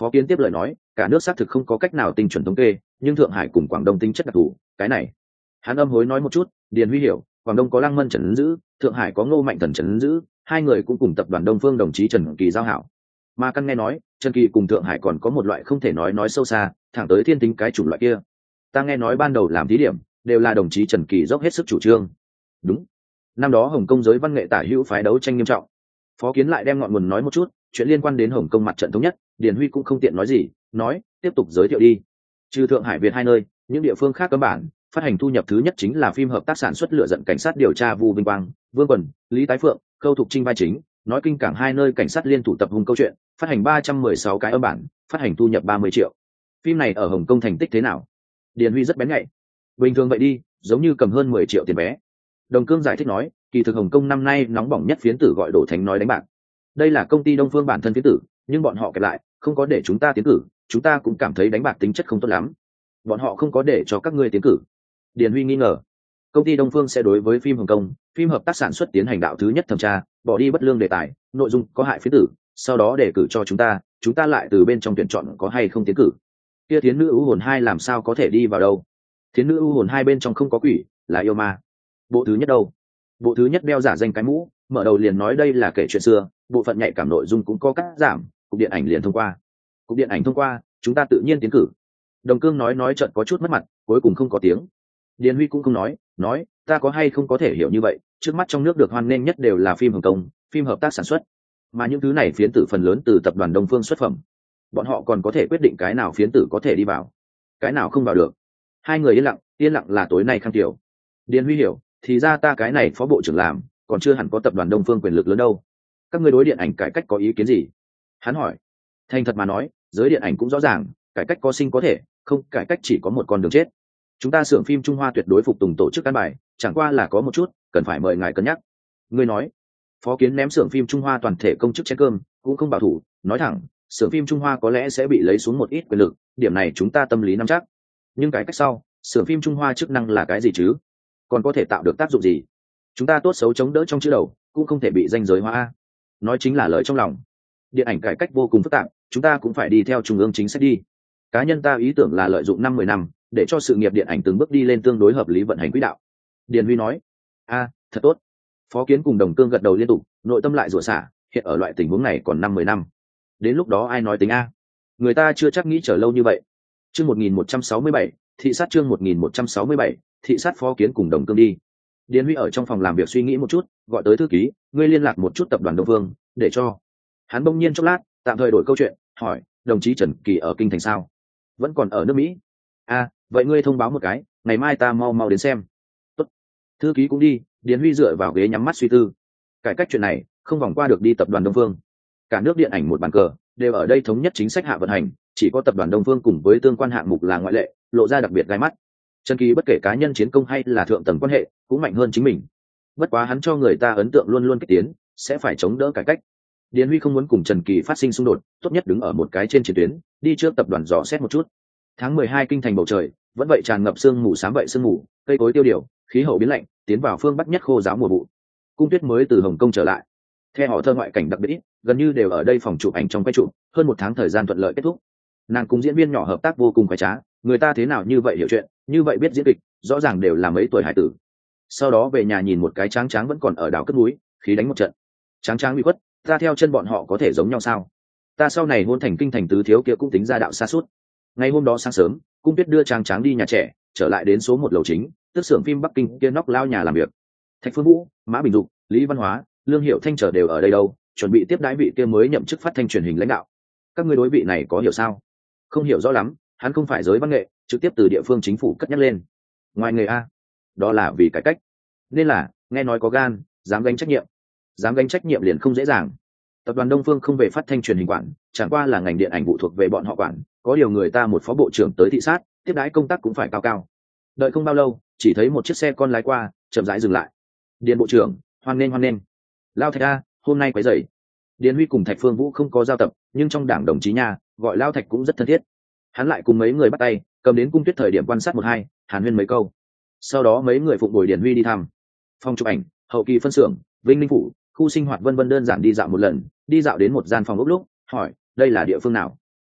[SPEAKER 1] Phó Kiến tiếp lời nói, cả nước xác thực không có cách nào tinh chuẩn thống kê, nhưng Thượng Hải cùng Quảng Đông tính chất đặc thù, cái này. Hắn âm hối nói một chút, Điền Huy hiểu, Quảng Đông có Lăng Mân Trần Giữ, Thượng Hải có Ngô Mạnh Thần Trần Giữ, hai người cũng cùng tập đoàn Đông Phương đồng chí Trần Kỳ giao hảo. Mà căn nghe nói, Trần Kỳ cùng Thượng Hải còn có một loại không thể nói nói sâu xa, thẳng tới thiên tính cái chủng loại kia. Ta nghe nói ban đầu làm thí điểm, đều là đồng chí Trần Kỳ dốc hết sức chủ trương. Đúng. Năm đó Hồng Kông giới văn nghệ tả hữu phái đấu tranh nghiêm trọng. Phó Kiến lại đem ngọn nguồn nói một chút, chuyện liên quan đến Hồng Kông mặt trận thống nhất, Điền Huy cũng không tiện nói gì, nói, tiếp tục giới thiệu đi. Trừ Thượng Hải Việt hai nơi, những địa phương khác cơ bản, phát hành thu nhập thứ nhất chính là phim hợp tác sản xuất lựa giận cảnh sát điều tra Vu Vinh Quang, Vương Quần, Lý Tái Phượng, Khâu Thục Trinh vai chính, nói kinh cảng hai nơi cảnh sát liên thủ tập hung câu chuyện, phát hành ba trăm mười sáu cái âm bản, phát hành thu nhập ba mươi triệu. Phim này ở Hồng Kông thành tích thế nào? Điền Huy rất bén nhạy. Bình thường vậy đi, giống như cầm hơn mười triệu tiền vé. Đồng Cương giải thích nói, kỳ thực Hồng Kông năm nay nóng bỏng nhất phiến tử gọi Đổ Thánh nói đánh bạc. Đây là công ty Đông Phương bản thân phiến tử, nhưng bọn họ kẹp lại, không có để chúng ta tiến cử, chúng ta cũng cảm thấy đánh bạc tính chất không tốt lắm. Bọn họ không có để cho các ngươi tiến cử. Điền Huy nghi ngờ, công ty Đông Phương sẽ đối với phim Hồng Kông, phim hợp tác sản xuất tiến hành đạo thứ nhất thẩm tra, bỏ đi bất lương đề tài, nội dung có hại phiến tử, sau đó để cử cho chúng ta, chúng ta lại từ bên trong tuyển chọn có hay không tiến cử. Kia Thiến Nữ ưu hồn hai làm sao có thể đi vào đâu? Thiến Nữ ưu hồn hai bên trong không có quỷ, là yêu ma. Bộ thứ nhất đâu? Bộ thứ nhất đeo giả danh cái mũ, mở đầu liền nói đây là kể chuyện xưa, bộ phận nhạy cảm nội dung cũng có cắt giảm, cục điện ảnh liền thông qua. Cục điện ảnh thông qua, chúng ta tự nhiên tiến cử. Đồng Cương nói nói chợt có chút mất mặt, cuối cùng không có tiếng. Điền Huy cũng không nói, nói, ta có hay không có thể hiểu như vậy, trước mắt trong nước được hoan nghênh nhất đều là phim Hồng Kông, phim hợp tác sản xuất, mà những thứ này phiến tử phần lớn từ tập đoàn Đông Phương xuất phẩm. Bọn họ còn có thể quyết định cái nào phiến tử có thể đi vào, cái nào không vào được. Hai người yên lặng, yên lặng là tối nay Khang Tiểu. Điền Huy hiểu, thì ra ta cái này phó bộ trưởng làm, còn chưa hẳn có tập đoàn Đông Phương quyền lực lớn đâu. Các ngươi đối điện ảnh cải cách có ý kiến gì? Hắn hỏi. Thành thật mà nói, giới điện ảnh cũng rõ ràng, cải cách có sinh có thể, không cải cách chỉ có một con đường chết. Chúng ta xưởng phim Trung Hoa tuyệt đối phục tùng tổ chức căn bài, chẳng qua là có một chút cần phải mời ngài cân nhắc. Ngươi nói. Phó Kiến ném xưởng phim Trung Hoa toàn thể công chức chén cơm, cũng không bảo thủ, nói thẳng, xưởng phim Trung Hoa có lẽ sẽ bị lấy xuống một ít quyền lực, điểm này chúng ta tâm lý nắm chắc. Nhưng cái cách sau, xưởng phim Trung Hoa chức năng là cái gì chứ? Còn có thể tạo được tác dụng gì? Chúng ta tốt xấu chống đỡ trong chữ đầu, cũng không thể bị danh giới hóa. Nói chính là lời trong lòng. Điện ảnh cải cách vô cùng phức tạp, chúng ta cũng phải đi theo trung ương chính sách đi. Cá nhân ta ý tưởng là lợi dụng năm mười năm, để cho sự nghiệp điện ảnh từng bước đi lên tương đối hợp lý vận hành quỹ đạo. Điền Huy nói. A, thật tốt. Phó Kiến cùng Đồng Cương gật đầu liên tục, nội tâm lại rủa xả, hiện ở loại tình huống này còn năm mười năm. Đến lúc đó ai nói tính a? Người ta chưa chắc nghĩ chờ lâu như vậy. Chương một nghìn một trăm sáu mươi bảy, thị sát chương một nghìn một trăm sáu mươi bảy, thị sát Phó Kiến cùng Đồng Cương đi. Điền Huy ở trong phòng làm việc suy nghĩ một chút, gọi tới thư ký, ngươi liên lạc một chút tập đoàn Đông Phương, để cho. Hắn bỗng nhiên chốc lát, tạm thời đổi câu chuyện, hỏi, đồng chí Trần Kỳ ở kinh thành sao? Vẫn còn ở nước Mỹ. A, vậy ngươi thông báo một cái, ngày mai ta mau mau đến xem. Tốt. Thư ký cũng đi, Điền Huy dựa vào ghế nhắm mắt suy tư. Cải cách chuyện này, không vòng qua được đi tập đoàn Đông Phương. Cả nước điện ảnh một bàn cờ, đều ở đây thống nhất chính sách hạ vận hành, chỉ có tập đoàn Đông Phương cùng với tương quan hạng mục là ngoại lệ, lộ ra đặc biệt gai mắt. Trần Kỳ bất kể cá nhân chiến công hay là thượng tầng quan hệ, cũng mạnh hơn chính mình. Bất quá hắn cho người ta ấn tượng luôn luôn kích tiến, sẽ phải chống đỡ cải cách. Điền Huy không muốn cùng Trần Kỳ phát sinh xung đột, tốt nhất đứng ở một cái trên chiến tuyến, đi trước tập đoàn dò xét một chút. Tháng mười hai kinh thành bầu trời, vẫn vậy tràn ngập sương mù xám vậy sương mù, cây cối tiêu điều, khí hậu biến lạnh, tiến vào phương bắc nhất khô giáo mùa vụ. Cung Tuyết mới từ Hồng Kông trở lại. Theo họ thơ ngoại cảnh đặc biệt, gần như đều ở đây phòng chụp ảnh trong quay chụp, hơn một tháng thời gian thuận lợi kết thúc. Nàng cùng diễn viên nhỏ hợp tác vô cùng khoái trá, người ta thế nào như vậy hiểu chuyện, như vậy biết diễn kịch, rõ ràng đều là mấy tuổi hải tử. Sau đó về nhà nhìn một cái Tráng Tráng vẫn còn ở đảo cất núi, khí đánh một trận. Tráng Tráng bị khuất, ta theo chân bọn họ có thể giống nhau sao? Ta sau này hôn thành kinh thành tứ thiếu kia cũng tính ra đạo xa suốt. Ngày hôm đó sáng sớm, Cung Tuyết đưa Tráng Tráng đi nhà trẻ, trở lại đến số một lầu chính, tức xưởng phim Bắc Kinh kia nóc lao nhà làm việc. Thạch Phương Vũ, Mã Bình Dục, Lý Văn Hóa, Lương Hiệu Thanh trở đều ở đây đâu, chuẩn bị tiếp đãi vị kia mới nhậm chức phát thanh truyền hình lãnh đạo. Các ngươi đối vị này có hiểu sao? Không hiểu rõ lắm, hắn không phải giới văn nghệ, trực tiếp từ địa phương chính phủ cất nhắc lên. Ngoài nghề a, đó là vì cải cách. Nên là, nghe nói có gan, dám gánh trách nhiệm. Dám gánh trách nhiệm liền không dễ dàng. Tập đoàn Đông Phương không về phát thanh truyền hình quản, chẳng qua là ngành điện ảnh vụ thuộc về bọn họ quản, có điều người ta một phó bộ trưởng tới thị sát, tiếp đãi công tác cũng phải cao cao. Đợi không bao lâu, chỉ thấy một chiếc xe con lái qua, chậm rãi dừng lại. Điền bộ trưởng, hoan nghênh hoan nghênh. Lao Thạch a, hôm nay quấy rầy. Điền Huy cùng Thạch Phương Vũ không có giao tập, nhưng trong đảng đồng chí nhà, gọi Lao Thạch cũng rất thân thiết. Hắn lại cùng mấy người bắt tay, cầm đến Cung Tuyết thời điểm quan sát một hai, hàn huyên mấy câu. Sau đó mấy người phụng bồi Điền Huy đi thăm phòng chụp ảnh, hậu kỳ phân xưởng, Vinh Linh phủ, khu sinh hoạt vân vân, đơn giản đi dạo một lần, đi dạo đến một gian phòng ốc lúc, hỏi, đây là địa phương nào?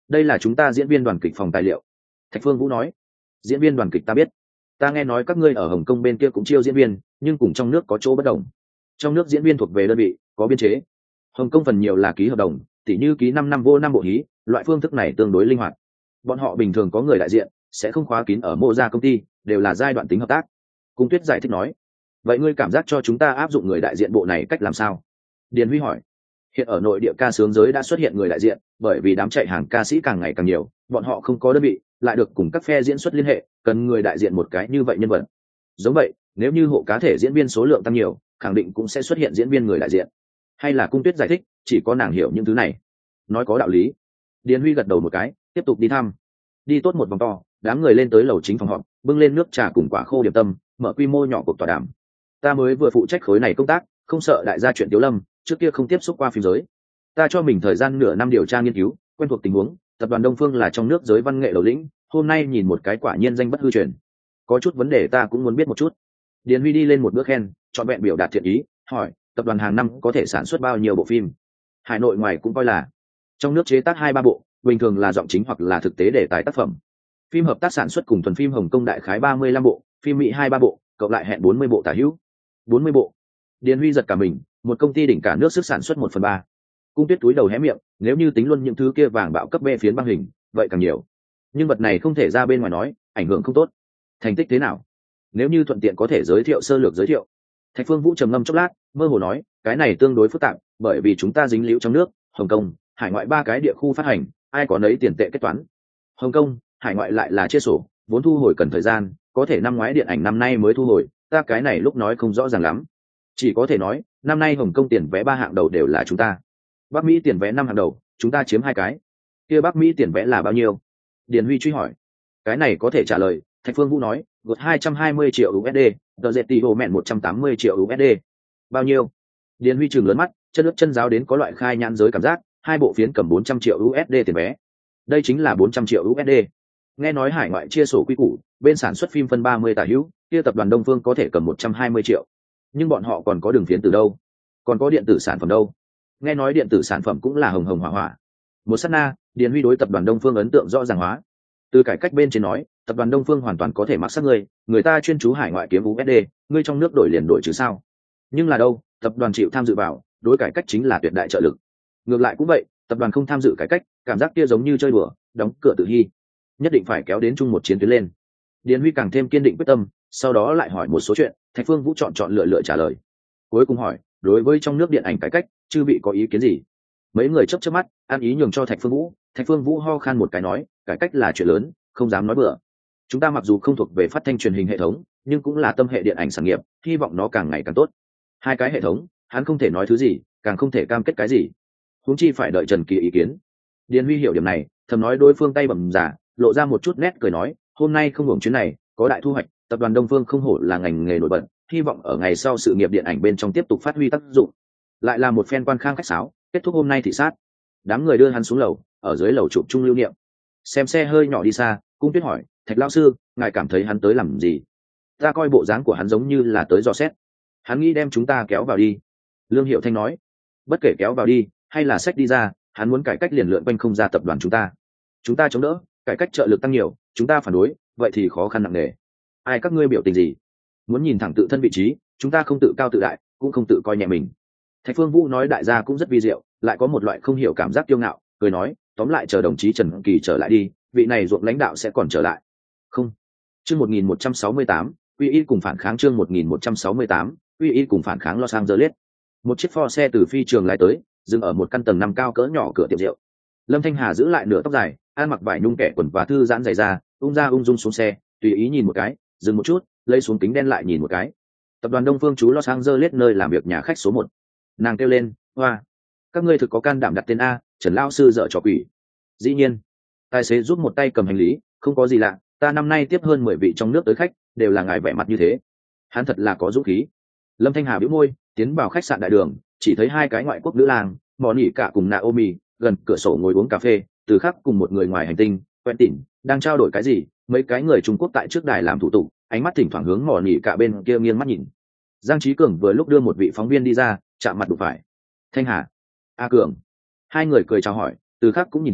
[SPEAKER 1] đây là chúng ta diễn viên đoàn kịch phòng tài liệu. Thạch Phương Vũ nói. Diễn viên đoàn kịch ta biết, ta nghe nói các ngươi ở Hồng Kông bên kia cũng chiêu diễn viên, nhưng cùng trong nước có chỗ bất đồng. Trong nước diễn viên thuộc về đơn vị có biên chế, Hồng Kông phần nhiều là ký hợp đồng, tỉ như ký năm năm vô năm bộ hí, loại phương thức này tương đối linh hoạt. Bọn họ bình thường có người đại diện, sẽ không khóa kín ở mô gia công ty, đều là giai đoạn tính hợp tác. Cung Tuyết giải thích nói. Vậy ngươi cảm giác cho chúng ta áp dụng người đại diện bộ này cách làm sao? Điền Huy hỏi. Hiện ở nội địa ca sướng giới đã xuất hiện người đại diện, bởi vì đám chạy hàng ca sĩ càng ngày càng nhiều, bọn họ không có đơn vị, lại được cùng các phe diễn xuất liên hệ, cần người đại diện một cái như vậy nhân vật. Giống vậy, nếu như hộ cá thể diễn viên số lượng tăng nhiều, khẳng định cũng sẽ xuất hiện diễn viên người đại diện. Hay là Cung Tuyết giải thích, chỉ có nàng hiểu những thứ này. Nói có đạo lý. Điền Huy gật đầu một cái, tiếp tục đi thăm. Đi tốt một vòng to, đám người lên tới lầu chính phòng họp, bưng lên nước trà cùng quả khô điểm tâm, mở quy mô nhỏ cuộc tọa đàm. Ta mới vừa phụ trách khối này công tác, không sợ đại gia chuyện Tiếu Lâm, trước kia không tiếp xúc qua phim giới. Ta cho mình thời gian nửa năm điều tra nghiên cứu, quen thuộc tình huống, tập đoàn Đông Phương là trong nước giới văn nghệ đầu lĩnh, hôm nay nhìn một cái quả nhiên danh bất hư truyền. Có chút vấn đề ta cũng muốn biết một chút. Điền Huy đi lên một bước khen, chọn vẹn biểu đạt thiện ý, hỏi, tập đoàn hàng năm có thể sản xuất bao nhiêu bộ phim? Hải nội ngoài cũng coi là. Trong nước chế tác hai ba bộ, bình thường là giọng chính hoặc là thực tế đề tài tác phẩm. Phim hợp tác sản xuất cùng thuần phim Hồng Kông đại khái ba mươi lăm bộ, phim Mỹ hai ba bộ, cộng lại hẹn bốn mươi bộ tả hữu. bốn mươi bộ. Điền Huy giật cả mình, một công ty đỉnh cả nước sức sản xuất một phần ba. Cung Tuyết túi đầu hé miệng, nếu như tính luôn những thứ kia vàng bạo cấp B phiến băng hình, vậy càng nhiều. Nhưng vật này không thể ra bên ngoài nói, ảnh hưởng không tốt. Thành tích thế nào? Nếu như thuận tiện có thể giới thiệu sơ lược giới thiệu. Thạch Phương Vũ trầm ngâm chốc lát, mơ hồ nói, cái này tương đối phức tạp, bởi vì chúng ta dính líu trong nước, Hồng Kông, hải ngoại ba cái địa khu phát hành, ai có nấy tiền tệ kết toán. Hồng Kông, hải ngoại lại là chia sổ, vốn thu hồi cần thời gian, có thể năm ngoái điện ảnh năm nay mới thu hồi, ta cái này lúc nói không rõ ràng lắm. Chỉ có thể nói, năm nay Hồng Kông tiền vé ba hạng đầu đều là chúng ta. Bắc Mỹ tiền vé năm hạng đầu, chúng ta chiếm hai cái. Kia Bắc Mỹ tiền vé là bao nhiêu? Điền Huy truy hỏi. Cái này có thể trả lời, Thạch Phương Vũ nói, gột hai trăm hai mươi triệu u ét đê, tờ dệt tỷ hồ mẹn một trăm tám mươi triệu u ét đê. Bao nhiêu? Điền Huy trừng lớn mắt, chân ướt chân giáo đến có loại khai nhãn giới cảm giác, hai bộ phiến cầm bốn trăm triệu u ét đê tiền vé. Đây chính là bốn trăm triệu u ét đê. Nghe nói hải ngoại chia sổ quy củ, bên sản xuất phim phân ba mươi tả hữu, kia tập đoàn Đông Phương có thể cầm một trăm hai mươi triệu. Nhưng bọn họ còn có đường phiến từ đâu? Còn có điện tử sản phẩm đâu? Nghe nói điện tử sản phẩm cũng là hồng hồng hỏa hỏa. Một sát na, Điền Huy đối tập đoàn Đông Phương ấn tượng rõ ràng hóa. Từ cải cách bên trên nói, tập đoàn Đông Phương hoàn toàn có thể mặc sắc người, người ta chuyên chú hải ngoại kiếm u ét đê, ngươi trong nước đổi liền đổi chứ sao? Nhưng là đâu, tập đoàn chịu tham dự vào, đối cải cách chính là tuyệt đại trợ lực. Ngược lại cũng vậy, tập đoàn không tham dự cải cách, cảm giác kia giống như chơi đùa, đóng cửa tự hy. Nhất định phải kéo đến chung một chiến tuyến lên. Điền Huy càng thêm kiên định quyết tâm, sau đó lại hỏi một số chuyện, Thạch Phương Vũ chọn chọn lựa lựa trả lời. Cuối cùng hỏi, đối với trong nước điện ảnh cải cách, chư vị có ý kiến gì? Mấy người chớp chớp mắt, ăn ý nhường cho Thạch Phương Vũ. Thạch Phương Vũ ho khan một cái nói, cải cách là chuyện lớn, không dám nói bừa. Chúng ta mặc dù không thuộc về phát thanh truyền hình hệ thống, nhưng cũng là tâm hệ điện ảnh sản nghiệp, hy vọng nó càng ngày càng tốt. Hai cái hệ thống, hắn không thể nói thứ gì, càng không thể cam kết cái gì. Huống chi phải đợi Trần Kỳ ý kiến. Điền Huy hiểu điểm này, thầm nói đối phương tay bầm giả, lộ ra một chút nét cười nói, hôm nay không hưởng chuyến này, có đại thu hoạch, tập đoàn Đông Phương không hổ là ngành nghề nổi bật, hy vọng ở ngày sau sự nghiệp điện ảnh bên trong tiếp tục phát huy tác dụng. Lại là một phen quan khang khách sáo, kết thúc hôm nay thị sát. Đám người đưa hắn xuống lầu, ở dưới lầu chụp chung lưu niệm. Xem xe hơi nhỏ đi xa, Cung Tuyết hỏi, Thạch lão sư, ngài cảm thấy hắn tới làm gì? Ta coi bộ dáng của hắn giống như là tới dò xét. Hắn nghĩ đem chúng ta kéo vào đi. Lương Hiệu Thanh nói, bất kể kéo vào đi hay là xách đi ra, hắn muốn cải cách liền lượn quanh không ra tập đoàn chúng ta. Chúng ta chống đỡ, cải cách trợ lực tăng nhiều, chúng ta phản đối, vậy thì khó khăn nặng nề. Ai các ngươi biểu tình gì? Muốn nhìn thẳng tự thân vị trí, chúng ta không tự cao tự đại, cũng không tự coi nhẹ mình. Thạch Phương Vũ nói đại gia cũng rất vi diệu, lại có một loại không hiểu cảm giác kiêu ngạo, cười nói, tóm lại chờ đồng chí Trần Kỳ trở lại đi, vị này ruộng lãnh đạo sẽ còn trở lại. Không. Chương một nghìn một trăm sáu mươi tám, Quy y cùng phản kháng chương một nghìn một trăm sáu mươi tám, Quy y cùng phản kháng Los Angeles. Một chiếc Ford xe từ phi trường lái tới, dừng ở một căn tầng năm cao cỡ nhỏ cửa tiệm rượu. Lâm Thanh Hà giữ lại nửa tóc dài, ăn mặc vải nhung kẻ quần và thư giãn dày ra, ung ra ung dung xuống xe, tùy ý nhìn một cái, dừng một chút, lấy xuống kính đen lại nhìn một cái. Tập đoàn Đông Phương chú Los Angeles nơi làm việc nhà khách số một. Nàng kêu lên, hoa, các ngươi thực có can đảm đặt tên a, Trần lão sư dở trò quỷ. Dĩ nhiên. Tài xế giúp một tay cầm hành lý, không có gì lạ, ta năm nay tiếp hơn mười vị trong nước tới khách, đều là ngài vẻ mặt như thế. Hắn thật là có dũng khí. Lâm Thanh Hà bĩu môi, tiến vào khách sạn đại đường, chỉ thấy hai cái ngoại quốc nữ lang, Mò Nỉ cả cùng Naomi, gần cửa sổ ngồi uống cà phê, từ khắc cùng một người ngoài hành tinh, quen tỉn, đang trao đổi cái gì, mấy cái người Trung Quốc tại trước đài làm thủ tục, ánh mắt thỉnh thoảng hướng Mò Nỉ cả bên kia nghiêng mắt nhìn. Giang Trí Cường vừa lúc đưa một vị phóng viên đi ra, chạm mặt đụng phải. Thanh Hà, A Cường. Hai người cười chào hỏi, từ khắc cũng nhìn thấy,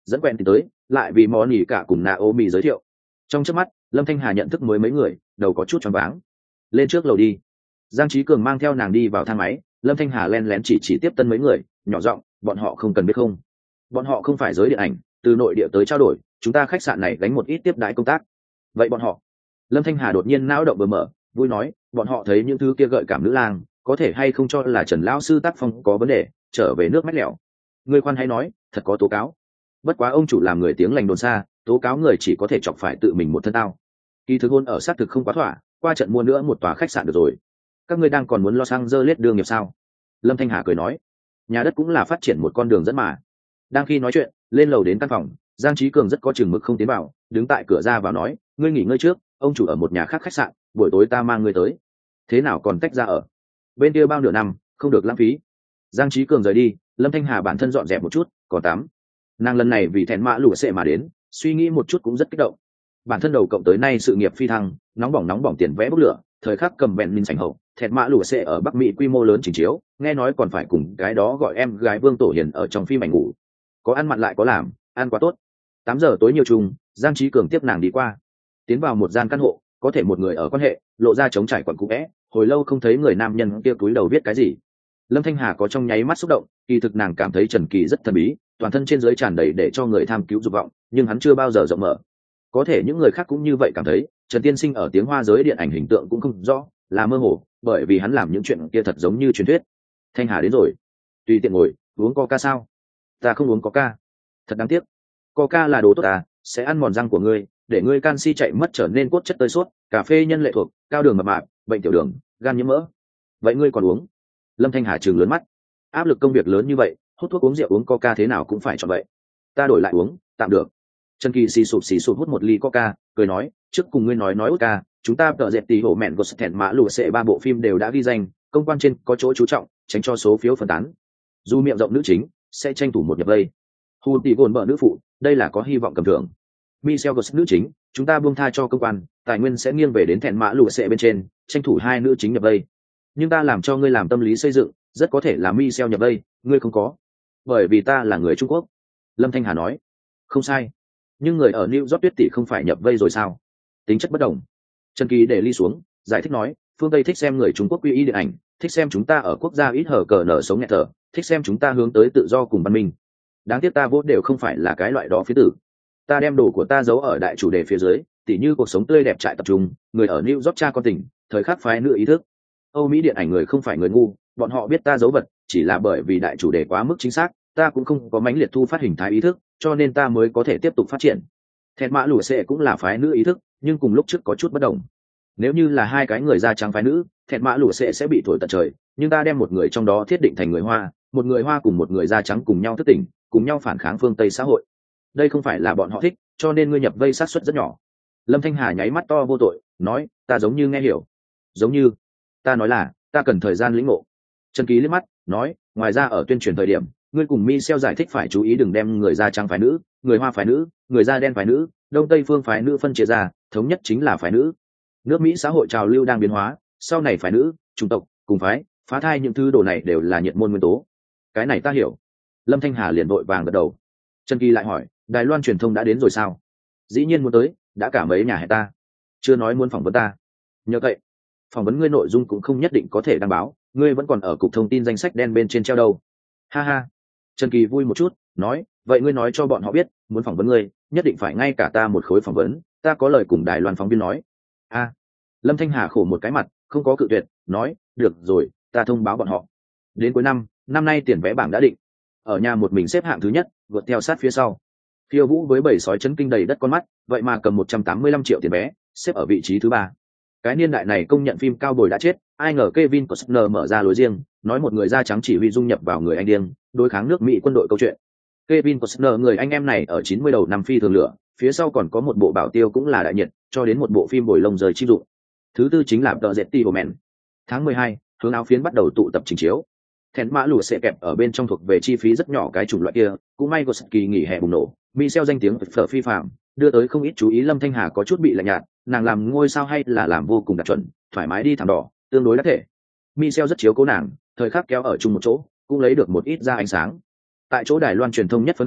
[SPEAKER 1] dẫn quen thì tới lại vì món nhỉ cả cùng Naomi giới thiệu. Trong chớp mắt Lâm Thanh Hà nhận thức mới mấy người, đầu có chút choáng váng. Lên trước lầu đi. Giang Trí Cường mang theo nàng đi vào thang máy. Lâm Thanh Hà len lén chỉ chỉ tiếp tân mấy người, nhỏ giọng, bọn họ không cần biết không, bọn họ không phải giới điện ảnh, từ nội địa tới trao đổi, chúng ta khách sạn này gánh một ít tiếp đãi công tác. Vậy bọn họ? Lâm Thanh Hà đột nhiên não động bờ mở, vui nói, bọn họ thấy những thứ kia gợi cảm nữ lang, có thể hay không cho là Trần lão sư tác phong có vấn đề, trở về nước mách lẻo. Ngươi khoan hay nói, thật có tố cáo. Bất quá ông chủ làm người tiếng lành đồn xa, tố cáo người chỉ có thể chọc phải tự mình một thân tao. Kỳ thực hôn ở xác thực không quá thỏa, qua trận mua nữa một tòa khách sạn được rồi. Các ngươi đang còn muốn lo sang dơ lết đường nghiệp sao? Lâm Thanh Hà cười nói, nhà đất cũng là phát triển một con đường dẫn mà. Đang khi nói chuyện, lên lầu đến căn phòng, Giang Trí Cường rất có chừng mực không tiến vào, đứng tại cửa ra vào nói, ngươi nghỉ ngơi trước, ông chủ ở một nhà khác khách sạn, buổi tối ta mang ngươi tới. Thế nào còn tách ra ở bên kia bao nửa năm, không được lãng phí. Giang Trí Cường rời đi, Lâm Thanh Hà bản thân dọn dẹp một chút, còn tắm. Nàng lần này vì thẹn mã lũ xệ mà đến, suy nghĩ một chút cũng rất kích động. Bản thân đầu cộng tới nay sự nghiệp phi thăng, nóng bỏng nóng bỏng tiền vẽ bốc lửa, thời khắc cầm bèn minh sành hậu, thẹn mã lũ xệ ở Bắc Mỹ quy mô lớn trình chiếu, nghe nói còn phải cùng cái đó gọi em gái Vương Tổ Hiền ở trong phim ảnh ngủ. Có ăn mặn lại có làm, ăn quá tốt. Tám giờ tối nhiều trùng, Giang Trí Cường tiếp nàng đi qua, tiến vào một gian căn hộ, có thể một người ở quan hệ, lộ ra trống trải quẩn cũ vẽ, hồi lâu không thấy người nam nhân kia cúi đầu viết cái gì. Lâm Thanh Hà có trong nháy mắt xúc động, kỳ thực nàng cảm thấy Trần Kỳ rất thần bí, toàn thân trên dưới tràn đầy để cho người tham cứu dục vọng, nhưng hắn chưa bao giờ rộng mở. Có thể những người khác cũng như vậy cảm thấy, Trần Tiên Sinh ở tiếng Hoa giới điện ảnh hình tượng cũng không rõ, là mơ hồ, bởi vì hắn làm những chuyện kia thật giống như truyền thuyết. Thanh Hà đến rồi, tùy tiện ngồi, uống coca sao? Ta không uống coca. Thật đáng tiếc. Coca là đồ tốt à, sẽ ăn mòn răng của ngươi, để ngươi canxi chạy mất trở nên cốt chất tơi suốt, cà phê nhân lệ thuộc, cao đường mập mạp, bệnh tiểu đường, gan nhiễm mỡ. Vậy ngươi còn uống? Lâm Thanh Hà trừng lớn mắt. Áp lực công việc lớn như vậy, hút thuốc uống rượu uống coca thế nào cũng phải chọn vậy. Ta đổi lại uống, tạm được. Trần Kỳ xì sụp xì sụp hút một ly coca, cười nói, trước cùng ngươi nói nói Oscar, chúng ta tờ dệt tỷ hổ mẹn của thẹn mã lụa sẽ ba bộ phim đều đã ghi danh, công quan trên có chỗ chú trọng, tránh cho số phiếu phân tán. Dù miệng rộng nữ chính sẽ tranh thủ một nhập vây. Hù tỷ gồn vợ nữ phụ, đây là có hy vọng cầm thưởng. Michelle Gosset nữ chính, chúng ta buông tha cho công quan, tài nguyên sẽ nghiêng về đến thẹn mã lụa sẽ bên trên, tranh thủ hai nữ chính nhập vây. Nhưng ta làm cho ngươi làm tâm lý xây dựng, rất có thể là Michelle nhập vây, ngươi không có. Bởi vì ta là người Trung Quốc. Lâm Thanh Hà nói, không sai. Nhưng người ở New York Tuyết tỷ không phải nhập vây rồi sao? Tính chất bất đồng. Trần Kỳ để ly xuống, giải thích nói, phương Tây thích xem người Trung Quốc quy y điện ảnh, thích xem chúng ta ở quốc gia ít hở cờ nở sống nhẹ thở, thích xem chúng ta hướng tới tự do cùng văn minh. Đáng tiếc ta vốn đều không phải là cái loại đó phía tử. Ta đem đồ của ta giấu ở đại chủ đề phía dưới, tỉ như cuộc sống tươi đẹp trại tập trung, người ở New York cha con tỉnh, thời khắc phái nữ ý thức. Âu Mỹ điện ảnh người không phải người ngu, bọn họ biết ta giấu vật, chỉ là bởi vì đại chủ đề quá mức chính xác, ta cũng không có mãnh liệt thu phát hình thái ý thức, cho nên ta mới có thể tiếp tục phát triển. Thẹn mã lụa sẽ cũng là phái nữ ý thức, nhưng cùng lúc trước có chút bất đồng. Nếu như là hai cái người da trắng phái nữ, thẹn mã lụa sẽ sẽ bị thổi tận trời, nhưng ta đem một người trong đó thiết định thành người Hoa, một người Hoa cùng một người da trắng cùng nhau thức tỉnh, cùng nhau phản kháng phương Tây xã hội. Đây không phải là bọn họ thích, cho nên ngươi nhập vây sát suất rất nhỏ. Lâm Thanh Hà nháy mắt to vô tội, nói, ta giống như nghe hiểu. Giống như, ta nói là, ta cần thời gian lĩnh ngộ. Trần Ký liếc mắt, nói, ngoài ra ở tuyên truyền thời điểm, ngươi cùng Michelle giải thích phải chú ý đừng đem người da trắng phái nữ, người Hoa phái nữ, người da đen phái nữ, Đông Tây phương phái nữ phân chia ra, thống nhất chính là phái nữ. Nước Mỹ xã hội trào lưu đang biến hóa, sau này phái nữ, chủng tộc, cùng phái, phá thai những thứ đồ này đều là nhiệt môn nguyên tố. Cái này ta hiểu. Lâm Thanh Hà liền vội vàng gật đầu. Trần Kỳ lại hỏi, Đài Loan truyền thông đã đến rồi sao? Dĩ nhiên muốn tới, đã cả mấy nhà hẹn ta. Chưa nói muốn phỏng vấn ta. Nhờ vậy, phỏng vấn ngươi nội dung cũng không nhất định có thể đăng báo, ngươi vẫn còn ở cục thông tin danh sách đen bên trên treo đâu. Ha ha. Trần Kỳ vui một chút, nói, vậy ngươi nói cho bọn họ biết, muốn phỏng vấn ngươi, nhất định phải ngay cả ta một khối phỏng vấn, ta có lời cùng Đài Loan phóng viên nói. A. À. Lâm Thanh Hà khổ một cái mặt, không có cự tuyệt, nói, được rồi, ta thông báo bọn họ. Đến cuối năm, năm nay tiền vé bảng đã định. Ở nhà một mình xếp hạng thứ nhất, vượt theo sát phía sau. Khiêu Vũ với bảy sói chấn kinh đầy đất con mắt, vậy mà cầm một trăm tám mươi lăm triệu tiền vé, xếp ở vị trí thứ ba. Cái niên đại này công nhận phim cao bồi đã chết, ai ngờ Kevin Costner mở ra lối riêng, nói một người da trắng chỉ huy dung nhập vào người Anh điên, đối kháng nước Mỹ quân đội câu chuyện. Kevin Costner người anh em này ở chín mươi đầu năm phi thường lửa, phía sau còn có một bộ bảo tiêu cũng là đại nhiệt, cho đến một bộ phim bồi lông rời chi dụng. Thứ tư chính là The Jetty Woman. Tháng mười hai, hướng áo phiến bắt đầu tụ tập trình chiếu. Thẹn mã lụa sẽ kẹp ở bên trong thuộc về chi phí rất nhỏ cái chủng loại kia, cũng may có sự kỳ nghỉ hè bùng nổ, Michelle danh tiếng phở phi phạm, đưa tới không ít chú ý. Lâm Thanh Hà có chút bị lạnh nhạt, nàng làm ngôi sao hay là làm vô cùng đạt chuẩn, thoải mái đi thẳng đỏ, tương đối đắc thể. Michelle rất chiếu cố nàng, thời khắc kéo ở chung một chỗ, cũng lấy được một ít ra ánh sáng. Tại chỗ Đài Loan truyền thông nhất phấn khởi,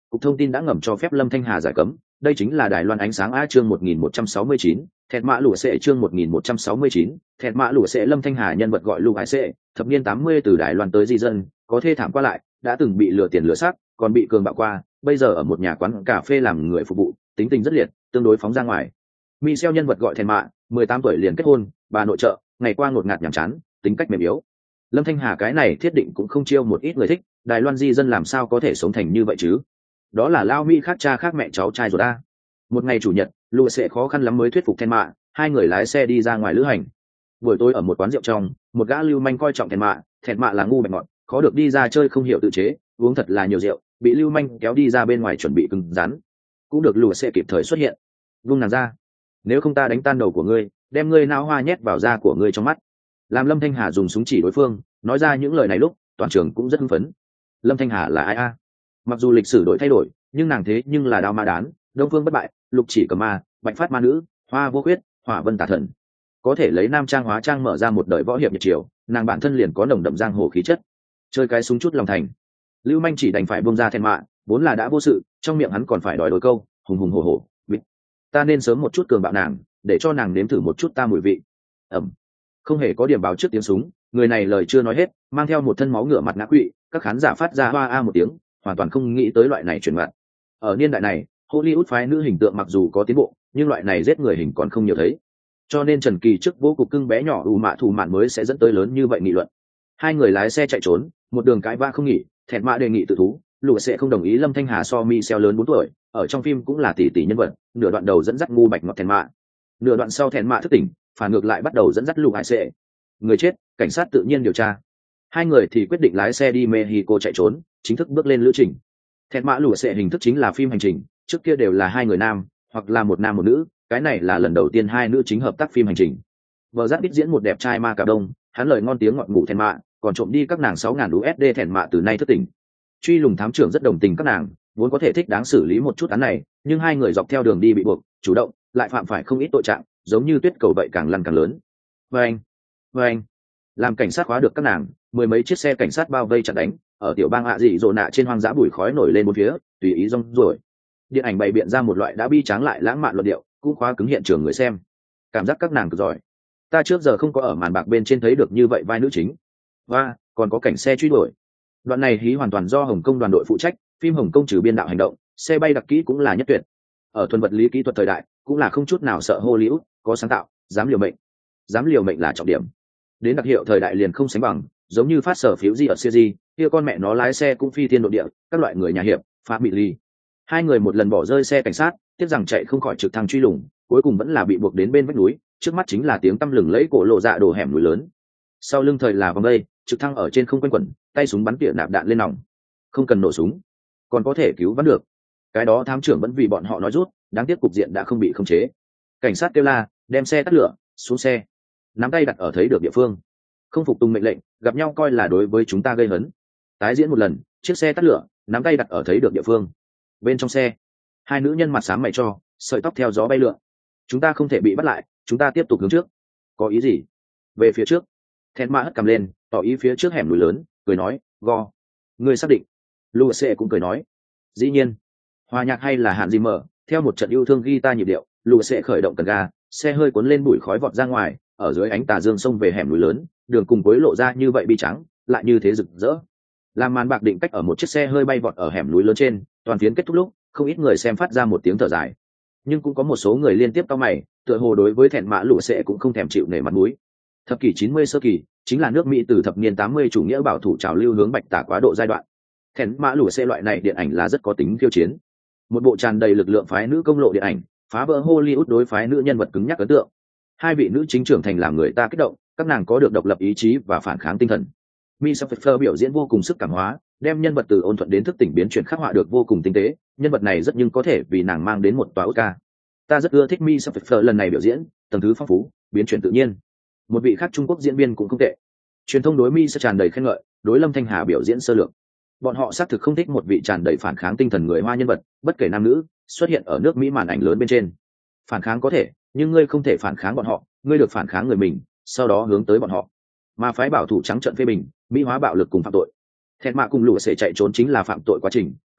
[SPEAKER 1] cục thông tin đã ngầm cho phép Lâm Thanh Hà giải cấm. Đây chính là Đài Loan ánh sáng A chương một nghìn một trăm sáu mươi chín, thẹt mã lũ sệ chương một nghìn một trăm sáu mươi chín, thẹt mã lũ sệ. Lâm Thanh Hà nhân vật gọi Lục Hải Sệ, thập niên tám mươi từ Đài Loan tới di dân, có thê thảm qua lại, đã từng bị lừa tiền lừa xác, còn bị cường bạo qua, bây giờ ở một nhà quán cà phê làm người phục vụ, tính tình rất liệt, tương đối phóng ra ngoài. Michelle nhân vật gọi Thẹn Mạ, mười tám tuổi liền kết hôn, bà nội trợ, ngày qua ngột ngạt nhàm chán, tính cách mềm yếu. Lâm Thanh Hà cái này thiết định cũng không chiêu một ít người thích, Đài Loan di dân làm sao có thể sống thành như vậy chứ? Đó là lao Mỹ khác cha khác mẹ cháu trai rồi ta. Một ngày chủ nhật, Lùa sẽ khó khăn lắm mới thuyết phục Thẹn Mạ, hai người lái xe đi ra ngoài lữ hành. Buổi tối ở một quán rượu trong, một gã lưu manh coi trọng Thẹn Mạ, Thẹn Mạ là ngu bạch ngọt, khó được đi ra chơi không hiểu tự chế, uống thật là nhiều rượu, bị lưu manh kéo đi ra bên ngoài chuẩn bị cứng rắn. Cũng được Lùa sẽ kịp thời xuất hiện, vung nàng ra. Nếu không ta đánh tan đầu của ngươi, đem ngươi não hoa nhét vào da của ngươi trong mắt. Làm Lâm Thanh Hà dùng súng chỉ đối phương, nói ra những lời này lúc toàn trường cũng rất hưng phấn. Lâm Thanh Hà là ai a? Mặc dù lịch sử đổi thay đổi, nhưng nàng thế nhưng là đao ma đán, đông phương bất bại, lục chỉ cầm ma, bạch phát ma nữ, hoa vô khuyết, hỏa vân tà thần. Có thể lấy nam trang hóa trang mở ra một đời võ hiệp nhật triều, nàng bản thân liền có nồng đậm giang hồ khí chất. Chơi cái súng chút lòng thành, lưu manh chỉ đành phải buông ra Thẹn Mạ, vốn là đã vô sự, trong miệng hắn còn phải đòi đôi câu hùng hùng hổ hổ. Bịt. Ta nên sớm một chút cường bạo nàng, để cho nàng nếm thử một chút ta mùi vị. Ẩm. Không hề có điểm báo trước tiếng súng, người này lời chưa nói hết, mang theo một thân máu ngựa mặt ngã quỵ, các khán giả phát ra hoa a một tiếng, hoàn toàn không nghĩ tới loại này chuyển mặt. Ở niên đại này, Hollywood phái nữ hình tượng mặc dù có tiến bộ, nhưng loại này giết người hình còn không nhiều thấy. Cho nên Trần Kỳ trước vô cục cưng bé nhỏ ù mạ thủ mạn mới sẽ dẫn tới lớn như vậy nghị luận. Hai người lái xe chạy trốn, một đường cãi vã không nghỉ, Thẹn Mạ đề nghị tự thú, Lùa sẽ không đồng ý. Lâm Thanh Hà so Michelle lớn bốn tuổi, ở trong phim cũng là tỷ tỷ nhân vật, nửa đoạn đầu dẫn dắt ngu bạch ngọt Thẹn Mạ, nửa đoạn sau Thẹn Mạ thức tỉnh, phản ngược lại bắt đầu dẫn dắt Lục Hải Sệ. Người chết, cảnh sát tự nhiên điều tra. Hai người thì quyết định lái xe đi Mexico chạy trốn, chính thức bước lên lữ trình. Thẹn Mạ Lùa sẽ hình thức chính là phim hành trình, trước kia đều là hai người nam, hoặc là một nam một nữ, cái này là lần đầu tiên hai nữ chính hợp tác phim hành trình. Vợ Giáp biết diễn một đẹp trai ma cà đông, hắn lời ngon tiếng ngọt ngủ Thẹn Mạ, còn trộm đi các nàng sáu ngàn đô la Thẹn Mạ từ nay thức tỉnh. Truy lùng thám trưởng rất đồng tình các nàng, vốn có thể thích đáng xử lý một chút án này, nhưng hai người dọc theo đường đi bị buộc, chủ động, lại phạm phải không ít tội trạng, giống như tuyết cầu vậy càng lăn càng lớn. Và anh, và anh, làm cảnh sát khóa được các nàng, mười mấy chiếc xe cảnh sát bao vây chặn đánh, ở tiểu bang ạ dị dỗ nạ trên hoang dã bụi khói nổi lên bốn phía, tùy ý rong ruổi. Điện ảnh bày biện ra một loại đã bi tráng lại lãng mạn luận điệu, cũng khóa cứng hiện trường người xem. Cảm giác các nàng cực giỏi. Ta trước giờ không có ở màn bạc bên trên thấy được như vậy vai nữ chính. Và còn có cảnh xe truy đuổi. Đoạn này hí hoàn toàn do Hồng Kông đoàn đội phụ trách, phim Hồng Kông trừ biên đạo hành động, xe bay đặc kỹ cũng là nhất tuyệt. Ở thuần vật lý kỹ thuật thời đại, cũng là không chút nào sợ Hollywood, có sáng tạo, dám liều mệnh. Dám liều mệnh là trọng điểm. Đến đặc hiệu thời đại liền không sánh bằng, giống như phát sở phiếu gì ở series, kia con mẹ nó lái xe cũng phi thiên độ địa, các loại người nhà hiệp, phá bị ly. Hai người một lần bỏ rơi xe cảnh sát, tiếc rằng chạy không khỏi trực thăng truy lùng, cuối cùng vẫn là bị buộc đến bên vách núi, trước mắt chính là tiếng tăm lừng lẫy cổ lộ dạ đổ hẻm núi lớn. Sau lưng thời là vòng đây, trực thăng ở trên không quanh quẩn, tay súng bắn tỉa nạp đạn lên nòng. Không cần nổ súng, còn có thể cứu vãn được. Cái đó thám trưởng vẫn vì bọn họ nói rút, đáng tiếc cục diện đã không bị khống chế. Cảnh sát kêu la, đem xe tắt lửa, xuống xe. Nắm tay đặt ở thấy được địa phương. Không phục tùng mệnh lệnh, gặp nhau coi là đối với chúng ta gây hấn. Tái diễn một lần, chiếc xe tắt lửa, nắm tay đặt ở thấy được địa phương. Bên trong xe, hai nữ nhân mặt xám mày cho, sợi tóc theo gió bay lượn. Chúng ta không thể bị bắt lại, chúng ta tiếp tục hướng trước. Có ý gì? Về phía trước. Thẹn Mạ hất cầm lên, tỏ ý phía trước hẻm núi lớn, cười nói, go. Người xác định. Luce cũng cười nói, dĩ nhiên. Hòa nhạc hay là hạn gì mở, theo một trận yêu thương guitar nhịp điệu, Luce khởi động cần ga, xe hơi cuốn lên bụi khói vọt ra ngoài, ở dưới ánh tà dương sông về hẻm núi lớn, đường cùng cuối lộ ra như vậy bi trắng, lại như thế rực rỡ. Làm màn bạc định cách ở một chiếc xe hơi bay vọt ở hẻm núi lớn trên, toàn phiến kết thúc lúc, không ít người xem phát ra một tiếng thở dài, nhưng cũng có một số người liên tiếp cau mày, tựa hồ đối với Thẹn Mạ Lũ Sệ cũng không thèm chịu nể mặt mũi. Thập kỷ chín mươi sơ kỳ, chính là nước Mỹ từ thập niên tám mươi chủ nghĩa bảo thủ trào lưu hướng bạch tả quá độ giai đoạn. Thẹn Mạ Lũ Sệ loại này điện ảnh là rất có tính khiêu chiến. Một bộ tràn đầy lực lượng phái nữ công lộ điện ảnh, phá vỡ Hollywood đối phái nữ nhân vật cứng nhắc ấn tượng. Hai vị nữ chính trưởng thành làm người ta kích động, các nàng có được độc lập ý chí và phản kháng tinh thần. Michelle Pfeiffer biểu diễn vô cùng sức cảm hóa, đem nhân vật từ ôn thuận đến thức tỉnh biến chuyển khắc họa được vô cùng tinh tế, nhân vật này rất nhưng có thể vì nàng mang đến một tòa Oscar. Ta rất ưa thích Michelle Pfeiffer lần này biểu diễn, tầng thứ phong phú, biến chuyển tự nhiên. Một vị khác Trung Quốc diễn viên cũng không tệ. Truyền thông đối Michelle tràn đầy khen ngợi, đối Lâm Thanh Hà biểu diễn sơ lược. Bọn họ xác thực không thích một vị tràn đầy phản kháng tinh thần người Hoa nhân vật, bất kể nam nữ, xuất hiện ở nước Mỹ màn ảnh lớn bên trên. Phản kháng có thể, nhưng ngươi không thể phản kháng bọn họ, ngươi được phản kháng người mình, sau đó hướng tới bọn họ. Mà phái bảo thủ trắng trợn phê bình, mỹ hóa bạo lực cùng phạm tội. Thẹn Mạ cùng Lũ Sệ chạy trốn chính là phạm tội quá trình,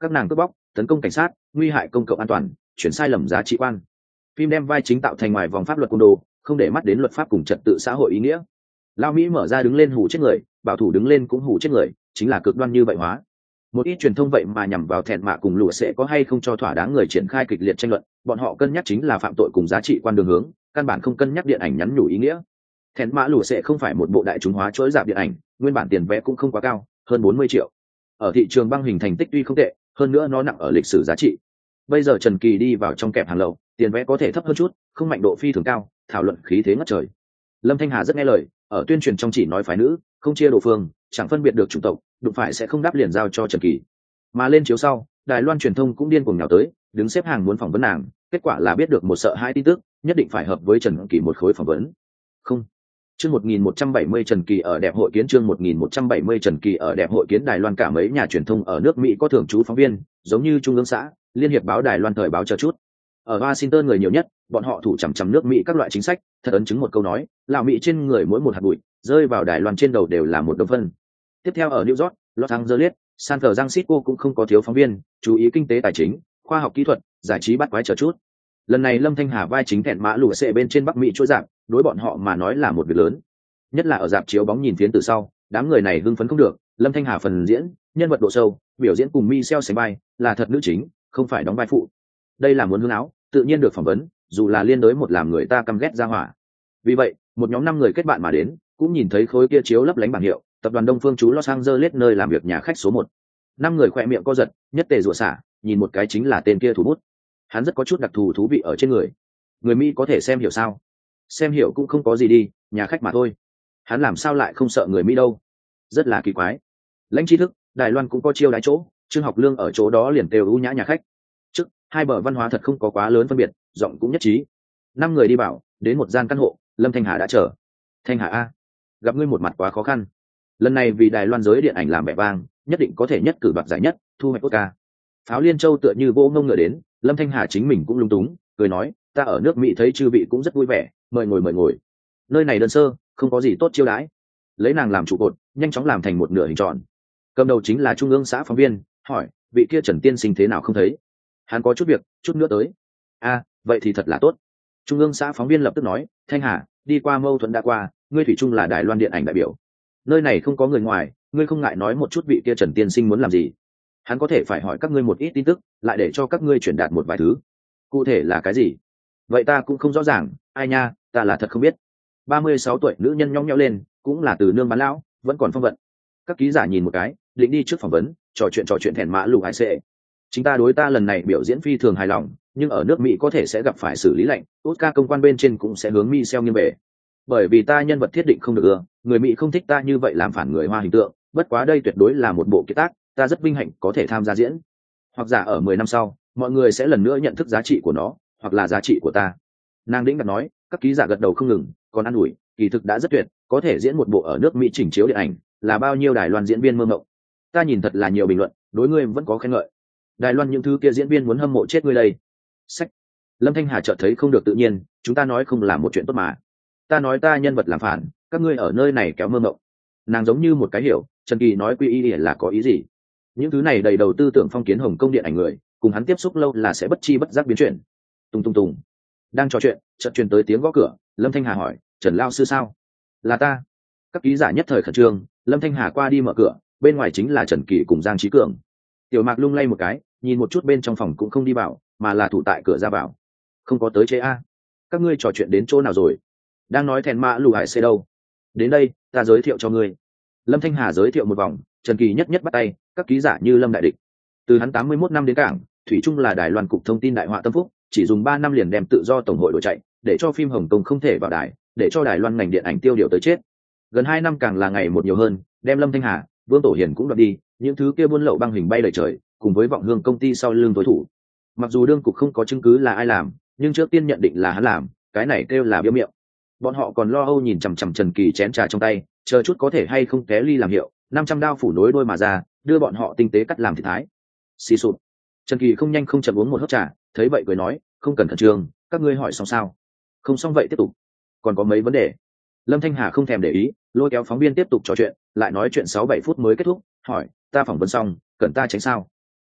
[SPEAKER 1] các nàng cướp bóc, tấn công cảnh sát, nguy hại công cộng an toàn, chuyển sai lầm giá trị quan. Phim đem vai chính tạo thành ngoài vòng pháp luật côn đồ, không để mắt đến luật pháp cùng trật tự xã hội ý nghĩa. Lao Mỹ mở ra đứng lên hù chết người, bảo thủ đứng lên cũng hù chết người, chính là cực đoan như vậy hóa. Một ít truyền thông vậy mà nhằm vào thẹn mạ cùng lụa sẽ có hay không cho thỏa đáng người triển khai kịch liệt tranh luận, bọn họ cân nhắc chính là phạm tội cùng giá trị quan đường hướng, căn bản không cân nhắc điện ảnh nhắn nhủ ý nghĩa. Thẹn mạ lụa sẽ không phải một bộ đại chúng hóa chuỗi rạp điện ảnh, nguyên bản tiền vé cũng không quá cao, hơn bốn mươi triệu. Ở thị trường băng hình thành tích tuy không tệ, hơn nữa nó nặng ở lịch sử giá trị. Bây giờ Trần Kỳ đi vào trong kẹp hàng lậu, tiền vé có thể thấp hơn chút, không mạnh độ phi thường cao, thảo luận khí thế ngất trời. Lâm Thanh Hà rất nghe lời, ở tuyên truyền trong chỉ nói phái nữ, không chia độ phương, chẳng phân biệt được chủng tộc, đụng phải sẽ không đáp liền giao cho Trần Kỳ. Mà lên chiếu sau, Đài Loan truyền thông cũng điên cuồng nhào tới, đứng xếp hàng muốn phỏng vấn nàng, kết quả là biết được một sợ hai tin tức, nhất định phải hợp với Trần Kỳ một khối phỏng vấn. Không. Chương một nghìn một trăm bảy mươi Trần Kỳ ở đẹp hội kiến chương một nghìn một trăm bảy mươi Trần Kỳ ở đẹp hội kiến Đài Loan cả mấy nhà truyền thông ở nước Mỹ có thường trú phóng viên, giống như Trung ương xã, Liên hiệp báo Đài Loan thời báo chờ chút. Ở Washington người nhiều nhất, bọn họ thủ chằm chằm nước Mỹ các loại chính sách, thật ấn chứng một câu nói, lão Mỹ trên người mỗi một hạt bụi, rơi vào Đài Loan trên đầu đều là một đống phân. Tiếp theo ở New York, Los Angeles, San Francisco cũng không có thiếu phóng viên, chú ý kinh tế tài chính, khoa học kỹ thuật, giải trí bắt quái chờ chút. Lần này Lâm Thanh Hà vai chính thẹn mã lụa xệ bên trên Bắc Mỹ chỗ giảm, đối bọn họ mà nói là một việc lớn. Nhất là ở dạp chiếu bóng nhìn phiến từ sau, đám người này hưng phấn không được, Lâm Thanh Hà phần diễn, nhân vật độ sâu, biểu diễn cùng Michelle sánh vai, là thật nữ chính, không phải đóng vai phụ. Đây là muốn hương áo, tự nhiên được phỏng vấn, dù là liên đối một làm người ta căm ghét ra hỏa. Vì vậy, một nhóm năm người kết bạn mà đến, cũng nhìn thấy khối kia chiếu lấp lánh bảng hiệu, tập đoàn Đông Phương chú Los Angeles nơi làm việc nhà khách số một. Năm người khỏe miệng co giật, nhất tề rủa xả, nhìn một cái chính là tên kia thủ bút. Hắn rất có chút đặc thù thú vị ở trên người. Người Mỹ có thể xem hiểu sao? Xem hiểu cũng không có gì đi, nhà khách mà thôi. Hắn làm sao lại không sợ người Mỹ đâu? Rất là kỳ quái. Lãnh tri thức, Đài Loan cũng có chiêu đái chỗ, Trương Học Lương ở chỗ đó liền đều ưu nhã nhà khách. Trước, hai bờ văn hóa thật không có quá lớn phân biệt, giọng cũng nhất trí. Năm người đi bảo, đến một gian căn hộ, Lâm Thanh Hà đã chờ. Thanh Hà a, gặp ngươi một mặt quá khó khăn. Lần này vì Đài Loan giới điện ảnh làm vẻ vang, nhất định có thể nhất cử đoạt giải nhất, thu hoạch Oscar. Pháo Liên Châu tựa như vô ngông ngựa đến, Lâm Thanh Hà chính mình cũng lung túng, cười nói, ta ở nước Mỹ thấy chư vị cũng rất vui vẻ, mời ngồi mời ngồi. Nơi này đơn sơ, không có gì tốt chiêu đãi. Lấy nàng làm trụ cột, nhanh chóng làm thành một nửa hình tròn. Cầm đầu chính là trung ương xã phóng viên, hỏi, vị kia Trần tiên sinh thế nào không thấy? Hắn có chút việc, chút nữa tới. A, vậy thì thật là tốt. Trung ương xã phóng viên lập tức nói, Thanh Hà, đi qua mâu thuẫn đã qua, ngươi thủy chung là Đài Loan điện ảnh đại biểu. Nơi này không có người ngoài, ngươi không ngại nói một chút vị kia Trần tiên sinh muốn làm gì? Hắn có thể phải hỏi các ngươi một ít tin tức, lại để cho các ngươi truyền đạt một vài thứ. Cụ thể là cái gì? Vậy ta cũng không rõ ràng, ai nha, ta là thật không biết. Ba mươi sáu tuổi nữ nhân nhõng nhẽo lên, cũng là từ nương bán lão, vẫn còn phong vận. Các ký giả nhìn một cái, định đi trước phỏng vấn, trò chuyện trò chuyện thèn mã lục hải sệ. Chính ta đối ta lần này biểu diễn phi thường hài lòng, nhưng ở nước Mỹ có thể sẽ gặp phải xử lý lạnh, Oscar công quan bên trên cũng sẽ hướng Michelle nghiêng về. Bởi vì ta nhân vật thiết định không được ưa, người Mỹ không thích ta như vậy làm phản người Hoa hình tượng, bất quá đây tuyệt đối là một bộ kiệt tác, ta rất vinh hạnh có thể tham gia diễn. Hoặc giả ở mười năm sau, mọi người sẽ lần nữa nhận thức giá trị của nó, hoặc là giá trị của ta. Nàng đĩnh đặt nói, các ký giả gật đầu không ngừng, còn ăn ủi, kỳ thực đã rất tuyệt, có thể diễn một bộ ở nước Mỹ chỉnh chiếu điện ảnh, là bao nhiêu Đài Loan diễn viên mơ mộng. Ta nhìn thật là nhiều bình luận, đối ngươi vẫn có khen ngợi. Đài Loan những thứ kia diễn viên muốn hâm mộ chết ngươi đây. Sách. Lâm Thanh Hà chợt thấy không được tự nhiên, chúng ta nói không là một chuyện tốt mà. Ta nói ta nhân vật làm phản, các ngươi ở nơi này kéo mơ mộng. Nàng giống như một cái hiểu, Trần Kỳ nói quy y là có ý gì? Những thứ này đầy đầu tư tưởng phong kiến Hồng Kông điện ảnh người, cùng hắn tiếp xúc lâu là sẽ bất chi bất giác biến chuyển. Tung tung tung. Đang trò chuyện, chợt truyền tới tiếng gõ cửa, Lâm Thanh Hà hỏi, Trần lao sư sao? Là ta. Các ký giả nhất thời khẩn trương, Lâm Thanh Hà qua đi mở cửa, bên ngoài chính là Trần Kỳ cùng Giang Chí Cường. Tiểu Mạc lung lay một cái, nhìn một chút bên trong phòng cũng không đi vào, mà là thủ tại cửa ra vào. Không có tới chế a. Các ngươi trò chuyện đến chỗ nào rồi? Đang nói thèn mã lù hải xê đâu? Đến đây, ta giới thiệu cho ngươi. Lâm Thanh Hà giới thiệu một vòng, Trần Kỳ nhất nhất bắt tay, các ký giả như Lâm đại địch. Từ hắn tám mươi mốt năm đến cảng, thủy chung là Đài Loan cục thông tin đại họa tâm phúc, chỉ dùng ba năm liền đem tự do tổng hội đổi chạy, để cho phim Hồng Kông không thể vào đài, để cho Đài Loan ngành điện ảnh tiêu điều tới chết. Gần hai năm càng là ngày một nhiều hơn, đem Lâm Thanh Hà, Vương Tổ Hiền cũng đoạt đi, những thứ kia buôn lậu băng hình bay lời trời, cùng với vọng hương công ty sau lưng tối thủ. Mặc dù đương cục không có chứng cứ là ai làm, nhưng trước tiên nhận định là hắn làm, cái này kêu là biếu miệng. Bọn họ còn lo âu nhìn chằm chằm Trần Kỳ chén trà trong tay, chờ chút có thể hay không té ly làm hiệu, năm trăm đao phủ nối đôi mà ra, đưa bọn họ tinh tế cắt làm thịt thái. Xì sụp. Trần Kỳ không nhanh không chậm uống một hớp trà, thấy vậy cười nói, không cần khẩn trương, các ngươi hỏi xong sao? Không xong vậy tiếp tục. Còn có mấy vấn đề. Lâm Thanh Hà không thèm để ý, lôi kéo phóng viên tiếp tục trò chuyện, lại nói chuyện sáu bảy phút mới kết thúc, hỏi, ta phỏng vấn xong, cần ta tránh sao?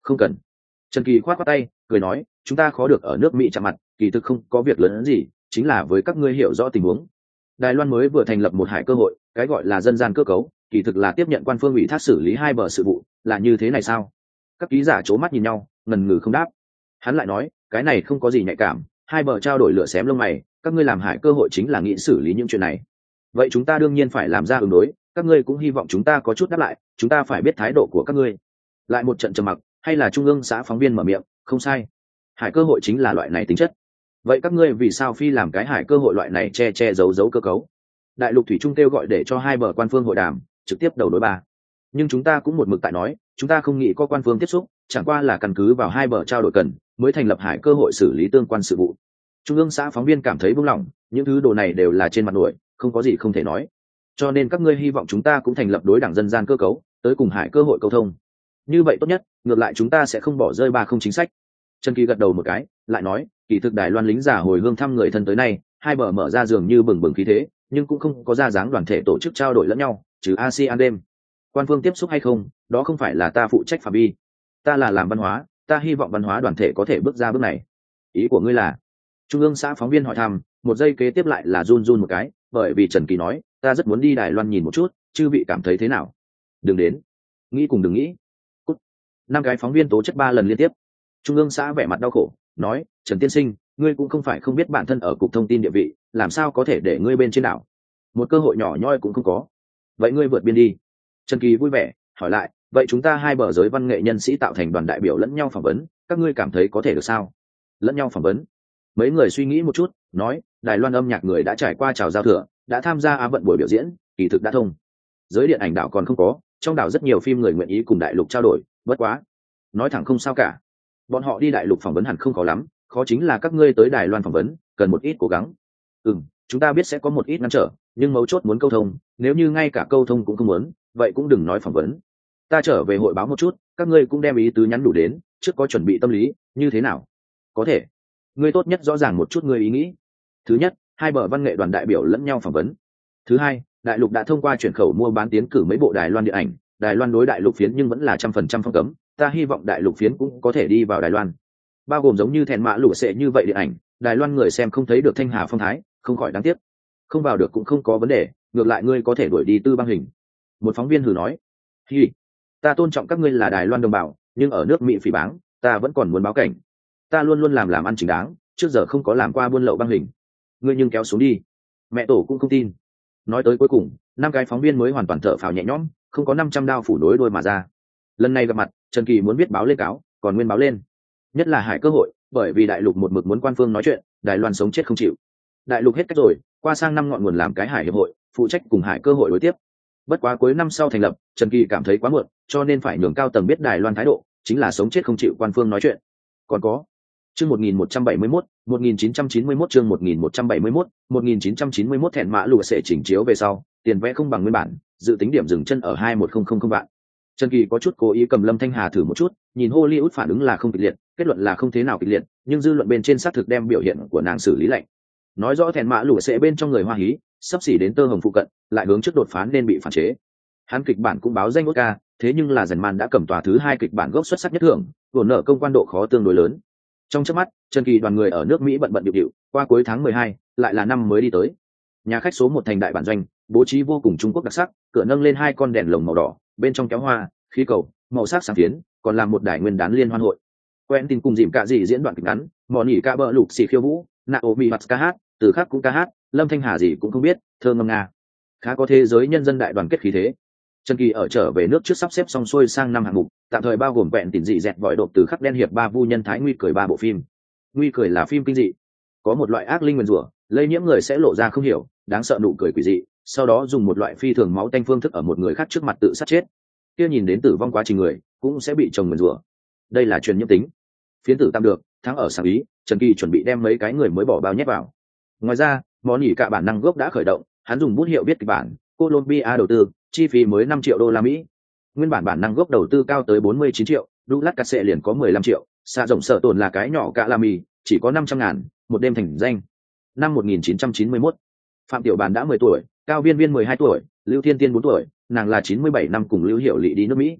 [SPEAKER 1] Không cần. Trần Kỳ khoát khoát tay cười nói, chúng ta khó được ở nước Mỹ chạm mặt, kỳ thực không có việc lớn gì, chính là với các ngươi hiểu rõ tình huống. Đài Loan mới vừa thành lập một hải cơ hội, cái gọi là dân gian cơ cấu, kỳ thực là tiếp nhận quan phương ủy thác xử lý hai bờ sự vụ, là như thế này sao? Các ký giả c mắt nhìn nhau, ngần ngừ không đáp. Hắn lại nói, cái này không có gì nhạy cảm, hai bờ trao đổi lửa xém lông mày, các ngươi làm hải cơ hội chính là nghĩ xử lý những chuyện này. Vậy chúng ta đương nhiên phải làm ra ứng đối, các ngươi cũng hy vọng chúng ta có chút đáp lại, chúng ta phải biết thái độ của các ngươi. Lại một trận trầm mặc, hay là trung ương xã phóng viên mở miệng, không sai, hải cơ hội chính là loại này tính chất. Vậy các ngươi vì sao phi làm cái hải cơ hội loại này che che giấu giấu cơ cấu? Đại lục thủy trung kêu gọi để cho hai bờ quan phương hội đàm, trực tiếp đầu đối ba. Nhưng chúng ta cũng một mực tại nói, chúng ta không nghĩ có quan phương tiếp xúc, chẳng qua là căn cứ vào hai bờ trao đổi cần, mới thành lập hải cơ hội xử lý tương quan sự vụ. Trung ương xã phóng viên cảm thấy buông lỏng, những thứ đồ này đều là trên mặt nổi, không có gì không thể nói. Cho nên các ngươi hy vọng chúng ta cũng thành lập đối đảng dân gian cơ cấu, tới cùng hải cơ hội câu thông. Như vậy tốt nhất, ngược lại chúng ta sẽ không bỏ rơi ba không chính sách. Trần Kỳ gật đầu một cái, lại nói, kỳ thực Đài Loan lính giả hồi hương thăm người thân tới nay, hai bờ mở ra dường như bừng bừng khí thế, nhưng cũng không có ra dáng đoàn thể tổ chức trao đổi lẫn nhau, trừ a sê an đêm. Quan phương tiếp xúc hay không, đó không phải là ta phụ trách phạm vi. Ta là làm văn hóa, ta hy vọng văn hóa đoàn thể có thể bước ra bước này. Ý của ngươi là? Trung ương xã phóng viên hỏi thăm, một giây kế tiếp lại là run run một cái, bởi vì Trần Kỳ nói, ta rất muốn đi Đài Loan nhìn một chút, chư vị cảm thấy thế nào? Đừng đến. Nghĩ cùng đừng nghĩ. Cút. Năm cái phóng viên tố chất ba lần liên tiếp. Trung ương xã vẻ mặt đau khổ, nói, Trần tiên sinh, ngươi cũng không phải không biết bản thân ở cục thông tin địa vị, làm sao có thể để ngươi bên trên đảo? Một cơ hội nhỏ nhoi cũng không có. Vậy ngươi vượt biên đi. Trần Kỳ vui vẻ, hỏi lại, vậy chúng ta hai bờ giới văn nghệ nhân sĩ tạo thành đoàn đại biểu lẫn nhau phỏng vấn, các ngươi cảm thấy có thể được sao? Lẫn nhau phỏng vấn. Mấy người suy nghĩ một chút, nói, Đài Loan âm nhạc người đã trải qua chào giao thừa, đã tham gia á vận buổi biểu diễn, kỳ thực đã thông. Giới điện ảnh đảo còn không có, trong đảo rất nhiều phim người nguyện ý cùng đại lục trao đổi, bất quá. Nói thẳng không sao cả. Bọn họ đi đại lục phỏng vấn hẳn không khó lắm, khó chính là các ngươi tới Đài Loan phỏng vấn, cần một ít cố gắng. Ừm, chúng ta biết sẽ có một ít ngăn trở, nhưng mấu chốt muốn câu thông, nếu như ngay cả câu thông cũng không muốn, vậy cũng đừng nói phỏng vấn. Ta trở về hội báo một chút, các ngươi cũng đem ý tứ nhắn đủ đến, trước có chuẩn bị tâm lý, như thế nào? Có thể. Ngươi tốt nhất rõ ràng một chút ngươi ý nghĩ. Thứ nhất, hai bờ văn nghệ đoàn đại biểu lẫn nhau phỏng vấn. Thứ hai, đại lục đã thông qua chuyển khẩu mua bán tiến cử mấy bộ Đài Loan điện ảnh, Đài Loan đối đại lục phiến nhưng vẫn là trăm phần trăm phong cấm, ta hy vọng đại lục phiến cũng có thể đi vào Đài Loan. Bao gồm giống như thẹn mã lũ sệ như vậy điện ảnh, Đài Loan người xem không thấy được thanh hà phong thái, không khỏi đáng tiếc. Không vào được cũng không có vấn đề, ngược lại ngươi có thể đuổi đi tư băng hình. Một phóng viên hừ nói, hi, ta tôn trọng các ngươi là Đài Loan đồng bào, nhưng ở nước Mỹ phỉ báng, ta vẫn còn muốn báo cảnh. Ta luôn luôn làm làm ăn chính đáng, trước giờ không có làm qua buôn lậu băng hình. Ngươi nhưng kéo xuống đi. Mẹ tổ cũng không tin. Nói tới cuối cùng, năm cái phóng viên mới hoàn toàn thở phào nhẹ nhõm, không có năm trăm đao phủ đối đôi mà ra. Lần này gặp mặt, Trần Kỳ muốn viết báo lên cáo, còn nguyên báo lên. Nhất là hải cơ hội, bởi vì đại lục một mực muốn quan phương nói chuyện, Đài Loan sống chết không chịu. Đại lục hết cách rồi, qua sang năm ngọn nguồn làm cái hải hiệp hội, phụ trách cùng hải cơ hội đối tiếp. Bất quá cuối năm sau thành lập, Trần Kỳ cảm thấy quá muộn, cho nên phải nhường cao tầng biết Đài Loan thái độ, chính là sống chết không chịu quan phương nói chuyện. Còn có chương một nghìn một trăm bảy mươi mốt, một nghìn chín trăm chín mươi mốt chương một nghìn một trăm bảy mươi mốt, một nghìn chín trăm chín mươi mốt thẹn mã lụa sẽ chỉnh chiếu về sau, tiền vẽ không bằng nguyên bản, dự tính điểm dừng chân ở hai một không không không vạn. Trần Kỳ có chút cố ý cầm Lâm Thanh Hà thử một chút, nhìn Hollywood phản ứng là không kịch liệt, kết luận là không thế nào kịch liệt, nhưng dư luận bên trên xác thực đem biểu hiện của nàng xử lý lạnh. Nói rõ thẹn mã lụa sẽ bên trong người Hoa Hí, sắp xỉ đến tơ hồng phụ cận, lại hướng trước đột phá nên bị phản chế. Hắn kịch bản cũng báo danh Oscar, thế nhưng là dần màn đã cầm tòa thứ hai kịch bản gốc xuất sắc nhất thưởng, tổn nợ công quan độ khó tương đối lớn. Trong chớp mắt, Trần Kỳ đoàn người ở nước Mỹ bận bận điệu điệu, qua cuối tháng mười hai, lại là năm mới đi tới. Nhà khách số một thành đại bản doanh, bố trí vô cùng Trung Quốc đặc sắc, cửa nâng lên hai con đèn lồng màu đỏ, bên trong kéo hoa, khí cầu, màu sắc sáng phiến, còn làm một đài nguyên đán liên hoan hội. Quen tin cùng dìm cả gì diễn đoạn kịch ngắn, mòn nhỉ ca bờ lục xì khiêu vũ, Naomi Watts ca hát, từ khác cũng ca hát, Lâm Thanh Hà gì cũng không biết, thơ ngâm nga. Khá có thế giới nhân dân đại đoàn kết khí thế. Trần Kỳ ở trở về nước trước sắp xếp xong xuôi sang năm hạng mục, tạm thời bao gồm vẹn tỉn dị dẹt vội đột từ khắc đen hiệp ba vu nhân thái nguy cười ba bộ phim. Nguy cười là phim kinh dị, có một loại ác linh nguyên rủa, lây nhiễm người sẽ lộ ra không hiểu, đáng sợ nụ cười quỷ dị, sau đó dùng một loại phi thường máu tanh phương thức ở một người khác trước mặt tự sát chết. Kia nhìn đến tử vong quá trình người, cũng sẽ bị chồng nguyên rủa. Đây là truyền nhiễm tính. Phiến tử tạm được, thắng ở sáng ý, Trần Kỳ chuẩn bị đem mấy cái người mới bỏ bao nhét vào. Ngoài ra, món nhỉ cả bản năng gốc đã khởi động, hắn dùng bút hiệu viết kịch bản, Colombia đầu tư, chi phí mới năm triệu đô la Mỹ. Nguyên bản bản năng gốc đầu tư cao tới bốn mươi chín triệu, Douglas Casse liền có mười lăm triệu, xạ rộng sở tồn là cái nhỏ cạ la mì, chỉ có năm trăm ngàn, một đêm thành danh. Năm một nghìn chín trăm chín mươi mốt, Phạm Tiểu Bàn đã mười tuổi, Cao Viên Viên mười hai tuổi, Lưu Thiên Tiên bốn tuổi, nàng là chín mươi bảy năm cùng Lưu Hiểu Lệ đi nước Mỹ.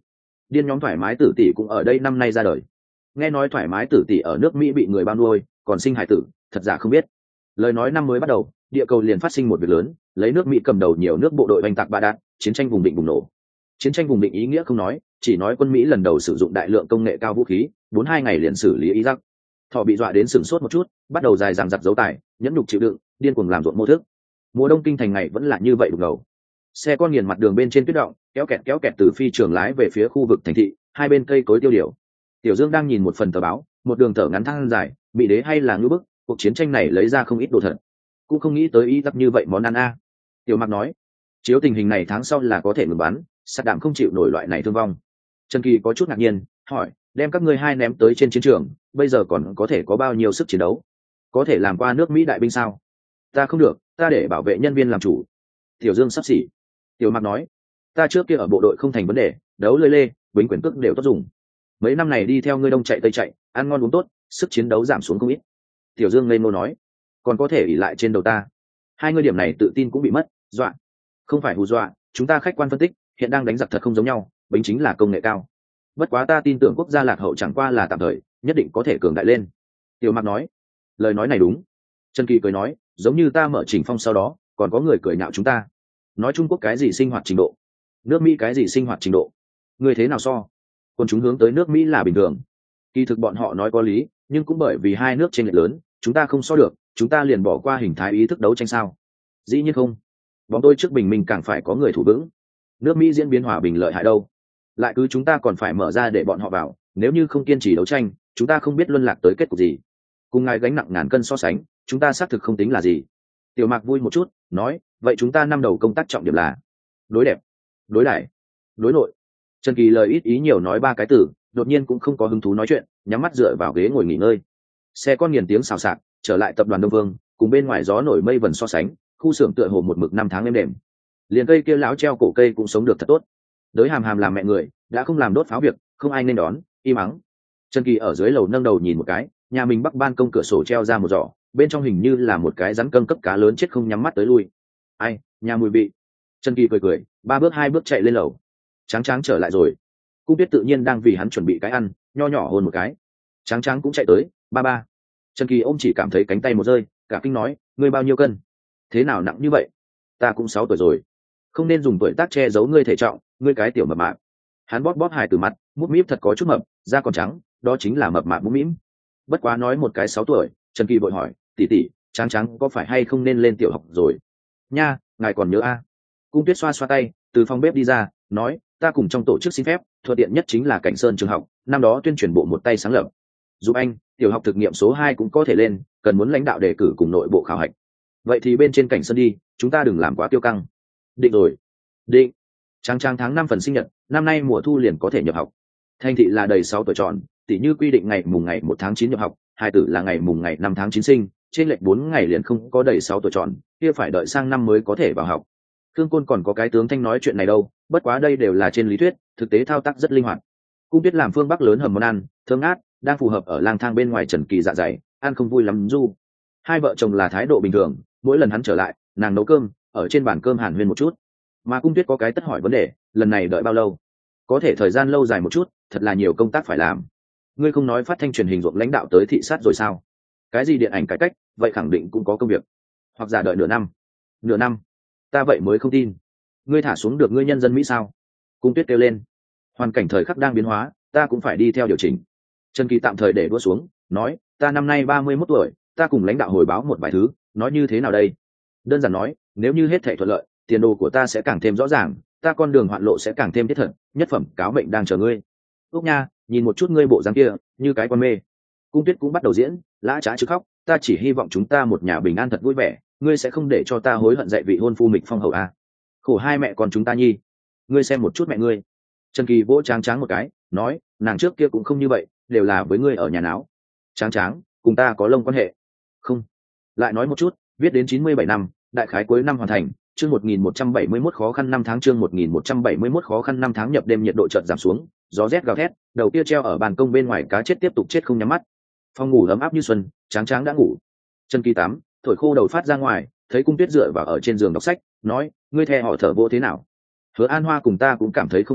[SPEAKER 1] điên nhóm thoải mái tử tỷ cũng ở đây năm nay ra đời. Nghe nói thoải mái tử tỷ ở nước Mỹ bị người bao nuôi còn sinh hải tử, thật giả không biết. Lời nói năm mới bắt đầu, địa cầu liền phát sinh một việc lớn, lấy nước Mỹ cầm đầu nhiều nước bộ đội oanh tạc Ba Đạn, chiến tranh vùng định bùng nổ. Chiến tranh vùng định ý nghĩa không nói, chỉ nói quân Mỹ lần đầu sử dụng đại lượng công nghệ cao vũ khí, bốn hai ngày liền xử lý Iraq. Thọ bị dọa đến sửng sốt một chút, bắt đầu dài dằng dặc giấu tài, nhẫn nhục chịu đựng, điên cuồng làm ruộng mô thức. Mùa đông kinh thành ngày vẫn là như vậy đục ngầu. Xe con nghiền mặt đường bên trên tuyết động, kéo kẹt kéo kẹt từ phi trường lái về phía khu vực thành thị, hai bên cây cối tiêu điều. Tiểu Dương đang nhìn một phần tờ báo, một đường thở ngắn than dài, bị đế hay là ngư bức, cuộc chiến tranh này lấy ra không ít đồ thật, cũng không nghĩ tới Iraq như vậy món ăn a. Tiểu Mạc nói, chiếu tình hình này tháng sau là có thể ngừng bắn, sát đạm không chịu nổi loại này thương vong. Trần Kỳ có chút ngạc nhiên, hỏi, đem các ngươi hai ném tới trên chiến trường, bây giờ còn có thể có bao nhiêu sức chiến đấu? Có thể làm qua nước Mỹ đại binh sao? Ta không được, ta để bảo vệ nhân viên làm chủ. Tiểu Dương sắp xỉ. Tiểu Mạc nói, ta trước kia ở bộ đội không thành vấn đề, đấu lơi lê, bính quyền cước đều tốt dùng. Mấy năm này đi theo ngươi đông chạy tây chạy, ăn ngon uống tốt, sức chiến đấu giảm xuống không ít. Tiểu Dương ngây ngô nói, còn có thể ỷ lại trên đầu ta. Hai ngươi điểm này tự tin cũng bị mất, dọa. Không phải hù dọa, chúng ta khách quan phân tích, hiện đang đánh giặc thật không giống nhau, bính chính là công nghệ cao. Bất quá ta tin tưởng quốc gia lạc hậu chẳng qua là tạm thời, nhất định có thể cường đại lên. Tiểu Mạc nói, lời nói này đúng. Trần Kỳ cười nói, giống như ta mở Trình Phong sau đó, còn có người cười nhạo chúng ta, nói Trung Quốc cái gì sinh hoạt trình độ, nước Mỹ cái gì sinh hoạt trình độ, người thế nào so? Còn chúng hướng tới nước Mỹ là bình thường. Kỳ thực bọn họ nói có lý, nhưng cũng bởi vì hai nước chênh lệch lớn, chúng ta không so được, chúng ta liền bỏ qua hình thái ý thức đấu tranh sao? Dĩ nhiên không. Bọn tôi trước bình minh càng phải có người thủ vững. Nước Mỹ diễn biến hòa bình lợi hại đâu, lại cứ chúng ta còn phải mở ra để bọn họ vào, nếu như không kiên trì đấu tranh, chúng ta không biết luân lạc tới kết cục gì. Cùng ngài gánh nặng ngàn cân so sánh, chúng ta xác thực không tính là gì. Tiểu Mạc vui một chút, nói, vậy chúng ta năm đầu công tác trọng điểm là đối đẹp, đối đại, đối nội. Trần Kỳ lời ít ý nhiều nói ba cái từ, đột nhiên cũng không có hứng thú nói chuyện, nhắm mắt dựa vào ghế ngồi nghỉ ngơi. Xe con nghiền tiếng xào xạc, trở lại tập đoàn Đông Vương, cùng bên ngoài gió nổi mây vần so sánh, khu xưởng tựa hồ một mực năm tháng êm đềm. Liền cây kia láo treo cổ cây cũng sống được thật tốt. Đới hàm hàm làm mẹ người, đã không làm đốt pháo việc, không ai nên đón, im ắng. Trần Kỳ ở dưới lầu nâng đầu nhìn một cái, nhà mình bắc ban công cửa sổ treo ra một giỏ, bên trong hình như là một cái rắn cân cấp cá lớn chết không nhắm mắt tới lui. Ai, nhà mùi vị. Trần Kỳ cười cười, ba bước hai bước chạy lên lầu. Tráng Tráng trở lại rồi. Cung Tuyết tự nhiên đang vì hắn chuẩn bị cái ăn, nho nhỏ hôn một cái. Tráng Tráng cũng chạy tới, ba ba. Trần Kỳ ôm chỉ cảm thấy cánh tay một rơi, cả kinh nói, ngươi bao nhiêu cân? Thế nào nặng như vậy? Ta cũng sáu tuổi rồi. Không nên dùng tuổi tác che giấu ngươi thể trọng, ngươi cái tiểu mập mạp. Hắn bóp bóp hài từ mặt, mút míp thật có chút mập, da còn trắng, đó chính là mập mạp mũm mĩm. Bất quá nói một cái sáu tuổi, Trần Kỳ vội hỏi, tỷ tỷ, Tráng Tráng có phải hay không nên lên tiểu học rồi? Nha, ngài còn nhớ a? Cung Tuyết xoa xoa tay, từ phòng bếp đi ra, nói, ta cùng trong tổ chức xin phép, thuận tiện nhất chính là Cảnh Sơn trường học, năm đó tuyên truyền bộ một tay sáng lập. Giúp anh, tiểu học thực nghiệm số hai cũng có thể lên, cần muốn lãnh đạo đề cử cùng nội bộ khảo hạch. Vậy thì bên trên Cảnh Sơn đi, chúng ta đừng làm quá tiêu căng. Định rồi. Định. Tráng Tráng tháng năm phần sinh nhật, năm nay mùa thu liền có thể nhập học. Thành thị là đầy sáu tuổi tròn, tỷ như quy định ngày mùng ngày một tháng chín nhập học, hai tử là ngày mùng ngày năm tháng chín sinh, trên lệch bốn ngày liền không có đầy sáu tuổi tròn, kia phải đợi sang năm mới có thể vào học. Khương Côn còn có cái tướng thanh nói chuyện này đâu, bất quá đây đều là trên lý thuyết, thực tế thao tác rất linh hoạt. Cung Tuyết làm phương Bắc lớn hầm món ăn, thơm ngát, đang phù hợp ở lang thang bên ngoài Trần Kỳ dạ dày, ăn không vui lắm du. Hai vợ chồng là thái độ bình thường, mỗi lần hắn trở lại, nàng nấu cơm, ở trên bàn cơm hàn huyên một chút. Mà Cung Tuyết có cái tất hỏi vấn đề, lần này đợi bao lâu? Có thể thời gian lâu dài một chút, thật là nhiều công tác phải làm. Ngươi không nói phát thanh truyền hình ruộng lãnh đạo tới thị sát rồi sao? Cái gì điện ảnh cải cách, vậy khẳng định cũng có công việc. Hoặc giả đợi nửa năm. Nửa năm? Ta vậy mới không tin. Ngươi thả xuống được ngươi nhân dân Mỹ sao? Cung Tuyết kêu lên. Hoàn cảnh thời khắc đang biến hóa, ta cũng phải đi theo điều chỉnh. Trần Kỳ tạm thời để đua xuống, nói, ta năm nay ba mươi mốt tuổi, ta cùng lãnh đạo hồi báo một vài thứ, nói như thế nào đây? Đơn giản nói, nếu như hết thảy thuận lợi, tiền đồ của ta sẽ càng thêm rõ ràng, ta con đường hoạn lộ sẽ càng thêm thiết thực, nhất phẩm cáo mệnh đang chờ ngươi. Úc nha, nhìn một chút ngươi bộ dáng kia, như cái con mê. Cung Tuyết cũng bắt đầu diễn, lã trá chứ khóc, ta chỉ hy vọng chúng ta một nhà bình an thật vui vẻ, ngươi sẽ không để cho ta hối hận dạy vị hôn phu Mịch Phong hầu à? Khổ hai mẹ con chúng ta nhi. Ngươi xem một chút mẹ ngươi. Trần Kỳ vỗ Tráng Tráng một cái, nói, nàng trước kia cũng không như vậy, đều là với ngươi ở nhà náo. Tráng Tráng, cùng ta có lông quan hệ? Không. Lại nói một chút, viết đến chín mươi bảy năm, đại khái cuối năm hoàn thành, chương một nghìn một trăm bảy mươi mốt khó khăn năm tháng chương một nghìn một trăm bảy mươi mốt khó khăn năm tháng nhập đêm nhiệt độ chợt giảm xuống, gió rét gào thét, đầu kia treo ở bàn công bên ngoài cá chết tiếp tục chết không nhắm mắt. Phòng ngủ ấm áp như xuân, Tráng Tráng đã ngủ. Trần Kỳ tắm, thổi khô đầu phát ra ngoài, thấy Cung Tuyết dựa vào ở trên giường đọc sách, nói, ngươi thè họ thở vô thế nào? Hứa An Hoa cùng ta cũng cảm thấy không sai,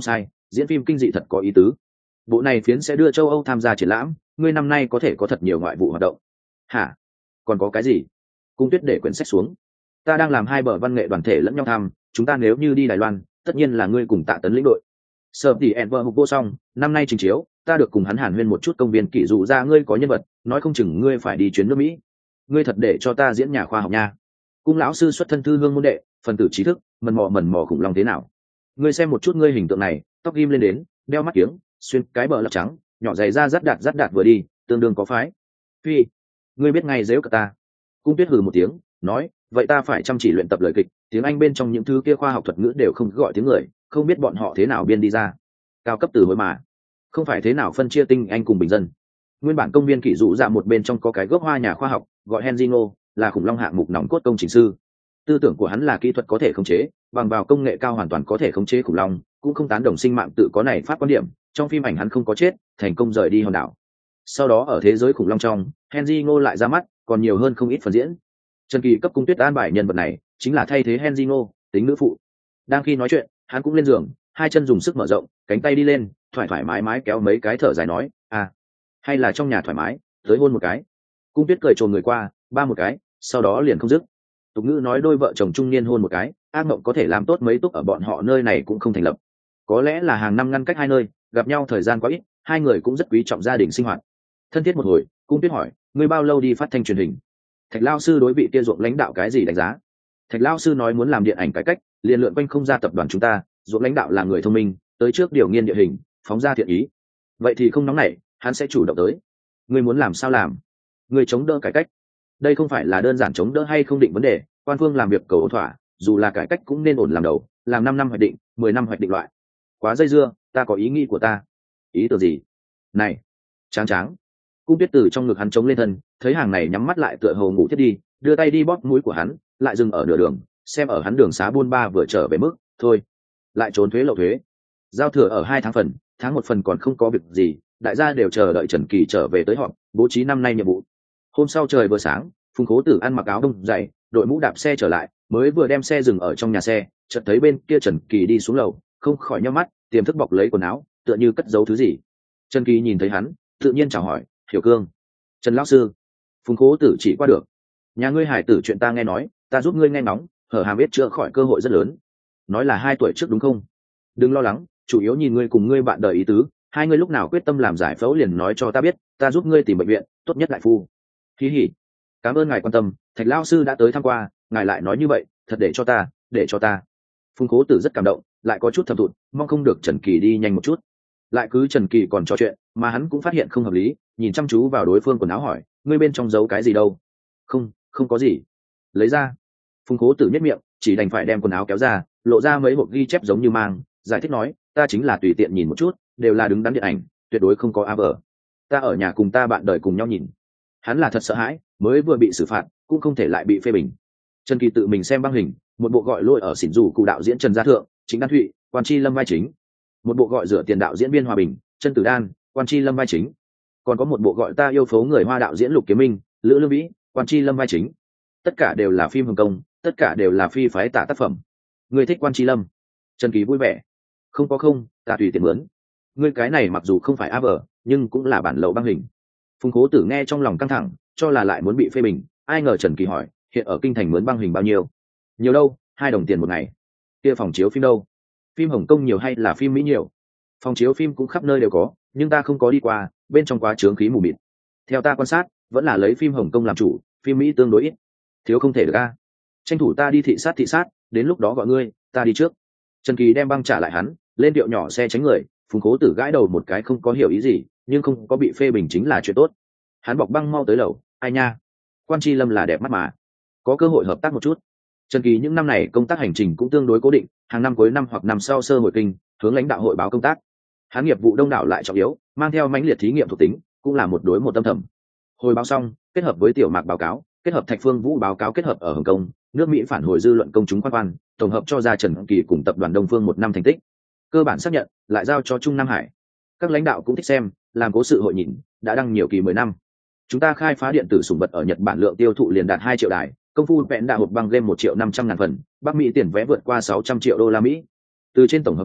[SPEAKER 1] diễn phim kinh dị thật có ý tứ. Bộ này phiến sẽ đưa châu Âu tham gia triển lãm, ngươi năm nay có thể có thật nhiều ngoại vụ hoạt động. Hả? Còn có cái gì? Cung Tuyết để quyển sách xuống. Ta đang làm hai bờ văn nghệ đoàn thể lẫn nhau tham, chúng ta nếu như đi Đài Loan, tất nhiên là ngươi cùng Tạ Tấn lĩnh đội. Sở tỷ ẹn vợ hục vô xong, năm nay trình chiếu, ta được cùng hắn hàn huyên một chút công viên kỷ dụ ra ngươi có nhân vật, nói không chừng ngươi phải đi chuyến nước Mỹ. Ngươi thật để cho ta diễn nhà khoa học nha. Cung lão sư xuất thân thư hương môn đệ, phần tử trí thức, mần mò mần mò khủng long thế nào? Ngươi xem một chút ngươi hình tượng này, tóc ghim lên đến, đeo mắt kiếng, xuyên cái bờ lọc trắng, nhỏ giày da rát đạt rát đạt vừa đi, tương đương có phái. Phi, ngươi biết ngay dễu cả ta. Cung Tuyết hừ một tiếng, nói, vậy ta phải chăm chỉ luyện tập lời kịch, tiếng Anh bên trong những thứ kia khoa học thuật ngữ đều không gọi tiếng người, không biết bọn họ thế nào biên đi ra. Cao cấp từ hối mà, không phải thế nào phân chia tinh Anh cùng bình dân. Nguyên bản công viên kỷ dụ dạ một bên trong có cái gốc hoa nhà khoa học, gọi Henry Ngô, là khủng long hạng mục nòng cốt công trình sư. Tư tưởng của hắn là kỹ thuật có thể khống chế, bằng vào công nghệ cao hoàn toàn có thể khống chế khủng long, cũng không tán đồng sinh mạng tự có này pháp quan điểm. Trong phim ảnh hắn không có chết, thành công rời đi hòn đảo. Sau đó ở thế giới khủng long trong, Henry Ngô lại ra mắt, còn nhiều hơn không ít phần diễn. Trần Kỳ cấp Cung Tuyết an bài nhân vật này, chính là thay thế Henry Ngô, tính nữ phụ. Đang khi nói chuyện, hắn cũng lên giường, hai chân dùng sức mở rộng, cánh tay đi lên, thoải thoải mái mái kéo mấy cái thở dài nói, à, hay là trong nhà thoải mái, tới hôn một cái. Cung Tuyết cười trồn người qua, ba một cái, sau đó liền không dứt. Tục ngữ nói đôi vợ chồng trung niên hôn một cái, ác mộng có thể làm tốt mấy túc ở bọn họ nơi này cũng không thành lập. Có lẽ là hàng năm ngăn cách hai nơi, gặp nhau thời gian quá ít, hai người cũng rất quý trọng gia đình sinh hoạt. Thân thiết một hồi, Cung Tuyết hỏi, ngươi bao lâu đi phát thanh truyền hình? Thạch lao sư đối vị kia ruộng lãnh đạo cái gì đánh giá? Thạch lao sư nói muốn làm điện ảnh cải cách, liền lượn quanh không ra tập đoàn chúng ta, ruộng lãnh đạo là người thông minh, tới trước điều nghiên địa hình, phóng ra thiện ý. Vậy thì không nóng nảy, hắn sẽ chủ động tới. Ngươi muốn làm sao làm? Ngươi chống đỡ cải cách. Đây không phải là đơn giản chống đỡ hay không định vấn đề, quan phương làm việc cầu ổn thỏa, dù là cải cách cũng nên ổn làm đầu, làm năm năm hoạch định, mười năm hoạch định loại. Quá dây dưa, ta có ý nghĩ của ta. Ý tưởng gì? Này, tráng tráng. Cung Tuyết từ trong ngực hắn chống lên thân, thấy hàng này nhắm mắt lại tựa hồ ngủ thiết đi, đưa tay đi bóp mũi của hắn, lại dừng ở nửa đường, xem ở hắn đường xá buôn ba vừa trở về mức, thôi, lại trốn thuế lậu thuế. Giao thừa ở hai tháng phần, tháng một phần còn không có việc gì, đại gia đều chờ đợi Trần Kỳ trở về tới họp, bố trí năm nay nhiệm vụ. Hôm sau trời vừa sáng, Phùng Khố Tử ăn mặc áo đông dày, đội mũ đạp xe trở lại, mới vừa đem xe dừng ở trong nhà xe, chợt thấy bên kia Trần Kỳ đi xuống lầu, không khỏi nhíu mắt, tiềm thức bọc lấy quần áo, tựa như cất giấu thứ gì. Trần Kỳ nhìn thấy hắn, tự nhiên chào hỏi, "Hiểu Cương." "Trần lão sư." Phùng Khố Tử chỉ qua được. "Nhà ngươi hải tử chuyện ta nghe nói, ta giúp ngươi nghe ngóng, hở hàm biết chữa khỏi cơ hội rất lớn." "Nói là hai tuổi trước đúng không?" "Đừng lo lắng, chủ yếu nhìn ngươi cùng ngươi bạn đời ý tứ, hai ngươi lúc nào quyết tâm làm giải phẫu liền nói cho ta biết, ta giúp ngươi tìm bệnh viện, tốt nhất đại phu." "Hí hỉ. Cảm ơn ngài quan tâm, Thạch lão sư đã tới thăm qua, ngài lại nói như vậy, thật để cho ta, để cho ta." Phùng Khố Tử rất cảm động, lại có chút thầm thụt, mong không được Trần Kỳ đi nhanh một chút. Lại cứ Trần Kỳ còn trò chuyện, mà hắn cũng phát hiện không hợp lý, nhìn chăm chú vào đối phương quần áo hỏi, ngươi bên trong giấu cái gì đâu? "Không, không có gì." "Lấy ra." Phùng Khố Tử nhếch miệng, chỉ đành phải đem quần áo kéo ra, lộ ra mấy hộp ghi chép giống như mang, giải thích nói, "Ta chính là tùy tiện nhìn một chút, đều là đứng đắn điện ảnh, tuyệt đối không có a vờ. Ta ở nhà cùng ta bạn đời cùng nhau nhìn." Hắn là thật sợ hãi, mới vừa bị xử phạt, cũng không thể lại bị phê bình. Trần Kỳ tự mình xem băng hình, một bộ gọi lôi ở xỉn rủ cụ đạo diễn Trần Gia Thượng, Chính Đan Thụy, Quan Chi Lâm vai chính. Một bộ gọi rửa tiền đạo diễn Biên Hòa Bình, Chân Tử Đan, Quan Chi Lâm vai chính. Còn có một bộ gọi Ta yêu phố người Hoa đạo diễn Lục Kiếm Minh, Lữ Lương Vĩ, Quan Chi Lâm vai chính. Tất cả đều là phim Hồng Kông, tất cả đều là phi phái tả tác phẩm. Ngươi thích Quan Chi Lâm? Trần Kỳ vui vẻ. "Không có không, ta tùy tiện mướn." "Ngươi cái này mặc dù không phải a vờ, nhưng cũng là bản lậu băng hình." Phùng Khố Tử nghe trong lòng căng thẳng, cho là lại muốn bị phê bình, ai ngờ Trần Kỳ hỏi, "Hiện ở kinh thành mướn băng hình bao nhiêu?" "Nhiều đâu, hai đồng tiền một ngày." "Kia phòng chiếu phim đâu? Phim Hồng Kông nhiều hay là phim Mỹ nhiều?" "Phòng chiếu phim cũng khắp nơi đều có, nhưng ta không có đi qua, bên trong quá chướng khí mù mịt. Theo ta quan sát, vẫn là lấy phim Hồng Kông làm chủ, phim Mỹ tương đối ít." "Thiếu không thể được a. Tranh thủ ta đi thị sát thị sát, đến lúc đó gọi ngươi, ta đi trước." Trần Kỳ đem băng trả lại hắn, lên điệu nhỏ xe tránh người. Phùng Khố Tử gãi đầu một cái không có hiểu ý gì, nhưng không có bị phê bình chính là chuyện tốt. Hắn bọc băng mau tới lầu, "Ai nha, Quan Chi Lâm là đẹp mắt mà, có cơ hội hợp tác một chút." Trần Kỳ những năm này công tác hành trình cũng tương đối cố định, hàng năm cuối năm hoặc năm sau sơ hội kinh, hướng lãnh đạo hội báo công tác. Hắn nghiệp vụ đông đảo lại trọng yếu, mang theo mãnh liệt thí nghiệm thuộc tính, cũng là một đối một tâm thầm. Hồi báo xong, kết hợp với tiểu mạc báo cáo, kết hợp Thạch Phương Vũ báo cáo kết hợp ở Hồng Kông, nước Mỹ phản hồi dư luận công chúng quan quan, tổng hợp cho ra Trần Kỳ cùng tập đoàn Đông Phương một năm thành tích. Cơ bản xác nhận, lại giao cho Trung Nam Hải. Các lãnh đạo cũng thích xem, làm cố sự hội nhìn, đã đăng nhiều kỳ mười năm. Chúng ta khai phá điện tử sủng vật ở Nhật Bản lượng tiêu thụ liền đạt hai triệu đài, công phu vẹn đã hộp băng game một triệu năm trăm ngàn phần, Bắc Mỹ tiền vé vượt qua sáu trăm triệu đô la Mỹ. Từ trên tổng hợp lại,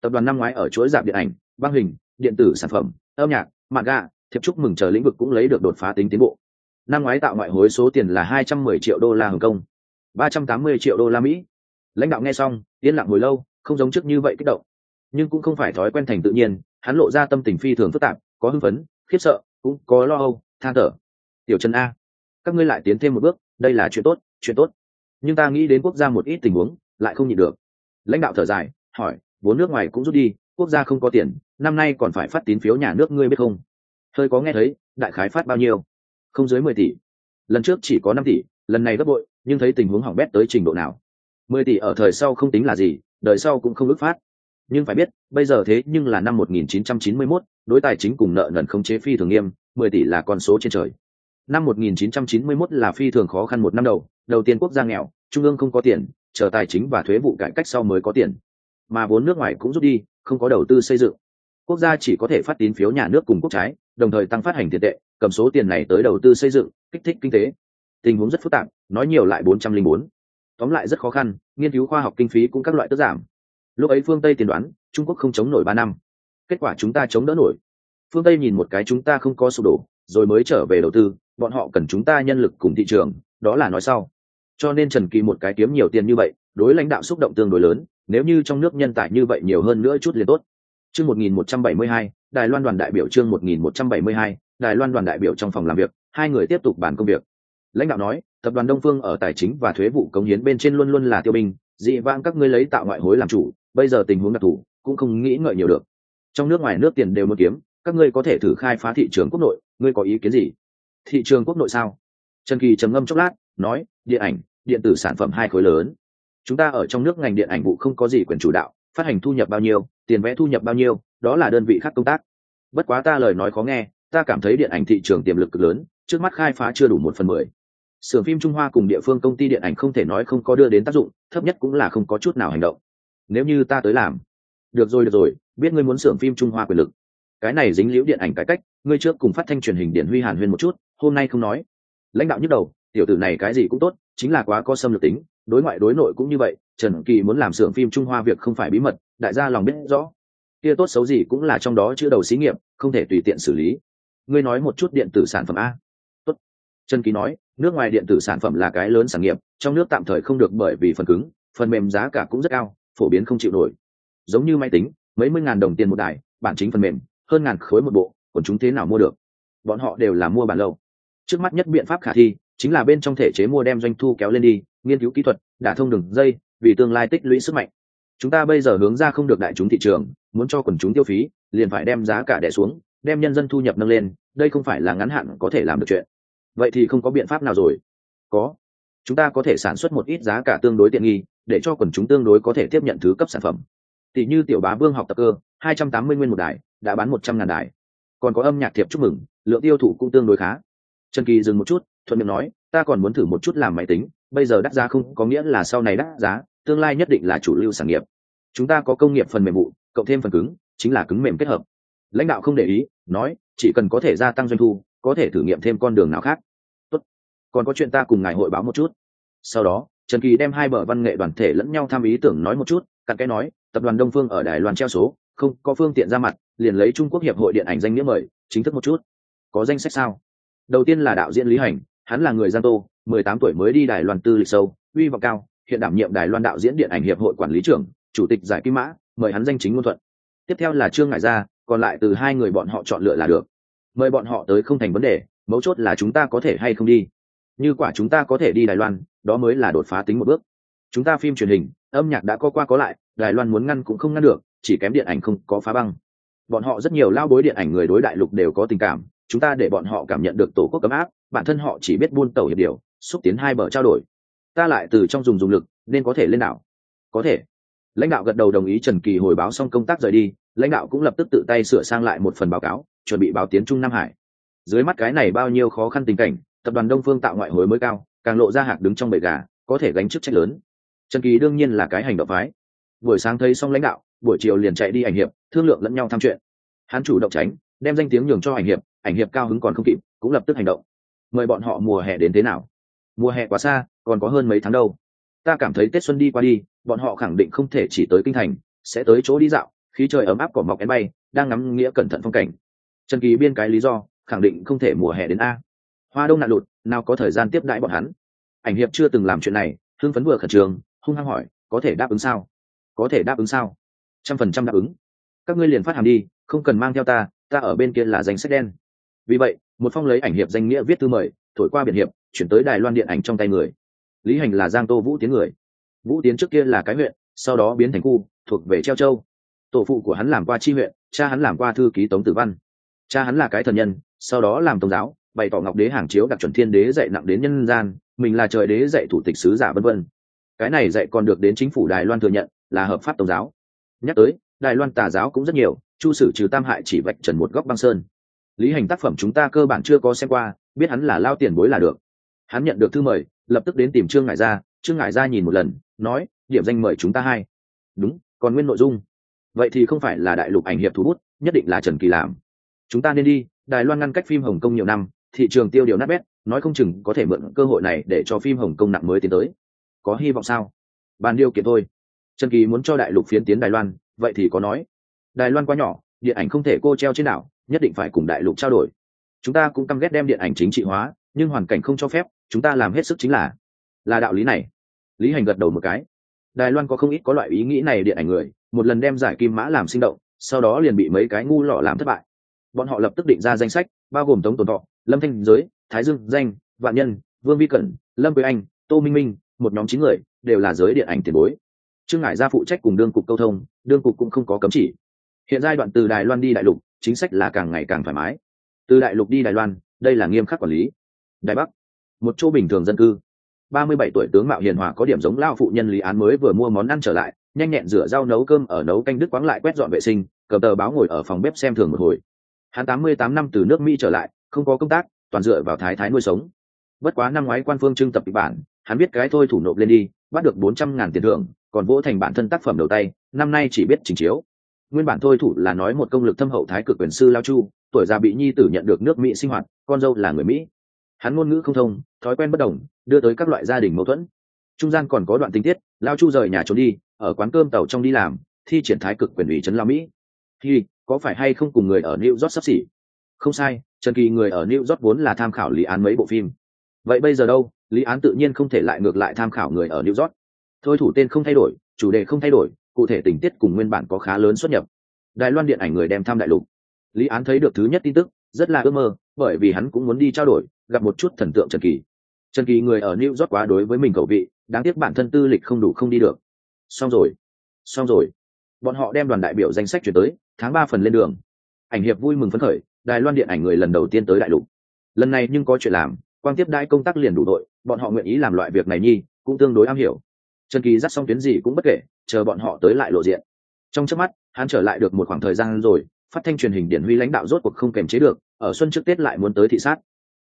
[SPEAKER 1] Tập đoàn năm ngoái ở chuỗi rạp điện ảnh, băng hình, điện tử sản phẩm, âm nhạc, manga, thiệp chúc mừng chờ lĩnh vực cũng lấy được đột phá tính tiến bộ. Năm ngoái tạo ngoại hối số tiền là hai trăm mười triệu đô la Hồng Kông, ba trăm tám mươi triệu đô la Mỹ. Lãnh đạo nghe xong, yên lặng hồi lâu, không giống trước như vậy kích động, nhưng cũng không phải thói quen thành tự nhiên, hắn lộ ra tâm tình phi thường phức tạp, có hưng phấn, khiếp sợ, cũng có lo âu, than thở. Tiểu Trần a, các ngươi lại tiến thêm một bước, đây là chuyện tốt, chuyện tốt. Nhưng ta nghĩ đến quốc gia một ít tình huống, lại không nhịn được. Lãnh đạo thở dài, hỏi, vốn nước ngoài cũng rút đi, quốc gia không có tiền, năm nay còn phải phát tín phiếu nhà nước ngươi biết không? Hơi có nghe thấy, đại khái phát bao nhiêu? Không dưới mười tỷ. Lần trước chỉ có năm tỷ, lần này gấp bội, nhưng thấy tình huống hỏng bét tới trình độ nào. Mười tỷ ở thời sau không tính là gì, đời sau cũng không ước phát. Nhưng phải biết, bây giờ thế nhưng là năm một nghìn chín trăm chín mươi mốt, đối tài chính cùng nợ nần khống chế phi thường nghiêm, mười tỷ là con số trên trời. Năm một nghìn chín trăm chín mươi mốt là phi thường khó khăn một năm đầu, đầu tiên quốc gia nghèo, trung ương không có tiền, chờ tài chính và thuế vụ cải cách sau mới có tiền. Mà vốn nước ngoài cũng rút đi, không có đầu tư xây dựng. Quốc gia chỉ có thể phát tín phiếu nhà nước cùng quốc trái, đồng thời tăng phát hành tiền tệ, cầm số tiền này tới đầu tư xây dựng, kích thích kinh tế. Tình huống rất phức tạp, nói nhiều lại bốn trăm linh bốn. Tóm lại rất khó khăn, nghiên cứu khoa học kinh phí cũng các loại tất giảm. Lúc ấy phương Tây tiên đoán, Trung Quốc không chống nổi ba năm. Kết quả chúng ta chống đỡ nổi. Phương Tây nhìn một cái chúng ta không có sụp đổ, rồi mới trở về đầu tư, bọn họ cần chúng ta nhân lực cùng thị trường, đó là nói sau. Cho nên Trần Kỳ một cái kiếm nhiều tiền như vậy, đối lãnh đạo xúc động tương đối lớn, nếu như trong nước nhân tài như vậy nhiều hơn nữa chút liền tốt. Chương một nghìn một trăm bảy mươi hai, Đài Loan đoàn đại biểu chương một nghìn một trăm bảy mươi hai, Đài Loan đoàn đại biểu trong phòng làm việc, hai người tiếp tục bàn công việc. Lãnh đạo nói, tập đoàn Đông Phương ở tài chính và thuế vụ cống hiến bên trên luôn luôn là tiêu binh, dị vãng các ngươi lấy tạo ngoại hối làm chủ, bây giờ tình huống đặc thù, cũng không nghĩ ngợi nhiều được. Trong nước ngoài nước tiền đều muốn kiếm, các ngươi có thể thử khai phá thị trường quốc nội, ngươi có ý kiến gì? Thị trường quốc nội sao? Trần Kỳ trầm ngâm chốc lát, nói, điện ảnh, điện tử sản phẩm hai khối lớn. Chúng ta ở trong nước ngành điện ảnh vụ không có gì quyền chủ đạo, phát hành thu nhập bao nhiêu, tiền vẽ thu nhập bao nhiêu, đó là đơn vị khác công tác. Bất quá ta lời nói khó nghe, ta cảm thấy điện ảnh thị trường tiềm lực cực lớn, trước mắt khai phá chưa đủ một phần mười. Xưởng phim Trung Hoa cùng địa phương công ty điện ảnh không thể nói không có đưa đến tác dụng, thấp nhất cũng là không có chút nào hành động. Nếu như ta tới làm, được rồi được rồi, biết ngươi muốn xưởng phim Trung Hoa quyền lực, cái này dính liễu điện ảnh cải cách, ngươi trước cùng phát thanh truyền hình điện huy hàn huyên một chút, hôm nay không nói. Lãnh đạo nhức đầu, tiểu tử này cái gì cũng tốt, chính là quá có xâm lược tính, đối ngoại đối nội cũng như vậy. Trần Kỳ muốn làm xưởng phim Trung Hoa việc không phải bí mật, đại gia lòng biết rõ. Kia tốt xấu gì cũng là trong đó chữ đầu xí nghiệp, không thể tùy tiện xử lý. Ngươi nói một chút điện tử sản phẩm a. Tốt. Trần Kỳ nói, nước ngoài điện tử sản phẩm là cái lớn sản nghiệp, trong nước tạm thời không được bởi vì phần cứng, phần mềm giá cả cũng rất cao, phổ biến không chịu nổi. Giống như máy tính, mấy mươi ngàn đồng tiền một đài, bản chính phần mềm, hơn ngàn khối một bộ, còn chúng thế nào mua được? Bọn họ đều là mua bản lậu. Trước mắt nhất biện pháp khả thi chính là bên trong thể chế mua đem doanh thu kéo lên đi, nghiên cứu kỹ thuật, đả thông đường dây, vì tương lai tích lũy sức mạnh. Chúng ta bây giờ hướng ra không được đại chúng thị trường, muốn cho quần chúng tiêu phí, liền phải đem giá cả đè xuống, đem nhân dân thu nhập nâng lên, đây không phải là ngắn hạn có thể làm được chuyện. Vậy thì không có biện pháp nào rồi? Có. Chúng ta có thể sản xuất một ít giá cả tương đối tiện nghi, để cho quần chúng tương đối có thể tiếp nhận thứ cấp sản phẩm. Tỷ như tiểu bá vương học tập cơ, hai trăm tám mươi nguyên một đài, đã bán một trăm ngàn đài. Còn có âm nhạc thiệp chúc mừng, lượng tiêu thụ cũng tương đối khá. Trần Kỳ dừng một chút, thuận miệng nói, ta còn muốn thử một chút làm máy tính, bây giờ đắt giá không có nghĩa là sau này đắt giá, tương lai nhất định là chủ lưu sản nghiệp. Chúng ta có công nghiệp phần mềm vụ, cộng thêm phần cứng, chính là cứng mềm kết hợp. Lãnh đạo không để ý, nói, chỉ cần có thể gia tăng doanh thu, có thể thử nghiệm thêm con đường nào khác. Tốt. Còn có chuyện ta cùng ngài hội báo một chút. Sau đó, Trần Kỳ đem hai bờ văn nghệ đoàn thể lẫn nhau tham ý tưởng nói một chút, cặn kẽ nói, tập đoàn Đông Phương ở Đài Loan treo số, không có phương tiện ra mặt, liền lấy Trung Quốc hiệp hội điện ảnh danh nghĩa mời, chính thức một chút. Có danh sách sao? Đầu tiên là đạo diễn Lý Hành, hắn là người Giang Tô, mười tám tuổi mới đi Đài Loan tư lịch sâu, uy vọng cao, hiện đảm nhiệm Đài Loan đạo diễn điện ảnh hiệp hội quản lý trưởng, chủ tịch giải Kim Mã, mời hắn danh chính ngôn thuận. Tiếp theo là Trương Ngải Gia, còn lại từ hai người bọn họ chọn lựa là được. Mời bọn họ tới không thành vấn đề, mấu chốt là chúng ta có thể hay không đi. Như quả chúng ta có thể đi Đài Loan, đó mới là đột phá tính một bước. Chúng ta phim truyền hình, âm nhạc đã có qua có lại, Đài Loan muốn ngăn cũng không ngăn được, chỉ kém điện ảnh không có phá băng. Bọn họ rất nhiều lao bối điện ảnh người đối đại lục đều có tình cảm, chúng ta để bọn họ cảm nhận được tổ quốc ấm áp, bản thân họ chỉ biết buôn tàu hiệp điều, xúc tiến hai bờ trao đổi. Ta lại từ trong dùng dùng lực, nên có thể lên đảo. Có thể. Lãnh đạo gật đầu đồng ý. Trần Kỳ hồi báo xong công tác rời đi, lãnh đạo cũng lập tức tự tay sửa sang lại một phần báo cáo, chuẩn bị báo tiến Trung Nam Hải. Dưới mắt cái này bao nhiêu khó khăn tình cảnh, tập đoàn Đông Phương tạo ngoại hối mới cao, càng lộ ra hạc đứng trong bầy gà, có thể gánh chức trách lớn. Trần Kỳ đương nhiên là cái hành động phái. Buổi sáng thấy xong lãnh đạo, buổi chiều liền chạy đi ảnh hiệp, thương lượng lẫn nhau tham chuyện. Hắn chủ động tránh, đem danh tiếng nhường cho ảnh hiệp, ảnh hiệp cao hứng còn không kịp, cũng lập tức hành động. Mời bọn họ mùa hè đến thế nào? Mùa hè quá xa, còn có hơn mấy tháng đâu. Ta cảm thấy Tết xuân đi qua đi, bọn họ khẳng định không thể chỉ tới kinh thành, sẽ tới chỗ đi dạo, khí trời ấm áp cỏ mọc én bay, đang ngắm nghĩa cẩn thận phong cảnh. Trần Kỳ biên cái lý do khẳng định không thể mùa hè đến a, hoa đông nạn lụt, nào có thời gian tiếp đãi bọn hắn. Ảnh hiệp chưa từng làm chuyện này, hưng phấn vừa khẩn trương, hung hăng hỏi, có thể đáp ứng sao? Có thể đáp ứng sao? Trăm phần trăm đáp ứng. Các ngươi liền phát hàng đi, không cần mang theo ta, ta ở bên kia là danh sách đen. Vì vậy, một phong lấy ảnh hiệp danh nghĩa viết thư mời, thổi qua biển hiệp, chuyển tới Đài Loan điện ảnh trong tay người. Lý Hành là Giang Tô Vũ Tiến người. Vũ Tiến trước kia là cái huyện, sau đó biến thành khu, thuộc về Treo Châu. Tổ phụ của hắn làm qua chi huyện, cha hắn làm qua thư ký Tống Tử Văn. Cha hắn là cái thần nhân, sau đó làm tông giáo, bày tỏ ngọc đế hàng chiếu đặc chuẩn thiên đế dạy nặng đến nhân gian, mình là trời đế dạy thủ tịch sứ giả vân vân. Cái này dạy còn được đến chính phủ Đài Loan thừa nhận là hợp pháp tông giáo. Nhắc tới, Đài Loan tà giáo cũng rất nhiều, Chu Sử trừ tam hại chỉ vạch trần một góc băng sơn. Lý Hành tác phẩm chúng ta cơ bản chưa có xem qua, biết hắn là lao tiền bối là được. Hắn nhận được thư mời, lập tức đến tìm Trương Ngải Gia, Trương Ngải Gia nhìn một lần, nói, điểm danh mời chúng ta hai. Đúng, còn nguyên nội dung. Vậy thì không phải là đại lục ảnh hiệp thủ bút, nhất định là Trần Kỳ làm. Chúng ta nên đi, Đài Loan ngăn cách phim Hồng Kông nhiều năm, thị trường tiêu điều nát bét, nói không chừng có thể mượn cơ hội này để cho phim Hồng Kông nặng mới tiến tới. Có hy vọng sao? Bàn điều kiện thôi. Trần Kỳ muốn cho đại lục phiến tiến Đài Loan, vậy thì có nói. Đài Loan quá nhỏ, điện ảnh không thể cô treo trên đảo, nhất định phải cùng đại lục trao đổi. Chúng ta cũng căm ghét đem điện ảnh chính trị hóa, nhưng hoàn cảnh không cho phép, chúng ta làm hết sức chính là là đạo lý này. Lý Hành gật đầu một cái. Đài Loan có không ít có loại ý nghĩ này điện ảnh người, một lần đem giải kim mã làm sinh động, sau đó liền bị mấy cái ngu lọ làm thất bại. Bọn họ lập tức định ra danh sách, bao gồm Tống Tồn Thọ, Lâm Thanh Giới, Thái Dương Danh, Vạn Nhân, Vương Vi Cẩn, Lâm Quế Anh, Tô Minh Minh, một nhóm chín người, đều là giới điện ảnh tiền bối. Trương Ngải Gia phụ trách cùng đương cục câu thông, đương cục cũng không có cấm chỉ. Hiện giai đoạn từ Đài Loan đi đại lục, chính sách là càng ngày càng thoải mái. Từ đại lục đi Đài Loan, đây là nghiêm khắc quản lý. Đài Bắc, một chỗ bình thường dân cư. ba mươi bảy tuổi tướng mạo hiền hòa có điểm giống lao phụ nhân Lý Án mới vừa mua món ăn trở lại, nhanh nhẹn rửa rau nấu cơm ở nấu canh đứt quãng lại quét dọn vệ sinh, cầm tờ báo ngồi ở phòng bếp xem thường một hồi. Hắn tám mươi tám năm từ nước Mỹ trở lại, không có công tác, toàn dựa vào thái thái nuôi sống. Bất quá năm ngoái quan phương trưng tập kịch bản, hắn biết cái thôi thủ nộp lên đi, bắt được bốn trăm ngàn tiền thưởng, còn vỗ thành bản thân tác phẩm đầu tay, năm nay chỉ biết trình chiếu. Nguyên bản thôi thủ là nói một công lực thâm hậu thái cực quyền sư Lao Chu, tuổi già bị nhi tử nhận được nước Mỹ sinh hoạt, con dâu là người Mỹ. Hắn ngôn ngữ không thông, thói quen bất đồng, đưa tới các loại gia đình mâu thuẫn. Trung gian còn có đoạn tình tiết, Lao Chu rời nhà trốn đi, ở quán cơm tàu trong đi làm, thi triển thái cực quyền ủy trấn Lao Mỹ. Thì có phải hay không cùng người ở New York sắp xỉ? Không sai, Trần Kỳ người ở New York vốn là tham khảo Lý Án mấy bộ phim. Vậy bây giờ đâu, Lý Án tự nhiên không thể lại ngược lại tham khảo người ở New York. Thôi thủ tên không thay đổi, chủ đề không thay đổi, cụ thể tình tiết cùng nguyên bản có khá lớn xuất nhập. Đài Loan điện ảnh người đem tham đại lục. Lý Án thấy được thứ nhất tin tức, rất là ước mơ, bởi vì hắn cũng muốn đi trao đổi, gặp một chút thần tượng Trần Kỳ. Trần Kỳ người ở New York quá đối với mình khẩu vị, đáng tiếc bản thân tư lịch không đủ không đi được. Xong rồi, xong rồi. Bọn họ đem đoàn đại biểu danh sách chuyển tới, tháng ba phần lên đường. Ảnh hiệp vui mừng phấn khởi, Đài Loan điện ảnh người lần đầu tiên tới đại lục. Lần này nhưng có chuyện làm, quang tiếp đãi công tác liền đủ đội, bọn họ nguyện ý làm loại việc này nhi, cũng tương đối am hiểu. Trần Kỳ dắt xong tuyến gì cũng bất kể, chờ bọn họ tới lại lộ diện. Trong chớp mắt, hắn trở lại được một khoảng thời gian rồi, phát thanh truyền hình điển huy lãnh đạo rốt cuộc không kềm chế được, ở xuân trước Tết lại muốn tới thị sát.